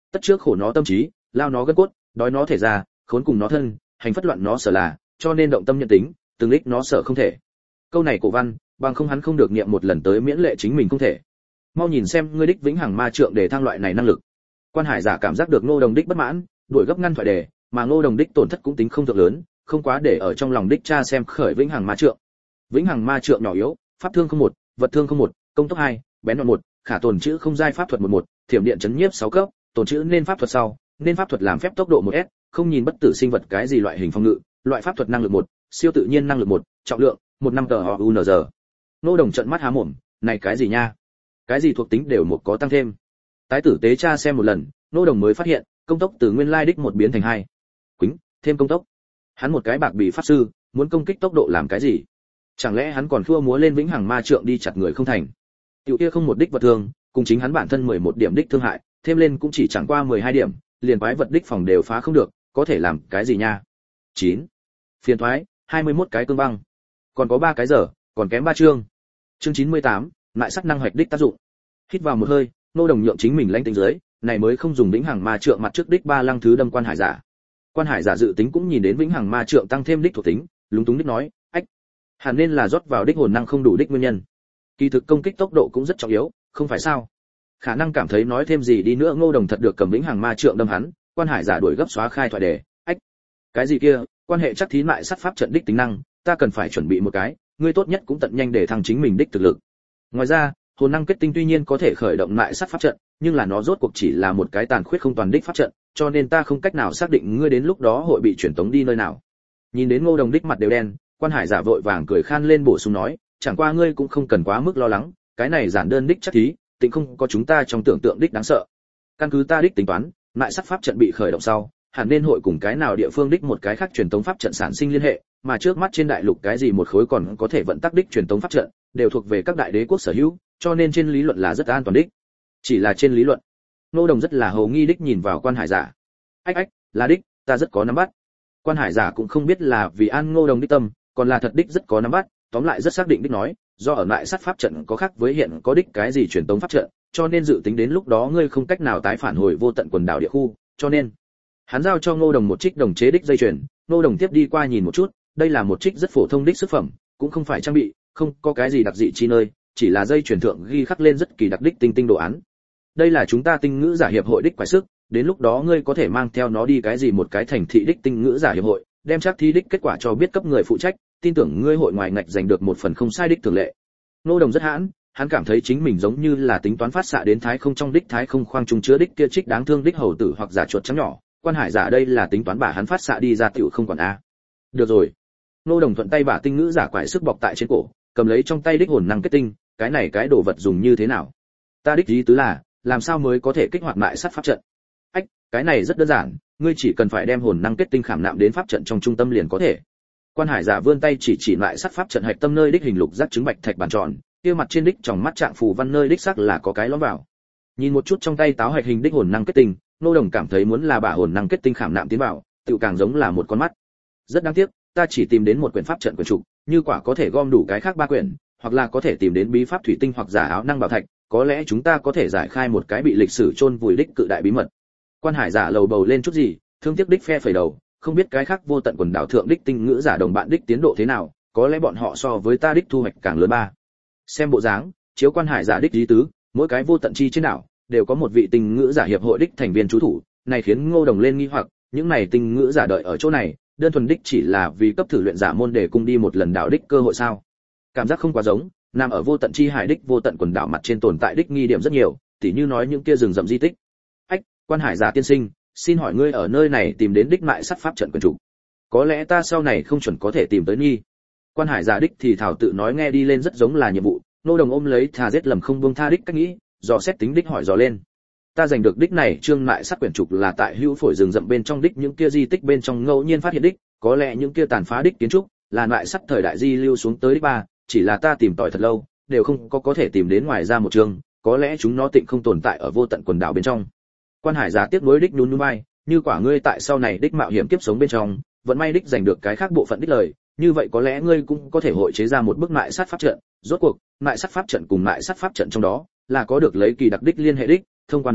Tất trước khổ nó tâm trí, lao nó gân cốt, đói nó thể ra, khốn cùng nó thân, hành phất loạn nó sở là, cho nên động tâm nhận tính, từng lích nó sở không thể. Câu này cổ văn, bằng không hắn không được niệm một lần tới miễn lệ chính mình không thể. Mau nhìn xem ngươi đích vĩnh hằng ma trượng để thăng loại này năng lực. Quan Hải giả cảm giác được Ngô Đồng đích bất mãn, đuổi gấp ngăn thoại đề, mà Ngô Đồng đích tổn thất cũng tính không thực lớn, không quá để ở trong lòng đích cha xem khởi vĩnh hằng ma trượng. Vĩnh hằng ma trượng nhỏ yếu, pháp thương không một, vật thương không một, công tốc 2, bén đoạn 1, khả tồn chữ không giai pháp thuật 11, thiểm điện chấn nhiếp 6 cấp, tồn chữ nên pháp thuật sau, nên pháp thuật làm phép tốc độ 1s, không nhìn bất tử sinh vật cái gì loại hình phòng ngự, loại pháp thuật năng lực 1, siêu tự nhiên năng lực 1, trọng lượng 15 tờ UNZ. Ngô Đồng trợn mắt há mồm, này cái gì nha? Cái gì thuộc tính đều một có tăng thêm. Tái tử tế tra xem một lần, Ngô Đồng mới phát hiện, công tốc từ nguyên lai đích một biến thành 2. Quýnh, thêm công tốc. Hắn một cái bạc bị pháp sư, muốn công kích tốc độ làm cái gì? Chẳng lẽ hắn còn thua múa lên vĩnh hằng ma trượng đi chặt người không thành? Tiểu kia không một đích vật thương, cùng chính hắn bản thân 11 điểm đích thương hại, thêm lên cũng chỉ chẳng qua 12 điểm, liền quái vật đích phòng đều phá không được, có thể làm cái gì nha? 9. Phiền thoái, 21 cái cương băng. Còn có 3 cái giờ, còn kém 3 chương. Chương 98, lại sắc năng hoạch đích tác dụng. Hít vào một hơi, Ngô Đồng nhượng chính mình lãnh tính dưới, này mới không dùng vĩnh hằng ma trượng mặt trước đích 3 lăng thứ đâm Quan Hải giả. Quan Hải giả dự tính cũng nhìn đến vĩnh hằng ma trượng tăng thêm đích thuộc tính, lúng túng đích nói, ách, hẳn nên là rót vào đích hồn năng không đủ đích nguyên nhân. Kỳ thực công kích tốc độ cũng rất trọng yếu, không phải sao? Khả năng cảm thấy nói thêm gì đi nữa Ngô Đồng thật được cầm vĩnh hằng ma trượng đâm hắn, Quan Hải giả đuổi gấp xóa khai thoại đề, ách, cái gì kia, quan hệ chắc thí lại sát pháp trận đích tính năng, ta cần phải chuẩn bị một cái, ngươi tốt nhất cũng tận nhanh để thăng chính mình đích thực lực. Ngoài ra, hồn năng kết tinh tuy nhiên có thể khởi động lại sát pháp trận, nhưng là nó rốt cuộc chỉ là một cái tàn khuyết không toàn đích pháp trận, cho nên ta không cách nào xác định ngươi đến lúc đó hội bị chuyển tống đi nơi nào. Nhìn đến Ngô Đồng đích mặt đều đen, Quan Hải giả vội vàng cười khan lên bổ sung nói, chẳng qua ngươi cũng không cần quá mức lo lắng, cái này giản đơn đích chắc thí, tính không có chúng ta trong tưởng tượng đích đáng sợ. Căn cứ ta đích tính toán, lại sát pháp trận bị khởi động sau, hẳn nên hội cùng cái nào địa phương đích một cái khác truyền tống pháp trận sản sinh liên hệ, mà trước mắt trên đại lục cái gì một khối còn có thể vận tắc đích truyền tống pháp trận, đều thuộc về các đại đế quốc sở hữu, cho nên trên lý luận là rất an toàn đích. Chỉ là trên lý luận. Ngô Đồng rất là hồ nghi đích nhìn vào Quan Hải giả. Ách, là đích, ta rất có nắm bắt. Quan Hải giả cũng không biết là vì an Ngô Đồng đích tâm, còn là thật đích rất có nắm bắt, tóm lại rất xác định đích nói, do ở lại sát pháp trận có khác với hiện có đích cái gì truyền tống pháp trận, cho nên dự tính đến lúc đó ngươi không cách nào tái phản hồi vô tận quần đảo địa khu, cho nên hắn giao cho Ngô Đồng một trích đồng chế đích dây chuyền. Ngô Đồng tiếp đi qua nhìn một chút, đây là một trích rất phổ thông đích sức phẩm, cũng không phải trang bị, không có cái gì đặc dị chi nơi, chỉ là dây chuyền thượng ghi khắc lên rất kỳ đặc đích tinh tinh đồ án. Đây là chúng ta tinh ngữ giả hiệp hội đích quái sức, đến lúc đó ngươi có thể mang theo nó đi cái gì một cái thành thị đích tinh ngữ giả hiệp hội, đem chắc thi đích kết quả cho biết cấp người phụ trách, tin tưởng ngươi hội ngoài ngạch giành được một phần không sai đích thường lệ. Ngô Đồng rất hãn, hắn cảm thấy chính mình giống như là tính toán phát xạ đến thái không trong đích thái không khoang trung chứa đích kia trích đáng thương đích hầu tử hoặc giả chuột trắng nhỏ. Quan Hải giả đây là tính toán bả hắn phát xạ đi ra tiểu không còn a. Được rồi. Ngô Đồng thuận tay bả tinh ngữ giả quải sức bọc tại trên cổ, cầm lấy trong tay đích hồn năng kết tinh, cái này cái đồ vật dùng như thế nào? Ta đích ý tứ là, làm sao mới có thể kích hoạt lại sát pháp trận? Ách, cái này rất đơn giản, ngươi chỉ cần phải đem hồn năng kết tinh khảm nạm đến pháp trận trong trung tâm liền có thể. Quan Hải giả vươn tay chỉ lại sát pháp trận hạch tâm nơi đích hình lục giác trứng bạch thạch bàn tròn, kia mặt trên đích trong mắt trạng phù văn nơi đích sắc là có cái lõm vào. Nhìn một chút trong tay táo hạch hình đích hồn năng kết tinh, Ngô Đồng cảm thấy muốn là bả hồn năng kết tinh khảm nạm tiến vào, tựu càng giống là một con mắt. Rất đáng tiếc, ta chỉ tìm đến một quyển pháp trận quyển trục, như quả có thể gom đủ cái khác 3 quyển, hoặc là có thể tìm đến bí pháp thủy tinh hoặc giả áo năng bảo thạch, có lẽ chúng ta có thể giải khai một cái bị lịch sử chôn vùi đích cự đại bí mật. Quan Hải giả lầu bầu lên chút gì, thương tiếc đích phe phẩy đầu, không biết cái khác vô tận quần đảo thượng đích tinh ngữ giả đồng bạn đích tiến độ thế nào, có lẽ bọn họ so với ta đích thu hoạch càng lớn ba. Xem bộ dáng, chiếu Quan Hải giả đích lý tứ, mỗi cái vô tận chi trên đảo đều có một vị tinh ngữ giả hiệp hội đích thành viên trú thủ, này khiến Ngô Đồng lên nghi hoặc, những này tinh ngữ giả đợi ở chỗ này, đơn thuần đích chỉ là vì cấp thử luyện giả môn để cùng đi một lần đảo đích cơ hội sao? Cảm giác không quá giống, nằm ở vô tận chi hải đích vô tận quần đảo mặt trên tồn tại đích nghi điểm rất nhiều, tỉ như nói những kia rừng rậm di tích. Ách, Quan Hải giả tiên sinh, xin hỏi ngươi ở nơi này tìm đến đích mại sát pháp trận quyền chủ, có lẽ ta sau này không chuẩn có thể tìm tới nghi. Quan Hải giả đích thì thảo tự nói nghe đi lên rất giống là nhiệm vụ. Nô Đồng ôm lấy thà giết lầm không buông tha đích cách nghĩ, dò xét tính đích hỏi dò lên. Ta giành được đích này trương mại sát quyển trục là tại hữu phổi rừng rậm bên trong đích những kia di tích bên trong ngẫu nhiên phát hiện đích, có lẽ những kia tàn phá đích kiến trúc là mại sắt thời đại di lưu xuống tới đích ba, chỉ là ta tìm tòi thật lâu, đều không có thể tìm đến ngoài ra một chương, có lẽ chúng nó tịnh không tồn tại ở vô tận quần đảo bên trong. Quan Hải giả tiếp nối đích nhún nhún vai, như quả ngươi tại sau này đích mạo hiểm kiếp sống bên trong, vẫn may đích giành được cái khác bộ phận đích lời, như vậy có lẽ ngươi cũng có thể hội chế ra một bức mại sát pháp trận. Rốt cuộc, mại sát pháp trận cùng mại sát pháp trận trong đó là có được lấy kỳ đặc đích liên hệ đích, thông qua nó,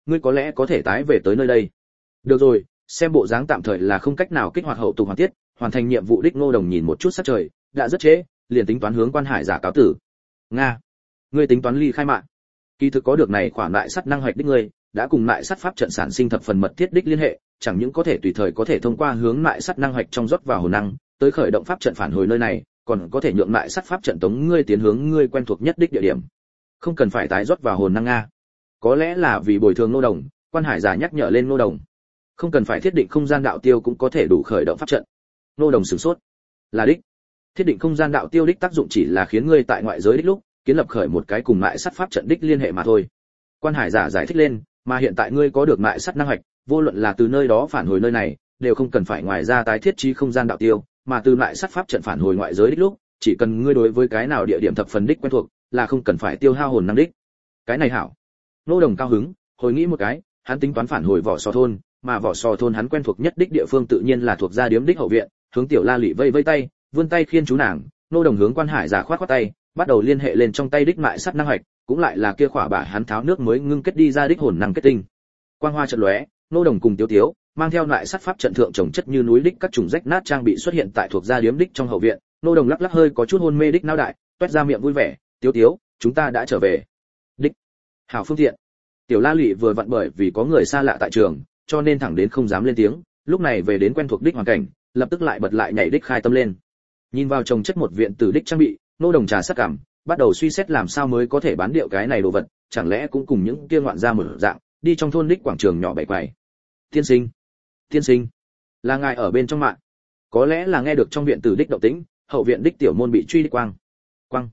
ngươi có lẽ có thể tái về tới nơi đây. Được rồi, xem bộ dáng tạm thời là không cách nào kích hoạt hậu tục hoàn tiết, hoàn thành nhiệm vụ đích. Ngô Đồng nhìn một chút sắc trời, đã rất trễ, liền tính toán hướng Quan Hải giả cáo tử. Nga, ngươi tính toán ly khai mạng? Kỳ thực có được này khoản lại sắt năng hoạch đích ngươi, đã cùng lại sắt pháp trận sản sinh thập phần mật thiết đích liên hệ, chẳng những có thể tùy thời có thể thông qua hướng lại sắt năng hoạch trong rót vào hồn năng, tới khởi động pháp trận phản hồi nơi này, còn có thể nhượng lại sắt pháp trận tống ngươi tiến hướng ngươi quen thuộc nhất đích địa điểm. Không cần phải tái rót vào hồn năng Nga. Có lẽ là vì bồi thường Ngô Đồng, Quan Hải giả nhắc nhở lên Ngô Đồng. Không cần phải thiết định không gian đạo tiêu cũng có thể đủ khởi động pháp trận. Ngô Đồng sửng sốt. Là đích. Thiết định không gian đạo tiêu đích tác dụng chỉ là khiến ngươi tại ngoại giới đích lúc kiến lập khởi một cái cùng lại sắt pháp trận đích liên hệ mà thôi. Quan Hải giả giải thích lên, mà hiện tại ngươi có được lại sắt năng hạch, vô luận là từ nơi đó phản hồi nơi này, đều không cần phải ngoài ra tái thiết trí không gian đạo tiêu, mà từ lại sắt pháp trận phản hồi ngoại giới đích lúc, chỉ cần ngươi đối với cái nào địa điểm thập phần đích quen thuộc, là không cần phải tiêu hao hồn năng đích. Cái này hảo. Ngô Đồng cao hứng, hồi nghĩ một cái, hắn tính toán phản hồi Vỏ Sò thôn, mà Vỏ Sò thôn hắn quen thuộc nhất đích địa phương tự nhiên là thuộc gia điếm đích hậu viện, hướng Tiểu La Lị vây vây tay, vươn tay khiên chú nàng. Ngô Đồng hướng Quan Hải giả khoát khoát tay, bắt đầu liên hệ lên trong tay đích mại sắt năng hạch, cũng lại là kia khỏa bả hắn tháo nước mới ngưng kết đi ra đích hồn năng kết tinh. Quang hoa chợt lóe, Ngô Đồng cùng Tiếu Tiếu mang theo lại sắt pháp trận thượng trồng chất như núi đích các chủng rách nát trang bị xuất hiện tại thuộc gia điếm đích trong hậu viện. Ngô Đồng lắc lắc hơi có chút hôn mê đích não đại, toét ra miệng vui vẻ, "Tiếu Tiếu, chúng ta đã trở về." Đích. Hảo phương tiện. Tiểu La Lụy vừa vặn bởi vì có người xa lạ tại trường, cho nên thẳng đến không dám lên tiếng, lúc này về đến quen thuộc đích hoàn cảnh, lập tức lại bật lại nhảy đích khai tâm lên. Nhìn vào trồng chất một viện tử đích trang bị, Ngô Đồng trà sắc cảm, bắt đầu suy xét làm sao mới có thể bán điệu cái này đồ vật, chẳng lẽ cũng cùng những kia ngoạn gia một dạng, đi trong thôn đích quảng trường nhỏ bày quầy. Tiên sinh, là ngài ở bên trong mạng. Có lẽ là nghe được trong viện tử đích động tĩnh, hậu viện đích tiểu môn bị truy đích quang,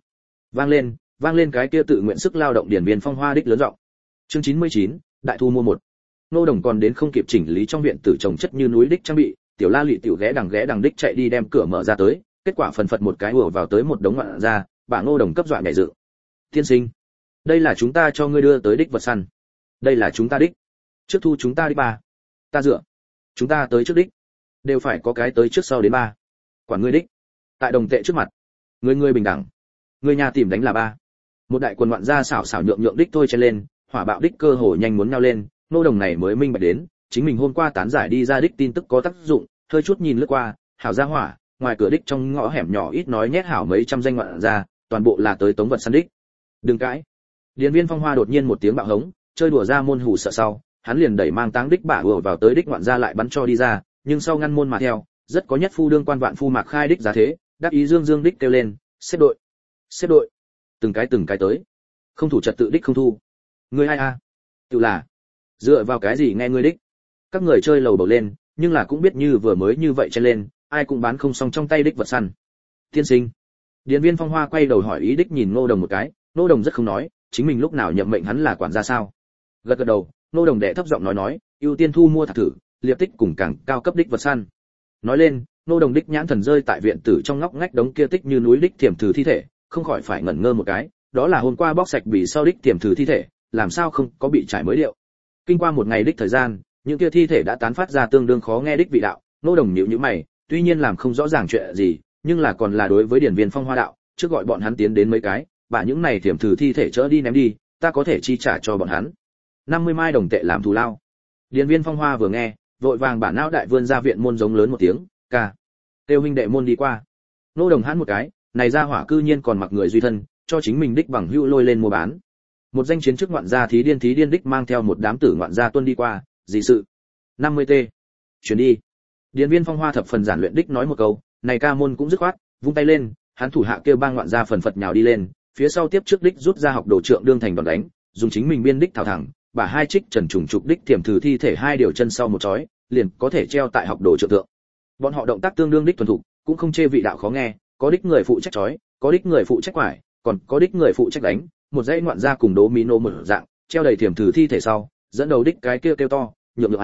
vang lên cái kia tự nguyện sức lao động điển viên phong hoa đích lớn giọng. Chương 99, đại thu mua một. Ngô Đồng còn đến không kịp chỉnh lý trong viện tử trồng chất như núi đích trang bị, Tiểu La Lụy tiểu ghé đằng đích chạy đi đem cửa mở ra tới, kết quả phần phật một cái ùa vào tới một đống ngoạn gia, bà Ngô Đồng cấp dọa nhảy dựng. "Tiên sinh, đây là chúng ta cho ngươi đưa tới đích vật săn. Đây là chúng ta đích. Trước thu chúng ta đích ba. Ta dựa. Chúng ta tới trước đích. Đều phải có cái tới trước sau đến ba. Quản ngươi đích. Tại đồng tệ trước mặt. Ngươi bình đẳng. Ngươi nhà tìm đánh là ba." Một đại quần ngoạn gia xảo xảo nhượng đích thôi chen lên, hỏa bạo đích cơ hồ nhanh muốn nhau lên. Ngô Đồng này mới minh bạch đến, chính mình hôm qua tán giải đi ra đích tin tức có tác dụng, hơi chút nhìn lướt qua, hảo gia hỏa, ngoài cửa đích trong ngõ hẻm nhỏ ít nói nhét hảo mấy trăm danh ngoạn gia, toàn bộ là tới tống vật săn đích. Đừng cãi. Điền Viên Phong Hoa đột nhiên một tiếng bạo hống, chơi đùa ra môn hù sợ sau, hắn liền đẩy mang táng đích bả ùa vào tới đích ngoạn gia lại bắn cho đi ra, nhưng sau ngăn môn mà theo, rất có nhất phu đương quan vạn phu mạc khai đích giá thế, đáp ý dương đích kêu lên, xếp đội, từng cái tới, không thủ trật tự đích không thu. Ngươi ai a? Tự là dựa vào cái gì nghe ngươi đích? Các người chơi lầu bầu lên, nhưng là cũng biết như vừa mới như vậy chen lên, ai cũng bán không xong trong tay đích vật săn. Tiên sinh. Điền Viên Phong Hoa quay đầu hỏi ý đích nhìn Ngô Đồng một cái, Ngô Đồng rất không nói, chính mình lúc nào nhậm mệnh hắn là quản gia sao? Gật đầu, Ngô Đồng đệ thấp giọng nói, ưu tiên thu mua thạc thử, liệp tích cùng càng cao cấp đích vật săn. Nói lên, Ngô Đồng đích nhãn thần rơi tại viện tử trong ngóc ngách đống kia tích như núi đích tiềm thử thi thể, không khỏi phải ngẩn ngơ một cái, đó là hôm qua bóc sạch bị sau đích tiềm thử thi thể, làm sao không có bị trải mới điệu. Kinh qua một ngày đích thời gian, những kia thi thể đã tán phát ra tương đương khó nghe đích vị đạo. Ngô Đồng nhíu mày, tuy nhiên làm không rõ ràng chuyện gì, nhưng là còn là đối với Điền Viên Phong Hoa đạo, trước gọi bọn hắn tiến đến mấy cái,把những này tiềm thử thi thể chỡ đi ném đi, ta có thể chi trả cho bọn hắn 50 mai đồng tệ làm thù lao. Điền Viên Phong Hoa vừa nghe, vội vàng bản não đại vươn ra viện môn giống lớn một tiếng, ca. Tiêu huynh đệ môn đi qua. Ngô Đồng hãn một cái, này ra hỏa cư nhiên còn mặc người duy thân, cho chính mình đích bằng hữu lôi lên mua bán. Một danh chiến trước ngoạn gia thí điên đích mang theo một đám tử ngoạn gia tuân đi qua, gì sự? 50t. Chuyển đi. Điền Viên Phong Hoa thập phần giản luyện đích nói một câu, này ca môn cũng dứt khoát, vung tay lên, hắn thủ hạ kêu bang ngoạn gia phần phật nhào đi lên, phía sau tiếp trước đích rút ra học đồ trượng đương thành đòn đánh, dùng chính mình biên đích thảo thẳng, bả hai trích trần trùng trục đích tiềm thử thi thể hai điều chân sau một chói, liền có thể treo tại học đồ trượng thượng. Bọn họ động tác tương đương đích thuần thục, cũng không chê vị đạo khó nghe, có đích người phụ trách chói, có đích người phụ trách quải, còn có đích người phụ trách đánh, một dãy ngoạn gia cùng đố mí nô một dạng, treo đầy tiềm thử thi thể sau, dẫn đầu đích cái kêu to, nhượng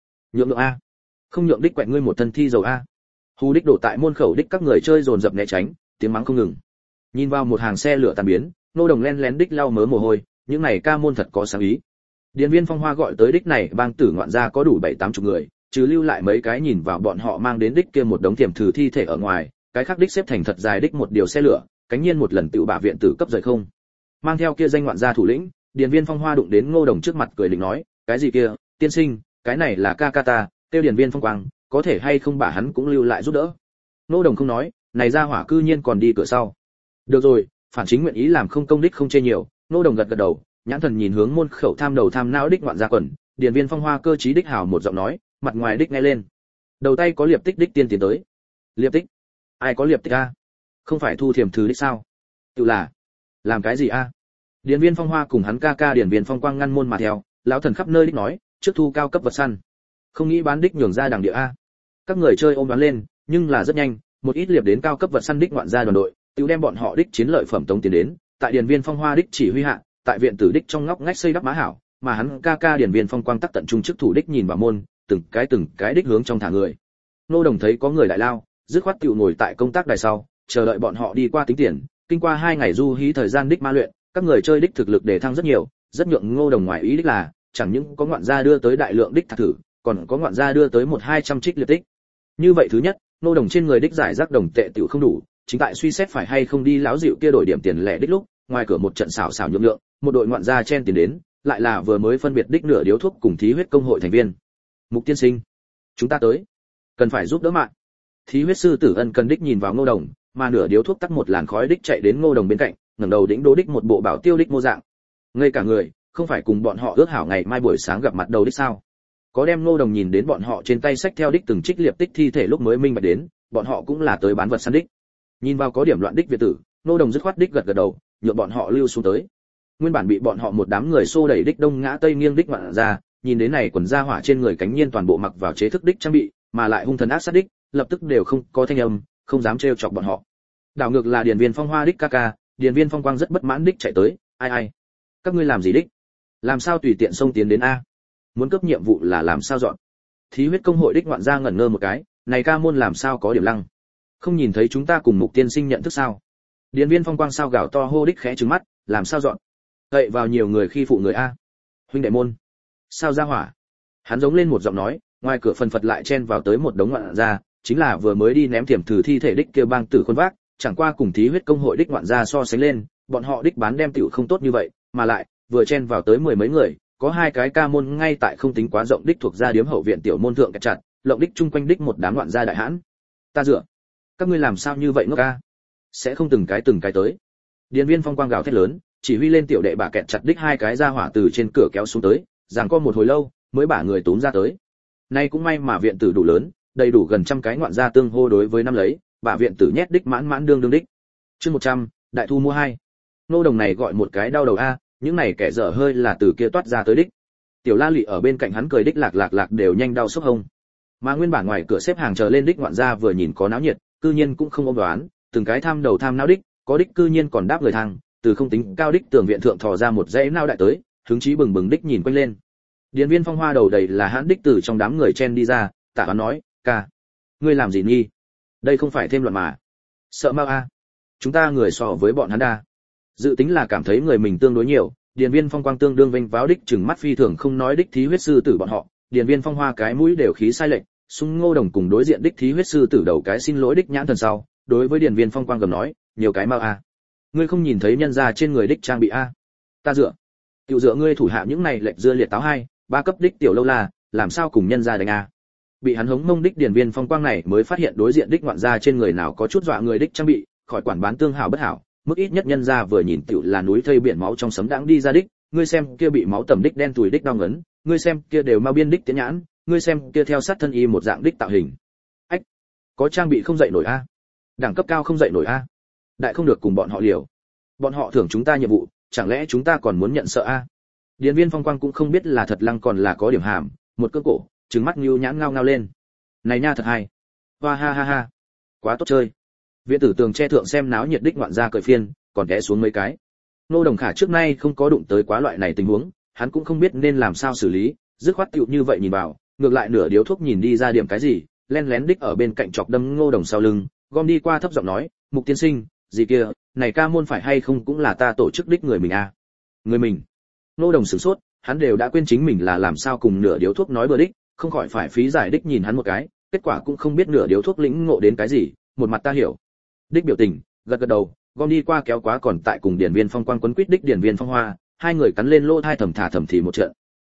a, không nhượng đích quẹt ngươi một thân thi dầu a. Hù đích đổ tại môn khẩu đích các người chơi dồn dập né tránh, tiếng mắng không ngừng. Nhìn vào một hàng xe lửa tàn biến, Ngô Đồng len lén đích lau mớ mồ hôi, những này ca môn thật có sáng ý. Điền Viên Phong Hoa gọi tới đích này bang tử ngoạn gia có đủ 7-80 người, trừ lưu lại mấy cái nhìn vào bọn họ mang đến đích kia một đống tiềm thử thi thể ở ngoài, cái khác đích xếp thành thật dài đích một điều xe lửa, cánh nhiên một lần tự bả viện tử cấp rời không. Mang theo kia danh ngoạn gia thủ lĩnh, Điền Viên Phong Hoa đụng đến Ngô Đồng trước mặt cười định nói, cái gì kia, tiên sinh, cái này là ca ca ta, tiêu điển viên phong quang, có thể hay không bà hắn cũng lưu lại giúp đỡ. Ngô Đồng không nói, này ra hỏa cư nhiên còn đi cửa sau. Được rồi, phản chính nguyện ý làm không công đích không chê nhiều. Ngô Đồng gật gật đầu, nhãn thần nhìn hướng môn khẩu tham đầu tham não đích ngoạn gia quần, điển viên phong hoa cơ trí đích hào một giọng nói, mặt ngoài đích nghe lên. Đầu tay có liệp tích đích tiên tiến tới. Liệp tích? Ai có liệp tích a? Không phải thu thiềm thứ đích sao? Tự là làm cái gì a? Điển viên phong hoa cùng hắn ca ca điển viên phong quang ngăn môn mà theo, lão thần khắp nơi đích nói, trước thu cao cấp vật săn. Không nghĩ bán đích nhường ra đằng địa a. Các người chơi ôm đoán lên, nhưng là rất nhanh, một ít liệp đến cao cấp vật săn đích ngoạn gia đoàn đội, tiêu đem bọn họ đích chiến lợi phẩm tống tiền đến, tại điển viên phong hoa đích chỉ huy hạ, tại viện tử đích trong ngóc ngách xây đắp má hảo, mà hắn ca ca điển viên phong quang tắc tận trung chức thủ đích nhìn vào môn, từng cái đích hướng trong thả người. Nô Đồng thấy có người đại lao, dứt khoát tiểu ngồi tại công tác đài sau, chờ đợi bọn họ đi qua tính tiền. Kinh qua 2 ngày du hí thời gian đích ma luyện, các người chơi đích thực lực đề thăng rất nhiều, rất nhượng Ngô Đồng ngoài ý đích là, chẳng những có ngoạn gia đưa tới đại lượng đích thạc thử, còn có ngoạn gia đưa tới 1-200 trích liệt tích. Như vậy thứ nhất, Ngô Đồng trên người đích giải rác đồng tệ tiểu không đủ, chính tại suy xét phải hay không đi láo dịu kia đổi điểm tiền lẻ đích lúc, ngoài cửa một trận xảo xảo nhượng nhượng, một đội ngoạn gia chen tiền đến, lại là vừa mới phân biệt đích nửa điếu thuốc cùng thí huyết công hội thành viên. Mục tiên sinh, chúng ta tới, cần phải giúp đỡ mạng. Thí huyết sư tử ân cần đích nhìn vào Ngô Đồng, mà nửa điếu thuốc tắc một làn khói đích chạy đến Ngô Đồng bên cạnh, ngẩng đầu đĩnh đố đích một bộ bảo tiêu đích mô dạng. Ngây cả người, không phải cùng bọn họ ước hảo ngày mai buổi sáng gặp mặt đầu đích sao? Có đem Ngô Đồng nhìn đến bọn họ trên tay sách theo đích từng trích liệp tích thi thể lúc mới minh bạch đến, bọn họ cũng là tới bán vật săn đích. Nhìn vào có điểm loạn đích việt tử, Ngô Đồng dứt khoát đích gật gật đầu, nhượng bọn họ lưu xuống tới. Nguyên bản bị bọn họ một đám người xô đẩy đích đông ngã tây nghiêng đích ngoạn ra, nhìn đến này quần da hỏa trên người cánh nhiên toàn bộ mặc vào chế thức đích trang bị, mà lại hung thần ác sát đích, lập tức đều không có thanh âm, không dám trêu chọc bọn họ. Đảo ngược là điển viên phong hoa đích ca ca, điển viên phong quang rất bất mãn đích chạy tới, ai, các ngươi làm gì đích? Làm sao tùy tiện xông tiến đến a? Muốn cấp nhiệm vụ là làm sao dọn? Thí huyết công hội đích ngoạn gia ngẩn ngơ một cái, này ca môn làm sao có điểm lăng? Không nhìn thấy chúng ta cùng Mục tiên sinh nhận thức sao? Điển viên phong quang sao gào to hô đích khẽ trừng mắt, làm sao dọn? Cậy vào nhiều người khi phụ người a. Huynh đệ môn, sao ra hỏa? Hắn giống lên một giọng nói, ngoài cửa phần phật lại chen vào tới một đống ngoạn gia, chính là vừa mới đi ném tiềm thử thi thể đích kia bang tử khuôn vác, chẳng qua cùng thí huyết công hội đích ngoạn gia so sánh lên, bọn họ đích bán đem tiểu không tốt như vậy, mà lại vừa chen vào tới 10 mấy người, có 2 cái ca môn ngay tại không tính quá rộng đích thuộc gia điếm hậu viện tiểu môn thượng kẹt chặt, lộng đích chung quanh đích một đám ngoạn gia đại hãn. Ta dựa, các ngươi làm sao như vậy ngốc a? Sẽ không từng cái tới. Điền viên phong quang gào thét lớn, chỉ huy lên tiểu đệ bà kẹt chặt đích 2 cái ra hỏa từ trên cửa kéo xuống tới, giằng co một hồi lâu, mới bả người túm ra tới. Nay cũng may mà viện tử đủ lớn, đầy đủ gần trăm cái ngoạn gia tương hô đối với năm lấy, bả viện tử nhét đích mãn mãn đương đích. Chương 100, đại thu mua 2. Nô Đồng này gọi một cái đau đầu a, những này kẻ dở hơi là từ kia toát ra tới đích. Tiểu La Lị ở bên cạnh hắn cười đích lạc đều nhanh đau sốc hông. Mà nguyên bản ngoài cửa xếp hàng chờ lên đích ngoạn gia vừa nhìn có náo nhiệt, cư nhiên cũng không ôm đoán, từng cái tham đầu tham não đích, có đích cư nhiên còn đáp người thang, từ không tính cao đích tường viện thượng thò ra một dãy nao đại tới, hứng chí bừng bừng đích nhìn quanh lên. Điền viên phong hoa đầu đầy là hãn đích từ trong đám người chen đi ra, tạ hắn nói, ca, ngươi làm gì nghi? Đây không phải thêm loạn mà. Sợ mau a? Chúng ta người so với bọn hắn đa. Dự tính là cảm thấy người mình tương đối nhiều, điền viên phong quang tương đương vênh váo đích chừng mắt phi thường không nói đích thí huyết sư tử bọn họ, điền viên phong hoa cái mũi đều khí sai lệch, xung Ngô Đồng cùng đối diện đích thí huyết sư tử đầu cái xin lỗi đích nhãn thần sau, đối với điền viên phong quang gầm nói, nhiều cái mau a. Ngươi không nhìn thấy nhân gia trên người đích trang bị a? Ta dựa. Tiểu dựa ngươi thủ hạ những này lệch dưa liệt táo 2-3 cấp đích tiểu lâu la, làm sao cùng nhân gia đánh a? Bị hắn hống mông đích điền viên phong quang này mới phát hiện đối diện đích ngoạn gia trên người nào có chút dọa người đích trang bị, khỏi quản bán tương hảo bất hảo, mức ít nhất nhân gia vừa nhìn tiểu là núi thây biển máu trong sấm đãng đi ra đích, ngươi xem kia bị máu tẩm đích đen tủi đích đau ngấn, ngươi xem kia đều mau biên đích tiến nhãn, ngươi xem kia theo sát thân y một dạng đích tạo hình. Ách, có trang bị không dậy nổi a? Đẳng cấp cao không dậy nổi a? Đại không được cùng bọn họ liều. Bọn họ thưởng chúng ta nhiệm vụ, chẳng lẽ chúng ta còn muốn nhận sợ a? Điền viên phong quang cũng không biết là thật lăng còn là có điểm hàm, một cơn cổ, trừng mắt nhíu nhãn ngao ngao lên. Này nha thật hay. Hoa ha ha ha. Quá tốt chơi. Viện tử tường che thượng xem náo nhiệt đích ngoạn gia cười phiên, còn té xuống mấy cái. Nô Đồng Khả trước nay không có đụng tới quá loại này tình huống, hắn cũng không biết nên làm sao xử lý, dứt khoát tựu như vậy nhìn vào, ngược lại nửa điếu thuốc nhìn đi ra điểm cái gì, len lén đích ở bên cạnh chọc đâm Ngô Đồng sau lưng, gom đi qua thấp giọng nói, Mục tiên sinh, gì kia, này ca môn phải hay không cũng là ta tổ chức đích người mình à? Người mình? Ngô Đồng sửng sốt, hắn đều đã quên chính mình là làm sao cùng nửa điếu thuốc nói bừa đích, không khỏi phải phí giải đích nhìn hắn một cái, kết quả cũng không biết nửa điếu thuốc lĩnh ngộ đến cái gì, một mặt ta hiểu. Đích biểu tình, gật gật đầu, gom đi qua kéo quá còn tại cùng điển viên phong quang quấn quýt đích điển viên phong hoa, 2 người cắn lên lỗ thai thầm thả thầm thì một trận.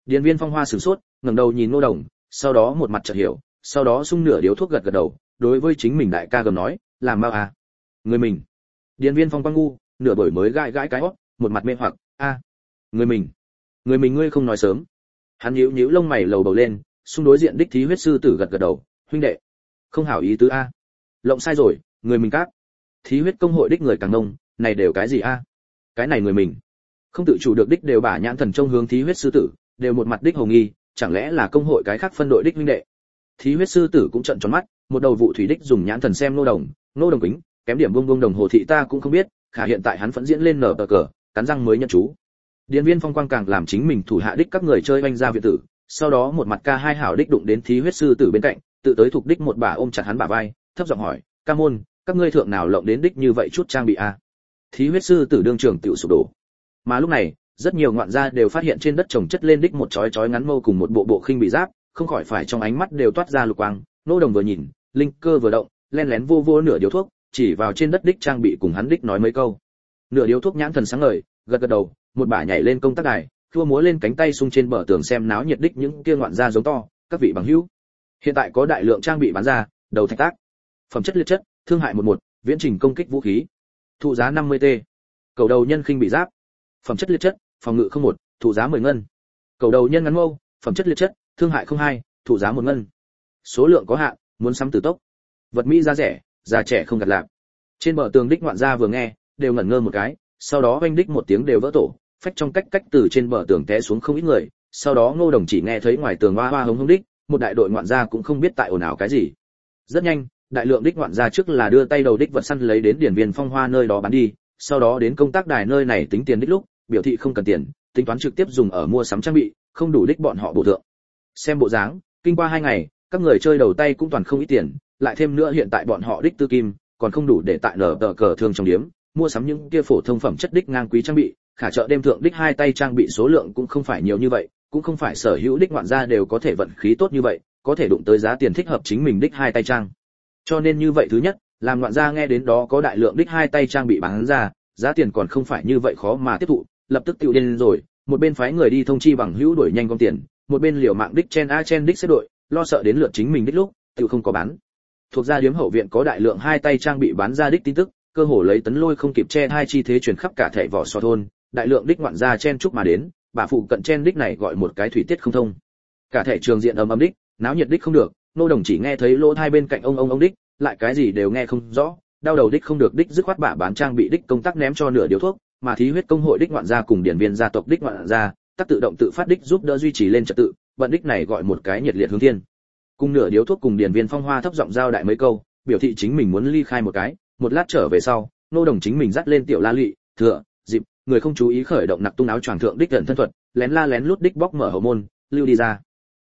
Điền Viên Phong Hoa sửng sốt, ngẩng đầu nhìn Ngô Đồng, sau đó một mặt chợt hiểu, sau đó sung nửa điếu thuốc gật gật đầu, đối với chính mình đại ca gầm nói, làm mau à? Người mình. Điền Viên Phong quăng ngu, nửa buổi mới gãi gãi cái hót, một mặt mê hoặc, a, người mình ngươi không nói sớm. Hắn nhíu nhíu lông mày lầu bầu lên, xung đối diện đích thí huyết sư tử gật gật đầu, huynh đệ, không hảo ý tứ a. Lộng sai rồi, người mình các. Thí huyết công hội đích người càng nông, này đều cái gì a? Cái này người mình. Không tự chủ được đích đều bả nhãn thần trông hướng thí huyết sư tử, đều một mặt đích hồng nghi, chẳng lẽ là công hội cái khác phân đội đích huynh đệ. Thí huyết sư tử cũng trợn tròn mắt, một đầu vụ thủy đích dùng nhãn thần xem Ngô Đồng kính, kém điểm bông đồng hồ thị ta cũng không biết, khả hiện tại hắn vẫn diễn lên nở cờ, cắn răng mới nhận chú. Điền Viên Phong quang càng làm chính mình thủ hạ đích các người chơi oanh ra viện tử, sau đó một mặt ca hai hảo đích đụng đến thí huyết sư tử bên cạnh, tự tới thuộc đích một bà ôm chặt hắn bả vai, thấp giọng hỏi, ca môn, các ngươi thượng nào lộng đến đích như vậy chút trang bị a? Thí huyết sư tử đương trường tiểu sụp đổ. Mà lúc này, rất nhiều ngoạn gia đều phát hiện trên đất trồng chất lên đích một chói chói ngắn mâu cùng một bộ khinh bị giáp, không khỏi phải trong ánh mắt đều toát ra lục quang. Ngô Đồng vừa nhìn, linh cơ vừa động, len lén vô nửa điếu thuốc, chỉ vào trên đất đích trang bị cùng hắn đích nói mấy câu. Nửa điếu thuốc nhãn thần sáng ngời, gật gật đầu, một bả nhảy lên công tác đài, thua múa lên cánh tay xung trên bờ tường xem náo nhiệt đích những kia ngoạn gia giống to, các vị bằng hữu, hiện tại có đại lượng trang bị bán ra, đầu thạch tác, phẩm chất liệt chất, thương hại 11, viễn trình công kích vũ khí, thụ giá 50t, cầu đầu nhân khinh bị giáp, phẩm chất liệt chất, phòng ngự 01, thụ giá 10 ngân, cầu đầu nhân ngắn mâu, phẩm chất liệt chất, thương hại 02, thụ giá 1 ngân, số lượng có hạn, muốn sắm từ tốc, vật mỹ giá rẻ, già trẻ không gạt lạp. Trên bờ tường đích ngoạn gia vừa nghe, đều ngẩn ngơ một cái, sau đó oanh đích một tiếng đều vỡ tổ, phách trong cách từ trên bờ tường té xuống không ít người, sau đó Ngô Đồng chỉ nghe thấy ngoài tường hoa hoa hống hống đích, một đại đội ngoạn gia cũng không biết tại ồn ào cái gì. Rất nhanh, đại lượng đích ngoạn gia trước là đưa tay đầu đích vật săn lấy đến Điền Viên Phong Hoa nơi đó bán đi, sau đó đến công tác đài nơi này tính tiền đích lúc, biểu thị không cần tiền, tính toán trực tiếp dùng ở mua sắm trang bị, không đủ đích bọn họ bổ thượng. Xem bộ dáng, kinh qua 2 ngày, các người chơi đầu tay cũng toàn không ít tiền, lại thêm nữa hiện tại bọn họ đích tư kim, còn không đủ để tại nở tờ cờ thương trong điếm, mua sắm những kia phổ thông phẩm chất đích ngang quý trang bị, khả chợ đêm thượng đích 2 tay trang bị số lượng cũng không phải nhiều như vậy, cũng không phải sở hữu đích ngoạn gia đều có thể vận khí tốt như vậy, có thể đụng tới giá tiền thích hợp chính mình đích 2 tay trang. Cho nên như vậy thứ nhất, làm ngoạn gia nghe đến đó có đại lượng đích 2 tay trang bị bán ra, giá tiền còn không phải như vậy khó mà tiếp thụ, lập tức tiêu điên rồi, một bên phái người đi thông chi bằng hữu đuổi nhanh gom tiền, một bên liều mạng đích chen đích xếp đội, lo sợ đến lượt chính mình đích lúc, tiêu không có bán. Thuộc gia điếm hậu viện có đại lượng 2 tay trang bị bán ra đích tin tức, cơ hồ lấy tấn lôi không kịp che hai chi thế truyền khắp cả thể vỏ so thôn, đại lượng đích ngoạn gia chen chúc mà đến, bà phụ cận chen đích này gọi một cái thủy tiết không thông. Cả thể trường diện ầm ầm đích, náo nhiệt đích không được, Ngô Đồng chỉ nghe thấy lỗ hai bên cạnh ông đích, lại cái gì đều nghe không rõ, đau đầu đích không được đích dứt khoát bả bán trang bị đích công tác ném cho nửa điếu thuốc, mà thí huyết công hội đích ngoạn gia cùng điển viên gia tộc đích ngoạn gia, tác tự động tự phát đích giúp đỡ duy trì lên trật tự, vận đích này gọi một cái nhiệt liệt hướng thiên. Cùng nửa điếu thuốc cùng điển viên Phong Hoa thấp giọng giao đại mấy câu, biểu thị chính mình muốn ly khai một cái, một lát trở về sau, Ngô Đồng chính mình dắt lên tiểu la lị, thừa dịp người không chú ý khởi động nặc tung áo choàng thượng đích gần thân thuật, lén la lén lút đích bóc mở hậu môn, lưu đi ra.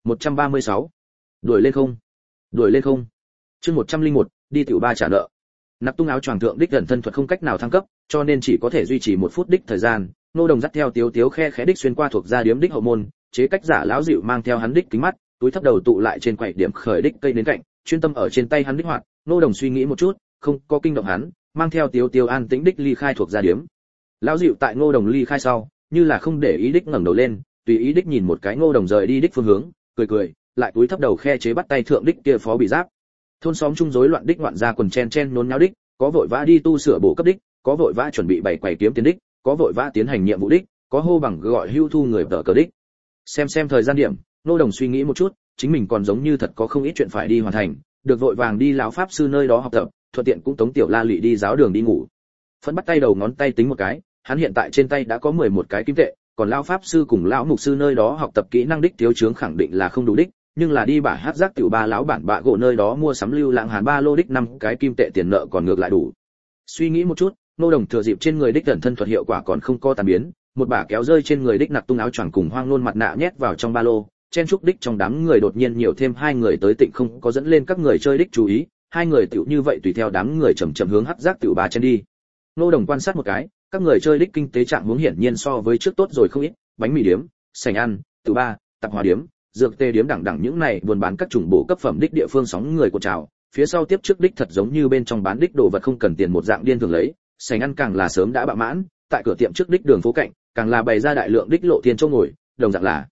136. Đuổi lên không. Chương 101, đi tiểu ba trả nợ. Nặc tung áo choàng thượng đích gần thân thuật không cách nào thăng cấp, cho nên chỉ có thể duy trì 1 phút đích thời gian. Ngô Đồng dắt theo tiếu khe khẽ đích xuyên qua thuộc gia điếm đích hậu môn, chế cách giả lão dịu mang theo hắn đích kính mắt, túi thấp đầu tụ lại trên quầy điểm khởi đích cây đến cạnh, chuyên tâm ở trên tay hắn đích hoạt. Ngô Đồng suy nghĩ một chút, không có kinh động hắn, mang theo tiếu an tĩnh đích ly khai thuộc gia điếm. Lão dịu tại Ngô Đồng ly khai sau, như là không để ý đích ngẩng đầu lên, tùy ý đích nhìn một cái Ngô Đồng rời đi đích phương hướng, cười, lại túi thấp đầu khe chế bắt tay thượng đích kia phó bị giáp. Thôn xóm chung rối loạn đích ngoạn gia quần chen nôn nháo đích, có vội vã đi tu sửa bổ cấp đích, có vội vã chuẩn bị bày quầy kiếm tiền đích, có vội vã tiến hành nhiệm vụ đích, có hô bằng gọi hưu thu người tờ cờ đích. Xem thời gian điểm, Ngô Đồng suy nghĩ một chút, chính mình còn giống như thật có không ít chuyện phải đi hoàn thành, được vội vàng đi lão pháp sư nơi đó học tập, thuận tiện cũng tống tiểu la lị đi giáo đường đi ngủ. Phẫn bắt tay đầu ngón tay tính một cái, hắn hiện tại trên tay đã có 11 cái kim tệ, còn lão pháp sư cùng lão mục sư nơi đó học tập kỹ năng đích thiếu chướng khẳng định là không đủ đích, nhưng là đi bả hát giác tiểu ba lão bản bạ gỗ nơi đó mua sắm lưu lãng hàn ba lô đích 5 cái kim tệ tiền nợ còn ngược lại đủ. Suy nghĩ một chút, Ngô Đồng thừa dịp trên người đích gần thân thuật hiệu quả còn không có tàn biến, một bả kéo rơi trên người đích nặc tung áo choàng cùng hoang nôn mặt nạ nhét vào trong ba lô, chen chúc đích trong đám người đột nhiên nhiều thêm 2 người tới tịnh không có dẫn lên các người chơi đích chú ý, 2 người tiểu như vậy tùy theo đám người chậm hướng hắc giác tiểu ba chen đi. Ngô Đồng quan sát một cái, các người chơi đích kinh tế trạng huống hiển nhiên so với trước tốt rồi không ít, bánh mì điếm, sảnh ăn, tiểu ba, tạp hóa điếm, dược tê điếm đẳng những này buôn bán các chủng bổ cấp phẩm đích địa phương sóng người của trào, phía sau tiếp trước đích thật giống như bên trong bán đích đồ vật không cần tiền một dạng điên thường lấy, sảnh ăn càng là sớm đã bạ mãn, tại cửa tiệm trước đích đường phố cạnh, càng là bày ra đại lượng đích lộ thiên chỗ ngồi, đồng dạng là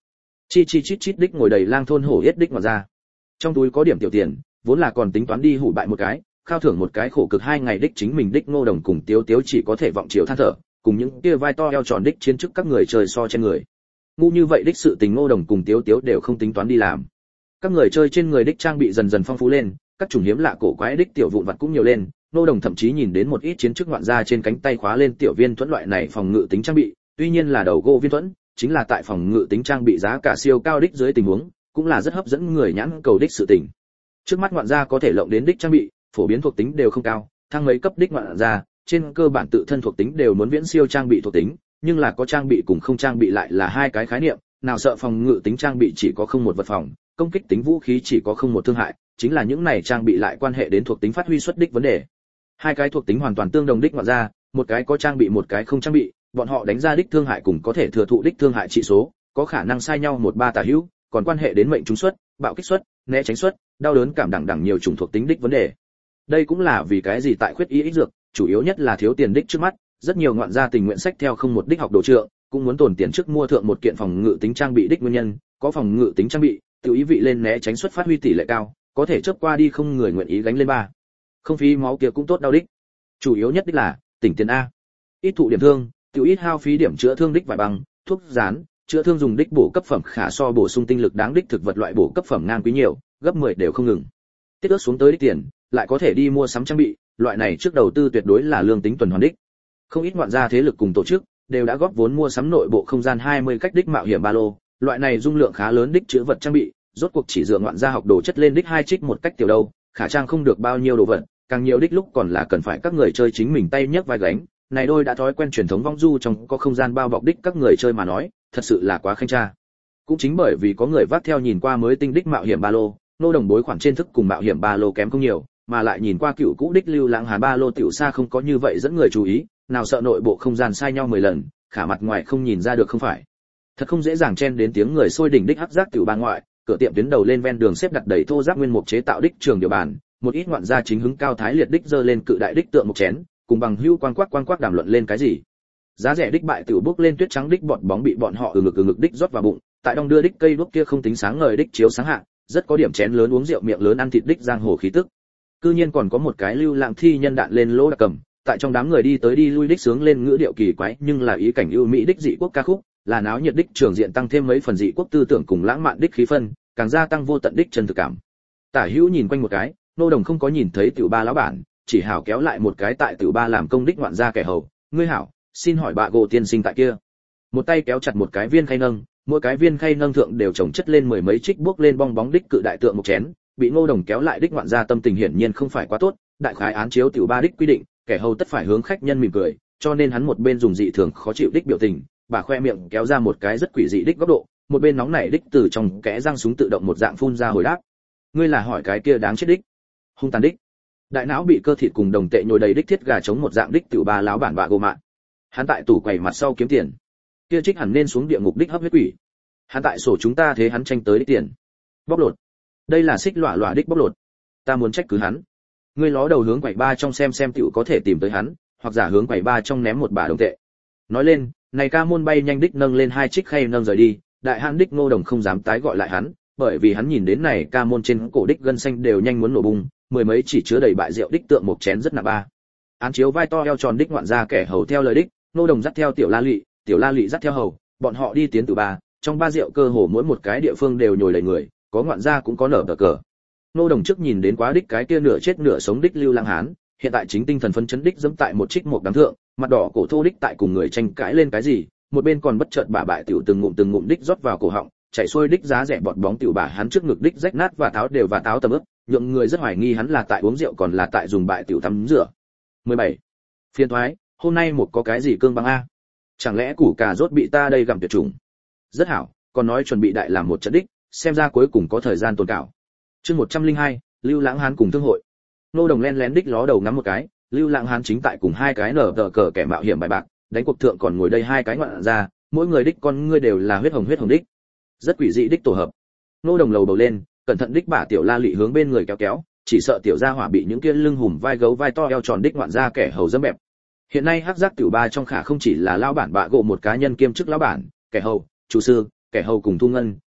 Chi chi chít chít đích ngồi đầy lang thôn hổ yết đích ngoạn ra. Trong túi có điểm tiểu tiền, vốn là còn tính toán đi hủ bại một cái, khao thưởng một cái khổ cực 2 ngày đích chính mình đích Ngô Đồng cùng Tiếu Tiếu chỉ có thể vọng chiều than thở, cùng những kia vai to eo tròn đích chiến chức các người chơi so trên người. Ngu như vậy đích sự tình Ngô Đồng cùng Tiếu Tiếu đều không tính toán đi làm. Các người chơi trên người đích trang bị dần dần phong phú lên, các chủng hiếm lạ cổ quái đích tiểu vụn vặt cũng nhiều lên. Ngô Đồng thậm chí nhìn đến một ít chiến chức ngoạn ra trên cánh tay khóa lên tiểu viên thuẫn loại này phòng ngự tính trang bị, tuy nhiên là đầu gỗ viên thuẫn, chính là tại phòng ngự tính trang bị giá cả siêu cao đích dưới tình huống, cũng là rất hấp dẫn người nhãn cầu đích sự tình. Trước mắt ngoạn gia có thể lộng đến đích trang bị, phổ biến thuộc tính đều không cao, thăng mấy cấp đích ngoạn gia, trên cơ bản tự thân thuộc tính đều muốn viễn siêu trang bị thuộc tính, nhưng là có trang bị cùng không trang bị lại là hai cái khái niệm, nào sợ phòng ngự tính trang bị chỉ có không một vật phòng, công kích tính vũ khí chỉ có không một thương hại, chính là những này trang bị lại quan hệ đến thuộc tính phát huy xuất đích vấn đề. Hai cái thuộc tính hoàn toàn tương đồng đích ngoạn gia, một cái có trang bị một cái không trang bị, bọn họ đánh ra đích thương hại cùng có thể thừa thụ đích thương hại trị số, có khả năng sai nhau 1-3 tả hữu, còn quan hệ đến mệnh trúng suất, bạo kích suất, né tránh suất, đau đớn cảm đẳng nhiều chủng thuộc tính đích vấn đề. Đây cũng là vì cái gì tại khuyết ý ích dược, chủ yếu nhất là thiếu tiền đích trước mắt, rất nhiều ngoạn gia tình nguyện sách theo không một đích học đồ trượng, cũng muốn tồn tiền trước mua thượng một kiện phòng ngự tính trang bị đích nguyên nhân, có phòng ngự tính trang bị, tự ý vị lên né tránh suất phát huy tỷ lệ cao, có thể chớp qua đi không người nguyện ý gánh lên ba. Không phí máu kia cũng tốt đau đích. Chủ yếu nhất đích là tỉnh tiền a. Ít thụ điểm thương, tự ít hao phí điểm chữa thương đích vài bằng, thuốc dán, chữa thương dùng đích bổ cấp phẩm khả so bổ sung tinh lực đáng đích thực vật loại bổ cấp phẩm ngang quý nhiều, gấp 10 đều không ngừng. Tiết ước xuống tới đích tiền, lại có thể đi mua sắm trang bị, loại này trước đầu tư tuyệt đối là lương tính tuần hoàn đích. Không ít ngoạn gia thế lực cùng tổ chức đều đã góp vốn mua sắm nội bộ không gian 20 cách đích mạo hiểm ba lô, loại này dung lượng khá lớn đích chứa vật trang bị, rốt cuộc chỉ dựa ngoạn gia học đồ chất lên đích hai trích một cách tiểu đâu, khả trang không được bao nhiêu đồ vật, càng nhiều đích lúc còn là cần phải các người chơi chính mình tay nhấc vai gánh. Này đôi đã thói quen truyền thống vong du trong có không gian bao bọc đích các người chơi mà nói, thật sự là quá khanh tra. Cũng chính bởi vì có người vác theo nhìn qua mới tinh đích mạo hiểm ba lô, nô đồng bối khoản trên thức cùng mạo hiểm ba lô kém không nhiều, mà lại nhìn qua cựu cũ đích lưu lãng hàn ba lô tiểu xa không có như vậy dẫn người chú ý, nào sợ nội bộ không gian sai nhau 10 lần, khả mặt ngoài không nhìn ra được không phải. Thật không dễ dàng chen đến tiếng người sôi đỉnh đích hắc giác tiểu ba ngoại, cửa tiệm tuyến đầu lên ven đường xếp đặt đầy thô ráp nguyên mục chế tạo đích trường địa bàn, một ít ngoạn gia chính hứng cao thái liệt đích giơ lên cự đại đích tượng một chén, cùng bằng hữu quan quắc đàm luận lên cái gì. Giá rẻ đích bại tiểu bước lên tuyết trắng đích bọt bóng bị bọn họ ngực đích rót vào bụng, tại đong đưa đích cây đuốc kia không tính sáng ngời đích chiếu sáng hạ, rất có điểm chén lớn uống rượu miệng lớn ăn thịt đích giang hồ khí tức. Cư nhiên còn có một cái lưu lãng thi nhân đạn lên lỗ đặc cầm, tại trong đám người đi tới đi lui đích sướng lên ngữ điệu kỳ quái nhưng là ý cảnh ưu mỹ đích dị quốc ca khúc, là náo nhiệt đích trường diện tăng thêm mấy phần dị quốc tư tưởng cùng lãng mạn đích khí phân, càng gia tăng vô tận đích chân thực cảm. Tả hữu nhìn quanh một cái, nô đồng không có nhìn thấy tiểu ba lão bản, chỉ hảo kéo lại một cái tại tiểu ba làm công đích ngoạn gia kẻ hầu, ngươi hảo, xin hỏi bà gỗ tiên sinh tại kia. Một tay kéo chặt một cái viên khay nâng, mỗi cái viên khay nâng thượng đều chồng chất lên mười mấy trích bước lên bong bóng đích cự đại tượng một chén, bị ngô đồng kéo lại đích ngoạn gia tâm tình hiển nhiên không phải quá tốt, đại khái án chiếu tiểu ba đích quy định, kẻ hầu tất phải hướng khách nhân mỉm cười, cho nên hắn một bên dùng dị thường khó chịu đích biểu tình, bà khoe miệng kéo ra một cái rất quỷ dị đích góc độ, một bên nóng nảy đích từ trong kẽ răng súng tự động một dạng phun ra hồi đáp. Ngươi là hỏi cái kia đáng chết đích, hung tàn đích. Đại não bị cơ thịt cùng đồng tệ nhồi đầy đích thiết gà chống một dạng đích tiểu ba lão bản bạ gồ mạn. Hắn tại tủ quầy mặt sau kiếm tiền. Kia trích hẳn nên xuống địa ngục đích hấp huyết quỷ. Hắn tại sổ chúng ta thế hắn tranh tới đích tiền. Bóc lột. Đây là xích lọa lọa đích bóc lột. Ta muốn trách cứ hắn. Ngươi ló đầu hướng quầy ba trong xem tiểu có thể tìm tới hắn, hoặc giả hướng quầy ba trong ném một bả đồng tệ. Nói lên, này ca môn bay nhanh đích nâng lên hai trích khay nâng rời đi, đại hãn đích Ngô Đồng không dám tái gọi lại hắn, bởi vì hắn nhìn đến này ca môn trên cổ đích gân xanh đều nhanh muốn nổ bung, mười mấy chỉ chứa đầy bại rượu đích tượng một chén rất nặng ba. Án chiếu vai to eo tròn đích ngoạn gia kẻ hầu theo lời đích, Ngô Đồng dắt theo tiểu La Lụy dắt theo hầu, bọn họ đi tiến từ ba, trong ba rượu cơ hồ mỗi một cái địa phương đều nhồi đầy người, có ngoạn gia cũng có nở cờ. Ngô Đồng trước nhìn đến quá đích cái kia nửa chết nửa sống đích Lưu Lãng Hán, hiện tại chính tinh thần phấn chấn đích dẫm tại một trích một đám thượng, mặt đỏ cổ thô đích tại cùng người tranh cãi lên cái gì, một bên còn bất chợt bả bại tiểu từng ngụm đích rót vào cổ họng, chảy xuôi đích giá rẻ bọt bóng tiểu bả hắn trước ngực đích rách nát và táo tầm ướp, nhượng người rất hoài nghi hắn là tại uống rượu còn là tại dùng bại tiểu tắm rửa. 17. Phiên thoái, hôm nay một có cái gì cương băng a? Chẳng lẽ củ cà rốt bị ta đây gặm tuyệt chủng? Rất hảo, còn nói chuẩn bị đại làm một trận đích, xem ra cuối cùng có thời gian tồn cảo. Chương 102, Lưu Lãng Hán cùng thương hội. Nô Đồng len lén đích ló đầu ngắm một cái, Lưu Lãng Hán chính tại cùng hai cái nở cờ kẻ mạo hiểm bài bạc, đánh cuộc thượng còn ngồi đây hai cái ngoạn ra, mỗi người đích con ngươi đều là huyết hồng đích. Rất quỷ dị đích tổ hợp. Nô Đồng lầu bầu lên, cẩn thận đích bả tiểu La Lụy hướng bên người kéo, chỉ sợ tiểu gia hỏa bị những kia lưng hùm vai gấu vai to eo tròn đích ngoạn ra kẻ hầu dẫm bẹp. Hiện nay hắc giác tiểu ba trong khả không chỉ là lão bản bạ gỗ một cá nhân kiêm chức lão bản, kẻ hầu, chủ sư, kẻ hầu cùng thu ngân,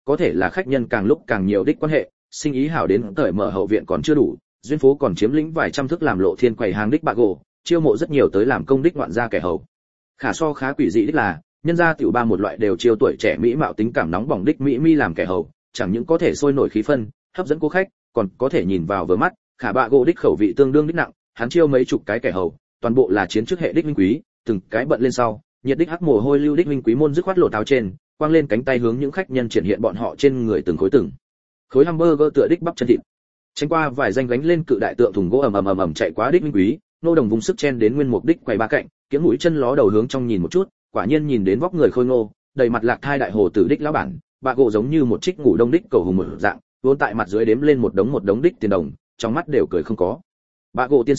có thể là khách nhân càng lúc càng nhiều đích quan hệ, sinh ý hảo đến cởi mở hậu viện còn chưa đủ, duyên phố còn chiếm lĩnh vài trăm thước làm lộ thiên quầy hàng đích bạ gỗ, chiêu mộ rất nhiều tới làm công đích ngoạn gia kẻ hầu. Khá quỷ dị đích là, nhân gia tiểu ba một loại đều chiêu tuổi trẻ mỹ mạo tính cảm nóng bỏng đích mỹ mi làm kẻ hầu, chẳng những có thể sôi nổi khí phân, hấp dẫn cô khách, còn có thể nhìn vào vừa mắt, khả bạ gỗ đích khẩu vị tương đương đích nặng, hắn chiêu mấy chục cái kẻ hầu, toàn bộ là chiến trước hệ đích minh quý, từng cái bận lên sau, nhiệt đích hắc mồ hôi lưu đích minh quý môn dứt khoát lột áo trên, quăng lên cánh tay hướng những khách nhân triển hiện bọn họ trên người từng khối hamburger tựa đích bắp chân thịt. Tránh qua vài danh gánh lên cự đại tượng thùng gỗ ầm chạy quá đích minh quý, nô đồng vùng sức chen đến nguyên mục đích quầy ba cạnh, kiếng mũi chân ló đầu hướng trong nhìn một chút, quả nhiên nhìn đến vóc người khôi ngô, đầy mặt lạc thai đại hồ tử đích lão bản, bạ gỗ giống như một trích ngủ đông đích cầu hùng mở dạng, vốn tại mặt dưới đếm lên một đống đích tiền đồng, trong mắt đều cười không có. Bạ gỗ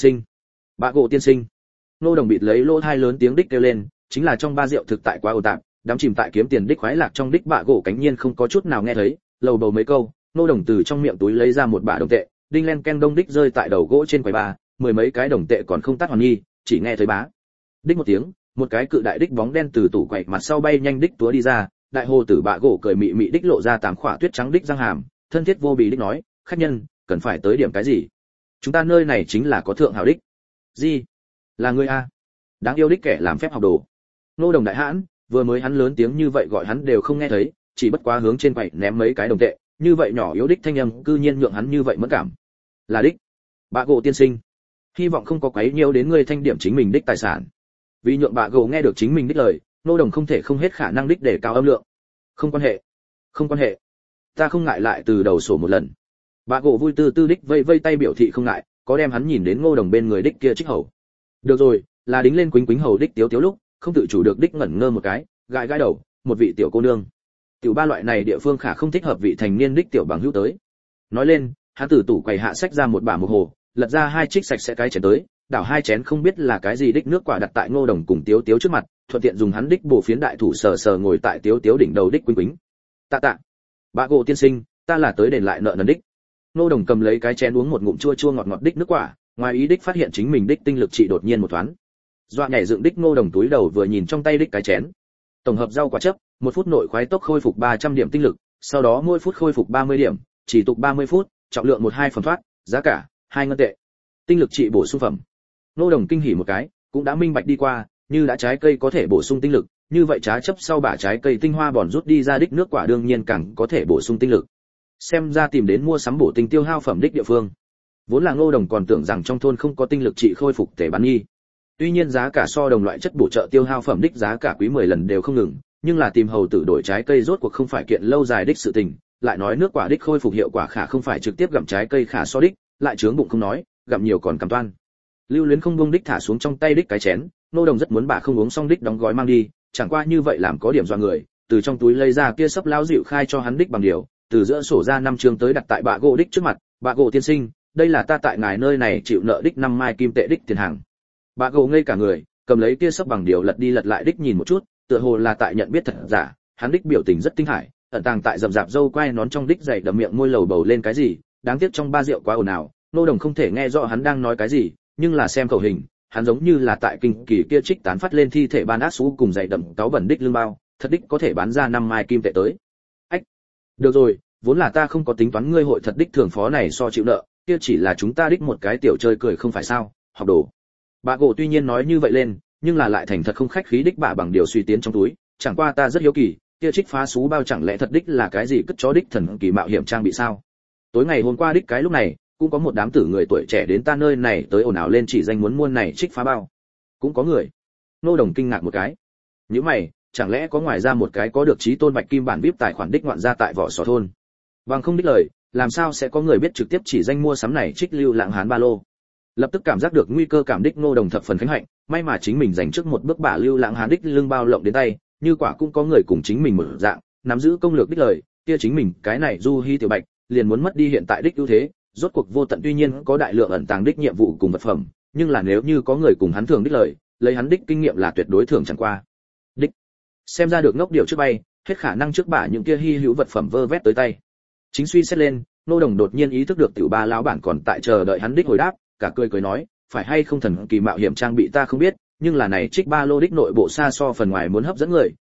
tiên sinh. Nô đồng bịt lấy lỗ thai lớn tiếng đích kêu lên, chính là trong ba rượu thực tại quá ồn tạp, đám chìm tại kiếm tiền đích khoái lạc trong đích bạ gỗ cánh nhiên không có chút nào nghe thấy, lầu bầu mấy câu, nô đồng từ trong miệng túi lấy ra một bả đồng tệ, đinh len ken đông đích rơi tại đầu gỗ trên quầy ba, mười mấy cái đồng tệ còn không tắt hoàn nghi, chỉ nghe thấy bá đích một tiếng, một cái cự đại đích bóng đen từ tủ quầy mặt sau bay nhanh đích túa đi ra, đại hồ tử bạ gỗ cười mị mị đích lộ ra tám khỏa tuyết trắng đích răng hàm, thân thiết vô bì đích nói, khách nhân cần phải tới điểm cái gì? Chúng ta nơi này chính là có thượng hảo đích. Gì? Là ngươi a? Đáng yêu đích kẻ làm phép học đồ. Nô đồng đại hãn, vừa mới hắn lớn tiếng như vậy gọi hắn đều không nghe thấy, chỉ bất quá hướng trên quầy ném mấy cái đồng tệ, như vậy nhỏ yếu đích thanh âm cư nhiên nhượng hắn như vậy mẫn cảm. Là đích. Bạ gỗ tiên sinh, hy vọng không có quấy nhiễu đến ngươi thanh điểm chính mình đích tài sản. Vì nhượng bạ gỗ nghe được chính mình đích lời, nô đồng không thể không hết khả năng đích để cao âm lượng. Không quan hệ, ta không ngại lại từ đầu sổ một lần. Bạ gỗ vui tư tư đích vây tay biểu thị không ngại, có đem hắn nhìn đến ngô đồng bên người đích kia trích hầu. Được rồi, là đính lên quýnh hầu đích tiếu lúc, không tự chủ được đích ngẩn ngơ một cái, gãi đầu, một vị tiểu cô nương. Tiểu ba loại này địa phương khả không thích hợp vị thành niên đích tiểu bằng hữu tới. Nói lên, hắn từ tủ quầy hạ sách ra một bả một hồ, lật ra hai trích sạch sẽ cái chén tới, đảo hai chén không biết là cái gì đích nước quả đặt tại ngô đồng cùng tiếu trước mặt, thuận tiện dùng hắn đích bổ phiến đại thủ sờ ngồi tại tiếu đỉnh đầu đích quýnh. Tạ. Bạ gỗ tiên sinh, ta là tới đền lại nợ nần đích. Ngô đồng cầm lấy cái chén uống một ngụm chua ngọt đích nước quả, ngoài ý đích phát hiện chính mình đích tinh lực trị đột nhiên một thoáng. Dọa nhảy dựng đích Ngô đồng túi đầu vừa nhìn trong tay đích cái chén. Tổng hợp rau quả chấp, 1 phút nội khoái tốc khôi phục 300 điểm tinh lực, sau đó mỗi phút khôi phục 30 điểm, chỉ tục 30 phút, trọng lượng 1-2 phần thoát, giá cả 2 ngân tệ. Tinh lực trị bổ sung phẩm. Ngô đồng kinh hỉ một cái, cũng đã minh bạch đi qua, như đã trái cây có thể bổ sung tinh lực, như vậy trá chấp sau bả trái cây tinh hoa bòn rút đi ra đích nước quả đương nhiên càng có thể bổ sung tinh lực. Xem ra tìm đến mua sắm bổ tinh tiêu hao phẩm đích địa phương. Vốn là Ngô đồng còn tưởng rằng trong thôn không có tinh lực trị khôi phục thể bán nghi. Tuy nhiên giá cả so đồng loại chất bổ trợ tiêu hao phẩm đích giá cả quý 10 lần đều không ngừng, nhưng là tìm hầu tử đổi trái cây rốt cuộc không phải kiện lâu dài đích sự tình, lại nói nước quả đích khôi phục hiệu quả khả không phải trực tiếp gặm trái cây khả so đích, lại chướng bụng không nói, gặm nhiều còn cảm toan. Lưu Luyến không buông đích thả xuống trong tay đích cái chén, Ngô đồng rất muốn bà không uống xong đích đóng gói mang đi, chẳng qua như vậy làm có điểm dọa người, từ trong túi lấy ra kia sấp lão dịu khai cho hắn đích bằng điều, từ giữa sổ ra 5 chương tới đặt tại bạ gỗ đích trước mặt, bạ gỗ tiên sinh, đây là ta tại ngài nơi này chịu nợ đích 5 mai kim tệ đích tiền hàng. Bạ gỗ ngây cả người, cầm lấy kia sấp bằng điều lật đi lật lại đích nhìn một chút, tựa hồ là tại nhận biết thật giả, hắn đích biểu tình rất tinh hải, ẩn tàng tại rậm rạp râu quai nón trong đích dày đậm miệng môi lầu bầu lên cái gì, đáng tiếc trong ba rượu quá ồn ào, Ngô đồng không thể nghe rõ hắn đang nói cái gì, nhưng là xem khẩu hình, hắn giống như là tại kinh kỳ kia trích tán phát lên thi thể ban ác xú cùng dày đậm cáo bẩn đích lương bao, thật đích có thể bán ra 5 mai kim tệ tới. Ách, được rồi, vốn là ta không có tính toán ngươi hội thật đích thường phó này so chịu nợ, kia chỉ là chúng ta đích một cái tiểu chơi cười không phải sao, học đồ. Bạ gỗ tuy nhiên nói như vậy lên, nhưng là lại thành thật không khách khí đích bả bằng điều suy tiến trong túi, chẳng qua ta rất hiếu kỳ, kia trích phá xú bao chẳng lẽ thật đích là cái gì cất chó đích thần kỳ mạo hiểm trang bị sao? Tối ngày hôm qua đích cái lúc này, cũng có một đám tử người tuổi trẻ đến ta nơi này tới ồn ào lên chỉ danh muốn mua này trích phá bao. Cũng có người. Ngô đồng kinh ngạc một cái. Nhíu mày, chẳng lẽ có ngoài ra một cái có được trí tôn bạch kim bản VIP tài khoản đích ngoạn ra tại vỏ sò thôn? Bằng không đích lời, làm sao sẽ có người biết trực tiếp chỉ danh mua sắm này trích lưu lãng hán ba lô? Lập tức cảm giác được nguy cơ cảm đích Ngô đồng thập phần khánh hạnh, may mà chính mình giành trước một bước bả lưu lãng hán đích lưng bao lộng đến tay, như quả cũng có người cùng chính mình một dạng, nắm giữ công lược đích lời, kia chính mình cái này du hi tiểu bạch, liền muốn mất đi hiện tại đích ưu thế, rốt cuộc vô tận tuy nhiên có đại lượng ẩn tàng đích nhiệm vụ cùng vật phẩm, nhưng là nếu như có người cùng hắn thường đích lời, lấy hắn đích kinh nghiệm là tuyệt đối thường chẳng qua. Đích. Xem ra được ngốc điều trước bay, hết khả năng trước bả những kia hi hữu vật phẩm vơ vét tới tay. Chính suy xét lên, Ngô đồng đột nhiên ý thức được tiểu ba lão bản còn tại chờ đợi hắn đích hồi đáp, cả cười nói, phải hay không thần kỳ mạo hiểm trang bị ta không biết, nhưng là này trích ba lô đích nội bộ xa so phần ngoài muốn hấp dẫn người,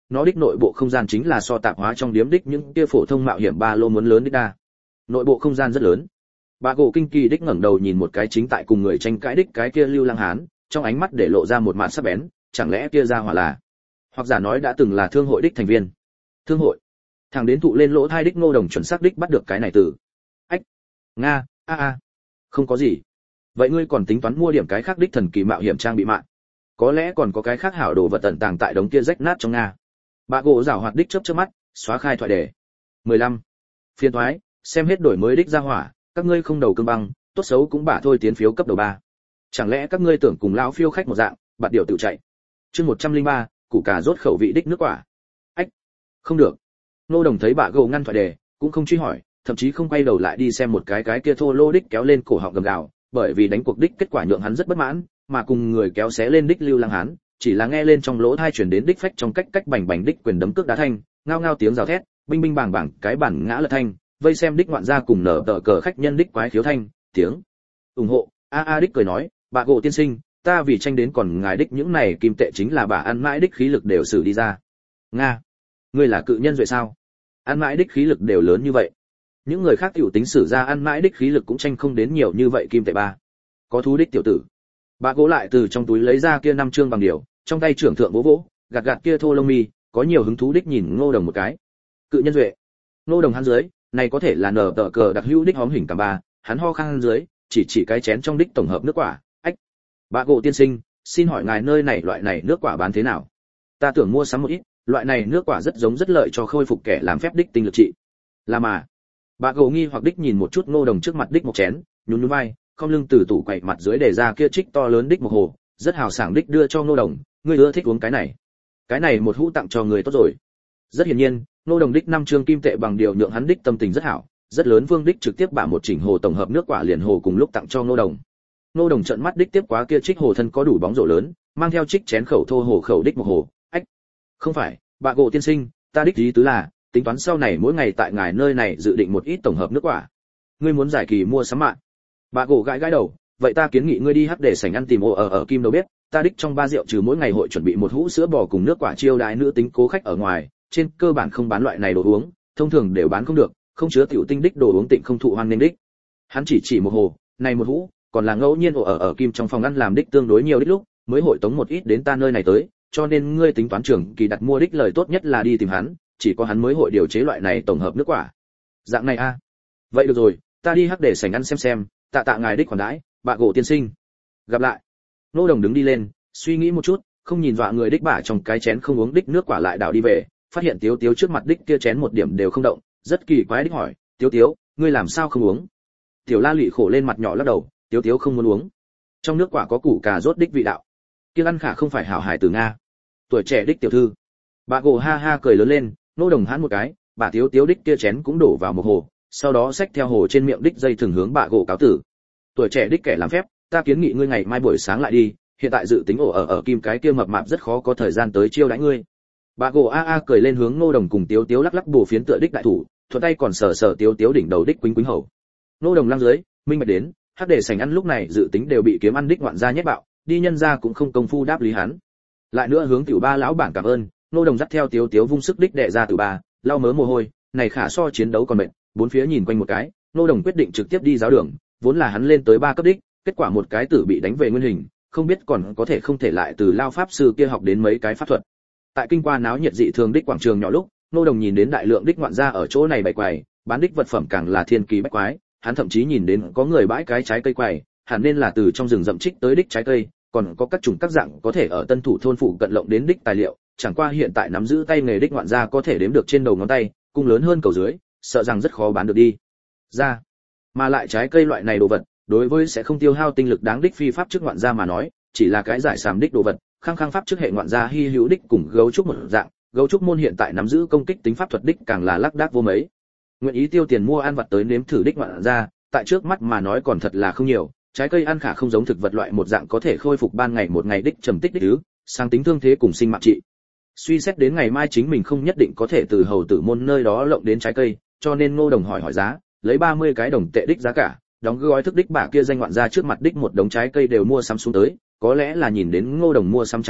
nó đích nội bộ không gian chính là so tạp hóa trong điếm đích những kia phổ thông mạo hiểm ba lô muốn lớn đích đa. Nội bộ không gian rất lớn. Bà gỗ kinh kỳ đích ngẩng đầu nhìn một cái chính tại cùng người tranh cãi đích cái kia Lưu Lăng Hán, trong ánh mắt để lộ ra một mạt sắc bén, chẳng lẽ kia ra hỏa là, hoặc giả nói đã từng là thương hội đích thành viên. Thương hội? Thằng đến thụ lên lỗ thai đích Ngô Đồng chuẩn xác đích bắt được cái này từ. Ách, nga, không có gì. Vậy ngươi còn tính toán mua điểm cái khác đích thần kỳ mạo hiểm trang bị mạng? Có lẽ còn có cái khác hảo đồ vật tẩn tàng tại đống kia rách nát trong nga. Bà gỗ giảo hoạt đích chớp chớp mắt, xóa khai thoại đề. 15. Phiên thoái, xem hết đổi mới đích ra hỏa, các ngươi không đầu cương băng, tốt xấu cũng bả thôi tiến phiếu cấp đầu 3. Chẳng lẽ các ngươi tưởng cùng lão phiêu khách một dạng, bạt điều tự chạy. Chương 103, củ cà rốt khẩu vị đích nước quả. Ách, không được. Nô Đồng thấy bà gỗ ngăn thoại đề, cũng không truy hỏi, thậm chí không quay đầu lại đi xem một cái kia thô lô đích kéo lên cổ họng gầm gào, bởi vì đánh cuộc đích kết quả nhượng hắn rất bất mãn, mà cùng người kéo xé lên đích Lưu Lăng Hán, chỉ là nghe lên trong lỗ tai truyền đến đích phách trong cách bành bành đích quyền đấm cước đá thanh, ngao ngao tiếng rào thét, binh binh bảng bảng cái bản ngã lật thanh, vây xem đích ngoạn gia cùng nở tờ cờ khách nhân đích quái khiếu thanh, tiếng ủng hộ. Đích cười nói, bà gỗ tiên sinh, ta vì tranh đến còn ngài đích những này kim tệ chính là bà ăn mãi đích khí lực đều xử đi ra. Nga, ngươi là cự nhân rồi sao? Ăn mãi đích khí lực đều lớn như vậy. Những người khác tiểu tính sử ra ăn mãi đích khí lực cũng tranh không đến nhiều như vậy kim tệ ba. Có thú đích tiểu tử. Bà gỗ lại từ trong túi lấy ra kia 5 trương bằng điều, trong tay trưởng thượng vỗ vỗ, gạt kia thô lông mi, có nhiều hứng thú đích nhìn Ngô Đồng một cái. Cự nhân duệ. Ngô Đồng hắn dưới, này có thể là nở tờ cờ đặc hữu đích hóm hình cả ba, hắn ho khan dưới, chỉ cái chén trong đích tổng hợp nước quả. Ách. Bà gỗ tiên sinh, xin hỏi ngài nơi này loại này nước quả bán thế nào? Ta tưởng mua sắm một ít, loại này nước quả rất giống rất lợi cho khôi phục kẻ làm phép đích tinh lực trị. Là mà. Bà gỗ nghi hoặc đích nhìn một chút Ngô Đồng trước mặt đích một chén, nhún nhún vai, không lưng từ tủ quậy mặt dưới để ra kia trích to lớn đích một hồ, rất hào sảng đích đưa cho Ngô Đồng, ngươi ưa thích uống cái này. Cái này một hũ tặng cho người tốt rồi. Rất hiển nhiên, Ngô Đồng đích 5 trương kim tệ bằng điều nhượng hắn đích tâm tình rất hảo, rất lớn Vương đích trực tiếp bả một chỉnh hồ tổng hợp nước quả liền hồ cùng lúc tặng cho Ngô Đồng. Ngô Đồng trợn mắt đích tiếp quá kia trích hồ thân có đủ bóng rổ lớn, mang theo trích chén khẩu thô hồ khẩu đích một hồ. Ách, không phải, bà gỗ tiên sinh, ta đích ý tứ là, tính toán sau này mỗi ngày tại ngài nơi này dự định một ít tổng hợp nước quả. Ngươi muốn giải kỳ mua sắm mạng? Bà gỗ gãi gãi đầu, vậy ta kiến nghị ngươi đi hắc để sảnh ăn tìm ở kim đầu bếp, ta đích trong ba rượu trừ mỗi ngày hội chuẩn bị một hũ sữa bò cùng nước quả chiêu đãi nữ tính cố khách ở ngoài, trên cơ bản không bán loại này đồ uống, thông thường đều bán không được, không chứa tiểu tinh đích đồ uống tịnh không thụ hoan nên đích. Hắn chỉ một hồ, này một hũ, còn là ngẫu nhiên ở kim trong phòng ăn làm đích tương đối nhiều đích lúc, mới hội tống một ít đến ta nơi này tới, cho nên ngươi tính toán trưởng kỳ đặt mua đích lời tốt nhất là đi tìm hắn, chỉ có hắn mới hội điều chế loại này tổng hợp nước quả. Dạng này a. Vậy được rồi, ta đi hắc để sảnh ăn xem, tạ ngài đích khoản đãi, bà gỗ tiên sinh. Gặp lại. Nô Đồng đứng đi lên, suy nghĩ một chút, không nhìn dọa người đích bả trong cái chén không uống đích nước quả lại đảo đi về, phát hiện Tiếu Tiếu trước mặt đích kia chén một điểm đều không động, rất kỳ quái đích hỏi, Tiếu, ngươi làm sao không uống? Tiểu La Lụy khổ lên mặt nhỏ lắc đầu, Tiếu không muốn uống. Trong nước quả có củ cà rốt đích vị đạo. Kia ăn khả không phải hảo hài từ nga. Tuổi trẻ đích tiểu thư. Bà gỗ ha ha cười lớn lên, Nô Đồng hãn một cái, bà Tiếu đích kia chén cũng đổ vào một hồ, sau đó xách theo hồ trên miệng đích dây thường hướng bà gỗ cáo tử. Tuổi trẻ đích kẻ làm phép, ta kiến nghị ngươi ngày mai buổi sáng lại đi, hiện tại dự tính ở kim cái kia mập mạp rất khó có thời gian tới chiêu đãi ngươi. Bà gỗ cười lên hướng Ngô Đồng cùng Tiếu lắc bổ phiến tựa đích đại thủ, thuận tay còn sờ Tiếu đỉnh đầu đích quýnh hầu. Ngô Đồng lăng dưới, minh bạch đến, hắc để sành ăn lúc này dự tính đều bị kiếm ăn đích ngoạn gia nhét bạo, đi nhân gia cũng không công phu đáp lý hắn. Lại nữa hướng tiểu ba lão bản cảm ơn, Ngô Đồng dắt theo Tiếu vung sức đích đệ ra tiểu ba, lau mớ mồ hôi, này khả so chiến đấu còn mệt, bốn phía nhìn quanh một cái, Ngô Đồng quyết định trực tiếp đi giáo đường, vốn là hắn lên tới 3 cấp đích, kết quả một cái tử bị đánh về nguyên hình, không biết còn có thể không thể lại từ lao pháp sư kia học đến mấy cái pháp thuật. Tại kinh qua náo nhiệt dị thường đích quảng trường nhỏ lúc, Ngô Đồng nhìn đến đại lượng đích ngoạn gia ở chỗ này bày quầy, bán đích vật phẩm càng là thiên kỳ bách quái, hắn thậm chí nhìn đến có người bãi cái trái cây quầy, hẳn nên là từ trong rừng rậm trích tới đích trái cây, còn có các chủng các dạng có thể ở Tân Thủ thôn phụ cận lộng đến đích tài liệu, chẳng qua hiện tại nắm giữ tay nghề đích ngoạn gia có thể đếm được trên đầu ngón tay, cung lớn hơn cầu dưới, sợ rằng rất khó bán được đi ra. Mà lại trái cây loại này đồ vật, đối với sẽ không tiêu hao tinh lực đáng đích phi pháp trước ngoạn gia mà nói, chỉ là cái giải sàm đích đồ vật, khăng pháp trước hệ ngoạn gia hi hữu đích cùng gấu trúc một dạng, gấu trúc môn hiện tại nắm giữ công kích tính pháp thuật đích càng là lác đác vô mấy. Nguyện ý tiêu tiền mua ăn vặt tới nếm thử đích ngoạn gia, tại trước mắt mà nói còn thật là không nhiều, trái cây ăn khả không giống thực vật loại một dạng có thể khôi phục ban ngày một ngày đích trầm tích đích thứ, sang tính thương thế cùng sinh mạng trị. Suy xét đến ngày mai chính mình không nhất định có thể từ hầu tử môn nơi đó lộng đến trái cây, cho nên Ngô Đồng hỏi giá, lấy 30 cái đồng tệ đích giá cả, đóng gói thức đích bả kia danh ngoạn gia trước mặt đích một đống trái cây đều mua sắm xuống tới, có lẽ là nhìn đến Ngô Đồng mua sắm trái cây,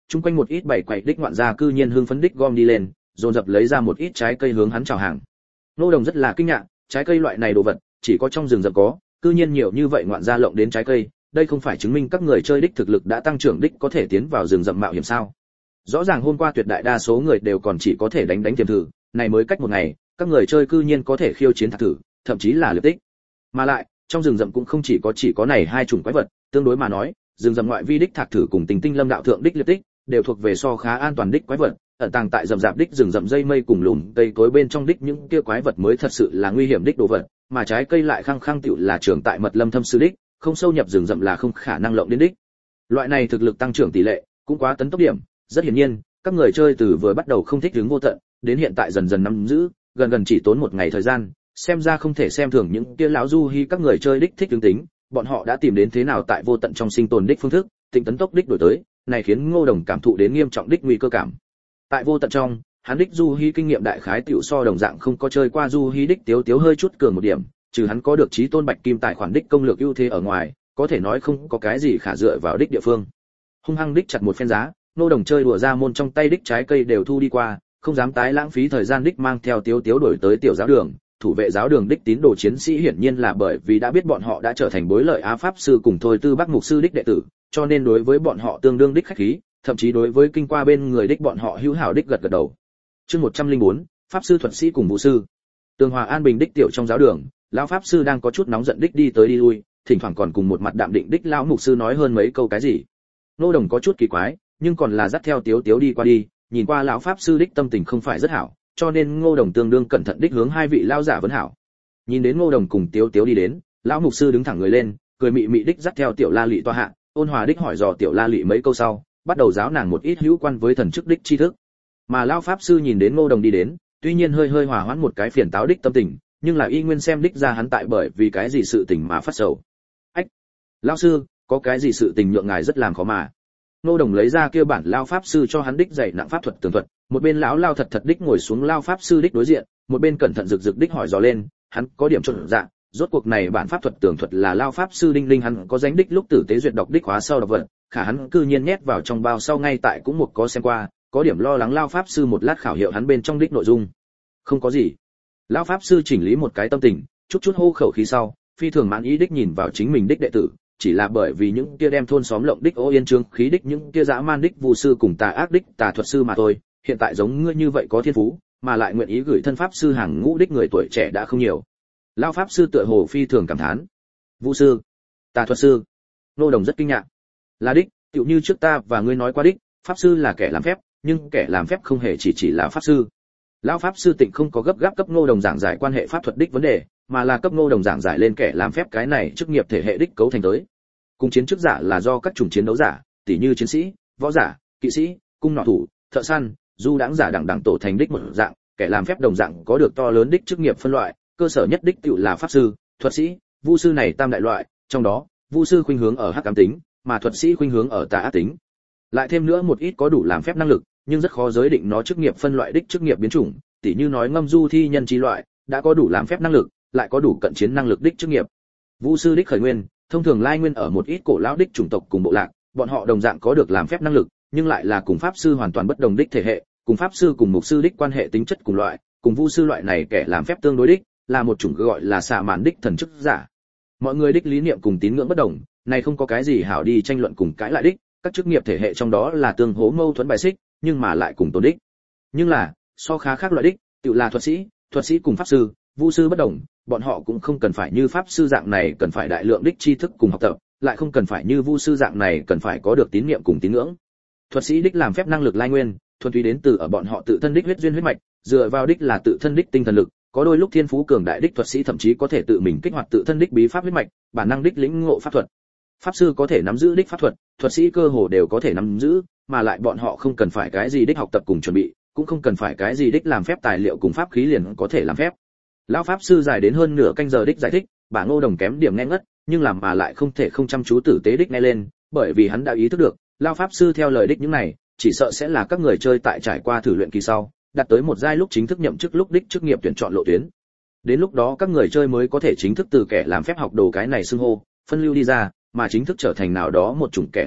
chung quanh một ít bảy quậy đích ngoạn gia cư nhiên hưng phấn đích gom đi lên, dồn dập lấy ra một ít trái cây hướng hắn chào hàng. Ngô Đồng rất là kinh ngạc, trái cây loại này đồ vật chỉ có trong rừng rậm có, cư nhiên nhiều như vậy ngoạn gia lộng đến trái cây, đây không phải chứng minh các người chơi đích thực lực đã tăng trưởng đích có thể tiến vào rừng rậm mạo hiểm sao? Rõ ràng hôm qua tuyệt đại đa số người đều còn chỉ có thể đánh tiềm thử, này mới cách một ngày, các người chơi cư nhiên có thể khiêu chiến thạc thử, thậm chí là liệp tích. Mà lại, trong rừng rậm cũng không chỉ có này hai chủng quái vật, tương đối mà nói, rừng rậm ngoại vi đích thạc thử cùng Tình Lâm đạo thượng đích liệp tích đều thuộc về so khá an toàn đích quái vật, ẩn tàng tại rậm rạp đích rừng rậm dây mây cùng lùm cây cối bên trong đích những kia quái vật mới thật sự là nguy hiểm đích đồ vật, mà trái cây lại khăng khăng tựu là trưởng tại mật lâm thâm sư đích, không sâu nhập rừng rậm là không khả năng lộng đến đích. Loại này thực lực tăng trưởng tỷ lệ cũng quá tấn tốc điểm, rất hiển nhiên, các người chơi từ vừa bắt đầu không thích ứng vô tận, đến hiện tại dần dần nắm giữ, gần chỉ tốn một ngày thời gian, xem ra không thể xem thường những kia lão du hi các người chơi đích thích ứng tính, bọn họ đã tìm đến thế nào tại vô tận trong sinh tồn đích phương thức, tinh tấn tốc đích đổi tới, này khiến Ngô Đồng cảm thụ đến nghiêm trọng đích nguy cơ cảm. Tại vô tận trong, hắn đích du hi kinh nghiệm đại khái tiểu so đồng dạng không có chơi qua du hi đích tiếu hơi chút cường một điểm, trừ hắn có được chí tôn bạch kim tài khoản đích công lược ưu thế ở ngoài, có thể nói không có cái gì khả dựa vào đích địa phương. Hung hăng đích chặt một phen giá, Ngô Đồng chơi đùa ra môn trong tay đích trái cây đều thu đi qua, không dám tái lãng phí thời gian đích mang theo tiếu đổi tới tiểu giáo đường. Thủ vệ giáo đường đích tín đồ chiến sĩ hiển nhiên là bởi vì đã biết bọn họ đã trở thành bối lợi á pháp sư cùng thôi tư bắc mục sư đích đệ tử, cho nên đối với bọn họ tương đương đích khách khí, thậm chí đối với kinh qua bên người đích bọn họ hữu hảo đích gật đầu. Chương 104, pháp sư thuật sĩ cùng vũ sư. Tường hòa an bình đích tiểu trong giáo đường, lão pháp sư đang có chút nóng giận đích đi tới đi lui, thỉnh thoảng còn cùng một mặt đạm định đích lão mục sư nói hơn mấy câu cái gì. Ngô Đồng có chút kỳ quái, nhưng còn là dắt theo tiếu đi qua đi, nhìn qua lão pháp sư đích tâm tình không phải rất hảo, cho nên Ngô Đồng tương đương cẩn thận đích hướng hai vị lão giả vấn hảo. Nhìn đến Ngô Đồng cùng tiếu đi đến, lão mục sư đứng thẳng người lên, cười mị mị đích dắt theo tiểu La Lị toa hạ, ôn hòa đích hỏi dò tiểu La Lị mấy câu sau, bắt đầu giáo nàng một ít hữu quan với thần chức đích tri thức. Mà lão pháp sư nhìn đến Ngô Đồng đi đến, tuy nhiên hơi hòa hoãn một cái phiền táo đích tâm tình, nhưng là y nguyên xem đích ra hắn tại bởi vì cái gì sự tình mà phát sầu. Ách, lão sư, có cái gì sự tình nhượng ngài rất làm khó mà. Ngô Đồng lấy ra kia bản lão pháp sư cho hắn đích dạy nặng pháp thuật tường thuật, một bên lão lao thật đích ngồi xuống lão pháp sư đích đối diện, một bên cẩn thận rực đích hỏi dò lên, hắn có điểm chột dạ, rốt cuộc này bản pháp thuật tường thuật là lão pháp sư đinh linh hắn có danh đích lúc tử tế duyệt đọc đích khóa sau đọc vật, khả hắn cư nhiên nhét vào trong bao sau ngay tại cũng một có xem qua, có điểm lo lắng lão pháp sư một lát khảo hiệu hắn bên trong đích nội dung. Không có gì. Lão pháp sư chỉnh lý một cái tâm tình, chút hô khẩu khí sau, phi thường mãn ý đích nhìn vào chính mình đích đệ tử, chỉ là bởi vì những kia đem thôn xóm lộng đích ô yên trương khí đích những kia dã man đích vu sư cùng tà ác đích tà thuật sư mà thôi, hiện tại giống ngươi như vậy có thiên phú, mà lại nguyện ý gửi thân pháp sư hàng ngũ đích người tuổi trẻ đã không nhiều. Lão pháp sư tựa hồ phi thường cảm thán. Vu sư, tà thuật sư. Ngô Đồng rất kinh ngạc. Là đích, tựu như trước ta và ngươi nói qua đích, pháp sư là kẻ làm phép, nhưng kẻ làm phép không hề chỉ là pháp sư. Lão pháp sư Tịnh không có gấp gáp cấp Ngô Đồng giảng giải quan hệ pháp thuật đích vấn đề, mà là cấp Ngô Đồng giảng giải lên kẻ làm phép cái này chức nghiệp thể hệ đích cấu thành tới. Cùng chiến chức giả là do các chủng chiến đấu giả, tỉ như chiến sĩ, võ giả, kỵ sĩ, cung nỏ thủ, thợ săn, du đãng giả đẳng tổ thành đích một dạng, kẻ làm phép đồng dạng có được to lớn đích chức nghiệp phân loại, cơ sở nhất đích tựu là pháp sư, thuật sĩ, vu sư này tam đại loại, trong đó, vu sư khuynh hướng ở hắc ám tính, mà thuật sĩ khuynh hướng ở tà ác tính. Lại thêm nữa một ít có đủ làm phép năng lực, nhưng rất khó giới định nó chức nghiệp phân loại đích chức nghiệp biến chủng, tỉ như nói ngâm du thi nhân chi loại, đã có đủ làm phép năng lực, lại có đủ cận chiến năng lực đích chức nghiệp. Vu sư đích khởi nguyên, thông thường lai nguyên ở một ít cổ lão đích chủng tộc cùng bộ lạc, bọn họ đồng dạng có được làm phép năng lực, nhưng lại là cùng pháp sư hoàn toàn bất đồng đích thể hệ, cùng pháp sư cùng mục sư đích quan hệ tính chất cùng loại, cùng vu sư loại này kẻ làm phép tương đối đích, là một chủng gọi là xạ mạn đích thần chức giả. Mọi người đích lý niệm cùng tín ngưỡng bất đồng, này không có cái gì hảo đi tranh luận cùng cãi lại đích, các chức nghiệp thể hệ trong đó là tương hỗ mâu thuẫn bài xích, nhưng mà lại cùng tồn đích. Nhưng là, so khá khác loại đích, tự là thuật sĩ cùng pháp sư, vu sư bất đồng, bọn họ cũng không cần phải như pháp sư dạng này cần phải đại lượng đích tri thức cùng học tập, lại không cần phải như vu sư dạng này cần phải có được tín niệm cùng tín ngưỡng. Thuật sĩ đích làm phép năng lực lai nguyên, thuần túy đến từ ở bọn họ tự thân đích huyết duyên huyết mạch, dựa vào đích là tự thân đích tinh thần lực, có đôi lúc thiên phú cường đại đích thuật sĩ thậm chí có thể tự mình kích hoạt tự thân đích bí pháp huyết mạch, bản năng đích lĩnh ngộ pháp thuật. Pháp sư có thể nắm giữ đích pháp thuật, thuật sĩ cơ hồ đều có thể nắm giữ, mà lại bọn họ không cần phải cái gì đích học tập cùng chuẩn bị, cũng không cần phải cái gì đích làm phép tài liệu cùng pháp khí liền có thể làm phép. Lão pháp sư dài đến hơn nửa canh giờ đích giải thích, bà Ngô Đồng kém điểm nghe ngất, nhưng làm mà lại không thể không chăm chú tử tế đích nghe lên, bởi vì hắn đã ý thức được, lão pháp sư theo lời đích những này, chỉ sợ sẽ là các người chơi tại trải qua thử luyện kỳ sau, đạt tới một giai lúc chính thức nhậm chức lúc đích chức nghiệp tuyển chọn lộ tuyến. Đến lúc đó các người chơi mới có thể chính thức từ kẻ làm phép học đồ cái này xưng hô, phân lưu đi ra, mà chính thức trở thành nào đó một chủng kẻ làm phép,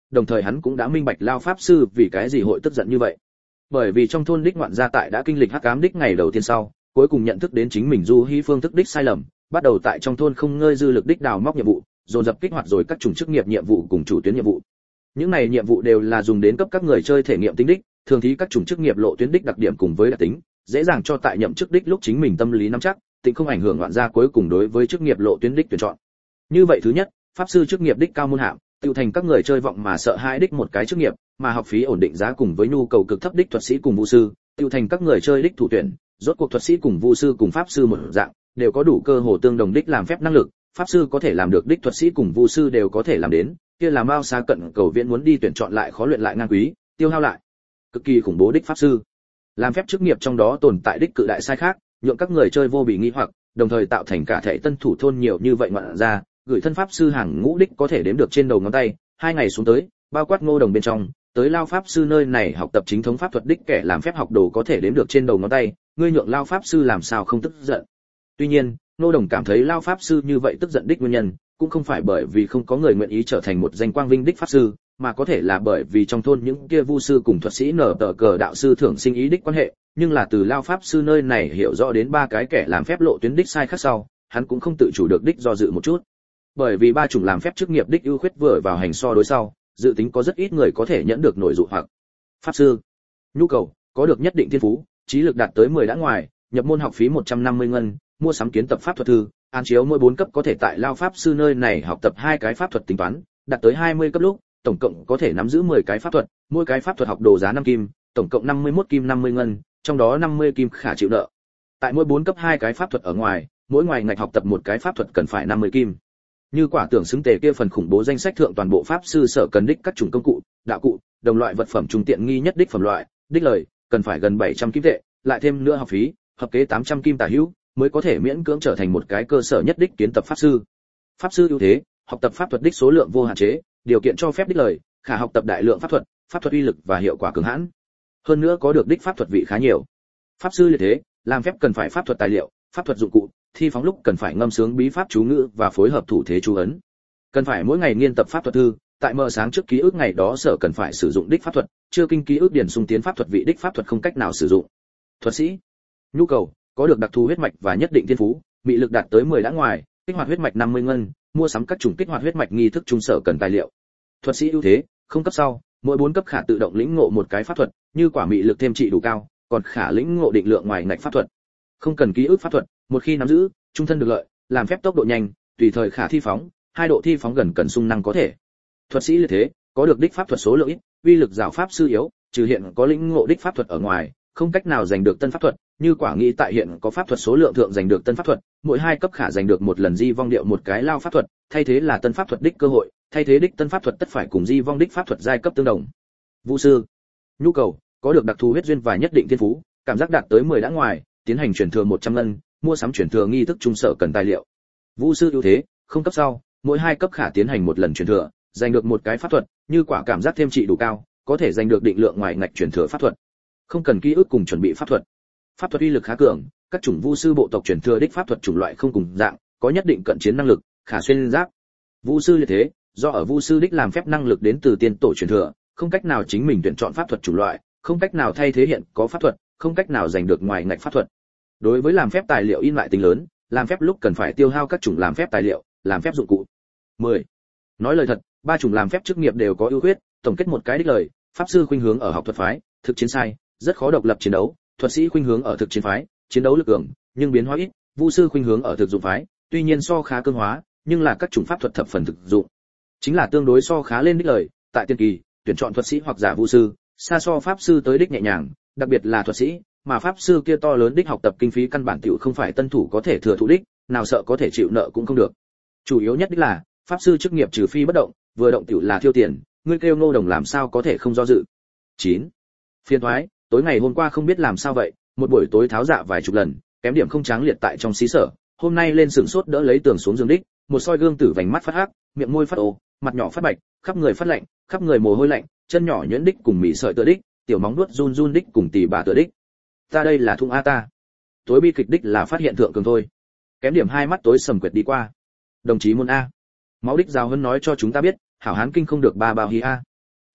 đồng thời hắn cũng đã minh bạch lao pháp sư vì cái gì hội tức giận như vậy. Bởi vì trong thôn đích ngoạn gia tại đã kinh lịch hắc ám đích ngày đầu tiên sau, cuối cùng nhận thức đến chính mình du hí phương thức đích sai lầm, bắt đầu tại trong thôn không ngơi dư lực đích đào móc nhiệm vụ, dồn dập kích hoạt rồi các chủng chức nghiệp nhiệm vụ cùng chủ tuyến nhiệm vụ. Những này nhiệm vụ đều là dùng đến cấp các người chơi thể nghiệm tính đích, thường thì các chủng chức nghiệp lộ tuyến đích đặc điểm cùng với đặc tính, dễ dàng cho tại nhậm chức đích lúc chính mình tâm lý nắm chắc, tính không ảnh hưởng ngoạn gia cuối cùng đối với chức nghiệp lộ tuyến đích tuyển chọn. Như vậy thứ nhất, pháp sư chức nghiệp đích cao môn hạng, tiêu thành các người chơi vọng mà sợ hãi đích một cái chức nghiệp, mà học phí ổn định giá cùng với nhu cầu cực thấp đích thuật sĩ cùng vũ sư, tiêu thành các người chơi đích thủ tuyển, rốt cuộc thuật sĩ cùng vũ sư cùng pháp sư một dạng, đều có đủ cơ hồ tương đồng đích làm phép năng lực, pháp sư có thể làm được đích thuật sĩ cùng vũ sư đều có thể làm đến, kia là mao xa cận cầu viện muốn đi tuyển chọn lại khó luyện lại ngang quý, tiêu hao lại cực kỳ khủng bố đích pháp sư. Làm phép chức nghiệp trong đó tồn tại đích cự đại sai khác, nhượng các người chơi vô bị nghi hoặc, đồng thời tạo thành cả thể tân thủ thôn nhiều như vậy ngoạn ra, gửi thân pháp sư hàng ngũ đích có thể đếm được trên đầu ngón tay, 2 ngày xuống tới, bao quát Ngô Đồng bên trong, tới lao pháp sư nơi này học tập chính thống pháp thuật đích kẻ làm phép học đồ có thể đếm được trên đầu ngón tay, ngươi nhượng lao pháp sư làm sao không tức giận. Tuy nhiên, Ngô Đồng cảm thấy lao pháp sư như vậy tức giận đích nguyên nhân, cũng không phải bởi vì không có người nguyện ý trở thành một danh quang vinh đích pháp sư, mà có thể là bởi vì trong thôn những kia vu sư cùng thuật sĩ nở tờ cờ đạo sư thưởng sinh ý đích quan hệ, nhưng là từ lao pháp sư nơi này hiểu rõ đến 3 cái kẻ làm phép lộ tuyến đích sai khác sau, hắn cũng không tự chủ được đích do dự một chút. Bởi vì 3 chủng làm phép chức nghiệp đích ưu khuyết vừa vào hành so đối sau, dự tính có rất ít người có thể nhẫn được nổi dụ hoặc. Pháp sư, nhu cầu, có được nhất định thiên phú, trí lực đạt tới 10 đã ngoài, nhập môn học phí 150 ngân, mua sắm kiến tập pháp thuật thư, án chiếu mỗi 4 cấp có thể tại lao pháp sư nơi này học tập 2 cái pháp thuật tính toán, đạt tới 20 cấp lúc, tổng cộng có thể nắm giữ 10 cái pháp thuật, mỗi cái pháp thuật học đồ giá 5 kim, tổng cộng 51 kim 50 ngân, trong đó 50 kim khả chịu nợ. Tại mỗi 4 cấp 2 cái pháp thuật ở ngoài, mỗi ngoài ngạch học tập một cái pháp thuật cần phải 50 kim. Như quả tưởng xứng tề kia phần khủng bố danh sách thượng toàn bộ pháp sư sở cần đích các chủng công cụ, đạo cụ, đồng loại vật phẩm trung tiện nghi nhất đích phẩm loại, đích lời, cần phải gần 700 kim tệ, lại thêm nữa học phí, hợp kế 800 kim tả hữu, mới có thể miễn cưỡng trở thành một cái cơ sở nhất đích kiến tập pháp sư. Pháp sư ưu thế, học tập pháp thuật đích số lượng vô hạn chế, điều kiện cho phép đích lời, khả học tập đại lượng pháp thuật uy lực và hiệu quả cường hãn. Hơn nữa có được đích pháp thuật vị khá nhiều. Pháp sư liệt thế, làm phép cần phải pháp thuật tài liệu, pháp thuật dụng cụ, thi phóng lúc cần phải ngâm sướng bí pháp chú ngữ và phối hợp thủ thế chú ấn. Cần phải mỗi ngày nghiên tập pháp thuật thư, tại mờ sáng trước ký ức ngày đó sở cần phải sử dụng đích pháp thuật, chưa kinh ký ức điển sung tiến pháp thuật vị đích pháp thuật không cách nào sử dụng. Thuật sĩ, nhu cầu, có được đặc thù huyết mạch và nhất định thiên phú, bị lực đạt tới 10 đã ngoài, kích hoạt huyết mạch 50 ngân, mua sắm các chủng kích hoạt huyết mạch nghi thức trung sở cần tài liệu. Thuật sĩ ưu thế, không cấp sau, mỗi 4 cấp khả tự động lĩnh ngộ một cái pháp thuật, như quả mị lực thêm trị đủ cao, còn khả lĩnh ngộ định lượng ngoài ngạch pháp thuật. Không cần ký ức pháp thuật, một khi nắm giữ, trung thân được lợi, làm phép tốc độ nhanh, tùy thời khả thi phóng, 2 độ thi phóng gần cần sung năng có thể. Thuật sĩ liệt thế, có được đích pháp thuật số lượng ít, uy lực giảo pháp sư yếu, trừ hiện có lĩnh ngộ đích pháp thuật ở ngoài, không cách nào giành được tân pháp thuật, như quả nghĩ tại hiện có pháp thuật số lượng thượng giành được tân pháp thuật, mỗi 2 cấp khả giành được một lần di vong điệu một cái lao pháp thuật, thay thế là tân pháp thuật đích cơ hội, thay thế đích tân pháp thuật tất phải cùng di vong đích pháp thuật giai cấp tương đồng. Vũ sư, nhu cầu, có được đặc thù huyết duyên và nhất định thiên phú, cảm giác đạt tới 10 đã ngoài, tiến hành chuyển thừa 100 ngân, mua sắm chuyển thừa nghi thức trung sở cần tài liệu. Vũ sư ưu thế, không cấp sau, mỗi 2 cấp khả tiến hành một lần chuyển thừa, giành được một cái pháp thuật, như quả cảm giác thêm trị đủ cao, có thể giành được định lượng ngoài ngạch chuyển thừa pháp thuật. Không cần ký ức cùng chuẩn bị pháp thuật. Pháp thuật uy lực khá cường, các chủng vu sư bộ tộc chuyển thừa đích pháp thuật chủng loại không cùng dạng, có nhất định cận chiến năng lực, khả xuyên giáp. Vu sư liệt thế, do ở vu sư đích làm phép năng lực đến từ tiên tổ chuyển thừa, không cách nào chính mình tuyển chọn pháp thuật chủng loại, không cách nào thay thế hiện có pháp thuật, không cách nào giành được ngoài ngạch pháp thuật. Đối với làm phép tài liệu in lại tính lớn, làm phép lúc cần phải tiêu hao các chủng làm phép tài liệu, làm phép dụng cụ. 10. Nói lời thật, 3 chủng làm phép chức nghiệp đều có ưu khuyết, tổng kết một cái đích lời, pháp sư khuynh hướng ở học thuật phái, thực chiến sai, rất khó độc lập chiến đấu, thuật sĩ khuynh hướng ở thực chiến phái, chiến đấu lực cường, nhưng biến hóa ít, vu sư khuynh hướng ở thực dụng phái, tuy nhiên so khá cương hóa, nhưng là các chủng pháp thuật thập phần thực dụng. Chính là tương đối so khá lên đích lời, tại tiên kỳ, tuyển chọn thuật sĩ hoặc giả vu sư, xa so pháp sư tới đích nhẹ nhàng, đặc biệt là thuật sĩ, mà pháp sư kia to lớn đích học tập kinh phí căn bản tiểu không phải tân thủ có thể thừa thụ đích, nào sợ có thể chịu nợ cũng không được. Chủ yếu nhất đích là, pháp sư chức nghiệp trừ phi bất động, vừa động tiểu là thiêu tiền, ngươi kêu Ngô Đồng làm sao có thể không do dự. 9. Phiên thoái, tối ngày hôm qua không biết làm sao vậy, một buổi tối tháo dạ vài chục lần, kém điểm không tráng liệt tại trong xí sở, hôm nay lên sừng sốt đỡ lấy tường xuống giường đích, một soi gương tử vành mắt phát hắc, miệng môi phát ồ, mặt nhỏ phát bạch, khắp người phát lạnh, khắp người mồ hôi lạnh, chân nhỏ nhuyễn đích cùng mỉ sợi tựa đích, tiểu móng nuốt run run đích cùng tỉ bà tựa đích. Ta đây là thung a ta. Tối bi kịch đích là phát hiện thượng cường thôi. Kém điểm hai mắt tối sầm quệt đi qua. Đồng chí môn a. Máu đích giáo hơn nói cho chúng ta biết, hảo hán kinh không được ba bao hí a.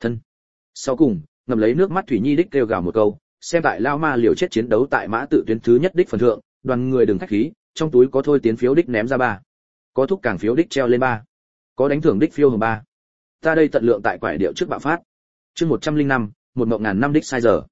Thân. Sau cùng, ngầm lấy nước mắt Thủy Nhi đích kêu gào một câu, xem tại lao ma liều chết chiến đấu tại mã tự tuyến thứ nhất đích phần thượng, đoàn người đừng khách khí, trong túi có thôi tiến phiếu đích ném ra 3. Có thúc càng phiếu đích treo lên 3. Có đánh thưởng đích phiêu hồng 3. Ta đây tận lượng tại quải điệu trước bạo phát. Chương 105, một mộng ngàn năm đích sai giờ.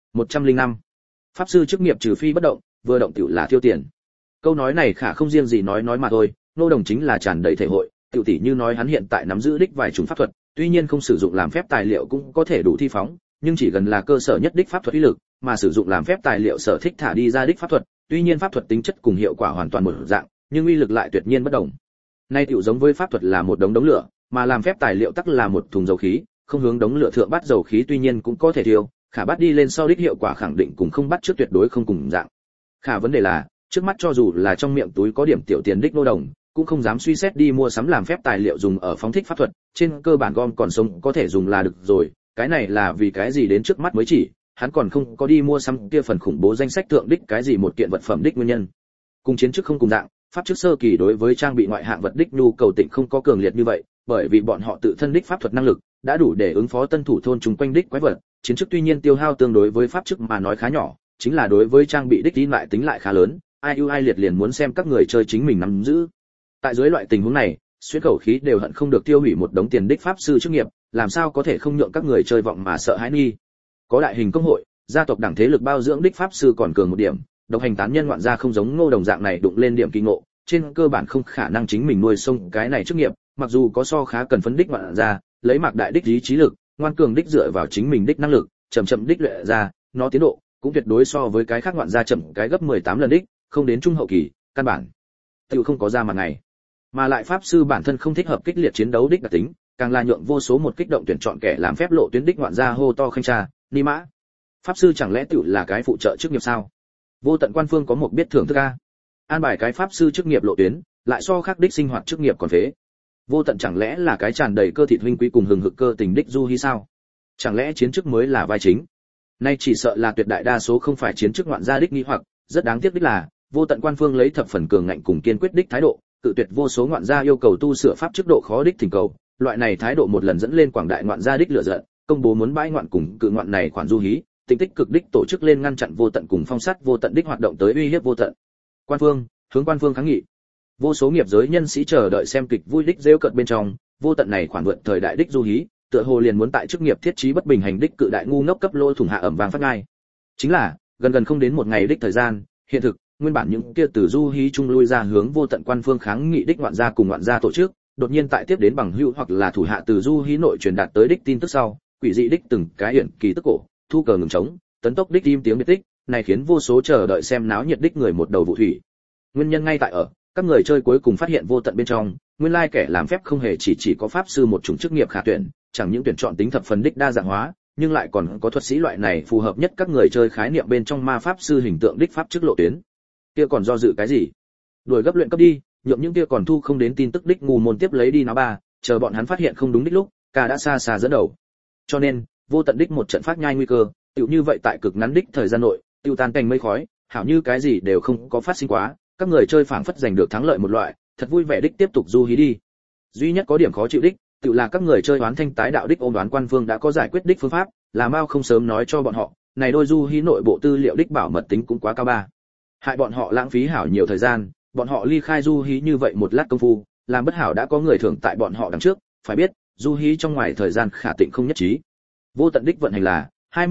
105. Pháp sư chức nghiệp trừ phi bất động, vừa động tiểu là tiêu tiền. Câu nói này khả không riêng gì nói mà thôi, Ngô Đồng chính là tràn đầy thể hội, tiểu tỷ như nói hắn hiện tại nắm giữ đích vài chủng pháp thuật, tuy nhiên không sử dụng làm phép tài liệu cũng có thể đủ thi phóng, nhưng chỉ gần là cơ sở nhất đích pháp thuật uy lực, mà sử dụng làm phép tài liệu sở thích thả đi ra đích pháp thuật, tuy nhiên pháp thuật tính chất cùng hiệu quả hoàn toàn một dạng, nhưng uy lực lại tuyệt nhiên bất đồng. Nay tiểu giống với pháp thuật là một đống lửa, mà làm phép tài liệu tắc là một thùng dầu khí, không hướng đống lửa thượng bắt dầu khí tuy nhiên cũng có thể thiêu, khả bắt đi lên sau đích hiệu quả khẳng định cũng không bắt trước tuyệt đối không cùng dạng. Khả vấn đề là, trước mắt cho dù là trong miệng túi có điểm tiểu tiền đích Ngô Đồng, cũng không dám suy xét đi mua sắm làm phép tài liệu dùng ở phóng thích pháp thuật, trên cơ bản gom còn sống có thể dùng là được rồi, cái này là vì cái gì đến trước mắt mới chỉ, hắn còn không có đi mua sắm kia phần khủng bố danh sách thượng đích cái gì một kiện vật phẩm đích nguyên nhân. Cùng chiến trước không cùng dạng, pháp trước sơ kỳ đối với trang bị ngoại hạng vật đích nhu cầu tịnh không có cường liệt như vậy, bởi vì bọn họ tự thân đích pháp thuật năng lực đã đủ để ứng phó tân thủ thôn chúng quanh đích quái vật, chiến trước tuy nhiên tiêu hao tương đối với pháp trước mà nói khá nhỏ, chính là đối với trang bị đích tin lại tính lại khá lớn, ai ưu ai liệt liền muốn xem các người chơi chính mình nắm giữ. Tại dưới loại tình huống này, xuyên khẩu khí đều hận không được tiêu hủy một đống tiền đích pháp sư chức nghiệp, làm sao có thể không nhượng các người chơi vọng mà sợ hãi nghi. Có đại hình công hội, gia tộc đẳng thế lực bao dưỡng đích pháp sư còn cường một điểm, độc hành tán nhân ngoạn gia không giống Ngô Đồng dạng này đụng lên điểm kỳ ngộ, trên cơ bản không khả năng chính mình nuôi sông cái này chức nghiệp, mặc dù có so khá cần phấn đích ngoạn gia, lấy mạc đại đích ý chí lực, ngoan cường đích dựa vào chính mình đích năng lực, chậm chậm đích luyện ra, nó tiến độ cũng tuyệt đối so với cái khác ngoạn gia chậm cái gấp 18 lần đích, không đến trung hậu kỳ, căn bản tiểu không có ra mặt ngày. Mà lại pháp sư bản thân không thích hợp kích liệt chiến đấu đích đặc tính, càng là nhượng vô số một kích động tuyển chọn kẻ làm phép lộ tuyến đích ngoạn gia hô to khanh tra, ni mã. Pháp sư chẳng lẽ tiểu là cái phụ trợ chức nghiệp sao? Vô tận quan phương có một biết thưởng thức a. An bài cái pháp sư chức nghiệp lộ tuyến, lại so khác đích sinh hoạt chức nghiệp còn phế. Vô tận chẳng lẽ là cái tràn đầy cơ thịt huynh quý cùng hừng hực cơ tình đích du hi sao? Chẳng lẽ chiến chức mới là vai chính? Nay chỉ sợ là tuyệt đại đa số không phải chiến chức ngoạn gia đích nghi hoặc, rất đáng tiếc đích là, vô tận quan phương lấy thập phần cường ngạnh cùng kiên quyết đích thái độ, cự tuyệt vô số ngoạn gia yêu cầu tu sửa pháp chức độ khó đích thỉnh cầu, loại này thái độ một lần dẫn lên quảng đại ngoạn gia đích lửa giận, công bố muốn bãi ngoạn cùng cự ngoạn này khoản du hí, tính tích cực đích tổ chức lên ngăn chặn vô tận cùng phong sát vô tận đích hoạt động tới uy hiếp vô tận. Quan phương, hướng quan phương kháng nghị. Vô số nghiệp giới nhân sĩ chờ đợi xem kịch vui đích rêu cợt bên trong, vô tận này khoản vượt thời đại đích du hí, tựa hồ liền muốn tại chức nghiệp thiết trí bất bình hành đích cự đại ngu ngốc cấp lô thủng hạ ẩm vàng phát ngay. Chính là, gần không đến một ngày đích thời gian, hiện thực, nguyên bản những kia từ du hí trung lui ra hướng vô tận quan phương kháng nghị đích ngoạn gia cùng ngoạn gia tổ chức, đột nhiên tại tiếp đến bằng hữu hoặc là thủ hạ từ du hí nội truyền đạt tới đích tin tức sau, quỷ dị đích từng cái hiển kỳ tức cổ, thu cờ ngừng trống, tấn tốc đích im tiếng biệt tích, này khiến vô số chờ đợi xem náo nhiệt đích người một đầu vụ thủy. Nguyên nhân ngay tại ở, các người chơi cuối cùng phát hiện vô tận bên trong, nguyên lai kẻ làm phép không hề chỉ có pháp sư một chủng chức nghiệp khả tuyển, chẳng những tuyển chọn tính thập phần đích đa dạng hóa, nhưng lại còn có thuật sĩ loại này phù hợp nhất các người chơi khái niệm bên trong ma pháp sư hình tượng đích pháp chức lộ tuyến. Kia còn do dự cái gì? Đuổi gấp luyện cấp đi, nhượng những kia còn thu không đến tin tức đích ngu môn tiếp lấy đi nó ba, chờ bọn hắn phát hiện không đúng đích lúc, cả đã xa dẫn đầu. Cho nên, vô tận đích một trận phát nhai nguy cơ, tựu như vậy tại cực ngắn đích thời gian nội, tiêu tan thành mây khói, hảo như cái gì đều không có phát sinh quá, các người chơi phảng phất giành được thắng lợi một loại, thật vui vẻ đích tiếp tục du hí đi. Duy nhất có điểm khó chịu đích, tự là các người chơi oán thanh tái đạo đích ôm đoán quan phương đã có giải quyết đích phương pháp, là mau không sớm nói cho bọn họ, này đôi du hí nội bộ tư liệu đích bảo mật tính cũng quá cao ba. Hại bọn họ lãng phí hảo nhiều thời gian, bọn họ ly khai du hí như vậy một lát công phu, làm bất hảo đã có người thưởng tại bọn họ đằng trước, phải biết, du hí trong ngoài thời gian khả tịnh không nhất trí. Vô tận đích vận hành là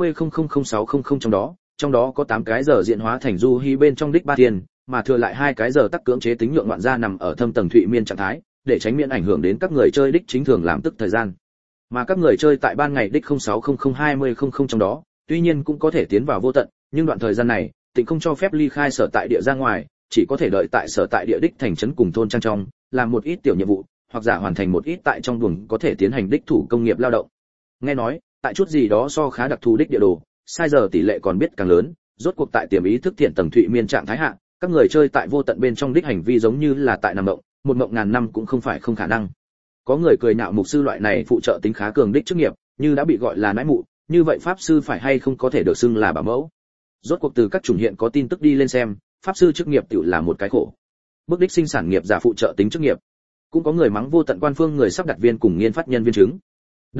20.000600 trong đó có 8 cái giờ diễn hóa thành du hí bên trong đích ba tiền, mà thừa lại 2 cái giờ tắc cưỡng chế tính nhượng ngoạn gia nằm ở thâm tầng thụy miên trạng thái, để tránh miễn ảnh hưởng đến các người chơi đích chính thường làm tức thời gian. Mà các người chơi tại ban ngày đích 06002000 trong đó, tuy nhiên cũng có thể tiến vào vô tận, nhưng đoạn thời gian này, tỉnh không cho phép ly khai sở tại địa ra ngoài, chỉ có thể đợi tại sở tại địa đích thành trấn cùng thôn trang trong, làm một ít tiểu nhiệm vụ, hoặc giả hoàn thành một ít tại trong vùng có thể tiến hành đích thủ công nghiệp lao động. Nghe nói, tại chút gì đó so khá đặc thù đích địa đồ, sai giờ tỷ lệ còn biết càng lớn, rốt cuộc tại tiềm ý thức thiện tầng thụy miên trạng thái hạ, các người chơi tại vô tận bên trong đích hành vi giống như là tại nằm mộng, một mộng ngàn năm cũng không phải không khả năng. Có người cười nhạo mục sư loại này phụ trợ tính khá cường đích chức nghiệp, như đã bị gọi là nãi mụ, như vậy pháp sư phải hay không có thể được xưng là bảo mẫu. Rốt cuộc từ các chủng hiện có tin tức đi lên xem, pháp sư chức nghiệp tiểu là một cái khổ. Bước đích sinh sản nghiệp giả phụ trợ tính chức nghiệp. Cũng có người mắng vô tận quan phương người sắp đặt viên cùng nghiên phát nhân viên chứng. Đau đích,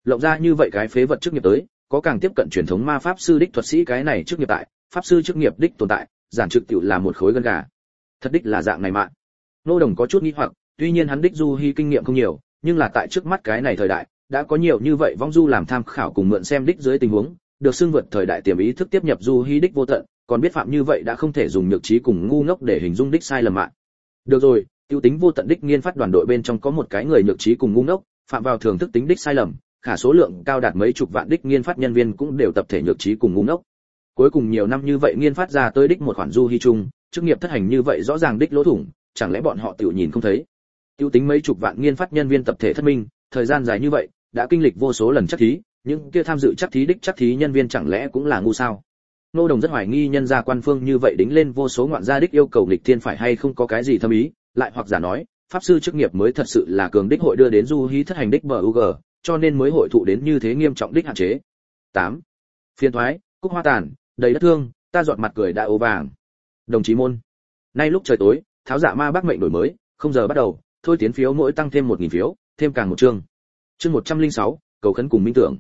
Lộng ra như vậy cái phế vật chức nghiệp tới, có càng tiếp cận truyền thống ma pháp sư đích thuật sĩ cái này chức nghiệp tại, pháp sư chức nghiệp đích tồn tại, giản trực tiểu là một khối gân gà. Thật đích là dạng này mà. Nô Đồng có chút nghi hoặc, tuy nhiên hắn đích du hy kinh nghiệm không nhiều, nhưng là tại trước mắt cái này thời đại, đã có nhiều như vậy vong du làm tham khảo cùng mượn xem đích dưới tình huống, được xưng vượt thời đại tiềm ý thức tiếp nhập du hy đích vô tận, còn biết phạm như vậy đã không thể dùng nhược trí cùng ngu ngốc để hình dung đích sai lầm mạng. Được rồi, tiêu tính vô tận đích nghiên phát đoàn đội bên trong có một cái người nhược trí cùng ngu ngốc, phạm vào thường thức tính đích sai lầm, khả số lượng cao đạt mấy chục vạn đích nghiên phát nhân viên cũng đều tập thể nhược trí cùng ngu ngốc. Cuối cùng nhiều năm như vậy nghiên phát ra tới đích một khoản du hy chung, chức nghiệp thất hành như vậy rõ ràng đích lỗ thủng, chẳng lẽ bọn họ tiểu nhìn không thấy? Tiêu tính mấy chục vạn nghiên phát nhân viên tập thể thất minh, thời gian dài như vậy, đã kinh lịch vô số lần chắc thí, những kia tham dự chắc thí đích chắc thí nhân viên chẳng lẽ cũng là ngu sao? Nô Đồng rất hoài nghi nhân gia quan phương như vậy đính lên vô số ngoạn gia đích yêu cầu nghịch thiên phải hay không có cái gì thâm ý, lại hoặc giả nói, pháp sư chức nghiệp mới thật sự là cường đích hội đưa đến du hí thất hành đích BUG, cho nên mới hội thụ đến như thế nghiêm trọng đích hạn chế. 8. Phiên thoái, cúc hoa tàn, đầy đất thương, ta giọt mặt cười đã ố vàng. Đồng chí môn. Nay lúc trời tối, tháo dạ ma bác mệnh đổi mới, không giờ bắt đầu, thôi tiến phiếu mỗi tăng thêm 1000 phiếu, thêm càng một chương. Chương 106, cầu khấn cùng minh tưởng.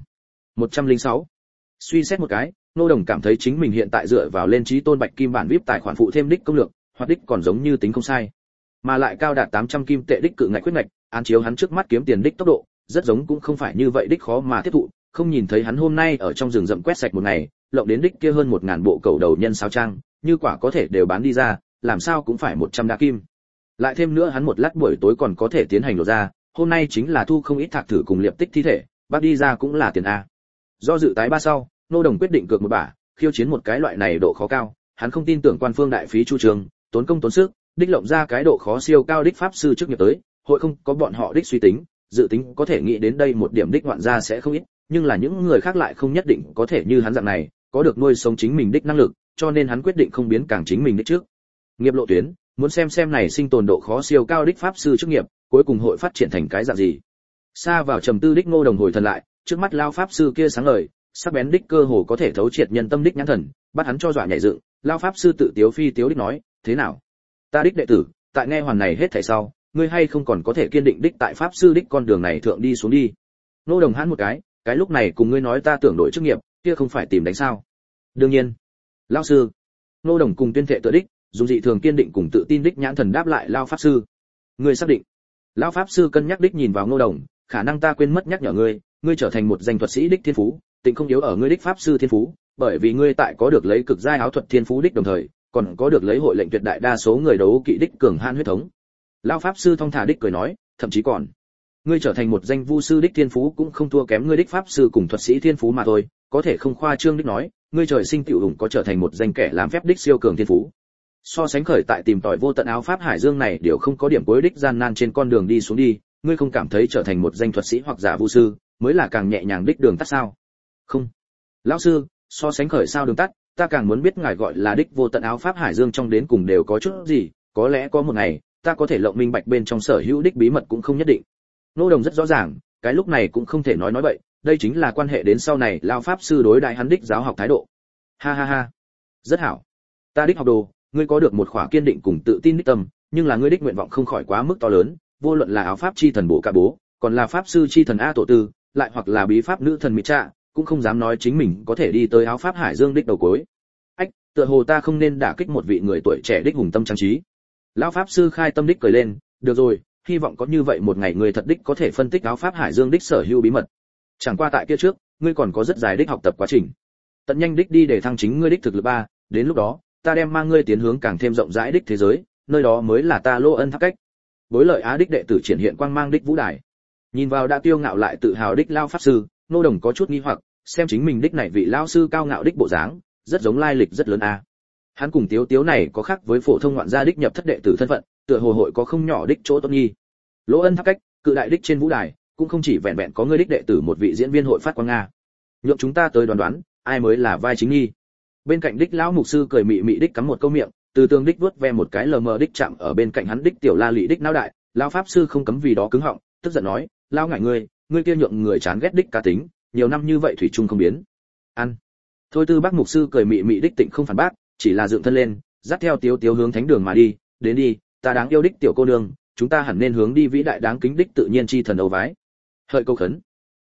106. Suy xét một cái, Nô Đồng cảm thấy chính mình hiện tại dựa vào lên trí tôn bạch kim bản VIP tài khoản phụ thêm đích công lược, hoặc đích còn giống như tính không sai. Mà lại cao đạt 800 kim tệ đích cự ngạch quyết ngạch, án chiếu hắn trước mắt kiếm tiền đích tốc độ, rất giống cũng không phải như vậy đích khó mà tiếp thụ, không nhìn thấy hắn hôm nay ở trong rừng rậm quét sạch một ngày, lộng đến đích kia hơn 1000 bộ cầu đầu nhân sao trang, như quả có thể đều bán đi ra, làm sao cũng phải 100 đa kim. Lại thêm nữa hắn một lát buổi tối còn có thể tiến hành lộ ra, hôm nay chính là thu không ít thạc thử cùng liệp tích thi thể, bắt đi ra cũng là tiền a. Do dự tái ba sau, Nô Đồng quyết định cược một bả, khiêu chiến một cái loại này độ khó cao, hắn không tin tưởng quan phương đại phí chu trường, tốn công tốn sức, đích lộng ra cái độ khó siêu cao đích pháp sư trước nghiệp tới, hội không có bọn họ đích suy tính, dự tính có thể nghĩ đến đây một điểm đích ngoạn gia sẽ không ít, nhưng là những người khác lại không nhất định có thể như hắn dạng này, có được nuôi sống chính mình đích năng lực, cho nên hắn quyết định không biến càng chính mình đích trước. Nghiệp lộ tuyến, muốn xem này sinh tồn độ khó siêu cao đích pháp sư chức nghiệp, cuối cùng hội phát triển thành cái dạng gì. Xa vào trầm tư đích Ngô Đồng hồi thần lại, trước mắt lao pháp sư kia sáng ngời, sắc bén đích cơ hồ có thể thấu triệt nhân tâm đích nhãn thần, bắt hắn cho dọa nhảy dựng, lao pháp sư tự tiếu phi tiếu đích nói, thế nào? Ta đích đệ tử, tại nghe hoàn này hết thảy sau, ngươi hay không còn có thể kiên định đích tại pháp sư đích con đường này thượng đi xuống đi. Ngô Đồng hãn một cái lúc này cùng ngươi nói ta tưởng đổi chức nghiệp, kia không phải tìm đánh sao? Đương nhiên. Lão sư. Ngô Đồng cùng tuyên thệ tự đích, dùng dị thường kiên định cùng tự tin đích nhãn thần đáp lại lao pháp sư. Ngươi xác định? Lão pháp sư cân nhắc đích nhìn vào Ngô Đồng, khả năng ta quên mất nhắc nhở ngươi trở thành một danh thuật sĩ đích thiên phú, tình không yếu ở ngươi đích pháp sư thiên phú, bởi vì ngươi tại có được lấy cực giai áo thuật thiên phú đích đồng thời, còn có được lấy hội lệnh tuyệt đại đa số người đấu kỵ đích cường han huyết thống. Lão pháp sư thong thả đích cười nói, thậm chí còn, ngươi trở thành một danh vu sư đích thiên phú cũng không thua kém ngươi đích pháp sư cùng thuật sĩ thiên phú mà thôi, có thể không khoa trương đích nói, ngươi trời sinh tiểu hùng có trở thành một danh kẻ làm phép đích siêu cường thiên phú. So sánh khởi tại tìm tòi vô tận áo pháp hải dương này đều không có điểm cuối đích gian nan trên con đường đi xuống đi, ngươi không cảm thấy trở thành một danh thuật sĩ hoặc giả vu sư mới là càng nhẹ nhàng đích đường tắt sao? Không. Lão sư, so sánh khởi sao đường tắt, ta càng muốn biết ngài gọi là đích vô tận áo pháp hải dương trong đến cùng đều có chút gì, có lẽ có một ngày, ta có thể lộng minh bạch bên trong sở hữu đích bí mật cũng không nhất định. Nô Đồng rất rõ ràng, cái lúc này cũng không thể nói bậy, đây chính là quan hệ đến sau này lão pháp sư đối đại hắn đích giáo học thái độ. Ha ha ha. Rất hảo. Ta đích học đồ, ngươi có được một khỏa kiên định cùng tự tin đích tâm, nhưng là ngươi đích nguyện vọng không khỏi quá mức to lớn, vô luận là áo pháp chi thần bộ cả bố, còn là pháp sư chi thần A tổ tư, lại hoặc là bí pháp nữ thần mỹ trạ, cũng không dám nói chính mình có thể đi tới áo pháp hải dương đích đầu cuối. Ách, tựa hồ ta không nên đả kích một vị người tuổi trẻ đích hùng tâm trang trí. Lão pháp sư khai tâm đích cười lên, được rồi, hy vọng có như vậy một ngày người thật đích có thể phân tích áo pháp hải dương đích sở hữu bí mật. Chẳng qua tại kia trước, ngươi còn có rất dài đích học tập quá trình. Tận nhanh đích đi để thăng chính ngươi đích thực lực 3, đến lúc đó, ta đem mang ngươi tiến hướng càng thêm rộng rãi đích thế giới, nơi đó mới là ta Lô Ân tháp cách. Bối lợi á đích đệ tử triển hiện quang mang đích vũ đài. Nhìn vào đã tiêu ngạo lại tự hào đích lao pháp sư, Nô Đồng có chút nghi hoặc, xem chính mình đích này vị lao sư cao ngạo đích bộ dáng, rất giống lai lịch rất lớn a. Hắn cùng Tiếu Tiếu này có khác với phổ thông ngoạn gia đích nhập thất đệ tử thân phận, tựa hồ hội có không nhỏ đích chỗ tốt nghi. Lỗ Ân tháp cách, cự đại đích trên vũ đài, cũng không chỉ vẹn vẹn có ngươi đích đệ tử một vị diễn viên hội phát quang nga. Nhượng chúng ta tới đoán ai mới là vai chính nghi. Bên cạnh đích lão mục sư cười mị mị đích cắm một câu miệng, từ tường đích vuốt ve một cái lờ mờ đích chạm ở bên cạnh hắn đích tiểu la lị đích não đại, lão pháp sư không cấm vì đó cứng họng, tức giận nói, lão ngại ngươi kia nhượng người chán ghét đích cá tính, nhiều năm như vậy thủy chung không biến. Ăn. Thôi tư bác mục sư cười mị mị đích tịnh không phản bác, chỉ là dựng thân lên, dắt theo Tiếu Tiếu hướng thánh đường mà đi, đến đi, ta đáng yêu đích tiểu cô nương, chúng ta hẳn nên hướng đi vĩ đại đáng kính đích tự nhiên chi thần âu vái. Hợi câu khấn.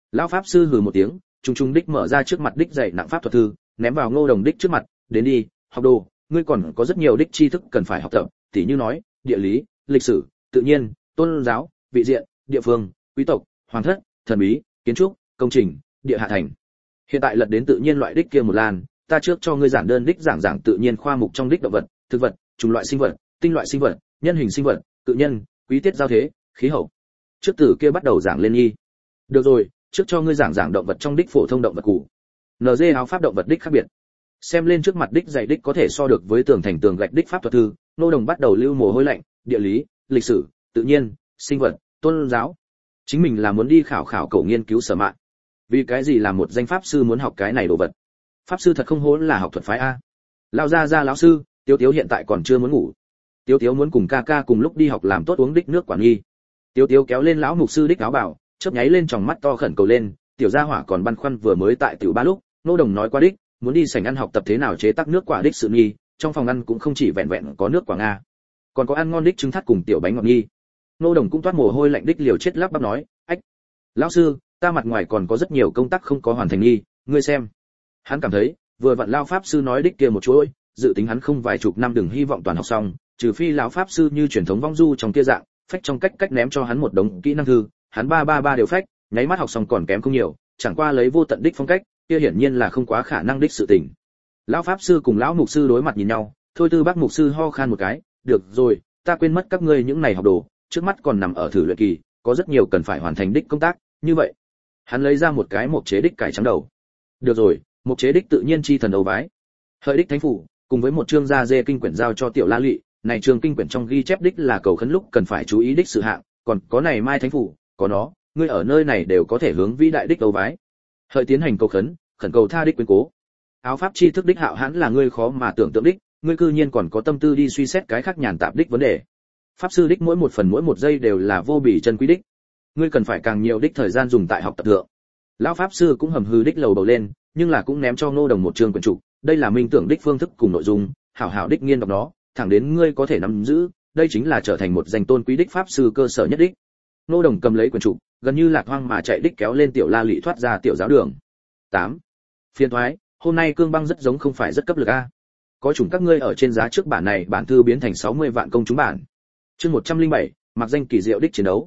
Lão pháp sư hừ một tiếng, trung trung đích mở ra trước mặt đích dạy nặng pháp thuật thư, ném vào Ngô Đồng đích trước mặt, đến đi, học đồ, ngươi còn có rất nhiều đích tri thức cần phải học tập, tỉ như nói, địa lý, lịch sử, tự nhiên, tôn giáo, vị diện, địa phương, quý tộc, hoàng thất, thần bí, kiến trúc, công trình, địa hạ thành. Hiện tại lật đến tự nhiên loại đích kia một lan, ta trước cho ngươi giản đơn đích giảng tự nhiên khoa mục trong đích động vật, thực vật, chủng loại sinh vật, tinh loại sinh vật, nhân hình sinh vật, tự nhân, quý tiết giao thế, khí hậu. Trước từ kia bắt đầu giảng lên nghi. Được rồi, trước cho ngươi giảng động vật trong đích phổ thông động vật cũ. NG áo pháp động vật đích khác biệt. Xem lên trước mặt đích dạy đích có thể so được với tường thành tường gạch đích pháp thuật thư, Nô Đồng bắt đầu lưu mồ hôi lạnh, địa lý, lịch sử, tự nhiên, sinh vật, tôn giáo. Chính mình là muốn đi khảo cổ nghiên cứu sở mạng. Vì cái gì làm một danh pháp sư muốn học cái này đồ vật? Pháp sư thật không hố là học thuật phái a. Lao ra lão sư, Tiếu Tiếu hiện tại còn chưa muốn ngủ. Tiếu Tiếu muốn cùng ca ca cùng lúc đi học làm tốt uống đích nước quả nghi. Tiếu Tiếu kéo lên lão mục sư đích áo bảo, chớp nháy lên tròng mắt to khẩn cầu lên, tiểu gia hỏa còn băn khoăn vừa mới tại tiểu ba lúc, Nô Đồng nói qua đích, muốn đi sảnh ăn học tập thế nào chế tác nước quả đích sự nghi, trong phòng ăn cũng không chỉ vẹn vẹn có nước quả nga, còn có ăn ngon đích trứng thắt cùng tiểu bánh ngọt nghi. Nô Đồng cũng toát mồ hôi lạnh đích liều chết lắp bắp nói, ách, lão sư, ta mặt ngoài còn có rất nhiều công tác không có hoàn thành nghi, ngươi xem. Hắn cảm thấy, vừa vặn lao pháp sư nói đích kia một chuỗi, dự tính hắn không vài chục năm đừng hy vọng toàn học xong, trừ phi lão pháp sư như truyền thống vong du trong kia dạng, phách trong cách ném cho hắn một đống kỹ năng thư, hắn ba đều phách, nháy mắt học xong còn kém không nhiều, chẳng qua lấy vô tận đích phong cách, kia hiển nhiên là không quá khả năng đích sự tình. Lão pháp sư cùng lão mục sư đối mặt nhìn nhau, thôi Tư Bác mục sư ho khan một cái, được rồi, ta quên mất các ngươi những này học đồ, trước mắt còn nằm ở thử luyện kỳ, có rất nhiều cần phải hoàn thành đích công tác, như vậy. Hắn lấy ra một cái mộc chế đích cải trắng đầu. Được rồi, mộc chế đích tự nhiên chi thần đầu vái. Hợi đích thánh phủ, cùng với một chương gia dê kinh quyển giao cho tiểu La Lụy, này chương kinh quyển trong ghi chép đích là cầu khấn lúc cần phải chú ý đích sự hạng, còn có này mai thánh phủ, có nó, ngươi ở nơi này đều có thể hướng vĩ đại đích đầu vái. Hợi tiến hành cầu khấn, khẩn cầu tha đích quyến cố. Áo pháp chi thức đích hạo hãn là ngươi khó mà tưởng tượng đích, ngươi cư nhiên còn có tâm tư đi suy xét cái khác nhàn tạp đích vấn đề. Pháp sư đích mỗi một phần mỗi một giây đều là vô bì chân quý đích. Ngươi cần phải càng nhiều đích thời gian dùng tại học tập thượng. Lão pháp sư cũng hầm hư đích lầu bầu lên, nhưng là cũng ném cho Ngô Đồng một chương quyển trục, đây là minh tưởng đích phương thức cùng nội dung, hảo hảo đích nghiên đọc nó, thẳng đến ngươi có thể nắm giữ, đây chính là trở thành một danh tôn quý đích pháp sư cơ sở nhất đích. Ngô Đồng cầm lấy quyển trục, gần như lạc hoang mà chạy đích kéo lên tiểu La Lụy thoát ra tiểu giáo đường. 8. Phiên thoái, hôm nay cương băng rất giống không phải rất cấp lực a. Có chủng các ngươi ở trên giá trước bản này bản thư biến thành 60 vạn công chúng bản. Chương 107, mặc danh kỳ diệu đích chiến đấu.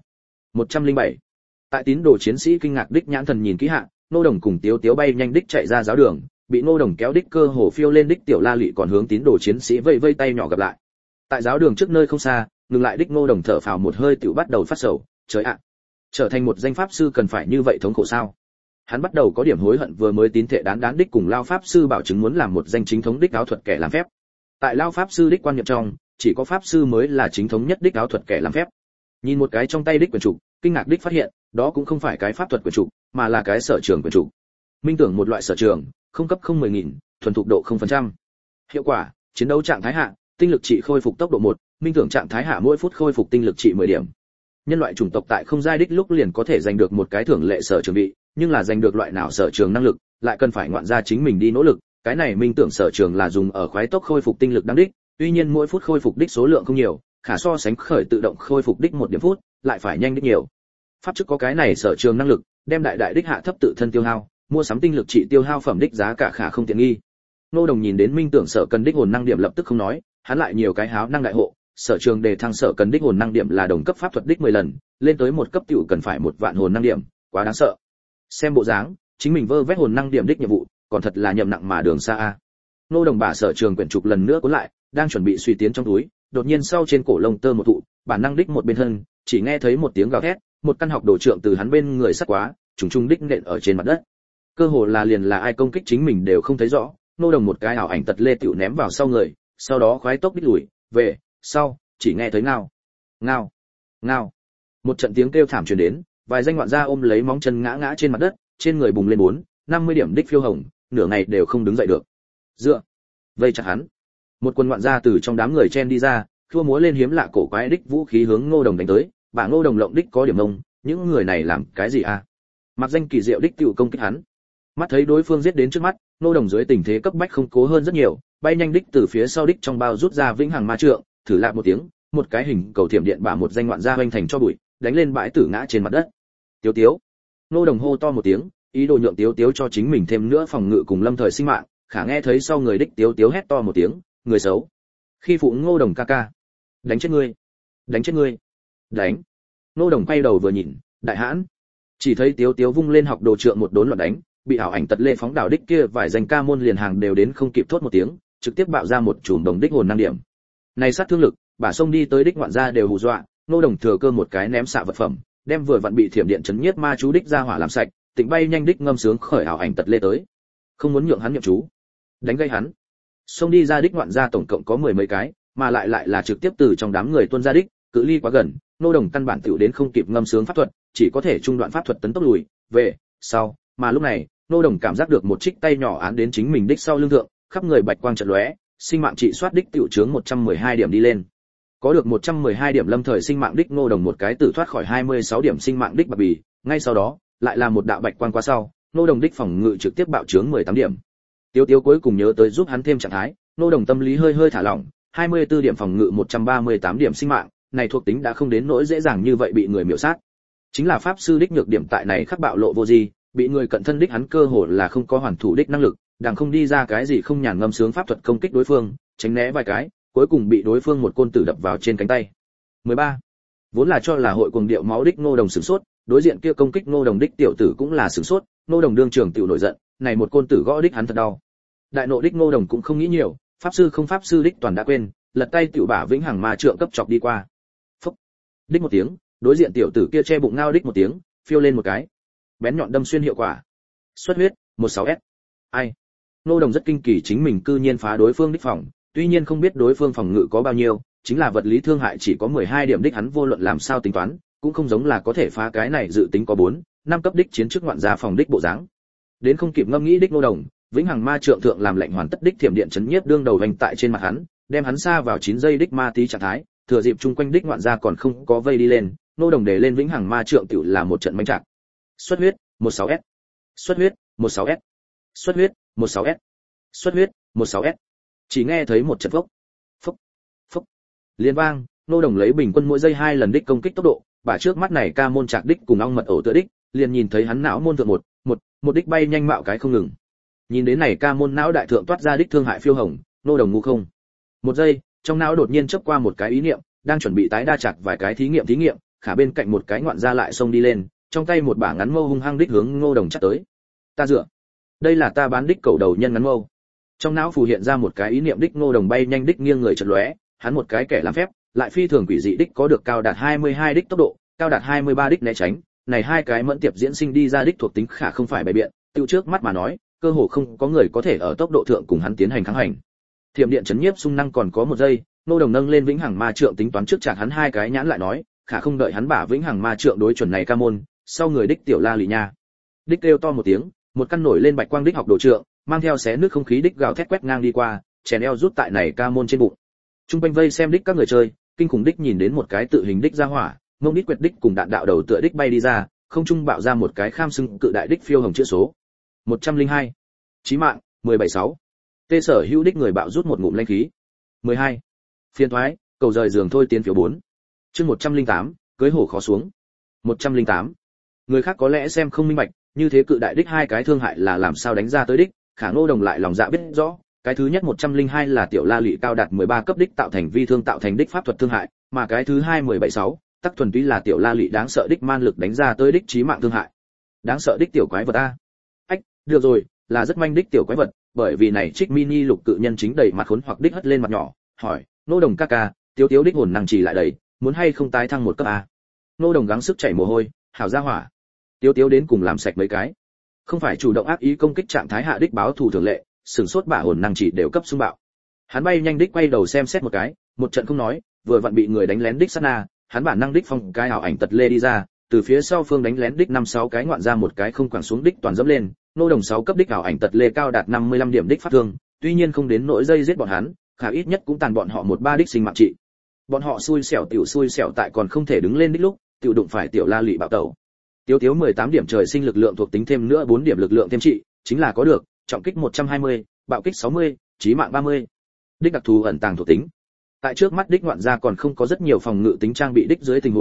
107. Tại tín đồ chiến sĩ kinh ngạc đích nhãn thần nhìn kỹ hạ, Ngô Đồng cùng Tiếu Tiếu bay nhanh đích chạy ra giáo đường, bị Ngô Đồng kéo đích cơ hồ phiêu lên đích tiểu La Lụy còn hướng tín đồ chiến sĩ vây vây tay nhỏ gặp lại. Tại giáo đường trước nơi không xa, ngừng lại đích Ngô Đồng thở phào một hơi tiểu bắt đầu phát sầu, trời ạ, trở thành một danh pháp sư cần phải như vậy thống khổ sao? Hắn bắt đầu có điểm hối hận vừa mới tín thệ đán đích cùng lao pháp sư bảo chứng muốn làm một danh chính thống đích áo thuật kẻ làm phép. Tại lao pháp sư đích quan niệm trong, chỉ có pháp sư mới là chính thống nhất đích áo thuật kẻ làm phép. Nhìn một cái trong tay đích quyển trục, kinh ngạc đích phát hiện, đó cũng không phải cái pháp thuật quyển trục, mà là cái sở trường quyển trục. Minh tưởng một loại sở trường, không cấp không 10.000, thuần thục độ 0%. Hiệu quả, chiến đấu trạng thái hạ, tinh lực trị khôi phục tốc độ 1, minh tưởng trạng thái hạ mỗi phút khôi phục tinh lực trị 10 điểm. Nhân loại chủng tộc tại không giai đích lúc liền có thể giành được một cái thưởng lệ sở trường vị, nhưng là giành được loại nào sở trường năng lực, lại cần phải ngoạn ra chính mình đi nỗ lực, cái này minh tưởng sở trường là dùng ở khoái tốc khôi phục tinh lực đáng đích, tuy nhiên mỗi phút khôi phục đích số lượng không nhiều, khả so sánh khởi tự động khôi phục đích 1 điểm phút, lại phải nhanh đích nhiều. Pháp chức có cái này sở trường năng lực, đem đại đích hạ thấp tự thân tiêu hao, mua sắm tinh lực trị tiêu hao phẩm đích giá cả khả không tiện nghi. Nô Đồng nhìn đến minh tưởng sở cần đích hồn năng điểm lập tức không nói, hắn lại nhiều cái háo năng đại hộ, sở trường đề thăng sở cần đích hồn năng điểm là đồng cấp pháp thuật đích 10 lần, lên tới một cấp tiểu cần phải 1 vạn hồn năng điểm, quá đáng sợ. Xem bộ dáng, chính mình vơ vét hồn năng điểm đích nhiệm vụ, còn thật là nhậm nặng mà đường xa a. Nô Đồng bả sở trường quyển trục lần nữa cuốn lại, đang chuẩn bị suy tiến trong túi, đột nhiên sau trên cổ lông tơ một thụ, bản năng đích một bên thân, chỉ nghe thấy một tiếng gào thét, một căn học đồ trượng từ hắn bên người sắt quá, trùng trùng đích nện ở trên mặt đất. Cơ hồ là liền là ai công kích chính mình đều không thấy rõ, Nô Đồng một cái ảo ảnh tật lê tiểu ném vào sau người, sau đó khoái tốc đích lùi về sau, chỉ nghe thấy ngao, ngao, ngao. Một trận tiếng kêu thảm truyền đến, vài danh ngoạn gia ôm lấy móng chân ngã trên mặt đất, trên người bùng lên 4-50 điểm đích phiêu hồng, nửa ngày đều không đứng dậy được. Dựa, vây chặt hắn. Một quân ngoạn gia từ trong đám người chen đi ra, thua múa lên hiếm lạ cổ quái đích vũ khí hướng Ngô Đồng đánh tới, bả Ngô Đồng lộng đích có điểm ngông, những người này làm cái gì a? Mặc danh kỳ diệu đích tiểu công kích hắn. Mắt thấy đối phương giết đến trước mắt, Ngô Đồng dưới tình thế cấp bách không cố hơn rất nhiều, bay nhanh đích từ phía sau đích trong bao rút ra vĩnh hằng ma trượng, thử lại một tiếng, một cái hình cầu thiểm điện bả một danh ngoạn gia hoành thành cho bụi, đánh lên bãi tử ngã trên mặt đất. Tiếu Tiếu. Nô Đồng hô to một tiếng, ý đồ nhượng Tiếu Tiếu cho chính mình thêm nữa phòng ngự cùng lâm thời sinh mạng, khả nghe thấy sau người đích Tiếu Tiếu hét to một tiếng, người xấu, khi phụ Ngô Đồng ca ca, đánh chết ngươi, đánh chết ngươi, đánh. Nô Đồng quay đầu vừa nhìn, đại hãn, chỉ thấy Tiếu Tiếu vung lên học đồ trượng một đốn loạn đánh, bị ảo ảnh tật lê phóng đảo đích kia vài danh ca môn liền hàng đều đến không kịp thốt một tiếng, trực tiếp bạo ra một chùm đồng đích hồn năng điểm. Này sát thương lực, bả sông đi tới đích ngoạn gia đều hù dọa, Nô Đồng thừa cơ một cái ném xạ vật phẩm, đem vừa vặn bị thiểm điện chấn nhiếp ma chú đích ra hỏa làm sạch, tịnh bay nhanh đích ngâm sướng khởi ảo ảnh tật lê tới. Không muốn nhượng hắn nhậm chú, đánh gây hắn. Xông đi ra đích ngoạn gia tổng cộng có 10 mấy cái, mà lại là trực tiếp từ trong đám người tuôn ra đích, cự ly quá gần, Nô Đồng căn bản tiểu đến không kịp ngâm sướng pháp thuật, chỉ có thể trung đoạn pháp thuật tấn tốc lùi về sau, mà lúc này, Nô Đồng cảm giác được một trích tay nhỏ án đến chính mình đích sau lưng thượng, khắp người bạch quang chợt lóe, sinh mạng trị soát đích tiểu chướng 112 điểm đi lên. Có được 112 điểm lâm thời sinh mạng đích Nô Đồng một cái tử thoát khỏi 26 điểm sinh mạng đích bạc bì, ngay sau đó, lại là một đạo bạch quang qua sau, Nô Đồng đích phòng ngự trực tiếp bạo chướng 18 điểm. Tiếu Tiếu cuối cùng nhớ tới giúp hắn thêm trạng thái, Nô Đồng tâm lý hơi thả lỏng, 24 điểm phòng ngự 138 điểm sinh mạng, này thuộc tính đã không đến nỗi dễ dàng như vậy bị người miểu sát. Chính là pháp sư đích nhược điểm tại này khắc bạo lộ vô gì, bị người cận thân đích hắn cơ hồ là không có hoàn thủ đích năng lực, đàng không đi ra cái gì không nhàn ngâm sướng pháp thuật công kích đối phương, tránh né vài cái, cuối cùng bị đối phương một côn tử đập vào trên cánh tay. 13. Vốn là cho là hội cuồng điệu máu đích Nô Đồng sửng sốt, đối diện kia công kích Nô Đồng đích tiểu tử cũng là sửng sốt, Nô Đồng đương trường tiểu nổi giận, này một côn tử gõ đích hắn thật đau. Đại nộ đích Nô Đồng cũng không nghĩ nhiều, pháp sư đích toàn đã quên, lật tay tiểu bả vĩnh hằng ma trượng cấp chọc đi qua. Phúc. Đích một tiếng, đối diện tiểu tử kia che bụng ngao đích một tiếng, phiêu lên một cái. Bén nhọn đâm xuyên hiệu quả. Xuất huyết, 16S. Ai? Nô Đồng rất kinh kỳ chính mình cư nhiên phá đối phương đích phòng, tuy nhiên không biết đối phương phòng ngự có bao nhiêu, chính là vật lý thương hại chỉ có 12 điểm đích hắn vô luận làm sao tính toán, cũng không giống là có thể phá cái này dự tính có 4, 5 cấp đích chiến trước ngoạn gia phòng đích bộ dáng. Đến không kịp ngâm nghĩ đích Nô Đồng, vĩnh hằng ma trượng thượng làm lệnh hoàn tất đích thiểm điện chấn nhiếp đương đầu vành tại trên mặt hắn, đem hắn xa vào 9 giây đích ma tí trạng thái, thừa dịp chung quanh đích ngoạn gia còn không có vây đi lên, Nô Đồng để lên vĩnh hằng ma trượng tiểu là một trận mãnh trạng. Xuất huyết, 16S. Xuất huyết, 16S. Xuất huyết, 16S. Xuất huyết, 16S. Chỉ nghe thấy một trận phốc, phốc, phốc. Liên vang, Nô Đồng lấy bình quân mỗi giây 2 lần đích công kích tốc độ, bả trước mắt này ca môn trạc đích cùng ong mật ổ tựa đích, liền nhìn thấy hắn não môn thượng một đích bay nhanh mạo cái không ngừng. Nhìn đến này ca môn não đại thượng toát ra đích thương hại phiêu hồng, Nô Đồng ngu không. Một giây, trong não đột nhiên chớp qua một cái ý niệm, đang chuẩn bị tái đa chặt vài cái thí nghiệm, khả bên cạnh một cái ngoạn gia lại xông đi lên, trong tay một bả ngắn mâu hung hăng đích hướng Nô Đồng chặt tới. Ta dựa, đây là ta bán đích cầu đầu nhân ngắn mâu. Trong não phù hiện ra một cái ý niệm đích Nô Đồng bay nhanh đích nghiêng người chợt lóe, hắn một cái kẻ làm phép, lại phi thường quỷ dị đích có được cao đạt 22 đích tốc độ, cao đạt 23 đích né tránh, này hai cái mẫn tiệp diễn sinh đi ra đích thuộc tính khả không phải bày biện, tiêu trước mắt mà nói, cơ hồ không có người có thể ở tốc độ thượng cùng hắn tiến hành kháng hành. Thiểm điện chấn nhiếp xung năng còn có một giây, Nô Đồng nâng lên vĩnh hằng ma trượng tính toán trước chặt hắn hai cái nhãn lại nói, khả không đợi hắn bả vĩnh hằng ma trượng đối chuẩn này ca môn, sau người đích tiểu la lị nha. Đích kêu to một tiếng, một căn nổi lên bạch quang đích học đồ trượng, mang theo xé nước không khí đích gào thét quét ngang đi qua, chèn eo rút tại này ca môn trên bụng. Trung quanh vây xem đích các người chơi, kinh khủng đích nhìn đến một cái tự hình đích ra hỏa, mông đích quẹt đích cùng đạn đạo đầu tựa đích bay đi ra, không trung bạo ra một cái kham sưng cự đại đích phiêu hồng chữ số. 102. Chí mạng, 176. Tê Sở Hữu đích người bạo rút một ngụm linh khí. 12. Phiên thoái, cầu rời giường thôi tiến phiếu 4. Chương 108, cưới hổ khó xuống. 108. Người khác có lẽ xem không minh bạch, như thế cự đại đích hai cái thương hại là làm sao đánh ra tới đích, khả Ngô Đồng lại lòng dạ biết rõ, cái thứ nhất 102 là tiểu la lị cao đạt 13 cấp đích tạo thành vi thương tạo thành đích pháp thuật thương hại, mà cái thứ hai 176, tắc thuần túy là tiểu la lị đáng sợ đích man lực đánh ra tới đích chí mạng thương hại. Đáng sợ đích tiểu quái vật a. Ách, được rồi, là rất manh đích tiểu quái vật, bởi vì này trích mini lục cự nhân chính đầy mặt khốn hoặc đích hất lên mặt nhỏ, hỏi, Ngô Đồng ca ca, Tiếu Tiếu đích hồn năng chỉ lại đầy, muốn hay không tái thăng một cấp a? Ngô Đồng gắng sức chảy mồ hôi, hảo ra hỏa. Tiếu Tiếu đến cùng làm sạch mấy cái. Không phải chủ động ác ý công kích trạng thái hạ đích báo thù thường lệ, sừng sốt bả hồn năng chỉ đều cấp xung bạo. Hắn bay nhanh đích quay đầu xem xét một cái, một trận không nói, vừa vặn bị người đánh lén đích sát na, hắn bản năng đích phong cái ảo ảnh tật lê đi ra, từ phía sau phương đánh lén đích 5-6 cái ngoạn ra một cái không quẳng xuống đích toàn dẫm lên, Ngô Đồng 6 cấp đích ảo ảnh tật lê cao đạt 55 điểm đích phát thương, tuy nhiên không đến nỗi dây giết bọn hắn, khả ít nhất cũng tàn bọn họ 1-3 đích sinh mạng trị. Bọn họ xui xẻo tại còn không thể đứng lên đích lúc, tiểu đụng phải tiểu la lị bạo tẩu. Tiếu Tiếu 18 điểm trời sinh lực lượng thuộc tính thêm nữa 4 điểm lực lượng thêm trị, chính là có được trọng kích 120, bạo kích 60, chí mạng 30. Đích đặc thù ẩn tàng thuộc tính. Tại trước mắt đích ngoạn gia còn không có rất nhiều phòng ngự tính trang bị đích dưới tình huống,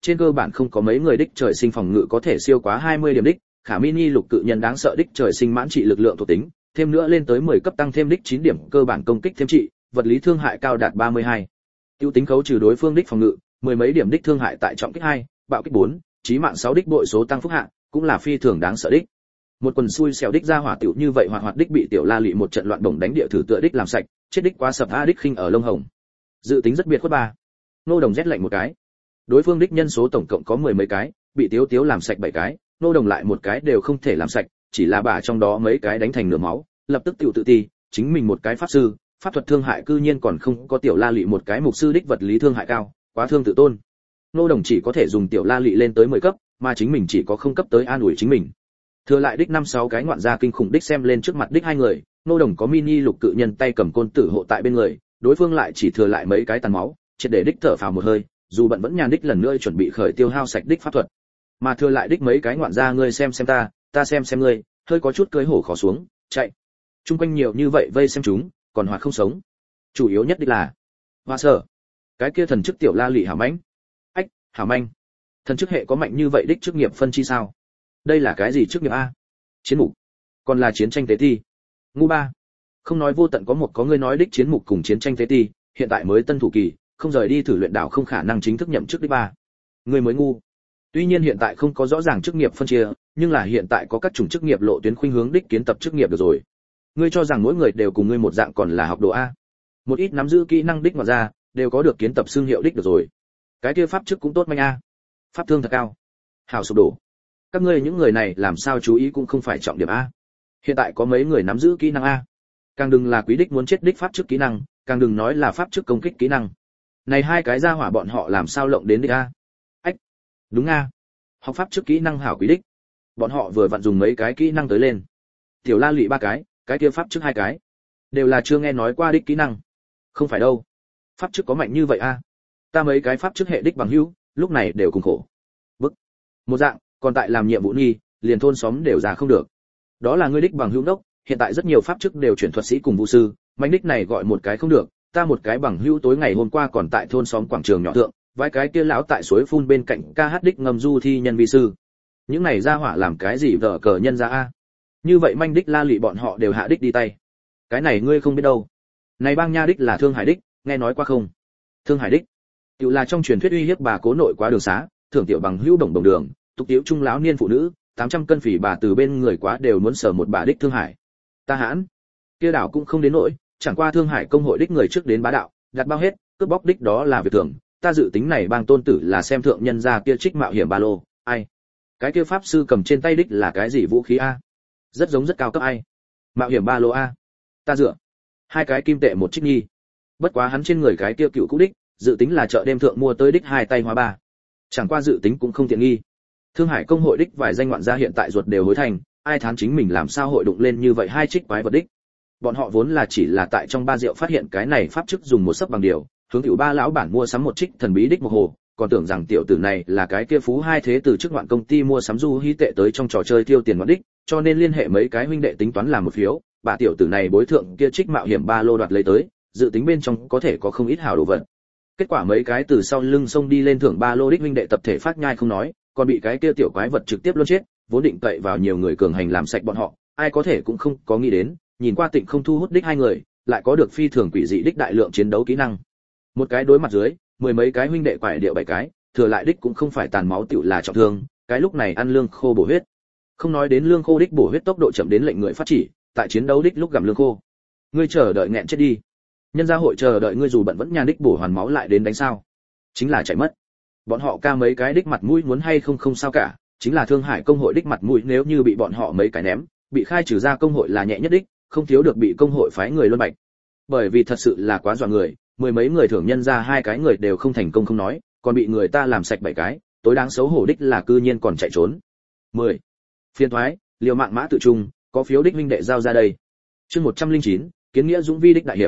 trên cơ bản không có mấy người đích trời sinh phòng ngự có thể siêu quá 20 điểm đích, khả mini lục cự nhân đáng sợ đích trời sinh mãn trị lực lượng thuộc tính, thêm nữa lên tới 10 cấp tăng thêm đích 9 điểm cơ bản công kích thêm trị, vật lý thương hại cao đạt 32. Tiêu tính khấu trừ đối phương đích phòng ngự, mười mấy điểm đích thương hại tại trọng kích 2, bạo kích 4, chí mạng 6 đích bội số tăng phúc hạ, cũng là phi thường đáng sợ đích. Một quần xui xẻo đích ra hỏa tiểu như vậy hoạt đích bị tiểu La Lị một trận loạn bổng đánh địa thử tựa đích làm sạch, chết đích quá sập a đích khinh ở lông hồng. Dự tính rất biệt khuất ba. Nô Đồng rét lạnh một cái. Đối phương đích nhân số tổng cộng có 10 mấy cái, bị Tiếu Tiếu làm sạch 7 cái, Nô Đồng lại một cái đều không thể làm sạch, chỉ là bà trong đó mấy cái đánh thành nửa máu, lập tức tiểu tự ti, chính mình một cái pháp sư, pháp thuật thương hại cư nhiên còn không có tiểu La Lị một cái mục sư đích vật lý thương hại cao, quá thương tự tôn. Nô Đồng chỉ có thể dùng tiểu La Lị lên tới 10 cấp, mà chính mình chỉ có không cấp tới an ủi chính mình. Thừa lại đích 5-6 cái ngoạn gia kinh khủng đích xem lên trước mặt đích hai người, Nô Đồng có mini lục cự nhân tay cầm côn tử hộ tại bên người, đối phương lại chỉ thừa lại mấy cái tàn máu, triệt để đích thở phào một hơi, dù bận vẫn nhàn đích lần nữa chuẩn bị khởi tiêu hao sạch đích pháp thuật. Mà thừa lại đích mấy cái ngoạn gia ngươi xem ta xem ngươi, hơi có chút cưỡi hổ khó xuống, chạy. Trung quanh nhiều như vậy vây xem chúng, còn hoạt không sống. Chủ yếu nhất đích là Hoa Sở. Cái kia thần chức tiểu La Lị hảo mãnh. Ách, hảo manh. Thần chức hệ có mạnh như vậy đích chức nghiệp phân chi sao? Đây là cái gì chức nghiệp a? Chiến mục. Còn là chiến tranh tế thi. Ngu ba. Không nói vô tận có người nói đích chiến mục cùng chiến tranh tế thi, hiện tại mới tân thủ kỳ, không rời đi thử luyện đảo không khả năng chính thức nhậm chức đích ba. Người mới ngu. Tuy nhiên hiện tại không có rõ ràng chức nghiệp phân chia, nhưng là hiện tại có các chủng chức nghiệp lộ tuyến khuynh hướng đích kiến tập chức nghiệp được rồi. Ngươi cho rằng mỗi người đều cùng ngươi một dạng còn là học đồ a? Một ít nắm giữ kỹ năng đích mà ra, đều có được kiến tập xương hiệu đích được rồi. Cái kia pháp chức cũng tốt manh a. Pháp thương thật cao. Hảo sụp đổ. Các ngươi những người này làm sao chú ý cũng không phải trọng điểm a. Hiện tại có mấy người nắm giữ kỹ năng a. Càng đừng là quý đích muốn chết đích pháp chức kỹ năng, càng đừng nói là pháp chức công kích kỹ năng. Này hai cái ra hỏa bọn họ làm sao lộng đến đích a? Ách. Đúng a. Học pháp chức kỹ năng hảo quý đích. Bọn họ vừa vặn dùng mấy cái kỹ năng tới lên. Tiểu La Lị 3 cái kia pháp chức 2 cái. Đều là chưa nghe nói qua đích kỹ năng. Không phải đâu. Pháp chức có mạnh như vậy a? Ta mấy cái pháp chức hệ đích bằng hữu, lúc này đều cùng khổ. Bức. Một dạng, còn tại làm nhiệm vụ nghi, liền thôn xóm đều ra không được. Đó là ngươi đích bằng hữu đốc, hiện tại rất nhiều pháp chức đều chuyển thuật sĩ cùng vũ sư, mạnh đích này gọi một cái không được, ta một cái bằng hữu tối ngày hôm qua còn tại thôn xóm quảng trường nhỏ thượng, vài cái kia lão tại suối phun bên cạnh ca hát đích ngầm du thi nhân vi sư. Những này ra hỏa làm cái gì vợ cờ nhân ra a? Như vậy manh đích La Lị bọn họ đều hạ đích đi tay. Cái này ngươi không biết đâu. Này bang nha đích là Thương Hải đích, nghe nói qua không? Thương Hải đích, tiểu là trong truyền thuyết uy hiếp bà cố nội quá đường xá, thưởng tiểu bằng hữu đồng đồng đường, tục tiểu trung lão niên phụ nữ, 800 cân phỉ bà từ bên người quá đều muốn sở một bà đích Thương Hải. Ta hãn, kia đảo cũng không đến nỗi, chẳng qua Thương Hải công hội đích người trước đến bá đạo, đặt bao hết, cướp bóc đích đó là việc thường, ta dự tính này bang tôn tử là xem thượng nhân gia kia trích mạo hiểm ba lô, ai? Cái kia pháp sư cầm trên tay đích là cái gì vũ khí a? Rất giống rất cao cấp ai? Mạo hiểm ba lô a? Ta dựa. 2 cái kim tệ một trích nhi. Bất quá hắn trên người cái kia cựu cũ đích, dự tính là chợ đêm thượng mua tới đích 2 tay hóa ba. Chẳng qua dự tính cũng không tiện nghi. Thương Hải công hội đích vài danh ngoạn gia hiện tại ruột đều hối thành, ai thán chính mình làm sao hội đụng lên như vậy 2 trích quái vật đích. Bọn họ vốn là chỉ là tại trong ba rượu phát hiện cái này pháp chức dùng một sấp bằng điều, hướng tiểu ba lão bản mua sắm một trích thần bí đích một hồ, còn tưởng rằng tiểu tử này là cái kia phú hai thế từ trước ngoạn công ty mua sắm du hí tệ tới trong trò chơi tiêu tiền ngoạn đích, cho nên liên hệ mấy cái huynh đệ tính toán làm một phiếu, bà tiểu tử này bối thượng kia trích mạo hiểm ba lô đoạt lấy tới, dự tính bên trong có thể có không ít hảo đồ vật. Kết quả mấy cái từ sau lưng xông đi lên thưởng ba lô đích huynh đệ tập thể phát nhai không nói, còn bị cái kia tiểu quái vật trực tiếp luôn chết, vốn định cậy vào nhiều người cường hành làm sạch bọn họ, ai có thể cũng không có nghĩ đến, nhìn qua Tịnh không thu hút đích 2 người, lại có được phi thường quỷ dị đích đại lượng chiến đấu kỹ năng. Một cái đối mặt dưới, 10 mấy cái huynh đệ quải điệu 7 cái, thừa lại đích cũng không phải tàn máu tiểu là trọng thương, cái lúc này ăn lương khô bổ huyết. Không nói đến lương khô đích bổ huyết tốc độ chậm đến lệnh người phát chỉ, tại chiến đấu đích lúc gặm lương khô. Ngươi chờ đợi nghẹn chết đi. Nhân gia hội chờ đợi ngươi dù bận vẫn nhàn đích bổ hoàn máu lại đến đánh sao? Chính là chạy mất. Bọn họ ca mấy cái đích mặt mũi muốn hay không không sao cả, chính là Thương Hải công hội đích mặt mũi nếu như bị bọn họ mấy cái ném, bị khai trừ ra công hội là nhẹ nhất đích, không thiếu được bị công hội phái người luân bạch. Bởi vì thật sự là quá dọa người, 10 mấy người thưởng nhân ra 2 cái người đều không thành công không nói, còn bị người ta làm sạch 7 cái, tối đáng xấu hổ đích là cư nhiên còn chạy trốn. 10. Phiên thoái, liều mạng mã tự trung, có phiếu đích minh đệ giao ra đây. Chương 109, kiến nghĩa dũng vi đích đại hiệp.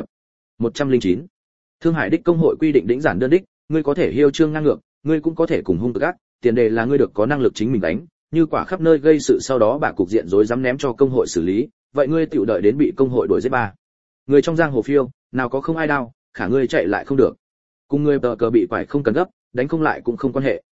109. Thương Hải đích công hội quy định đỉnh giản đơn đích, ngươi có thể hiêu trương ngang ngược, ngươi cũng có thể cùng hung cực ác, tiền đề là ngươi được có năng lực chính mình đánh, như quả khắp nơi gây sự sau đó bả cục diện rối rắm ném cho công hội xử lý, vậy ngươi tiểu đợi đến bị công hội đuổi giết ba. Người trong giang hồ phiêu, nào có không ai đau, khả ngươi chạy lại không được. Cùng ngươi tờ cờ bị quải không cần gấp, đánh không lại cũng không quan hệ.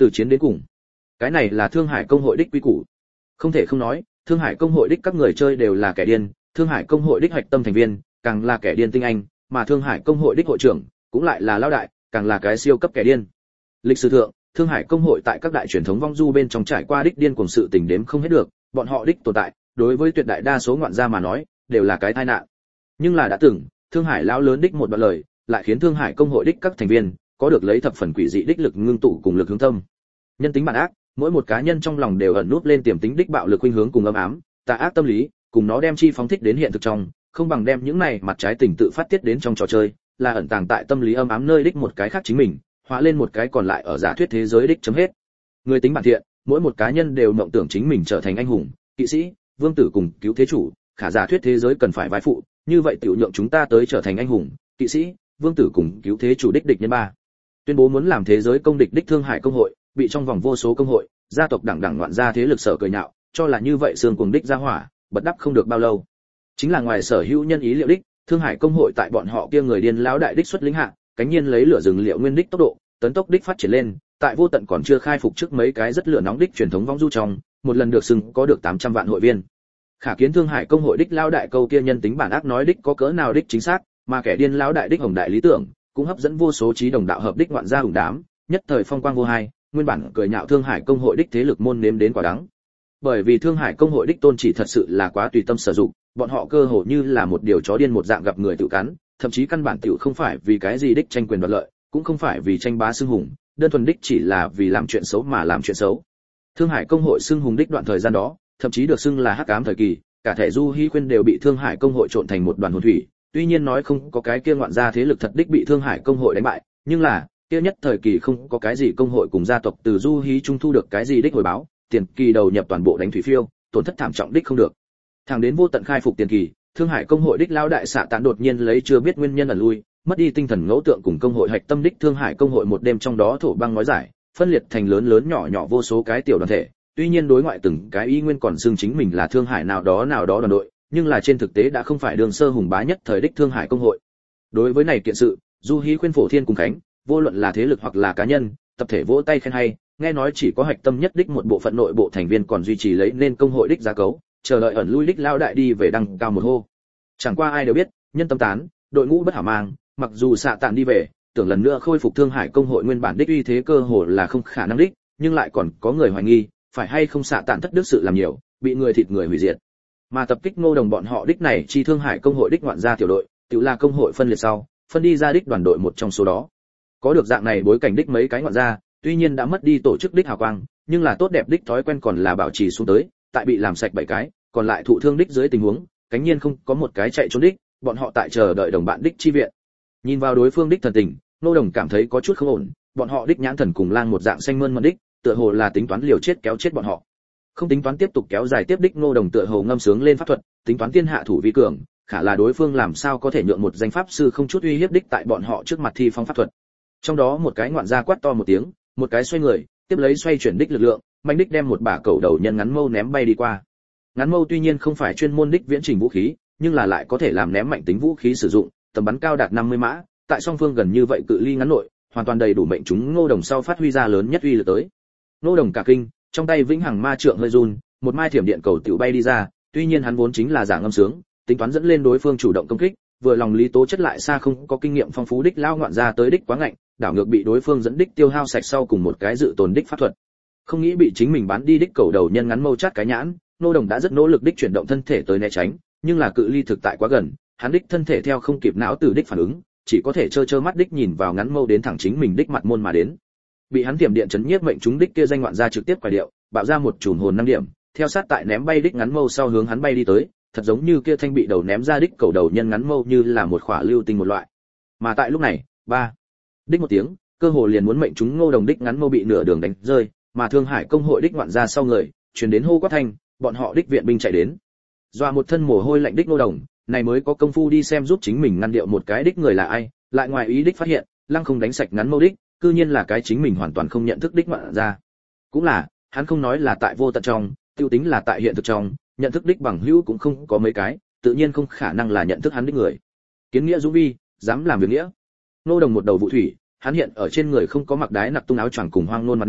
từ chiến đến cùng. Cái này là Thương Hải công hội đích quy củ. Không thể không nói, Thương Hải công hội đích các người chơi đều là kẻ điên, Thương Hải công hội đích hạch tâm thành viên càng là kẻ điên tinh anh, mà Thương Hải công hội đích hội trưởng cũng lại là lão đại, càng là cái siêu cấp kẻ điên. Lịch sử thượng, Thương Hải công hội tại các đại truyền thống vong du bên trong trải qua đích điên cuồng sự tình đếm không hết được, bọn họ đích tồn tại, đối với tuyệt đại đa số ngoạn gia mà nói, đều là cái tai nạn. Nhưng là đã từng, Thương Hải lão lớn đích một đoạn lời, lại khiến Thương Hải công hội đích các thành viên có được lấy thập phần quỷ dị đích lực ngưng tụ cùng lực hướng tâm. Nhân tính bản ác, mỗi một cá nhân trong lòng đều ẩn núp lên tiềm tính đích bạo lực khuynh hướng cùng âm ám, tà ác tâm lý, cùng nó đem chi phóng thích đến hiện thực trong, không bằng đem những này mặt trái tình tự phát tiết đến trong trò chơi, là ẩn tàng tại tâm lý âm ám nơi đích một cái khác chính mình, hóa lên một cái còn lại ở giả thuyết thế giới đích chấm hết. Người tính bản thiện, mỗi một cá nhân đều mộng tưởng chính mình trở thành anh hùng, kỵ sĩ, vương tử cùng cứu thế chủ, khả giả thuyết thế giới cần phải vai phụ, như vậy tiểu nhượng chúng ta tới trở thành anh hùng, kỵ sĩ, vương tử cùng cứu thế chủ đích địch nhân ba. Tuyên bố muốn làm thế giới công địch đích Thương Hải công hội, bị trong vòng vô số công hội, gia tộc đẳng đẳng loạn gia thế lực sở cười nhạo, cho là như vậy xương cuồng đích ra hỏa, bật đắp không được bao lâu. Chính là ngoài sở hữu nhân ý liệu đích, Thương Hải công hội tại bọn họ kia người điên lão đại đích xuất lĩnh hạ, cánh nhiên lấy lửa rừng liệu nguyên đích tốc độ, tấn tốc đích phát triển lên, tại vô tận còn chưa khai phục trước mấy cái rất lửa nóng đích truyền thống vong du trong, một lần được xưng có được 800 vạn hội viên. Khả kiến Thương Hải công hội đích lão đại câu kia nhân tính bản ác nói đích có cỡ nào đích chính xác, mà kẻ điên lão đại đích hồng đại lý tưởng, cũng hấp dẫn vô số trí đồng đạo hợp đích ngoạn gia hùng đám, nhất thời phong quang vô hai, nguyên bản cười nhạo Thương Hải công hội đích thế lực môn nếm đến quả đắng. Bởi vì Thương Hải công hội đích tôn chỉ thật sự là quá tùy tâm sử dụng, bọn họ cơ hồ như là một điều chó điên một dạng gặp người tự cắn, thậm chí căn bản tiểu không phải vì cái gì đích tranh quyền đoạt lợi, cũng không phải vì tranh bá xưng hùng, đơn thuần đích chỉ là vì làm chuyện xấu mà làm chuyện xấu. Thương Hải công hội xưng hùng đích đoạn thời gian đó, thậm chí được xưng là hắc ám thời kỳ, cả thể Du Hi Khuyên đều bị Thương Hải công hội trộn thành một đoàn hồn thủy, tuy nhiên nói không có cái kia ngoạn gia thế lực thật đích bị Thương Hải công hội đánh bại, nhưng là kia nhất thời kỳ không có cái gì công hội cùng gia tộc từ Du Hi trung thu được cái gì đích hồi báo, tiền kỳ đầu nhập toàn bộ đánh thủy phiêu, tổn thất thảm trọng đích không được. Thẳng đến vô tận khai phục tiền kỳ, Thương Hải công hội đích lão đại xạ tán đột nhiên lấy chưa biết nguyên nhân ẩn lui, mất đi tinh thần ngẫu tượng cùng công hội hạch tâm đích Thương Hải công hội một đêm trong đó thổ băng nói giải, phân liệt thành lớn lớn nhỏ nhỏ vô số cái tiểu đoàn thể, tuy nhiên đối ngoại từng cái y nguyên còn xưng chính mình là Thương Hải nào đó đoàn đội, nhưng là trên thực tế đã không phải đường sơ hùng bá nhất thời đích Thương Hải công hội. Đối với này kiện sự, Du Hi Khuyên phổ thiên cùng khánh, vô luận là thế lực hoặc là cá nhân, tập thể vỗ tay khen hay, nghe nói chỉ có hạch tâm nhất đích một bộ phận nội bộ thành viên còn duy trì lấy nên công hội đích giá cấu, chờ đợi ẩn lui đích lao đại đi về đăng cao một hô. Chẳng qua ai đều biết, nhân tâm tán, đội ngũ bất hảo mang, mặc dù xạ tạn đi về, tưởng lần nữa khôi phục Thương Hải công hội nguyên bản đích uy thế cơ hồ là không khả năng đích, nhưng lại còn có người hoài nghi, phải hay không xạ tạn thất đức sự làm nhiều, bị người thịt người hủy diệt. Mà tập kích Ngô Đồng bọn họ đích này chi Thương Hải công hội đích ngoạn gia tiểu đội, tiểu là công hội phân liệt sau, phân đi ra đích đoàn đội một trong số đó. Có được dạng này bối cảnh đích mấy cái ngoạn gia, tuy nhiên đã mất đi tổ chức đích hào quang, nhưng là tốt đẹp đích thói quen còn là bảo trì xuống tới, tại bị làm sạch 7 cái, còn lại thụ thương đích dưới tình huống, cánh nhiên không có một cái chạy trốn đích, bọn họ tại chờ đợi đồng bạn đích chi viện. Nhìn vào đối phương đích thần tình, Ngô Đồng cảm thấy có chút không ổn, bọn họ đích nhãn thần cùng lang một dạng xanh mơn mận đích, tựa hồ là tính toán liều chết kéo chết bọn họ. Không tính toán tiếp tục kéo dài tiếp đích Ngô Đồng tựa hồ ngâm sướng lên pháp thuật, tính toán tiên hạ thủ vi cường, khả là đối phương làm sao có thể nhượng một danh pháp sư không chút uy hiếp đích tại bọn họ trước mặt thi phong pháp thuật. Trong đó một cái ngoạn gia quát to một tiếng, một cái xoay người, tiếp lấy xoay chuyển đích lực lượng, mạnh đích đem một bả cầu đầu nhân ngắn mâu ném bay đi qua. Ngắn mâu tuy nhiên không phải chuyên môn đích viễn trình vũ khí, nhưng là lại có thể làm ném mạnh tính vũ khí sử dụng, tầm bắn cao đạt 50 mã, tại song phương gần như vậy cự ly ngắn nội, hoàn toàn đầy đủ mệnh chúng Ngô Đồng sau phát huy ra lớn nhất uy lực tới. Ngô Đồng cả kinh, trong tay vĩnh hằng ma trượng hơi run, một mai thiểm điện cầu tiểu bay đi ra, tuy nhiên hắn vốn chính là giả ngâm sướng, tính toán dẫn lên đối phương chủ động công kích, vừa lòng lý tố chất lại xa không có kinh nghiệm phong phú đích lao ngoạn ra tới đích quá ngạnh, đảo ngược bị đối phương dẫn đích tiêu hao sạch sau cùng một cái dự tồn đích pháp thuật. Không nghĩ bị chính mình bán đi đích cầu đầu nhân ngắn mâu chát cái nhãn, Ngô Đồng đã rất nỗ lực đích chuyển động thân thể tới né tránh, nhưng là cự ly thực tại quá gần, hắn đích thân thể theo không kịp não từ đích phản ứng, chỉ có thể trơ mắt đích nhìn vào ngắn mâu đến thẳng chính mình đích mặt môn mà đến. Bị hắn tiềm điện chấn nhiếp mệnh chúng đích kia danh ngoạn ra trực tiếp quải điệu, bạo ra một chùm hồn 5 điểm, theo sát tại ném bay đích ngắn mâu sau hướng hắn bay đi tới, thật giống như kia thanh bị đầu ném ra đích cầu đầu nhân ngắn mâu như là một khỏa lưu tinh một loại. Mà tại lúc này, ba đích một tiếng, cơ hồ liền muốn mệnh chúng Ngô Đồng đích ngắn mâu bị nửa đường đánh rơi, mà Thương Hải công hội đích ngoạn ra sau người, truyền đến hô quát thanh, bọn họ đích viện binh chạy đến. Doa một thân mồ hôi lạnh đích Ngô Đồng, này mới có công phu đi xem giúp chính mình ngăn điệu một cái đích người là ai, lại ngoài ý đích phát hiện, lăng không đánh sạch ngắn mâu đích, cư nhiên là cái chính mình hoàn toàn không nhận thức đích ngoạn ra. Cũng là, hắn không nói là tại vô tận trong, tiêu tính là tại hiện thực trong, nhận thức đích bằng hữu cũng không có mấy cái, tự nhiên không khả năng là nhận thức hắn đích người. Kiến nghĩa dũng vi, dám làm việc nghĩa. Ngô Đồng một đầu vụ thủy, hắn hiện ở trên người không có mặc đái nặc tung áo choàng cùng hoang nôn mặt nạ,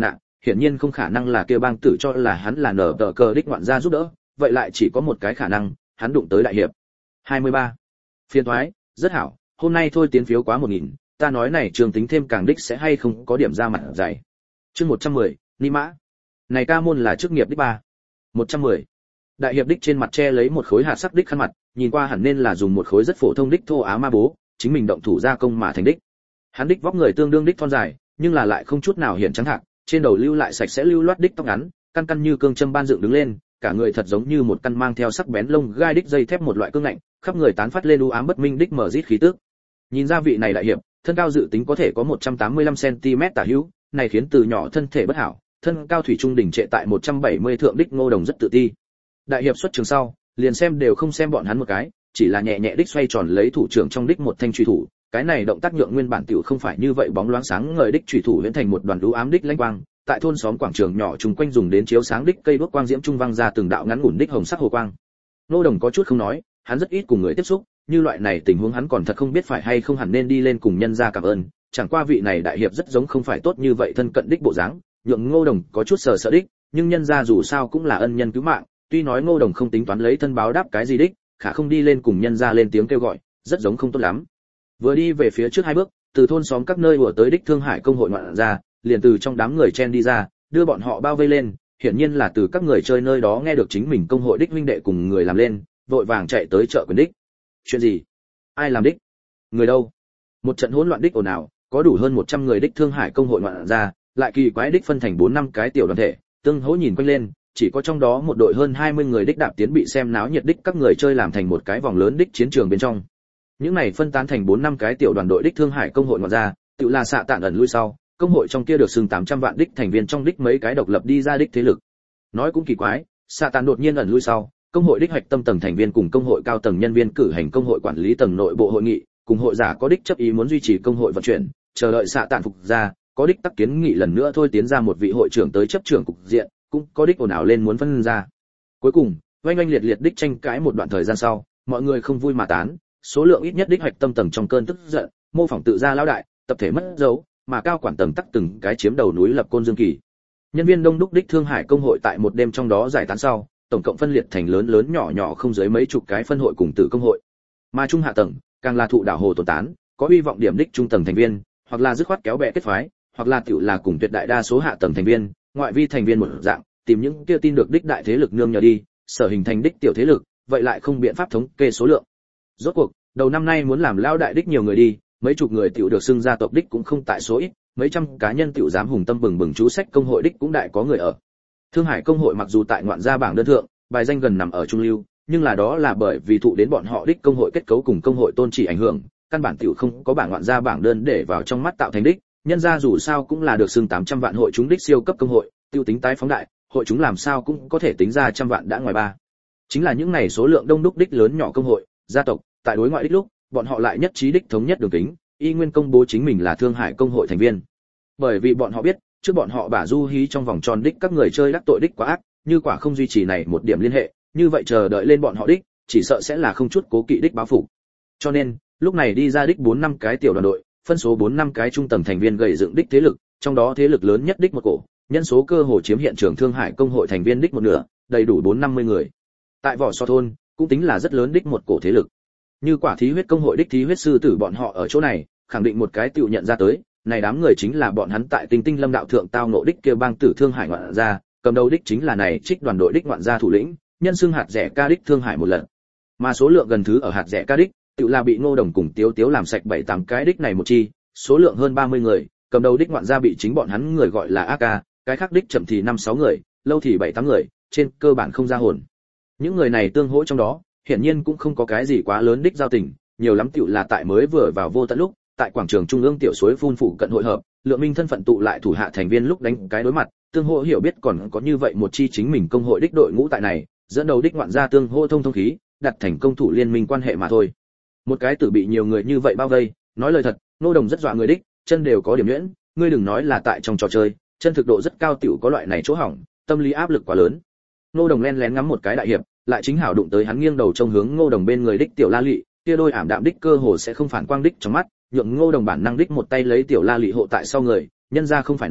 hiển nhiên không khả năng là kia bang tử cho là hắn là nở tờ cờ đích ngoạn gia giúp đỡ, vậy lại chỉ có một cái khả năng, hắn đụng tới đại hiệp. 23. Phiên thoái, rất hảo, hôm nay thôi tiến phiếu quá 1000, ta nói này trường tính thêm càng đích sẽ hay không có điểm ra mặt dày. Chương 110, Ni Mã. Này ca môn là chức nghiệp đích 3. 110. Đại hiệp đích trên mặt che lấy một khối hạt sắc đích khăn mặt, nhìn qua hẳn nên là dùng một khối rất phổ thông đích thô á ma bố, chính mình động thủ gia công mà thành đích. Hắn đích vóc người tương đương đích thon dài, nhưng là lại không chút nào hiện trắng hạc, trên đầu lưu lại sạch sẽ lưu loát đích tóc ngắn, căn căn như cương châm ban dựng đứng lên, cả người thật giống như một căn mang theo sắc bén lông gai đích dây thép một loại cương ngạnh, khắp người tán phát lên u ám bất minh đích mở rít khí tức. Nhìn ra vị này đại hiệp, thân cao dự tính có thể có 185 cm tả hữu, này khiến từ nhỏ thân thể bất hảo, thân cao thủy trung đỉnh trệ tại 170 thượng đích Ngô Đồng rất tự ti. Đại hiệp xuất trường sau, liền xem đều không xem bọn hắn một cái, chỉ là nhẹ nhẹ đích xoay tròn lấy thủ trưởng trong đích một thanh chủy thủ, cái này động tác nhượng nguyên bản tiểu không phải như vậy bóng loáng sáng ngời đích chủy thủ biến thành một đoàn u ám đích lãnh quang, tại thôn xóm quảng trường nhỏ chung quanh dùng đến chiếu sáng đích cây đuốc quang diễm trung vang ra từng đạo ngắn ngủn đích hồng sắc hồ quang. Ngô Đồng có chút không nói, hắn rất ít cùng người tiếp xúc, như loại này tình huống hắn còn thật không biết phải hay không hẳn nên đi lên cùng nhân gia cảm ơn, chẳng qua vị này đại hiệp rất giống không phải tốt như vậy thân cận đích bộ dáng, nhượng Ngô Đồng có chút sợ đích, nhưng nhân gia dù sao cũng là ân nhân cứu mạng, tuy nói Ngô Đồng không tính toán lấy thân báo đáp cái gì đích, khả không đi lên cùng nhân gia lên tiếng kêu gọi, rất giống không tốt lắm. Vừa đi về phía trước 2 bước, từ thôn xóm các nơi vừa tới đích Thương Hải công hội ngoạn ra, liền từ trong đám người chen đi ra, đưa bọn họ bao vây lên, hiển nhiên là từ các người chơi nơi đó nghe được chính mình công hội đích huynh đệ cùng người làm lên, vội vàng chạy tới chợ quyền đích. Chuyện gì? Ai làm đích? Người đâu? Một trận hỗn loạn đích ồn ào, có đủ hơn 100 người đích Thương Hải công hội ngoạn ra, lại kỳ quái đích phân thành 4-5 cái tiểu đoàn thể, tương hỗ nhìn quanh lên, chỉ có trong đó một đội hơn 20 người đích đạp tiến bị xem náo nhiệt đích các người chơi làm thành một cái vòng lớn đích chiến trường bên trong. Những này phân tán thành 4-5 cái tiểu đoàn đội đích Thương Hải công hội ngoạn ra, tự là xạ tản ẩn lui sau, công hội trong kia được xưng 800 vạn đích thành viên trong đích mấy cái độc lập đi ra đích thế lực. Nói cũng kỳ quái, xạ tản đột nhiên ẩn lui sau, công hội đích hoạch tâm tầng thành viên cùng công hội cao tầng nhân viên cử hành công hội quản lý tầng nội bộ hội nghị, cùng hội giả có đích chấp ý muốn duy trì công hội vận chuyển, chờ đợi xạ tản phục ra, có đích tắc kiến nghị lần nữa thôi tiến ra một vị hội trưởng tới chấp trưởng cục diện, cũng có đích ồn ào lên muốn phân ra. Cuối cùng, oanh oanh liệt liệt đích tranh cãi một đoạn thời gian sau, mọi người không vui mà tán, số lượng ít nhất đích hoạch tâm tầng trong cơn tức giận, mô phỏng tự ra lão đại, tập thể mất dấu, mà cao quản tầng tắc từng cái chiếm đầu núi lập côn dương kỳ. Nhân viên đông đúc đích Thương Hải công hội tại một đêm trong đó giải tán sau, tổng cộng phân liệt thành lớn lớn nhỏ nhỏ không dưới mấy chục cái phân hội cùng tử công hội. Mà trung hạ tầng, càng là thụ đảo hồ tồn tán, có hy vọng điểm đích trung tầng thành viên, hoặc là dứt khoát kéo bè kết phái, hoặc là tiểu là cùng tuyệt đại đa số hạ tầng thành viên, ngoại vi thành viên một dạng, tìm những kia tin được đích đại thế lực nương nhờ đi, sở hình thành đích tiểu thế lực, vậy lại không biện pháp thống kê số lượng. Rốt cuộc, đầu năm nay muốn làm lao đại đích nhiều người đi, mấy chục người tiểu được xưng gia tộc đích cũng không tại số ít, mấy trăm cá nhân tiểu dám hùng tâm bừng bừng chú sách công hội đích cũng đại có người ở. Thương Hải công hội mặc dù tại ngoạn gia bảng đơn thượng, bài danh gần nằm ở trung lưu, nhưng là đó là bởi vì thụ đến bọn họ đích công hội kết cấu cùng công hội tôn chỉ ảnh hưởng, căn bản tiểu không có bảng ngoạn gia bảng đơn để vào trong mắt tạo thành đích, nhân gia dù sao cũng là được xưng 800 vạn hội chúng đích siêu cấp công hội, tiêu tính tái phóng đại, hội chúng làm sao cũng có thể tính ra trăm vạn đã ngoài ba. Chính là những này số lượng đông đúc đích lớn nhỏ công hội, gia tộc, tại đối ngoại đích lúc, bọn họ lại nhất trí đích thống nhất đường kính, y nguyên công bố chính mình là Thương Hải công hội thành viên. Bởi vì bọn họ biết, trước bọn họ bả du hí trong vòng tròn đích các người chơi đắc tội đích quá ác, như quả không duy trì này một điểm liên hệ, như vậy chờ đợi lên bọn họ đích, chỉ sợ sẽ là không chút cố kỵ đích báo phục. Cho nên, lúc này đi ra đích 4-5 cái tiểu đoàn đội, phân số 4-5 cái trung tầng thành viên gầy dựng đích thế lực, trong đó thế lực lớn nhất đích một cổ, nhân số cơ hồ chiếm hiện trường Thương Hải công hội thành viên đích một nửa, đầy đủ 450 người. Tại Võ So thôn, cũng tính là rất lớn đích một cổ thế lực. Như quả thí huyết công hội đích thí huyết sư tử bọn họ ở chỗ này, khẳng định một cái tiểu nhận ra tới, này đám người chính là bọn hắn tại Tinh Tinh Lâm đạo thượng tao ngộ đích kia bang tử Thương Hải ngoạn gia, cầm đầu đích chính là này trích đoàn đội đích ngoạn gia thủ lĩnh, nhân xưng hạt rẻ ca đích Thương Hải một lần. Mà số lượng gần thứ ở hạt rẻ ca đích, tự là bị Ngô Đồng cùng Tiếu Tiếu làm sạch 7-8 cái đích này một chi, số lượng hơn 30 người, cầm đầu đích ngoạn gia bị chính bọn hắn người gọi là AK, cái khác đích chậm thì 5-6 người, lâu thì 7-8 người, trên cơ bản không ra hồn. Những người này tương hỗ trong đó, hiển nhiên cũng không có cái gì quá lớn đích giao tình, nhiều lắm tiểu là tại mới vừa vào vô tận lúc, tại quảng trường trung ương tiểu suối phun phụ cận hội hợp, Lượng Minh thân phận tụ lại thủ hạ thành viên lúc đánh cái đối mặt, tương hỗ hiểu biết còn có như vậy một chi chính mình công hội đích đội ngũ tại này, dẫn đầu đích ngoạn gia tương hỗ thông thông khí, đặt thành công thủ liên minh quan hệ mà thôi. Một cái tử bị nhiều người như vậy bao vây, nói lời thật, Ngô Đồng rất dọa người đích, chân đều có điểm nhuyễn, ngươi đừng nói là tại trong trò chơi, chân thực độ rất cao tiểu có loại này chỗ hỏng, tâm lý áp lực quá lớn. Ngô Đồng lén lén ngắm một cái đại hiệp, lại chính hảo đụng tới hắn nghiêng đầu trông hướng Ngô Đồng bên người đích tiểu La Lị, kia đôi ảm đạm đích cơ hồ sẽ không phản quang đích trong mắt, nhượng Ngô Đồng bản năng đích một tay lấy tiểu La Lị hộ tại sau người, nhân ra không phải nói,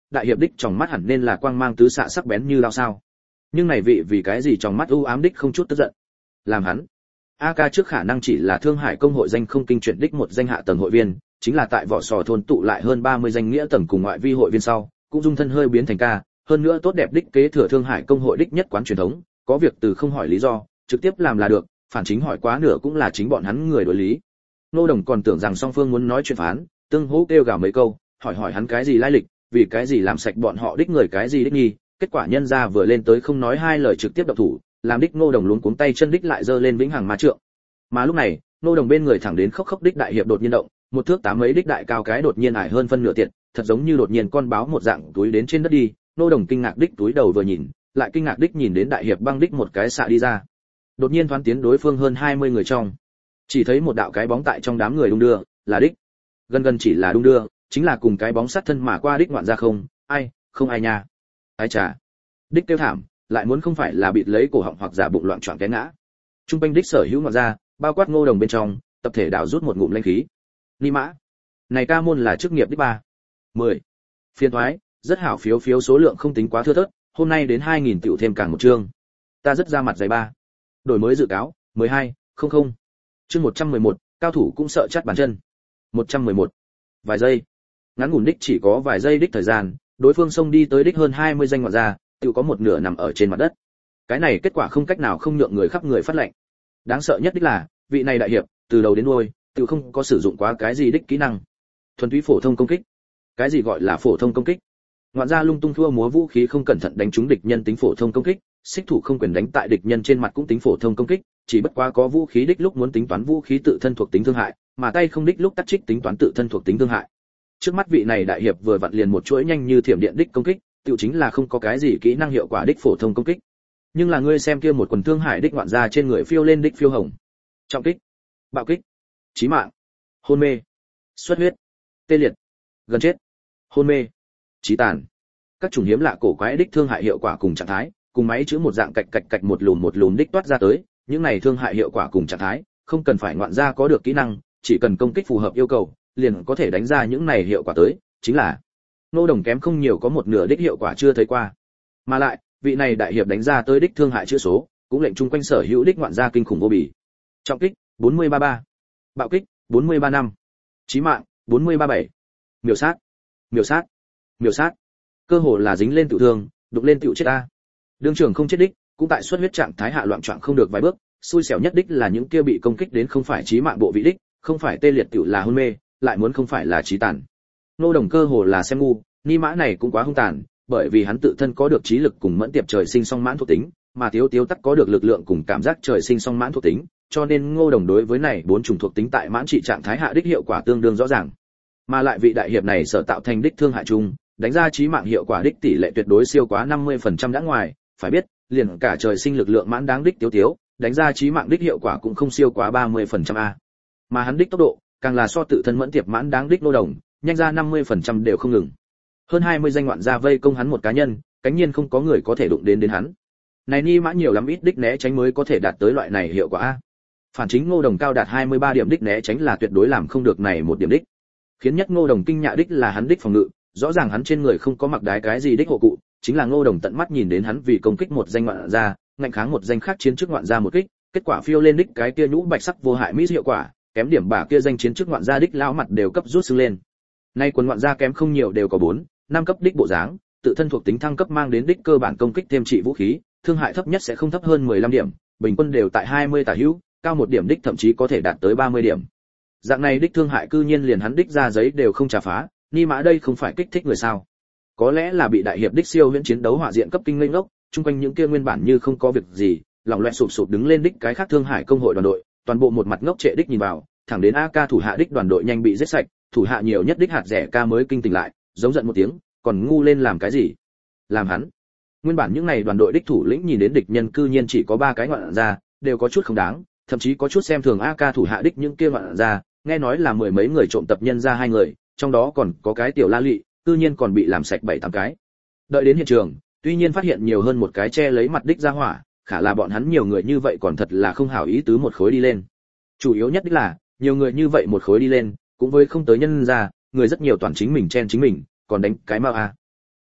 đại hiệp đích trong mắt hẳn nên là quang mang tứ xạ sắc bén như lao sao. Nhưng này vị vì cái gì trong mắt u ám đích không chút tức giận. Làm hắn AK trước khả năng chỉ là Thương Hải công hội danh không kinh chuyển đích một danh hạ tầng hội viên, chính là tại vỏ sò thôn tụ lại hơn 30 danh nghĩa tầng cùng ngoại vi hội viên sau, cũng dung thân hơi biến thành ca, hơn nữa tốt đẹp đích kế thừa Thương Hải công hội đích nhất quán truyền thống, có việc từ không hỏi lý do, trực tiếp làm là được, phản chính hỏi quá nửa cũng là chính bọn hắn người đối lý. Nô Đồng còn tưởng rằng song phương muốn nói chuyện phán, tương hỗ kêu gào mấy câu, hỏi hắn cái gì lai lịch, vì cái gì làm sạch bọn họ đích người cái gì đích nghi, kết quả nhân ra vừa lên tới không nói hai lời trực tiếp động thủ, làm đích Nô Đồng luống cuống tay chân đích lại giơ lên vĩnh hằng ma trượng. Mà lúc này, Nô Đồng bên người thẳng đến khốc khốc đích đại hiệp đột nhiên động, một thước tám mấy đích đại cao cái đột nhiên ải hơn phân nửa tiện, thật giống như đột nhiên con báo một dạng túi đến trên đất đi. Nô Đồng kinh ngạc đích túi đầu vừa nhìn, lại kinh ngạc đích nhìn đến đại hiệp băng đích một cái xạ đi ra. Đột nhiên thoáng tiến đối phương hơn 20 người trong, chỉ thấy một đạo cái bóng tại trong đám người đung đưa, là đích. Gần chỉ là đung đưa, chính là cùng cái bóng sát thân mà qua đích ngoạn ra không ai nha. Ai chà. Đích kêu thảm, lại muốn không phải là bịt lấy cổ họng hoặc giả bụng loạn choạng té ngã. Trung quanh đích sở hữu ngoạn ra, bao quát Ngô Đồng bên trong, tập thể đảo rút một ngụm linh khí. Ni mã, này ca môn là chức nghiệp đích 10. Phiên thoái, rất hảo, phiếu số lượng không tính quá thưa thớt, hôm nay đến 2000 tiểu thêm càng một chương. Ta rất ra mặt giày 3. Đổi mới dự cáo, 12, chương 111, cao thủ cũng sợ chát bàn chân. 111. Vài giây. Ngắn ngủn đích chỉ có vài giây đích thời gian, đối phương xông đi tới đích hơn 20 danh ngoạn ra, tiểu có một nửa nằm ở trên mặt đất. Cái này kết quả không cách nào không nhượng người khắp người phát lệnh. Đáng sợ nhất đích là, vị này đại hiệp, từ đầu đến đuôi, tiểu không có sử dụng quá cái gì đích kỹ năng. Thuần túy phổ thông công kích. Cái gì gọi là phổ thông công kích? Ngoạn ra lung tung thua múa vũ khí không cẩn thận đánh trúng địch nhân tính phổ thông công kích, xích thủ không quyền đánh tại địch nhân trên mặt cũng tính phổ thông công kích, chỉ bất quá có vũ khí đích lúc muốn tính toán vũ khí tự thân thuộc tính thương hại, mà tay không đích lúc tắt trích tính toán tự thân thuộc tính thương hại. Trước mắt vị này đại hiệp vừa vặn liền một chuỗi nhanh như thiểm điện đích công kích, tiểu chính là không có cái gì kỹ năng hiệu quả đích phổ thông công kích. Nhưng là ngươi xem kia một quần thương hại đích ngoạn ra trên người phiêu lên đích phiêu hồng. Trọng kích, bạo kích, chí mạng, hôn mê, xuất huyết, tê liệt, gần chết, hôn mê, chí tàn. Các chủng hiếm lạ cổ quái đích thương hại hiệu quả cùng trạng thái, cùng máy chữ một dạng cạch cạch một lùm đích toát ra tới, những này thương hại hiệu quả cùng trạng thái, không cần phải ngoạn ra có được kỹ năng, chỉ cần công kích phù hợp yêu cầu, liền có thể đánh ra những này hiệu quả tới, chính là Nô Đồng kém không nhiều có một nửa đích hiệu quả chưa thấy qua. Mà lại, vị này đại hiệp đánh ra tới đích thương hại chữ số, cũng lệnh chung quanh sở hữu đích ngoạn ra kinh khủng vô bì. Trọng kích 433, bạo kích 435, chí mạng 437, miểu sát. Cơ hồ là dính lên tự thương, đụng lên tự chết ta. Đương trường không chết đích, cũng tại xuất huyết trạng thái hạ loạn choạng không được vài bước, xui xẻo nhất đích là những kia bị công kích đến không phải chí mạng bộ vị đích, không phải tê liệt tiểu là hôn mê, lại muốn không phải là chí tàn. Nô Đồng cơ hồ là xem ngu, ni mã này cũng quá hung tàn, bởi vì hắn tự thân có được trí lực cùng mẫn tiệp trời sinh song mãn thuộc tính, mà Tiếu tắc có được lực lượng cùng cảm giác trời sinh song mãn thuộc tính, cho nên Ngô Đồng đối với này bốn chủng thuộc tính tại mãn trị trạng thái hạ đích hiệu quả tương đương rõ ràng. Mà lại vị đại hiệp này sở tạo thành đích thương hại chung, đánh ra chí mạng hiệu quả đích tỷ lệ tuyệt đối siêu quá 50% đã ngoài, phải biết, liền cả trời sinh lực lượng mãn đáng đích Tiếu, đánh ra chí mạng đích hiệu quả cũng không siêu quá 30% a. Mà hắn đích tốc độ, càng là so tự thân mẫn tiệp mãn đáng đích Nô Đồng, nhanh ra 50% đều không ngừng. Hơn 20 danh ngoạn gia vây công hắn một cá nhân, cánh nhiên không có người có thể đụng đến hắn. Này ni mã nhiều lắm ít đích né tránh mới có thể đạt tới loại này hiệu quả a. Phản chính Ngô Đồng cao đạt 23 điểm đích né tránh là tuyệt đối làm không được này một điểm đích. Khiến nhất Ngô Đồng kinh nhạ đích là hắn đích phòng ngự, rõ ràng hắn trên người không có mặc đái cái gì đích hộ cụ, chính là Ngô Đồng tận mắt nhìn đến hắn vì công kích một danh ngoạn gia, ngạnh kháng một danh khác chiến trước ngoạn gia một kích, kết quả phiêu lên đích cái kia nhũ bạch sắc vô hại mỹ hiệu quả, kém điểm bả kia danh chiến trước ngoạn gia đích lão mặt đều cấp rút sưng lên. Nay quần ngoạn gia kém không nhiều đều có 4, 5 cấp đích bộ dáng, tự thân thuộc tính thăng cấp mang đến đích cơ bản công kích thêm trị vũ khí, thương hại thấp nhất sẽ không thấp hơn 15 điểm, bình quân đều tại 20 tả hữu, cao một điểm đích thậm chí có thể đạt tới 30 điểm. Dạng này đích thương hại cư nhiên liền hắn đích ra giấy đều không trả phá, ni mã đây không phải kích thích người sao? Có lẽ là bị đại hiệp đích siêu huyễn chiến đấu hỏa diện cấp kinh ngây ngốc, chung quanh những kia nguyên bản như không có việc gì, lòng loẹt sụp đứng lên đích cái khác thương hại công hội đoàn đội, toàn bộ một mặt ngốc trệ đích nhìn vào, thẳng đến AK thủ hạ đích đoàn đội nhanh bị giết sạch, thủ hạ nhiều nhất đích hạt rẻ ca mới kinh tỉnh lại, giống giận một tiếng, còn ngu lên làm cái gì? Làm hắn. Nguyên bản những này đoàn đội đích thủ lĩnh nhìn đến địch nhân cư nhiên chỉ có 3 cái ngoạn ra, đều có chút không đáng, thậm chí có chút xem thường AK thủ hạ đích những kia ngoạn ra, nghe nói là mười mấy người trộm tập nhân ra 2 người, trong đó còn có cái tiểu La Lị, cư nhiên còn bị làm sạch 7-8 cái. Đợi đến hiện trường, tuy nhiên phát hiện nhiều hơn một cái che lấy mặt đích ra hỏa, khả là bọn hắn nhiều người như vậy còn thật là không hảo ý tứ một khối đi lên. Chủ yếu nhất đích là, nhiều người như vậy một khối đi lên, cũng với không tới nhân ra, người rất nhiều toàn chính mình chen chính mình, còn đánh cái mau a.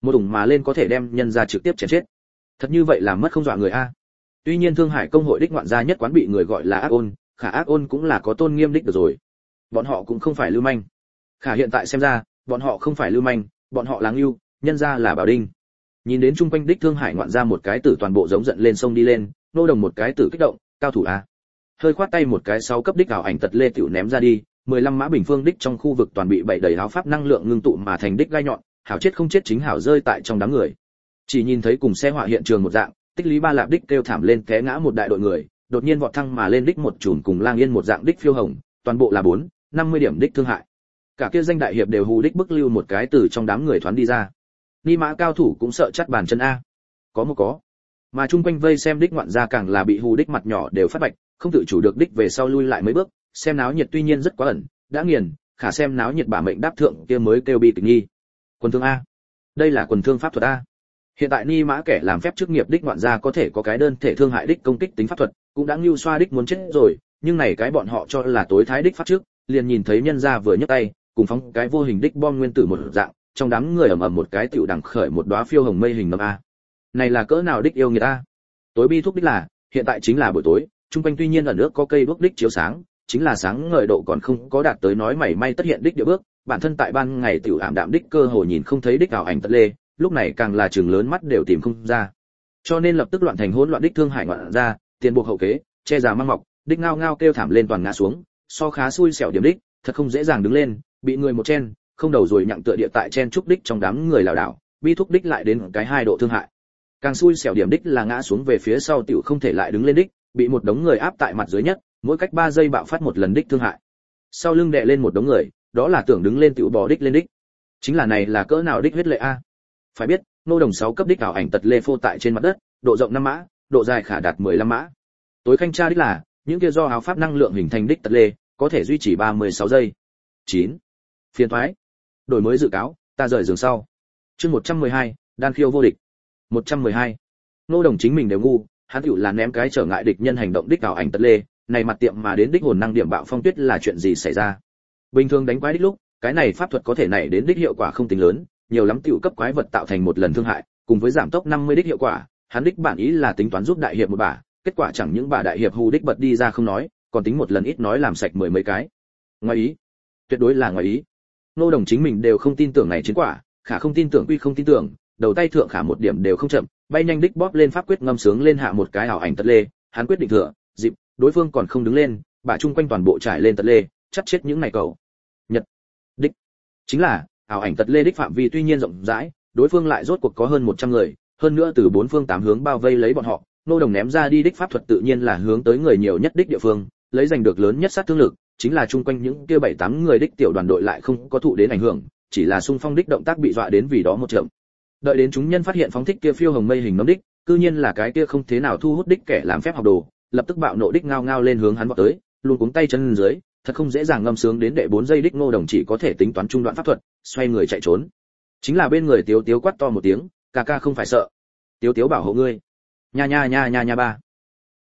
một ủng mà lên có thể đem nhân ra trực tiếp chém chết. Thật như vậy làm mất không dọa người a. Tuy nhiên Thương Hải công hội đích ngoạn gia nhất quán bị người gọi là ác ôn, khả ác ôn cũng là có tôn nghiêm đích được rồi. Bọn họ cũng không phải lưu manh. Khả hiện tại xem ra, bọn họ không phải lưu manh, bọn họ là ngưu, nhân ra là bảo đinh. Nhìn đến chung quanh đích Thương Hải ngoạn gia một cái tử toàn bộ giống giận lên sông đi lên, nô đồng một cái tử kích động, cao thủ a. Hơi khoát tay một cái 6 cấp đích ảo ảnh tật lê tiểu ném ra đi, 15 mã bình phương đích trong khu vực toàn bị bậy đầy áo pháp năng lượng ngưng tụ mà thành đích gai nhọn, hảo chết không chết chính hảo rơi tại trong đám người. Chỉ nhìn thấy cùng xe họa hiện trường một dạng, tích lý ba lạp đích kêu thảm lên té ngã một đại đội người, đột nhiên vọt thăng mà lên đích một chùm cùng lang yên một dạng đích phiêu hồng, toàn bộ là 50 điểm đích thương hại. Cả kia danh đại hiệp đều hù đích bức lưu một cái từ trong đám người thoán đi ra. Ni mã cao thủ cũng sợ chắt bàn chân a. Có. Mà chung quanh vây xem đích ngoạn gia càng là bị hù đích mặt nhỏ đều phát bạch, không tự chủ được đích về sau lui lại mấy bước, xem náo nhiệt tuy nhiên rất quá ẩn, đã nghiền, khả xem náo nhiệt bả mệnh đáp thượng kia mới kêu bi kịch nghi. Quần thương a. Đây là quần thương pháp thuật a. Hiện tại ni mã kẻ làm phép chức nghiệp đích ngoạn gia có thể có cái đơn thể thương hại đích công kích tính pháp thuật, cũng đã lưu xoa đích muốn chết rồi, nhưng này cái bọn họ cho là tối thái đích pháp trước, liền nhìn thấy nhân gia vừa nhấc tay, cùng phóng cái vô hình đích bom nguyên tử một dạng, trong đám người ầm ầm một cái tiểu đằng khởi một đóa phiêu hồng mây hình nấm a. Này là cỡ nào đích yêu người ta. Tối bi thúc đích là, hiện tại chính là buổi tối, chung quanh tuy nhiên ở nước có cây đuốc đích chiếu sáng, chính là sáng ngời độ còn không có đạt tới nói mảy may tất hiện đích địa bước, bản thân tại ban ngày tiểu ảm đạm đích cơ hồ nhìn không thấy đích ảo ảnh tật lê, lúc này càng là trường lớn mắt đều tìm không ra. Cho nên lập tức loạn thành hỗn loạn đích Thương Hải ngoạn ra, tiền buộc hậu kế, che già mang mọc, đích ngao ngao kêu thảm lên toàn ngã xuống, so khá xui xẻo điểm đích, thật không dễ dàng đứng lên, bị người một chen, không đầu rồi nhặng tựa địa tại chen trúc đích trong đám người lảo đảo, bi thúc đích lại đến cái 2 độ thương hại. Càng xui xẻo điểm đích là ngã xuống về phía sau tiểu không thể lại đứng lên đích, bị một đống người áp tại mặt dưới nhất, mỗi cách 3 giây bạo phát một lần đích thương hại. Sau lưng đè lên một đống người, đó là tưởng đứng lên tiểu bò đích lên đích. Chính là này là cỡ nào đích huyết lệ a. Phải biết, nô đồng 6 cấp đích ảo ảnh tật lê phô tại trên mặt đất, độ rộng 5 mã, độ dài khả đạt 15 mã. Tối khanh tra đích là, những kia do áo pháp năng lượng hình thành đích tật lê, có thể duy trì 36 giây. 9. Phiền toái. Đổi mới dự cáo, ta rời giường sau. Chương 112, đan khiêu vô địch. 112. Nô đồng chính mình đều ngu, hắn hữu là ném cái trở ngại địch nhân hành động đích ảo ảnh tật lê, này mặt tiệm mà đến đích hồn năng điểm bạo phong tuyết là chuyện gì xảy ra? Bình thường đánh quái đích lúc, cái này pháp thuật có thể nảy đến đích hiệu quả không tính lớn, nhiều lắm tiểu cấp quái vật tạo thành một lần thương hại, cùng với giảm tốc 50 đích hiệu quả, hắn đích bản ý là tính toán giúp đại hiệp một bả, kết quả chẳng những bà đại hiệp hù đích bật đi ra không nói, còn tính một lần ít nói làm sạch 10 mấy cái. Ngoài ý, tuyệt đối là ngoài ý. Nô đồng chính mình đều không tin tưởng này chiến quả, khả không tin tưởng quy không tin tưởng, đầu tay thượng khả một điểm đều không chậm, bay nhanh đích bóp lên pháp quyết ngâm sướng lên hạ một cái ảo ảnh tật lê, hắn quyết định thừa, dịp, đối phương còn không đứng lên, bà chung quanh toàn bộ trải lên tật lê, chắc chết những này cậu. Nhật, đích, chính là ảo ảnh tật lê đích phạm vi tuy nhiên rộng rãi, đối phương lại rốt cuộc có hơn 100 người, hơn nữa từ 4 phương 8 hướng bao vây lấy bọn họ, nô đồng ném ra đi đích pháp thuật tự nhiên là hướng tới người nhiều nhất đích địa phương, lấy giành được lớn nhất sát thương lực, chính là chung quanh những kia 7-8 người đích tiểu đoàn đội lại không có thụ đến ảnh hưởng, chỉ là xung phong đích động tác bị dọa đến vì đó một trận. Đợi đến chúng nhân phát hiện phóng thích kia phiêu hồng mây hình nấm đích, cư nhiên là cái kia không thế nào thu hút đích kẻ làm phép học đồ, lập tức bạo nộ đích ngao ngao lên hướng hắn vọt tới, luôn cuống tay chân dưới, thật không dễ dàng ngâm sướng đến đệ 4 giây đích Ngô đồng chỉ có thể tính toán trung đoạn pháp thuật, xoay người chạy trốn. Chính là bên người Tiếu Tiếu quát to một tiếng, ca ca không phải sợ. Tiếu Tiếu bảo hộ ngươi. Nha ba.